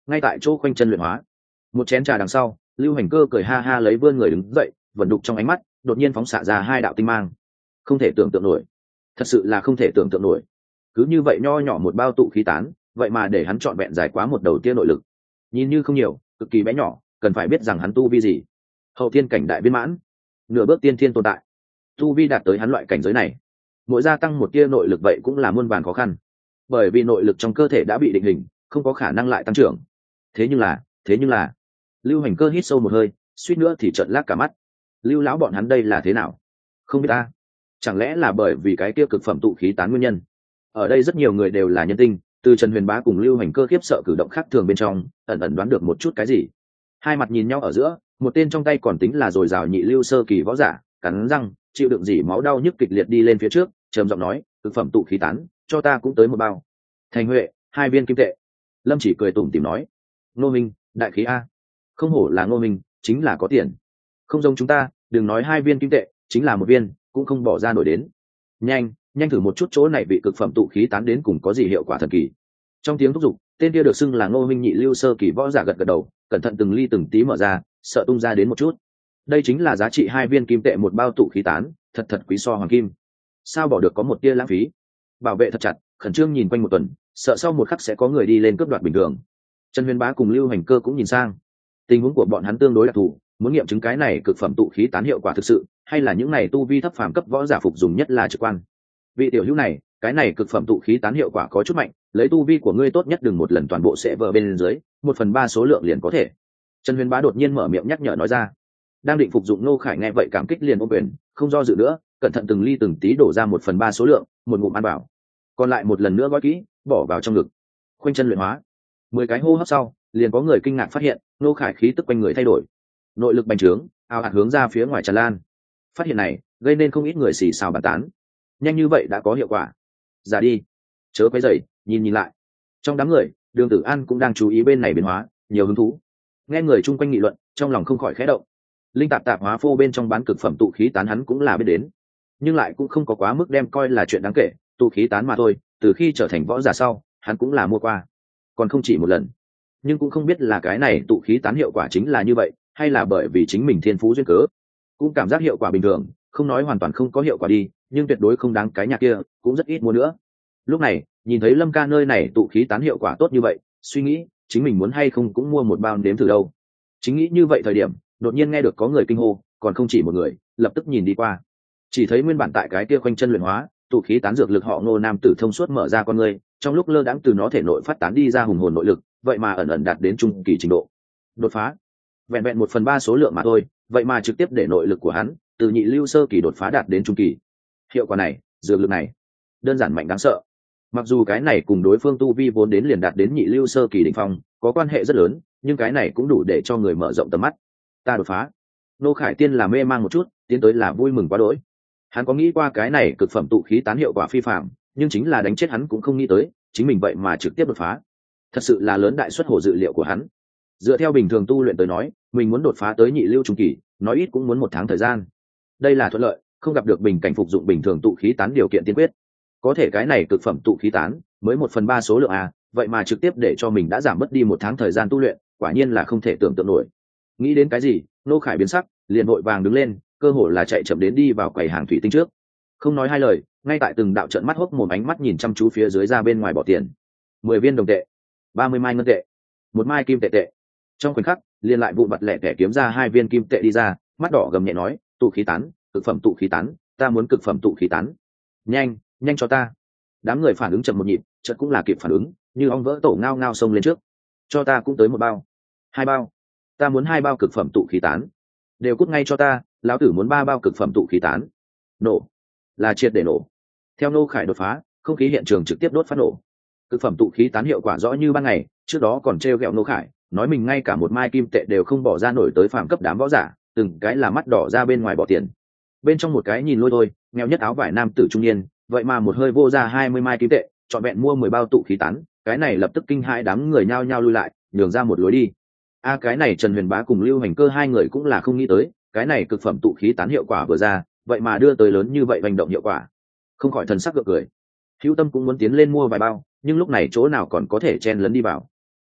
ngay tại chỗ khoanh chân luyện hóa. Một chén trà đằng sau, Lưu Hành Cơ cười ha ha lấy vươn người đứng dậy, vận đục trong ánh mắt đột nhiên phóng xạ ra hai đạo tinh mang. Không thể tưởng tượng nổi, thật sự là không thể tưởng tượng nổi. Cứ như vậy nho nhỏ một bao tụ khí tán, vậy mà để hắn trọn vẹn giải quá một đầu tiên nội lực. Nhìn như không nhiều, cực kỳ bé nhỏ, cần phải biết rằng hắn tu vi gì. Hậu thiên cảnh đại viên mãn, nửa bước tiên thiên tồn tại. Tu vi đạt tới hắn loại cảnh giới này, mỗi gia tăng một tia nội lực vậy cũng là muôn vàn khó khăn, bởi vì nội lực trong cơ thể đã bị định hình, không có khả năng lại tăng trưởng. Thế nhưng là, thế nhưng là, Lưu Hành Cơ hít sâu một hơi, suýt nữa thì trợn lác cả mắt. Lưu lão bọn hắn đây là thế nào? Không biết ta. Chẳng lẽ là bởi vì cái kia cực phẩm tụ khí tán nguyên nhân? Ở đây rất nhiều người đều là nhân tinh, từ Trần Huyền Bá cùng Lưu Hành Cơ khiếp sợ cử động khác thường bên trong, ẩn ẩn đoán được một chút cái gì. Hai mặt nhìn nhau ở giữa, một tên trong tay còn tính là dồi dào nhị lưu sơ kỳ võ giả, cắn răng, chịu đựng dỉ máu đau nhức kịch liệt đi lên phía trước, trầm giọng nói, cực phẩm tụ khí tán, cho ta cũng tới một bao. Thành Huệ, hai viên kim tệ. Lâm Chỉ cười tủm tỉm nói, Ngô Minh, đại khí a. Không hổ là Ngô Minh, chính là có tiền. Không giống chúng ta, đừng nói hai viên kim tệ, chính là một viên cũng không bỏ ra nổi đến. Nhanh, nhanh thử một chút chỗ này bị cực phẩm tụ khí tán đến cùng có gì hiệu quả thần kỳ. Trong tiếng thúc giục, tên kia được xưng là Ngô Minh nhị lưu sơ kỳ võ giả gật gật đầu, cẩn thận từng ly từng tí mở ra, sợ tung ra đến một chút. Đây chính là giá trị hai viên kim tệ một bao tụ khí tán, thật thật quý so hoàng kim. Sao bỏ được có một tia lãng phí. Bảo vệ thật chặt, khẩn trương nhìn quanh một tuần, sợ sau một khắc sẽ có người đi lên cướp đoạt bình thường. Trần Huyền Bá cùng Lưu Hành Cơ cũng nhìn sang. Tình huống của bọn hắn tương đối đặc thù, muốn nghiệm chứng cái này cực phẩm tụ khí tán hiệu quả thực sự, hay là những này tu vi thấp phàm cấp võ giả phục dùng nhất là trực quan. Vị tiểu hữu này, cái này cực phẩm tụ khí tán hiệu quả có chút mạnh, lấy tu vi của ngươi tốt nhất đừng một lần toàn bộ sẽ vỡ bên dưới, một phần ba số lượng liền có thể. Trần Huyền Bá đột nhiên mở miệng nhắc nhở nói ra. Đang định phục dụng Nô Khải nghe vậy cảm kích liền ôm quyền, không do dự nữa, cẩn thận từng ly từng tí đổ ra một phần ba số lượng, một ngụm ăn bảo. Còn lại một lần nữa gói kỹ, bỏ vào trong ngực. Khoanh chân luyện hóa. Mười cái hô hấp sau, liền có người kinh ngạc phát hiện, Nô Khải khí tức quanh người thay đổi, nội lực bành trướng, ào ạt hướng ra phía ngoài tràn lan. Phát hiện này, gây nên không ít người xì xào bàn tán. Nhanh như vậy đã có hiệu quả. Ra đi, chớ quấy rầy, nhìn nhìn lại. Trong đám người, Đường Tử An cũng đang chú ý bên này biến hóa, nhiều hứng thú. Nghe người chung quanh nghị luận, trong lòng không khỏi khẽ động. Linh tạp tạp hóa phô bên trong bán cực phẩm tụ khí tán hắn cũng là biết đến, nhưng lại cũng không có quá mức đem coi là chuyện đáng kể, tụ khí tán mà thôi. Từ khi trở thành võ giả sau, hắn cũng là mua qua, còn không chỉ một lần. Nhưng cũng không biết là cái này tụ khí tán hiệu quả chính là như vậy, hay là bởi vì chính mình thiên phú duyên cớ, cũng cảm giác hiệu quả bình thường, không nói hoàn toàn không có hiệu quả đi, nhưng tuyệt đối không đáng cái nhà kia, cũng rất ít mua nữa. Lúc này nhìn thấy Lâm ca nơi này tụ khí tán hiệu quả tốt như vậy, suy nghĩ chính mình muốn hay không cũng mua một bao nếm thử đâu. Chính nghĩ như vậy thời điểm, đột nhiên nghe được có người kinh hô, còn không chỉ một người, lập tức nhìn đi qua, chỉ thấy nguyên bản tại cái kia khoanh chân luyện hóa tụ khí tán dược lực họ Ngô nam tử thông suốt mở ra con người, trong lúc lơ đãng từ nó thể nội phát tán đi ra hùng hồn nội lực, vậy mà ẩn ẩn đạt đến trung kỳ trình độ đột phá. Vẹn vẹn một phần ba số lượng mà thôi, vậy mà trực tiếp để nội lực của hắn từ nhị lưu sơ kỳ đột phá đạt đến trung kỳ. Hiệu quả này, dược lực này, đơn giản mạnh đáng sợ. Mặc dù cái này cùng đối phương tu vi vốn đến liền đạt đến nhị lưu sơ kỳ đỉnh phong có quan hệ rất lớn, nhưng cái này cũng đủ để cho người mở rộng tầm mắt. Ta đột phá. Nô Khải tiên là mê mang một chút, tiến tới là vui mừng quá đỗi. Hắn có nghĩ qua cái này cực phẩm tụ khí tán hiệu quả phi phạm, nhưng chính là đánh chết hắn cũng không nghĩ tới, chính mình vậy mà trực tiếp đột phá. Thật sự là lớn đại xuất hồ dự liệu của hắn. Dựa theo bình thường tu luyện tới nói, mình muốn đột phá tới nhị lưu trung kỳ, nói ít cũng muốn một tháng thời gian. Đây là thuận lợi, không gặp được bình cảnh phục dụng bình thường tụ khí tán điều kiện tiên quyết. Có thể cái này cực phẩm tụ khí tán mới một phần ba số lượng à, vậy mà trực tiếp để cho mình đã giảm mất đi một tháng thời gian tu luyện, quả nhiên là không thể tưởng tượng nổi. Nghĩ đến cái gì, Nô Khải biến sắc, liền vội vàng đứng lên, cơ hồ là chạy chậm đến đi vào quầy hàng thủy tinh trước. Không nói hai lời, ngay tại từng đạo trận mắt hốc mồm ánh mắt nhìn chăm chú phía dưới ra bên ngoài bỏ tiền. Mười viên đồng tệ, ba mươi mai ngân tệ, một mai kim tệ tệ. Trong khoảnh khắc, liền lại vụn vặt lẻ tẻ kiếm ra hai viên kim tệ đi ra, mắt đỏ gầm nhẹ nói, tụ khí tán, cực phẩm tụ khí tán, ta muốn cực phẩm tụ khí tán. Nhanh, nhanh cho ta. Đám người phản ứng chậm một nhịp, chợt cũng là kịp phản ứng, như ong vỡ tổ ngao ngao xông lên trước. Cho ta cũng tới một bao, hai bao, ta muốn hai bao cực phẩm tụ khí tán. Đều cút ngay cho ta, lão tử muốn ba bao cực phẩm tụ khí tán. Nổ, là triệt để nổ. Theo Nô Khải đột phá, không khí hiện trường trực tiếp đốt phát nổ. Cực phẩm tụ khí tán hiệu quả rõ như ban ngày, trước đó còn trêu ghẹo Nô Khải, nói mình ngay cả một mai kim tệ đều không bỏ ra nổi tới phạm cấp đám võ giả, từng cái là mắt đỏ ra bên ngoài bỏ tiền. Bên trong một cái nhìn lôi thôi, nghèo nhất áo vải nam tử trung niên, vậy mà một hơi vô ra hai mươi mai kim tệ, chọn vẹn mua mười bao tụ khí tán, cái này lập tức kinh hãi đám người nhao nhao lui lại, nhường ra một lối đi. A à, cái này Trần Huyền Bá cùng Lưu Hành Cơ hai người cũng là không nghĩ tới, cái này cực phẩm tụ khí tán hiệu quả vừa ra, vậy mà đưa tới lớn như vậy hành động hiệu quả, không khỏi thần sắc gượng cười. Hữu Tâm cũng muốn tiến lên mua vài bao, nhưng lúc này chỗ nào còn có thể chen lấn đi vào.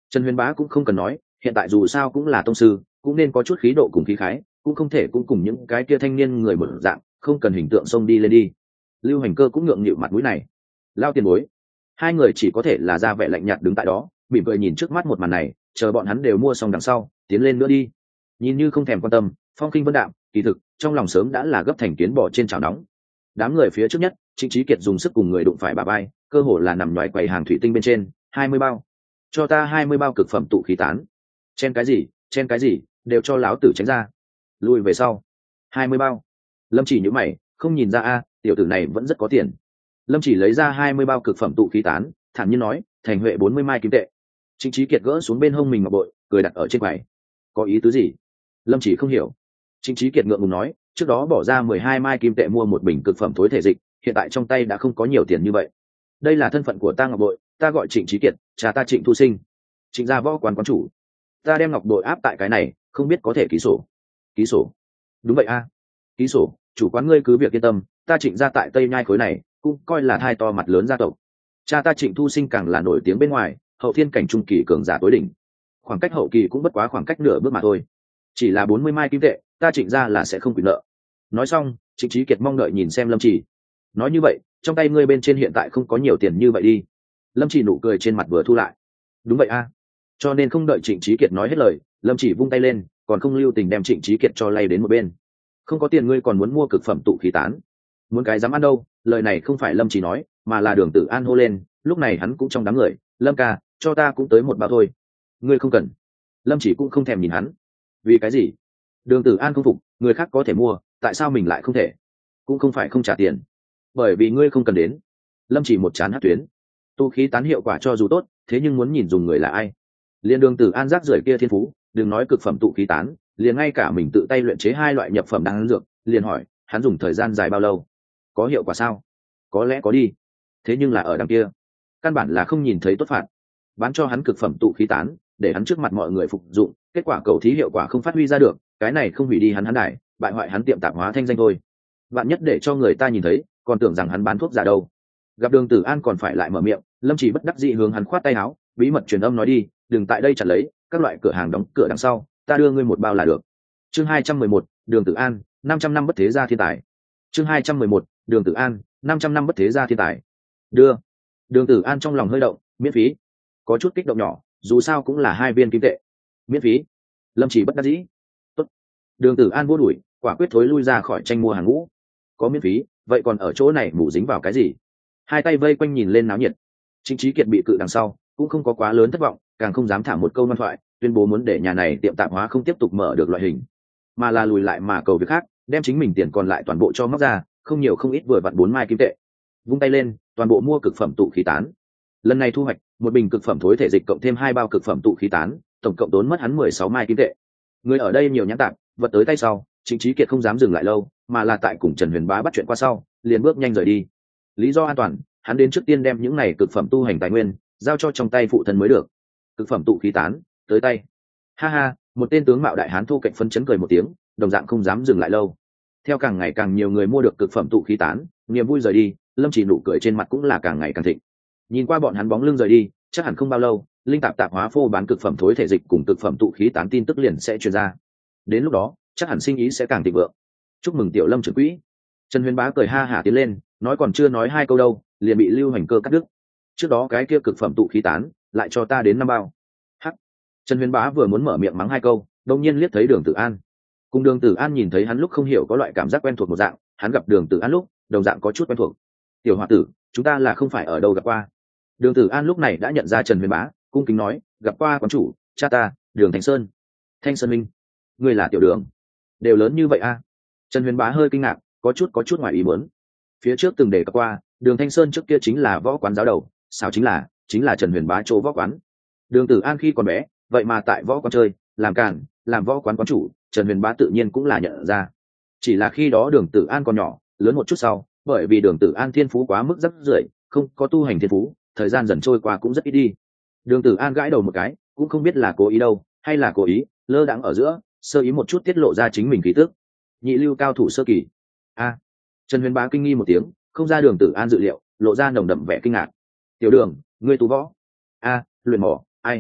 Trần Huyền Bá cũng không cần nói, hiện tại dù sao cũng là tông sư, cũng nên có chút khí độ cùng khí khái, cũng không thể cũng cùng những cái kia thanh niên người một dạng, không cần hình tượng xông đi lên đi. Lưu Hành Cơ cũng ngượng nghịu mặt mũi này. Lao tiền bối. Hai người chỉ có thể là ra vẻ lạnh nhạt đứng tại đó, mỉm cười nhìn trước mắt một màn này, chờ bọn hắn đều mua xong đằng sau, tiến lên nữa đi. Nhìn như không thèm quan tâm, phong khinh vân đạm, kỳ thực trong lòng sớm đã là gấp thành kiến bò trên chảo nóng. Đám người phía trước nhất, Trịnh Chí Kiệt dùng sức cùng người đụng phải bà bay, cơ hồ là nằm ngoài quầy hàng thủy tinh bên trên. Hai mươi bao, cho ta hai mươi bao cực phẩm tụ khí tán. Chen cái gì, chen cái gì, đều cho láo tử tránh ra. Lùi về sau. Hai mươi bao. Lâm Chỉ nhíu mày, không nhìn ra a, tiểu tử này vẫn rất có tiền. Lâm Chỉ lấy ra hai mươi bao cực phẩm tụ khí tán, thản nhiên nói, thành huệ bốn mươi mai kim tệ. Trịnh Chí Kiệt gỡ xuống bên hông mình ngọc bội, cười đặt ở trên quầy. Có ý tứ gì? Lâm Chỉ không hiểu. Trịnh Chí Kiệt ngượng ngùng nói, trước đó bỏ ra mười hai mai kim tệ mua một bình cực phẩm thối thể dịch, hiện tại trong tay đã không có nhiều tiền như vậy. Đây là thân phận của ta ngọc bội, ta gọi Trịnh Chí Kiệt, cha ta Trịnh Thu Sinh. Trịnh gia võ quán quán chủ. Ta đem ngọc bội áp tại cái này, không biết có thể ký sổ. Ký sổ? Đúng vậy a. Ký sổ, chủ quán ngươi cứ việc yên tâm, ta Trịnh gia tại Tây Nhai khối này, cũng coi là thai to mặt lớn gia tộc. Cha ta Trịnh Thu Sinh càng là nổi tiếng bên ngoài, hậu thiên cảnh trung kỳ cường giả tối đỉnh. Khoảng cách hậu kỳ cũng bất quá khoảng cách nửa bước mà thôi. Chỉ là bốn mươi mai kim tệ, ta Trịnh gia là sẽ không quyền nợ. Nói xong, Trịnh Chí Kiệt mong đợi nhìn xem Lâm Chỉ. Nói như vậy, trong tay ngươi bên trên hiện tại không có nhiều tiền như vậy đi. Lâm Chỉ nụ cười trên mặt vừa thu lại. Đúng vậy a. Cho nên không đợi Trịnh Chí Kiệt nói hết lời, Lâm Chỉ vung tay lên, còn không lưu tình đem Trịnh Chí Kiệt cho lay đến một bên. Không có tiền ngươi còn muốn mua cực phẩm tụ khí tán? Muốn cái dám ăn đâu? Lời này không phải Lâm Chỉ nói, mà là Đường Tử An hô lên, lúc này hắn cũng trong đám người, Lâm ca, cho ta cũng tới một bao thôi. Ngươi không cần. Lâm Chỉ cũng không thèm nhìn hắn. Vì cái gì? Đường Tử An không phục, người khác có thể mua, tại sao mình lại không thể? Cũng không phải không trả tiền, bởi vì ngươi không cần đến. Lâm Chỉ một chán hát tuyến. Tu khí tán hiệu quả cho dù tốt, thế nhưng muốn nhìn dùng người là ai. Liên Đường Tử An rác rưởi kia thiên phú, đừng nói cực phẩm tụ khí tán, liền ngay cả mình tự tay luyện chế hai loại nhập phẩm đan dược, liền hỏi, hắn dùng thời gian dài bao lâu? Có hiệu quả sao? Có lẽ có đi. Thế nhưng là ở đằng kia, căn bản là không nhìn thấy tốt phạt. Bán cho hắn cực phẩm tụ khí tán, để hắn trước mặt mọi người phục dụng, kết quả cầu thí hiệu quả không phát huy ra được, cái này không hủy đi hắn hắn đài, bại hoại hắn tiệm tạp hóa thanh danh thôi. Vạn nhất để cho người ta nhìn thấy, còn tưởng rằng hắn bán thuốc giả đâu. Gặp Đường Tử An còn phải lại mở miệng, Lâm Chỉ bất đắc dĩ hướng hắn khoát tay áo, bí mật truyền âm nói đi, đừng tại đây chặt lấy, các loại cửa hàng đóng cửa đằng sau, ta đưa ngươi một bao là được. Chương hai trăm mười một, Đường Tử An, năm trăm năm bất thế gia thiên tài. Chương hai trăm mười một, Đường Tử An, năm trăm năm bất thế gia thiên tài. Đưa. Đường Tử An trong lòng hơi động, miễn phí. Có chút kích động nhỏ, dù sao cũng là hai viên kim tệ. Miễn phí. Lâm Chỉ bất đắc dĩ. Tốt. Đường Tử An vô đuổi, quả quyết thối lui ra khỏi tranh mua hàng ngũ. Có miễn phí, vậy còn ở chỗ này mù dính vào cái gì? Hai tay vây quanh nhìn lên náo nhiệt. Trịnh Chí Kiệt bị cự đằng sau, cũng không có quá lớn thất vọng, càng không dám thả một câu ngoan thoại, tuyên bố muốn để nhà này tiệm tạp hóa không tiếp tục mở được loại hình, mà là lùi lại mà cầu việc khác, đem chính mình tiền còn lại toàn bộ cho móc ra, không nhiều không ít vừa vặn bốn mai kim tệ. Vung tay lên, toàn bộ mua cực phẩm tụ khí tán. Lần này thu hoạch, một bình cực phẩm thối thể dịch cộng thêm hai bao cực phẩm tụ khí tán, tổng cộng tốn mất hắn mười sáu mai kim tệ. Người ở đây nhiều nhãn tạp, vật tới tay sau, Trịnh Chí Kiệt không dám dừng lại lâu, mà là tại cùng Trần Huyền Bá bắt chuyện qua sau, liền bước nhanh rời đi. Lý do an toàn, hắn đến trước tiên đem những này cực phẩm tu hành tài nguyên giao cho trong tay phụ thân mới được. Cực phẩm tụ khí tán tới tay. Ha ha, một tên tướng mạo đại hán thu cạnh phấn chấn cười một tiếng, đồng dạng không dám dừng lại lâu. Theo càng ngày càng nhiều người mua được cực phẩm tụ khí tán, niềm vui rời đi, Lâm Chỉ nụ cười trên mặt cũng là càng ngày càng thịnh. Nhìn qua bọn hắn bóng lưng rời đi, chắc hẳn không bao lâu, linh tạp tạp hóa phô bán cực phẩm thối thể dịch cùng cực phẩm tụ khí tán tin tức liền sẽ truyền ra. Đến lúc đó, chắc hẳn sinh ý sẽ càng thịnh vượng. Chúc mừng tiểu Lâm trưởng quỹ. Trần Huyền Bá cười ha hả tiến lên, nói còn chưa nói hai câu đâu, liền bị Lưu Hành Cơ cắt đứt. Trước đó cái kia cực phẩm tụ khí tán, lại cho ta đến năm bao. Hắc. Trần Huyền Bá vừa muốn mở miệng mắng hai câu, đột nhiên liếc thấy Đường Tử An. Cùng Đường Tử An nhìn thấy hắn lúc không hiểu có loại cảm giác quen thuộc một dạng, hắn gặp Đường Tử An lúc, đồng dạng có chút quen thuộc. Tiểu hòa tử, chúng ta là không phải ở đâu gặp qua. Đường Tử An lúc này đã nhận ra Trần Huyền Bá, cung kính nói, gặp qua quán chủ, cha ta, Đường Thanh Sơn. Thanh Sơn Minh, ngươi là Tiểu Đường, đều lớn như vậy a? À? Trần Huyền Bá hơi kinh ngạc, có chút có chút ngoài ý muốn. Phía trước từng đề cập qua, Đường Thanh Sơn trước kia chính là võ quán giáo đầu, sao chính là chính là Trần Huyền Bá chỗ võ quán. Đường Tử An khi còn bé, vậy mà tại võ quán chơi, làm càn, làm võ quán quán chủ, Trần Huyền Bá tự nhiên cũng là nhận ra. Chỉ là khi đó Đường Tử An còn nhỏ, lớn một chút sau, bởi vì Đường Tử An thiên phú quá mức rất rưởi, không có tu hành thiên phú, thời gian dần trôi qua cũng rất ít đi. Đường Tử An gãi đầu một cái, cũng không biết là cố ý đâu, hay là cố ý, lơ đãng ở giữa, sơ ý một chút tiết lộ ra chính mình khí tức. Nhị lưu cao thủ sơ kỳ. A. Trần Huyền Bá kinh nghi một tiếng, không ra Đường Tử An dự liệu, lộ ra nồng đậm vẻ kinh ngạc. Tiểu Đường, ngươi tu võ? A, luyện mỏ, ai?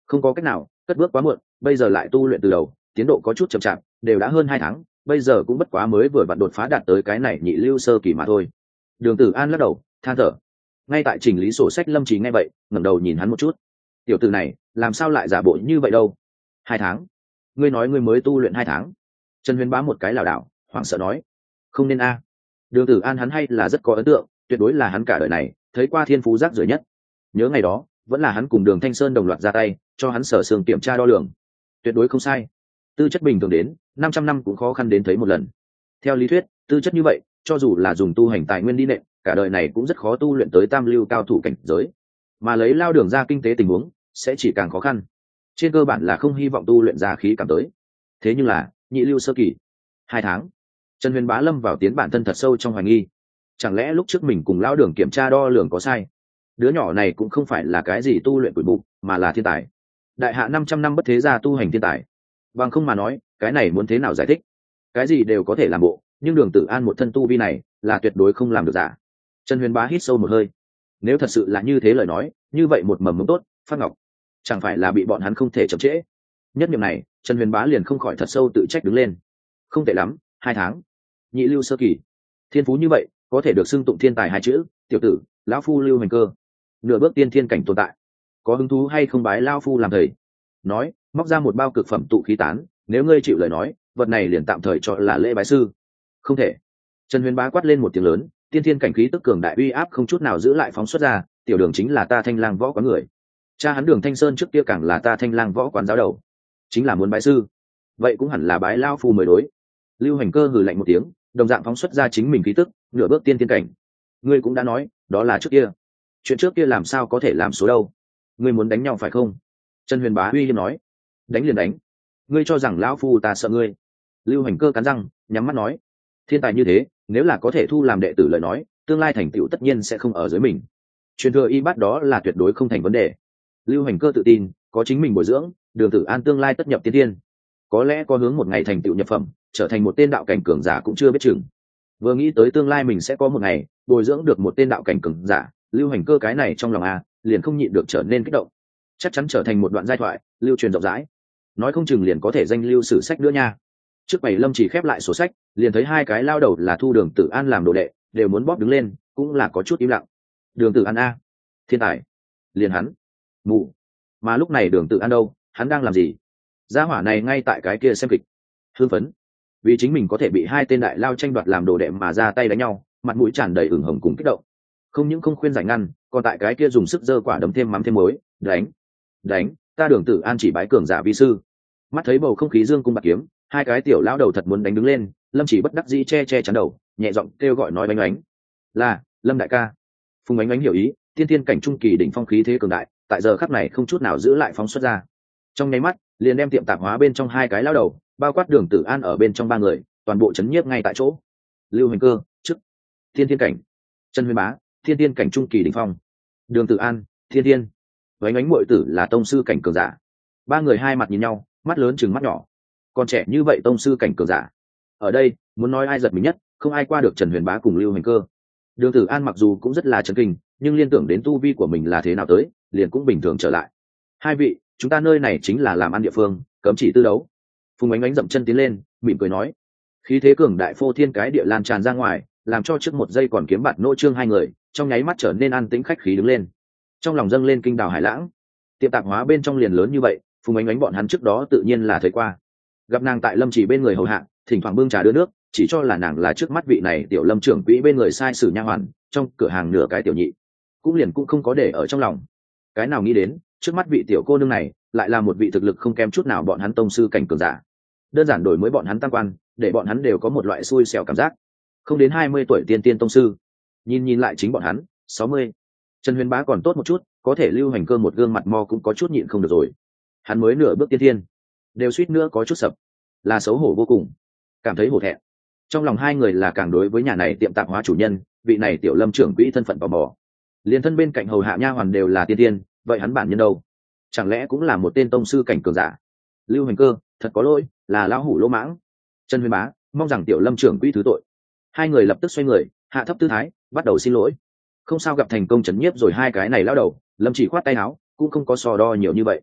Không có cách nào, cất bước quá muộn, bây giờ lại tu luyện từ đầu, tiến độ có chút chậm chạp, đều đã hơn hai tháng, bây giờ cũng bất quá mới vừa vặn đột phá đạt tới cái này nhị lưu sơ kỳ mà thôi. Đường Tử An lắc đầu, than thở. Ngay tại chỉnh lý sổ sách, Lâm Chỉ nghe vậy, ngẩng đầu nhìn hắn một chút. Tiểu tử này, làm sao lại giả bộ như vậy đâu? Hai tháng? Ngươi nói ngươi mới tu luyện hai tháng? Trần Huyền Bá một cái lảo đảo, hoảng sợ nói. Không nên a. Đường Tử An hắn hay là rất có ấn tượng, tuyệt đối là hắn cả đời này thấy qua thiên phú rác rưởi nhất. Nhớ ngày đó, vẫn là hắn cùng Đường Thanh Sơn đồng loạt ra tay, cho hắn sở sương kiểm tra đo lường. Tuyệt đối không sai. Tư chất bình thường đến, năm trăm năm cũng khó khăn đến thấy một lần. Theo lý thuyết, tư chất như vậy, cho dù là dùng tu hành tài nguyên đi nện, cả đời này cũng rất khó tu luyện tới tam lưu cao thủ cảnh giới. Mà lấy lao đường ra kinh tế tình huống, sẽ chỉ càng khó khăn. Trên cơ bản là không hy vọng tu luyện ra khí cảm tới. Thế nhưng là, nhị lưu sơ kỳ, hai tháng. Trần Huyền Bá lâm vào tiến bản thân thật sâu trong hoài nghi. Chẳng lẽ lúc trước mình cùng lao đường kiểm tra đo lường có sai? Đứa nhỏ này cũng không phải là cái gì tu luyện quỷ bụng, mà là thiên tài. Đại hạ năm trăm năm bất thế gia tu hành thiên tài. Bằng không mà nói, cái này muốn thế nào giải thích? Cái gì đều có thể làm bộ, nhưng Đường Tử An một thân tu vi này là tuyệt đối không làm được giả. Trần Huyền Bá hít sâu một hơi. Nếu thật sự là như thế lời nói, như vậy một mầm mống tốt, Phát Ngọc, chẳng phải là bị bọn hắn không thể chậm trễ. Nhất niệm này, Trần Huyền Bá liền không khỏi thật sâu tự trách đứng lên. Không tệ lắm, hai tháng. Nhị lưu sơ kỳ. Thiên phú như vậy, có thể được xưng tụng thiên tài hai chữ, tiểu tử, lão phu Lưu Hành Cơ. Nửa bước tiên thiên cảnh tồn tại. Có hứng thú hay không bái lão phu làm thầy? Nói, móc ra một bao cực phẩm tụ khí tán, nếu ngươi chịu lời nói, vật này liền tạm thời cho là lễ bái sư. Không thể. Trần Huyền Bá quát lên một tiếng lớn, tiên thiên cảnh khí tức cường đại uy áp không chút nào giữ lại phóng xuất ra, tiểu đường chính là ta Thanh Lang võ quán người. Cha hắn Đường Thanh Sơn trước kia càng là ta Thanh Lang võ quán giáo đầu, chính là muốn bái sư. Vậy cũng hẳn là bái lão phu mới đối. Lưu Hành Cơ hừ lạnh một tiếng, đồng dạng phóng xuất ra chính mình khí tức, nửa bước tiên thiên cảnh. Ngươi cũng đã nói, đó là trước kia. Chuyện trước kia làm sao có thể làm số đâu? Ngươi muốn đánh nhau phải không? Trần Huyền Bá uy hiếp nói. Đánh liền đánh. Ngươi cho rằng lão phu ta sợ ngươi? Lưu Hành Cơ cắn răng, nhắm mắt nói. Thiên tài như thế, nếu là có thể thu làm đệ tử lời nói, tương lai thành tựu tất nhiên sẽ không ở dưới mình. Truyền thừa y bát đó là tuyệt đối không thành vấn đề. Lưu Hành Cơ tự tin, có chính mình bồi dưỡng, Đường Tử An tương lai tất nhập tiên tiên. Có lẽ có hướng một ngày thành tựu nhập phẩm, trở thành một tên đạo cảnh cường giả cũng chưa biết chừng. Vừa nghĩ tới tương lai mình sẽ có một ngày bồi dưỡng được một tên đạo cảnh cường giả, Lưu Hành Cơ cái này trong lòng a liền không nhịn được trở nên kích động. Chắc chắn trở thành một đoạn giai thoại lưu truyền rộng rãi, nói không chừng liền có thể danh lưu sử sách nữa nha. Trước bảy Lâm chỉ khép lại sổ sách, liền thấy hai cái lao đầu là thu Đường Tử An làm đồ đệ, đều muốn bóp đứng lên, cũng là có chút im lặng. Đường Tử An a, thiên tài, liền hắn. Mù. Mà lúc này Đường Tử An đâu, hắn đang làm gì? Gia hỏa này ngay tại cái kia xem kịch, hưng phấn, vì chính mình có thể bị hai tên đại lao tranh đoạt làm đồ đệ mà ra tay đánh nhau, mặt mũi tràn đầy ửng hồng cùng kích động. Không những không khuyên giải ngăn, còn tại cái kia dùng sức giơ quả đấm thêm mắm thêm muối, đánh, đánh, ta Đường Tử An chỉ bái cường giả vi sư. Mắt thấy bầu không khí dương cung bạc kiếm, hai cái tiểu lão đầu thật muốn đánh đứng lên, Lâm chỉ bất đắc dĩ che che chắn đầu, nhẹ giọng kêu gọi nói bánh bánh. Là, Lâm đại ca. Phùng Bánh Bánh hiểu ý, tiên tiên cảnh trung kỳ đỉnh phong khí thế cường đại, tại giờ khắc này không chút nào giữ lại phóng xuất ra. Trong nháy mắt, liền đem tiệm tạp hóa bên trong hai cái lão đầu, bao quát Đường Tử An ở bên trong ba người, toàn bộ chấn nhiếp ngay tại chỗ. Lưu Hành Cơ, chức tiên tiên cảnh. Trần Huyền Bá, tiên tiên cảnh trung kỳ đỉnh phong. Đường Tử An, thiên tiên. Bánh Bánh muội tử là tông sư cảnh cường giả. Ba người hai mặt nhìn nhau, mắt lớn chừng mắt nhỏ. Còn trẻ như vậy tông sư cảnh cường giả. Ở đây, muốn nói ai giật mình nhất, không ai qua được Trần Huyền Bá cùng Lưu Hành Cơ. Đường Tử An mặc dù cũng rất là chấn kinh, nhưng liên tưởng đến tu vi của mình là thế nào tới, liền cũng bình thường trở lại. Hai vị, chúng ta nơi này chính là làm ăn địa phương, cấm chỉ tư đấu. Phùng Ánh Ánh dậm chân tiến lên, mỉm cười nói. Khí thế cường đại phô thiên cái địa lan tràn ra ngoài, làm cho trước một giây còn kiếm bạt nô trương hai người, trong nháy mắt trở nên an tĩnh khách khí đứng lên. Trong lòng dâng lên kinh đào hải lãng. Tiệm tạp hóa bên trong liền lớn như vậy, Phùng Ánh Ánh bọn hắn trước đó tự nhiên là thấy qua. Gặp nàng tại Lâm Chỉ bên người hầu hạ, thỉnh thoảng bưng trà đưa nước, chỉ cho là nàng là trước mắt vị này tiểu Lâm trưởng quỹ bên người sai sử nha hoàn, trong cửa hàng nửa cái tiểu nhị, cũng liền cũng không có để ở trong lòng. Cái nào nghĩ đến, trước mắt vị tiểu cô nương này lại là một vị thực lực không kém chút nào bọn hắn tông sư cảnh cường giả. Đơn giản đổi mới bọn hắn tam quan, để bọn hắn đều có một loại xui xẻo cảm giác. Không đến hai mươi tuổi tiên tiên tông sư, nhìn nhìn lại chính bọn hắn sáu mươi. Trần Huyền Bá còn tốt một chút, có thể Lưu Hành Cơ một gương mặt mo cũng có chút nhịn không được rồi. Hắn mới nửa bước tiên tiên, đều suýt nữa có chút sập, là xấu hổ vô cùng, cảm thấy hổ thẹn. Trong lòng hai người là càng đối với nhà này tiệm tạp hóa chủ nhân, vị này tiểu Lâm trưởng quỹ thân phận tò mò. Liên thân bên cạnh hầu hạ nha hoàn đều là tiên tiên, vậy hắn bản nhân đâu? Chẳng lẽ cũng là một tên tông sư cảnh cường giả? Lưu Hành Cơ, thật có lỗi, là lão hủ lỗ mãng. Trần Huyền Bá, mong rằng tiểu Lâm trưởng quỹ thứ tội. Hai người lập tức xoay người, hạ thấp tư thái, bắt đầu xin lỗi. Không sao, gặp thành công chấn nhiếp rồi hai cái này lão đầu, Lâm chỉ khoát tay áo, cũng không có so đo nhiều như vậy.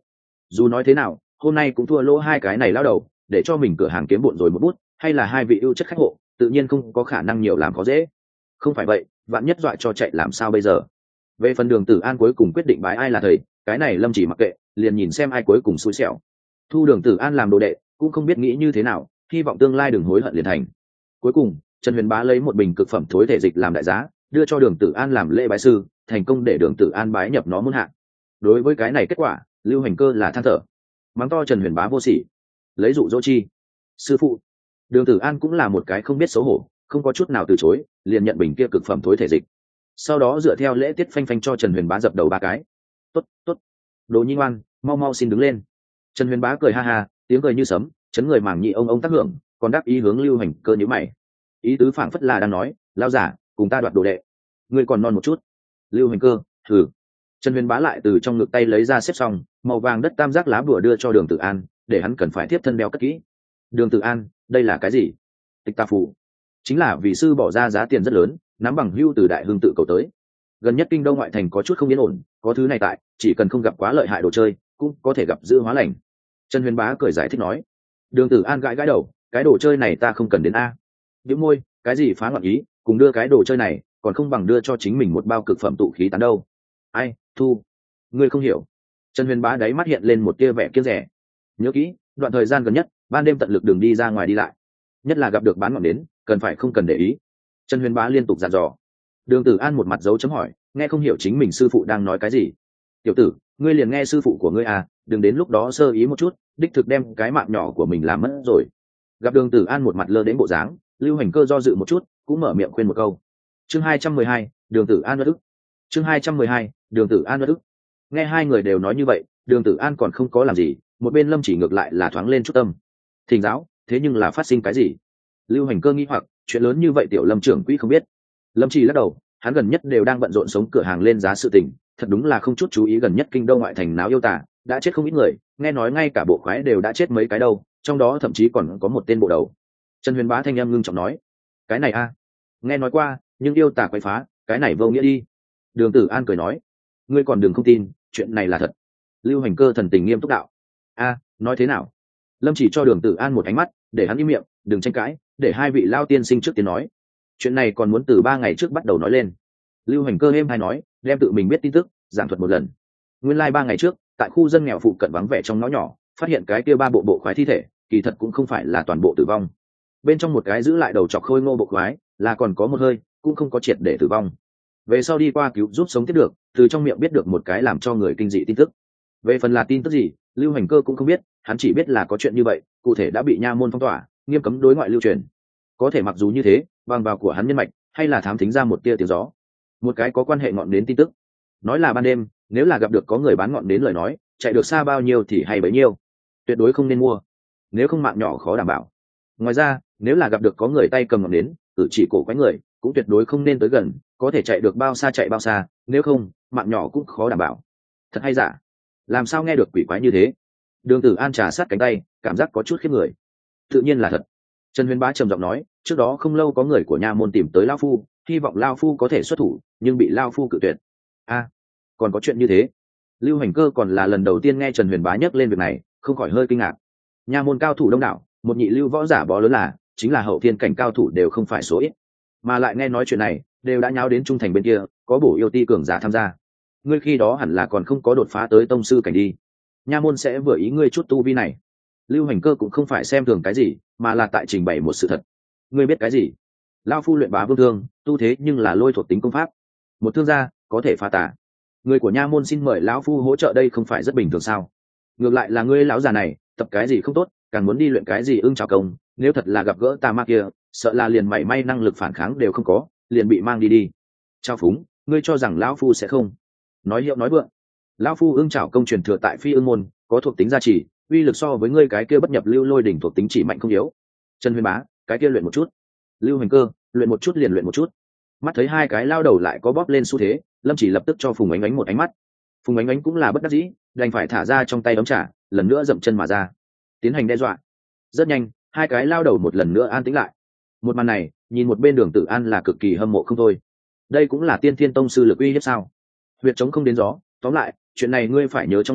dù nói thế nào hôm nay cũng thua lỗ hai cái này lao đầu, để cho mình cửa hàng kiếm bộn rồi một bút, hay là hai vị ưu chất khách hộ, tự nhiên không có khả năng nhiều làm khó dễ. Không phải vậy vạn nhất dọa cho chạy làm sao bây giờ. Về phần Đường Tử An cuối cùng quyết định bái ai là thầy, cái này Lâm Chỉ mặc kệ, liền nhìn xem ai cuối cùng xui xẻo. Thu Đường Tử An làm đồ đệ cũng không biết nghĩ như thế nào, hy vọng tương lai đừng hối hận liền thành. Cuối cùng Trần Huyền Bá lấy một bình cực phẩm thối thể dịch làm đại giá, đưa cho Đường Tử An làm lễ bái sư, thành công để Đường Tử An bái nhập nó môn hạ. Đối với cái này kết quả, Lưu Hành Cơ là than thở, mắng to Trần Huyền Bá vô sỉ, lấy dụ dỗ chi. Sư phụ. Đường Tử An cũng là một cái không biết xấu hổ, không có chút nào từ chối, liền nhận bình kia cực phẩm thối thể dịch. Sau đó dựa theo lễ tiết phanh phanh cho Trần Huyền Bá dập đầu ba cái. Tốt, tốt. Đồ nhi ngoan, mau mau xin đứng lên. Trần Huyền Bá cười ha ha, tiếng cười như sấm, chấn người màng nhị ông ông tác hưởng, còn đáp ý hướng Lưu Hành Cơ nhíu mày. Ý tứ phảng phất là đang nói, lao giả, cùng ta đoạt đồ đệ. Ngươi còn non một chút. Lưu Hành Cơ, thử. Trần Huyền Bá lại từ trong ngực tay lấy ra xếp xong, màu vàng đất tam giác lá bùa đưa cho Đường Tử An, để hắn cần phải tiếp thân đeo cất kỹ. Đường Tử An, đây là cái gì? Tịch tà phù. Chính là vị sư bỏ ra giá tiền rất lớn, nắm bằng hưu từ đại hương tự cầu tới. Gần nhất kinh đô ngoại thành có chút không yên ổn, có thứ này tại, chỉ cần không gặp quá lợi hại đồ chơi, cũng có thể gặp giữ hóa lành. Trần Huyền Bá cười giải thích nói. Đường Tử An gãi gãi đầu, cái đồ chơi này ta không cần đến a. Nhíu môi, cái gì phá loạn ý, cùng đưa cái đồ chơi này, còn không bằng đưa cho chính mình một bao cực phẩm tụ khí tán đâu. Ai, thu, ngươi không hiểu. Trần Huyền Bá đáy mắt hiện lên một tia vẻ kiêng rẻ. Nhớ kỹ, đoạn thời gian gần nhất, ban đêm tận lực đường đi ra ngoài đi lại, nhất là gặp được bán ngọn đến, cần phải không cần để ý. Trần Huyền Bá liên tục dặn dò. Đường Tử An một mặt dấu chấm hỏi, nghe không hiểu chính mình sư phụ đang nói cái gì. Tiểu tử, ngươi liền nghe sư phụ của ngươi à, đừng đến lúc đó sơ ý một chút, đích thực đem cái mạng nhỏ của mình làm mất rồi. Gặp Đường Tử An một mặt lơ đến bộ dáng, Lưu Hành Cơ do dự một chút, cũng mở miệng khuyên một câu. Chương hai trăm mười hai, Đường Tử An uất ức. Chương hai trăm mười hai, Đường Tử An uất ức. Nghe hai người đều nói như vậy, Đường Tử An còn không có làm gì, một bên Lâm Chỉ ngược lại là thoáng lên chút tâm. Thỉnh giáo, thế nhưng là phát sinh cái gì? Lưu Hành Cơ nghi hoặc, chuyện lớn như vậy tiểu Lâm trưởng quỹ không biết. Lâm Chỉ lắc đầu, hắn gần nhất đều đang bận rộn sống cửa hàng lên giá sự tình, thật đúng là không chút chú ý gần nhất kinh đô ngoại thành náo yêu tả, đã chết không ít người, nghe nói ngay cả bộ khoái đều đã chết mấy cái đâu, trong đó thậm chí còn có một tên bộ đầu. Trần Huyền Bá thanh em ngưng trọng nói, cái này a, nghe nói qua, nhưng yêu tả quấy phá, cái này vô nghĩa đi. Đường Tử An cười nói, ngươi còn đừng không tin, chuyện này là thật. Lưu Hành Cơ thần tình nghiêm túc đạo, a, nói thế nào? Lâm Chỉ cho Đường Tử An một ánh mắt, để hắn im miệng, đừng tranh cãi, để hai vị lao tiên sinh trước tiên nói. Chuyện này còn muốn từ ba ngày trước bắt đầu nói lên. Lưu Hành Cơ êm hay nói, đem tự mình biết tin tức giảng thuật một lần. Nguyên lai like ba ngày trước, tại khu dân nghèo phụ cận vắng vẻ trong ngõ nhỏ, phát hiện cái kia ba bộ bộ khoái thi thể, kỳ thật cũng không phải là toàn bộ tử vong. Bên trong một cái giữ lại đầu chọc khôi ngô bộ khoái, là còn có một hơi, cũng không có triệt để tử vong. Về sau đi qua cứu giúp sống tiếp được, từ trong miệng biết được một cái làm cho người kinh dị tin tức. Về phần là tin tức gì, Lưu Hành Cơ cũng không biết, hắn chỉ biết là có chuyện như vậy, cụ thể đã bị nha môn phong tỏa, nghiêm cấm đối ngoại lưu truyền. Có thể mặc dù như thế, bằng vào của hắn nhân mạch, hay là thám thính ra một tia tiếng gió, một cái có quan hệ ngọn nến tin tức. Nói là ban đêm, nếu là gặp được có người bán ngọn nến lời nói, chạy được xa bao nhiêu thì hay bấy nhiêu, tuyệt đối không nên mua, nếu không mạng nhỏ khó đảm bảo. Ngoài ra, nếu là gặp được có người tay cầm ngọn nến, cử chỉ cổ quái người, cũng tuyệt đối không nên tới gần, có thể chạy được bao xa chạy bao xa, nếu không, mạng nhỏ cũng khó đảm bảo. Thật hay giả? Làm sao nghe được quỷ quái như thế? Đường Tử An trà sát cánh tay, cảm giác có chút khiếp người. Tự nhiên là thật. Trần Huyền Bá trầm giọng nói, trước đó không lâu có người của nha môn tìm tới lao phu, hy vọng lao phu có thể xuất thủ, nhưng bị lao phu cự tuyệt. A, còn có chuyện như thế? Lưu Hành Cơ còn là lần đầu tiên nghe Trần Huyền Bá nhắc lên việc này, không khỏi hơi kinh ngạc. Nha môn cao thủ đông đảo, một nhị lưu võ giả bó lớn là, chính là hậu thiên cảnh cao thủ đều không phải số ít, mà lại nghe nói chuyện này, đều đã nháo đến trung thành bên kia, có bổ yêu ti cường giả tham gia. Ngươi khi đó hẳn là còn không có đột phá tới tông sư cảnh đi. Nha môn sẽ vừa ý ngươi chút tu vi này. Lưu Hành Cơ cũng không phải xem thường cái gì, mà là tại trình bày một sự thật. Ngươi biết cái gì? Lao phu luyện bá vương thương, tu thế nhưng là lôi thuộc tính công pháp, một thương gia có thể phá tả. Người của nha môn xin mời lão phu hỗ trợ đây không phải rất bình thường sao? Ngược lại là ngươi lão già này, tập cái gì không tốt, càng muốn đi luyện cái gì ưng trào công, nếu thật là gặp gỡ tà ma kia, sợ là liền mảy may năng lực phản kháng đều không có, liền bị mang đi đi. Trao phúng, ngươi cho rằng lão phu sẽ không? Nói hiệu nói vượng. Lão phu ưng trào công truyền thừa tại Phi Ưng môn, có thuộc tính gia trì, uy lực so với ngươi cái kia bất nhập lưu lôi đỉnh thuộc tính chỉ mạnh không yếu. Trần Huyền Bá, cái kia luyện một chút. Lưu Hành Cơ, luyện một chút liền luyện một chút. Mắt thấy hai cái lao đầu lại có bóp lên xu thế, Lâm Chỉ lập tức cho Phùng Ánh Ánh một ánh mắt. Phùng Ánh Ánh cũng là bất đắc dĩ, đành phải thả ra trong tay ấm trà, lần nữa dậm chân mà ra, tiến hành đe dọa. Rất nhanh, hai cái lao đầu một lần nữa an tĩnh lại. Một màn này, nhìn một bên Đường Tử An là cực kỳ hâm mộ không thôi. Đây cũng là tiên thiên tông sư lực uy hiếp sao? Huyệt chống không đến gió, tóm lại, chuyện này ngươi phải nhớ trong lòng,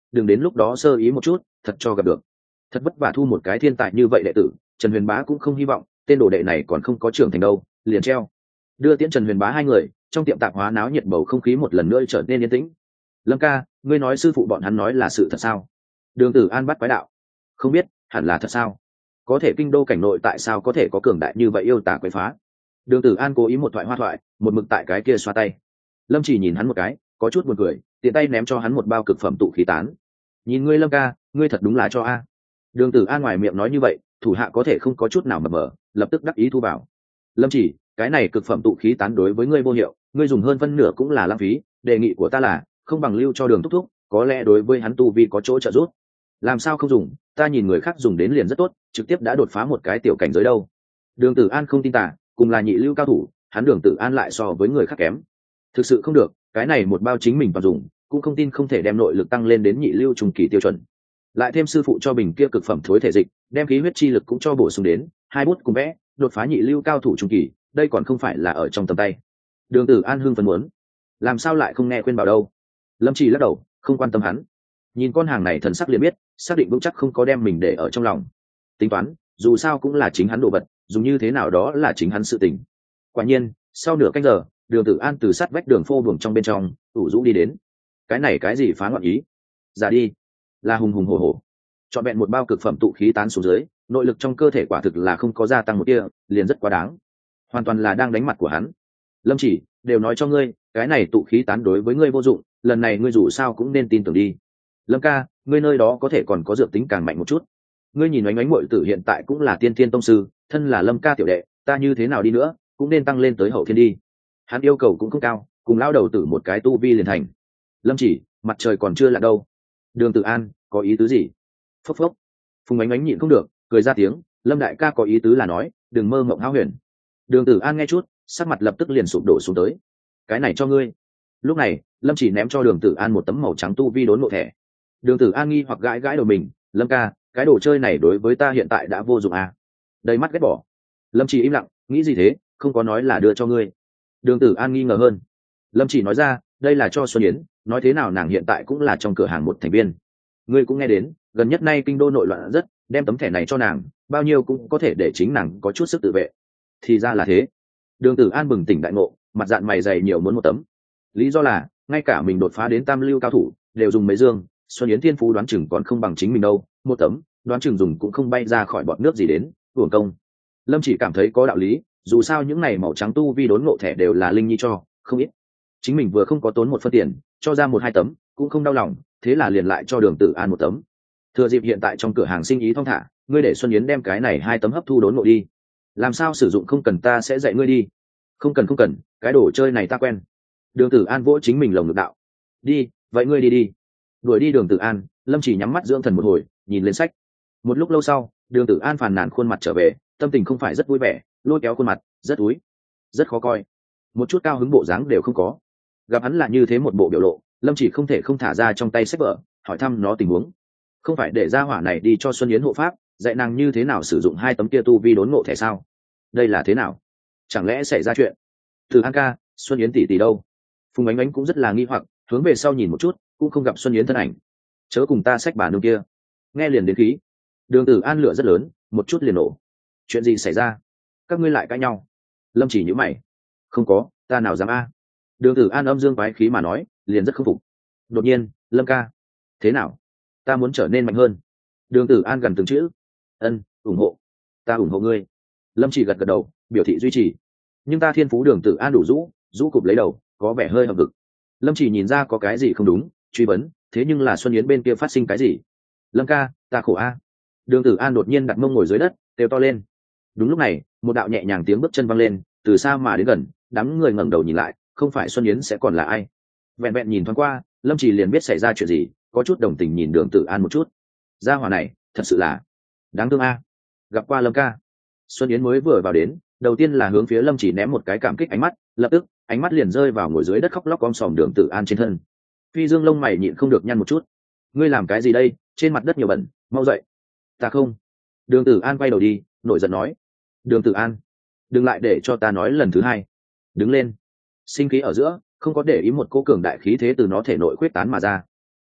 đừng đến lúc đó sơ ý một chút thật cho gặp được. Thật vất vả thu một cái thiên tài như vậy đệ tử, Trần Huyền Bá cũng không hy vọng tên đồ đệ này còn không có trưởng thành đâu liền treo. Đưa tiễn Trần Huyền Bá hai người, trong tiệm tạp hóa náo nhiệt, bầu không khí một lần nữa trở nên yên tĩnh. Lâm ca, ngươi nói sư phụ bọn hắn nói là sự thật sao? Đường Tử An bắt quái đạo. Không biết, hẳn là thật sao? Có thể kinh đô cảnh nội tại sao có thể có cường đại như vậy yêu tả quấy phá? Đường Tử An cố ý một thoại hoa thoại, một mực tại cái kia xoa tay. Lâm Chỉ nhìn hắn một cái, có chút buồn cười, tiện tay ném cho hắn một bao cực phẩm tụ khí tán. Nhìn ngươi Lâm ca, ngươi thật đúng là cho a. Đường Tử An ngoài miệng nói như vậy, thủ hạ có thể không có chút nào mập mờ, lập tức đắc ý thu vào. Lâm Chỉ, cái này cực phẩm tụ khí tán đối với ngươi vô hiệu, ngươi dùng hơn phân nửa cũng là lãng phí, đề nghị của ta là không bằng lưu cho Đường thúc thúc, có lẽ đối với hắn tu vi có chỗ trợ giúp. Làm sao không dùng, ta nhìn người khác dùng đến liền rất tốt, trực tiếp đã đột phá một cái tiểu cảnh giới đâu. Đường Tử An không tin tả, cùng là nhị lưu cao thủ, hắn Đường Tử An lại so với người khác kém. Thực sự không được, cái này một bao chính mình vào dùng, cũng không tin không thể đem nội lực tăng lên đến nhị lưu trùng kỳ tiêu chuẩn. Lại thêm sư phụ cho bình kia cực phẩm thối thể dịch, đem khí huyết chi lực cũng cho bổ sung đến, hai bút cùng vẽ, đột phá nhị lưu cao thủ trung kỳ, đây còn không phải là ở trong tầm tay. Đường Tử An hưng phấn muốn, làm sao lại không nghe khuyên bảo đâu. Lâm Trì lắc đầu, không quan tâm hắn. Nhìn con hàng này thần sắc liền biết, xác định vững chắc không có đem mình để ở trong lòng. Tính toán, dù sao cũng là chính hắn đồ vật, dùng như thế nào đó là chính hắn sự tình. Quả nhiên, sau nửa canh giờ, Đường Tử An từ sát vách đường phô buồng trong bên trong, ủ rũ đi đến. Cái này cái gì phá loạn ý? Ra đi, là hùng hùng hổ hổ. Chọn vẹn một bao cực phẩm tụ khí tán xuống dưới, nội lực trong cơ thể quả thực là không có gia tăng một tia, liền rất quá đáng. Hoàn toàn là đang đánh mặt của hắn. Lâm Chỉ, đều nói cho ngươi, cái này tụ khí tán đối với ngươi vô dụng, lần này ngươi dù sao cũng nên tin tưởng đi. Lâm ca, ngươi nơi đó có thể còn có dược tính càng mạnh một chút. Ngươi nhìn Oánh Oánh muội tử hiện tại cũng là tiên thiên tông sư, thân là Lâm ca tiểu đệ, ta như thế nào đi nữa, cũng nên tăng lên tới hậu thiên đi. Hắn yêu cầu cũng không cao, cùng lao đầu tử một cái tu vi liền thành. Lâm Chỉ, mặt trời còn chưa lặn đâu. Đường Tử An, có ý tứ gì? Phốc phốc. Phùng Oánh Oánh nhịn không được, cười ra tiếng, Lâm đại ca có ý tứ là nói, đừng mơ mộng hão huyền. Đường Tử An nghe chút, sắc mặt lập tức liền sụp đổ xuống tới. Cái này cho ngươi. Lúc này, Lâm Chỉ ném cho Đường Tử An một tấm màu trắng tu vi đốn ngộ thẻ. Đường Tử An nghi hoặc gãi gãi đầu mình, Lâm ca, cái đồ chơi này đối với ta hiện tại đã vô dụng à? Đầy mắt ghét bỏ. Lâm Chỉ im lặng, nghĩ gì thế, không có nói là đưa cho ngươi. Đường Tử An nghi ngờ hơn. Lâm Chỉ nói ra, đây là cho Xuân Yến, nói thế nào nàng hiện tại cũng là trong cửa hàng một thành viên. Ngươi cũng nghe đến, gần nhất nay kinh đô nội loạn rất, đem tấm thẻ này cho nàng, bao nhiêu cũng có thể để chính nàng có chút sức tự vệ. Thì ra là thế. Đường Tử An bừng tỉnh đại ngộ, mặt dạn mày dày nhiều muốn một tấm. Lý do là, ngay cả mình đột phá đến tam lưu cao thủ, đều dùng mấy dương, Xuân Yến thiên phú đoán chừng còn không bằng chính mình đâu, một tấm, đoán chừng dùng cũng không bay ra khỏi bọt nước gì đến, uổng công. Lâm Chỉ cảm thấy có đạo lý, dù sao những này màu trắng tu vi đốn ngộ thẻ đều là Linh Nhi cho, không ít. Chính mình vừa không có tốn một phân tiền, cho ra một hai tấm, cũng không đau lòng, thế là liền lại cho Đường Tử An một tấm. Thừa dịp hiện tại trong cửa hàng sinh ý thong thả, ngươi để Xuân Yến đem cái này hai tấm hấp thu đốn ngộ đi. Làm sao sử dụng không cần ta sẽ dạy ngươi đi. Không cần không cần, cái đồ chơi này ta quen. Đường Tử An vỗ chính mình lồng ngực đạo. Đi, vậy ngươi đi đi. Đuổi đi Đường Tử An, Lâm Chỉ nhắm mắt dưỡng thần một hồi, nhìn lên sách. Một lúc lâu sau, Đường Tử An phàn nàn khuôn mặt trở về, tâm tình không phải rất vui vẻ, lôi kéo khuôn mặt, rất úi, rất khó coi, một chút cao hứng bộ dáng đều không có. Gặp hắn là như thế một bộ biểu lộ, Lâm Chỉ không thể không thả ra trong tay sách vở, hỏi thăm nó tình huống. Không phải để ra hỏa này đi cho Xuân Yến hộ pháp, dạy nàng như thế nào sử dụng hai tấm kia tu vi đốn ngộ thẻ sao? Đây là thế nào? Chẳng lẽ xảy ra chuyện? Từ An ca, Xuân Yến tỷ tỷ đâu? Phùng Ánh Ánh cũng rất là nghi hoặc, hướng về sau nhìn một chút, cũng không gặp Xuân Yến thân ảnh. Chớ cùng ta xách bà nương kia. Nghe liền đến khí. Đường Tử An lửa rất lớn, một chút liền nổ. Chuyện gì xảy ra? Các ngươi lại cãi nhau? Lâm Chỉ nhíu mày. Không có, ta nào dám a? Đường Tử An âm dương quái khí mà nói, liền rất không phục. Đột nhiên, Lâm ca, thế nào? Ta muốn trở nên mạnh hơn. Đường Tử An gần từng chữ. Ân, ủng hộ. Ta ủng hộ ngươi. Lâm Chỉ gật gật đầu, biểu thị duy trì. Nhưng ta thiên phú Đường Tử An đủ rũ, rũ cụp lấy đầu, có vẻ hơi hậm hực. Lâm Chỉ nhìn ra có cái gì không đúng, truy vấn, thế nhưng là Xuân Yến bên kia phát sinh cái gì? Lâm ca, ta khổ a. Đường Tử An đột nhiên đặt mông ngồi dưới đất, kêu to lên. Đúng lúc này, một đạo nhẹ nhàng tiếng bước chân văng lên, từ xa mà đến gần, đám người ngẩng đầu nhìn lại, không phải Xuân Yến sẽ còn là ai? Vẹn vẹn nhìn thoáng qua, Lâm Chỉ liền biết xảy ra chuyện gì, có chút đồng tình nhìn Đường Tử An một chút. Gia hỏa này, thật sự là đáng thương a. Gặp qua Lâm ca. Xuân Yến mới vừa vào đến, đầu tiên là hướng phía Lâm Chỉ ném một cái cảm kích ánh mắt, lập tức, ánh mắt liền rơi vào ngồi dưới đất khóc lóc om sòm Đường Tử An trên thân. Phi Dương lông mày nhịn không được nhăn một chút. Ngươi làm cái gì đây, trên mặt đất nhiều bẩn, mau dậy. Ta không. Đường Tử An quay đầu đi, nổi giận nói. Đường Tử An, đừng lại để cho ta nói lần thứ hai. Đứng lên. Sinh khí ở giữa, không có để ý một cô cường đại khí thế từ nó thể nội quyết tán mà ra.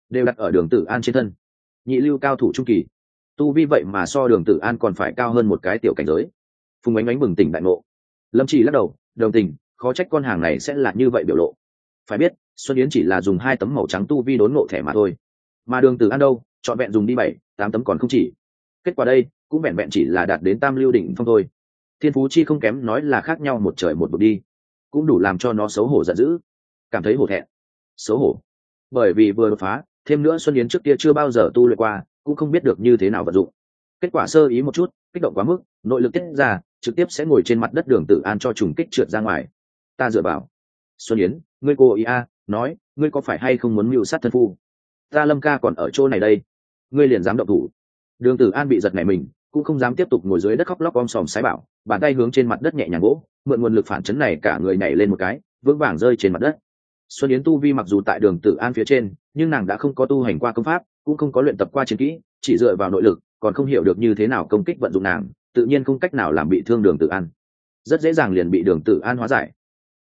đều đặt ở đường tử an trên thân. Nhị lưu cao thủ trung kỳ, tu vi vậy mà so đường tử an còn phải cao hơn một cái tiểu cảnh giới. Phùng ánh ánh bừng tỉnh đại ngộ. Lâm Chỉ lắc đầu, đồng tình, khó trách con hàng này sẽ là như vậy biểu lộ. Phải biết, Xuân Yến chỉ là dùng hai tấm màu trắng tu vi đốn ngộ thẻ mà thôi, mà đường tử an đâu, chọn vẹn dùng đi bảy tám tấm còn không chỉ. Kết quả đây cũng vẹn vẹn chỉ là đạt đến tam lưu đỉnh phong thôi. Thiên phú chi không kém nói là khác nhau một trời một vực đi, cũng đủ làm cho nó xấu hổ giận dữ, cảm thấy hổ thẹn, xấu hổ. Bởi vì vừa đột phá, thêm nữa Xuân Yến trước kia chưa bao giờ tu luyện qua, cũng không biết được như thế nào vận dụng. Kết quả sơ ý một chút, kích động quá mức, nội lực tiết ra, trực tiếp sẽ ngồi trên mặt đất đường tử an cho trùng kích trượt ra ngoài. Ta dựa vào. Xuân Yến, ngươi cô ý a, nói, ngươi có phải hay không muốn mưu sát thân phu? Ta Lâm ca còn ở chỗ này đây, ngươi liền dám động thủ? Đường tử an bị giật nảy mình, cũng không dám tiếp tục ngồi dưới đất khóc lóc om sòm sái bảo, bàn tay hướng trên mặt đất nhẹ nhàng vỗ, mượn nguồn lực phản chấn này cả người nhảy lên một cái, vững vàng rơi trên mặt đất. Xuân Yến tu vi mặc dù tại đường tử an phía trên, nhưng nàng đã không có tu hành qua công pháp, cũng không có luyện tập qua chiến kỹ, chỉ dựa vào nội lực, còn không hiểu được như thế nào công kích vận dụng nàng, tự nhiên không cách nào làm bị thương đường tử an, rất dễ dàng liền bị đường tử an hóa giải.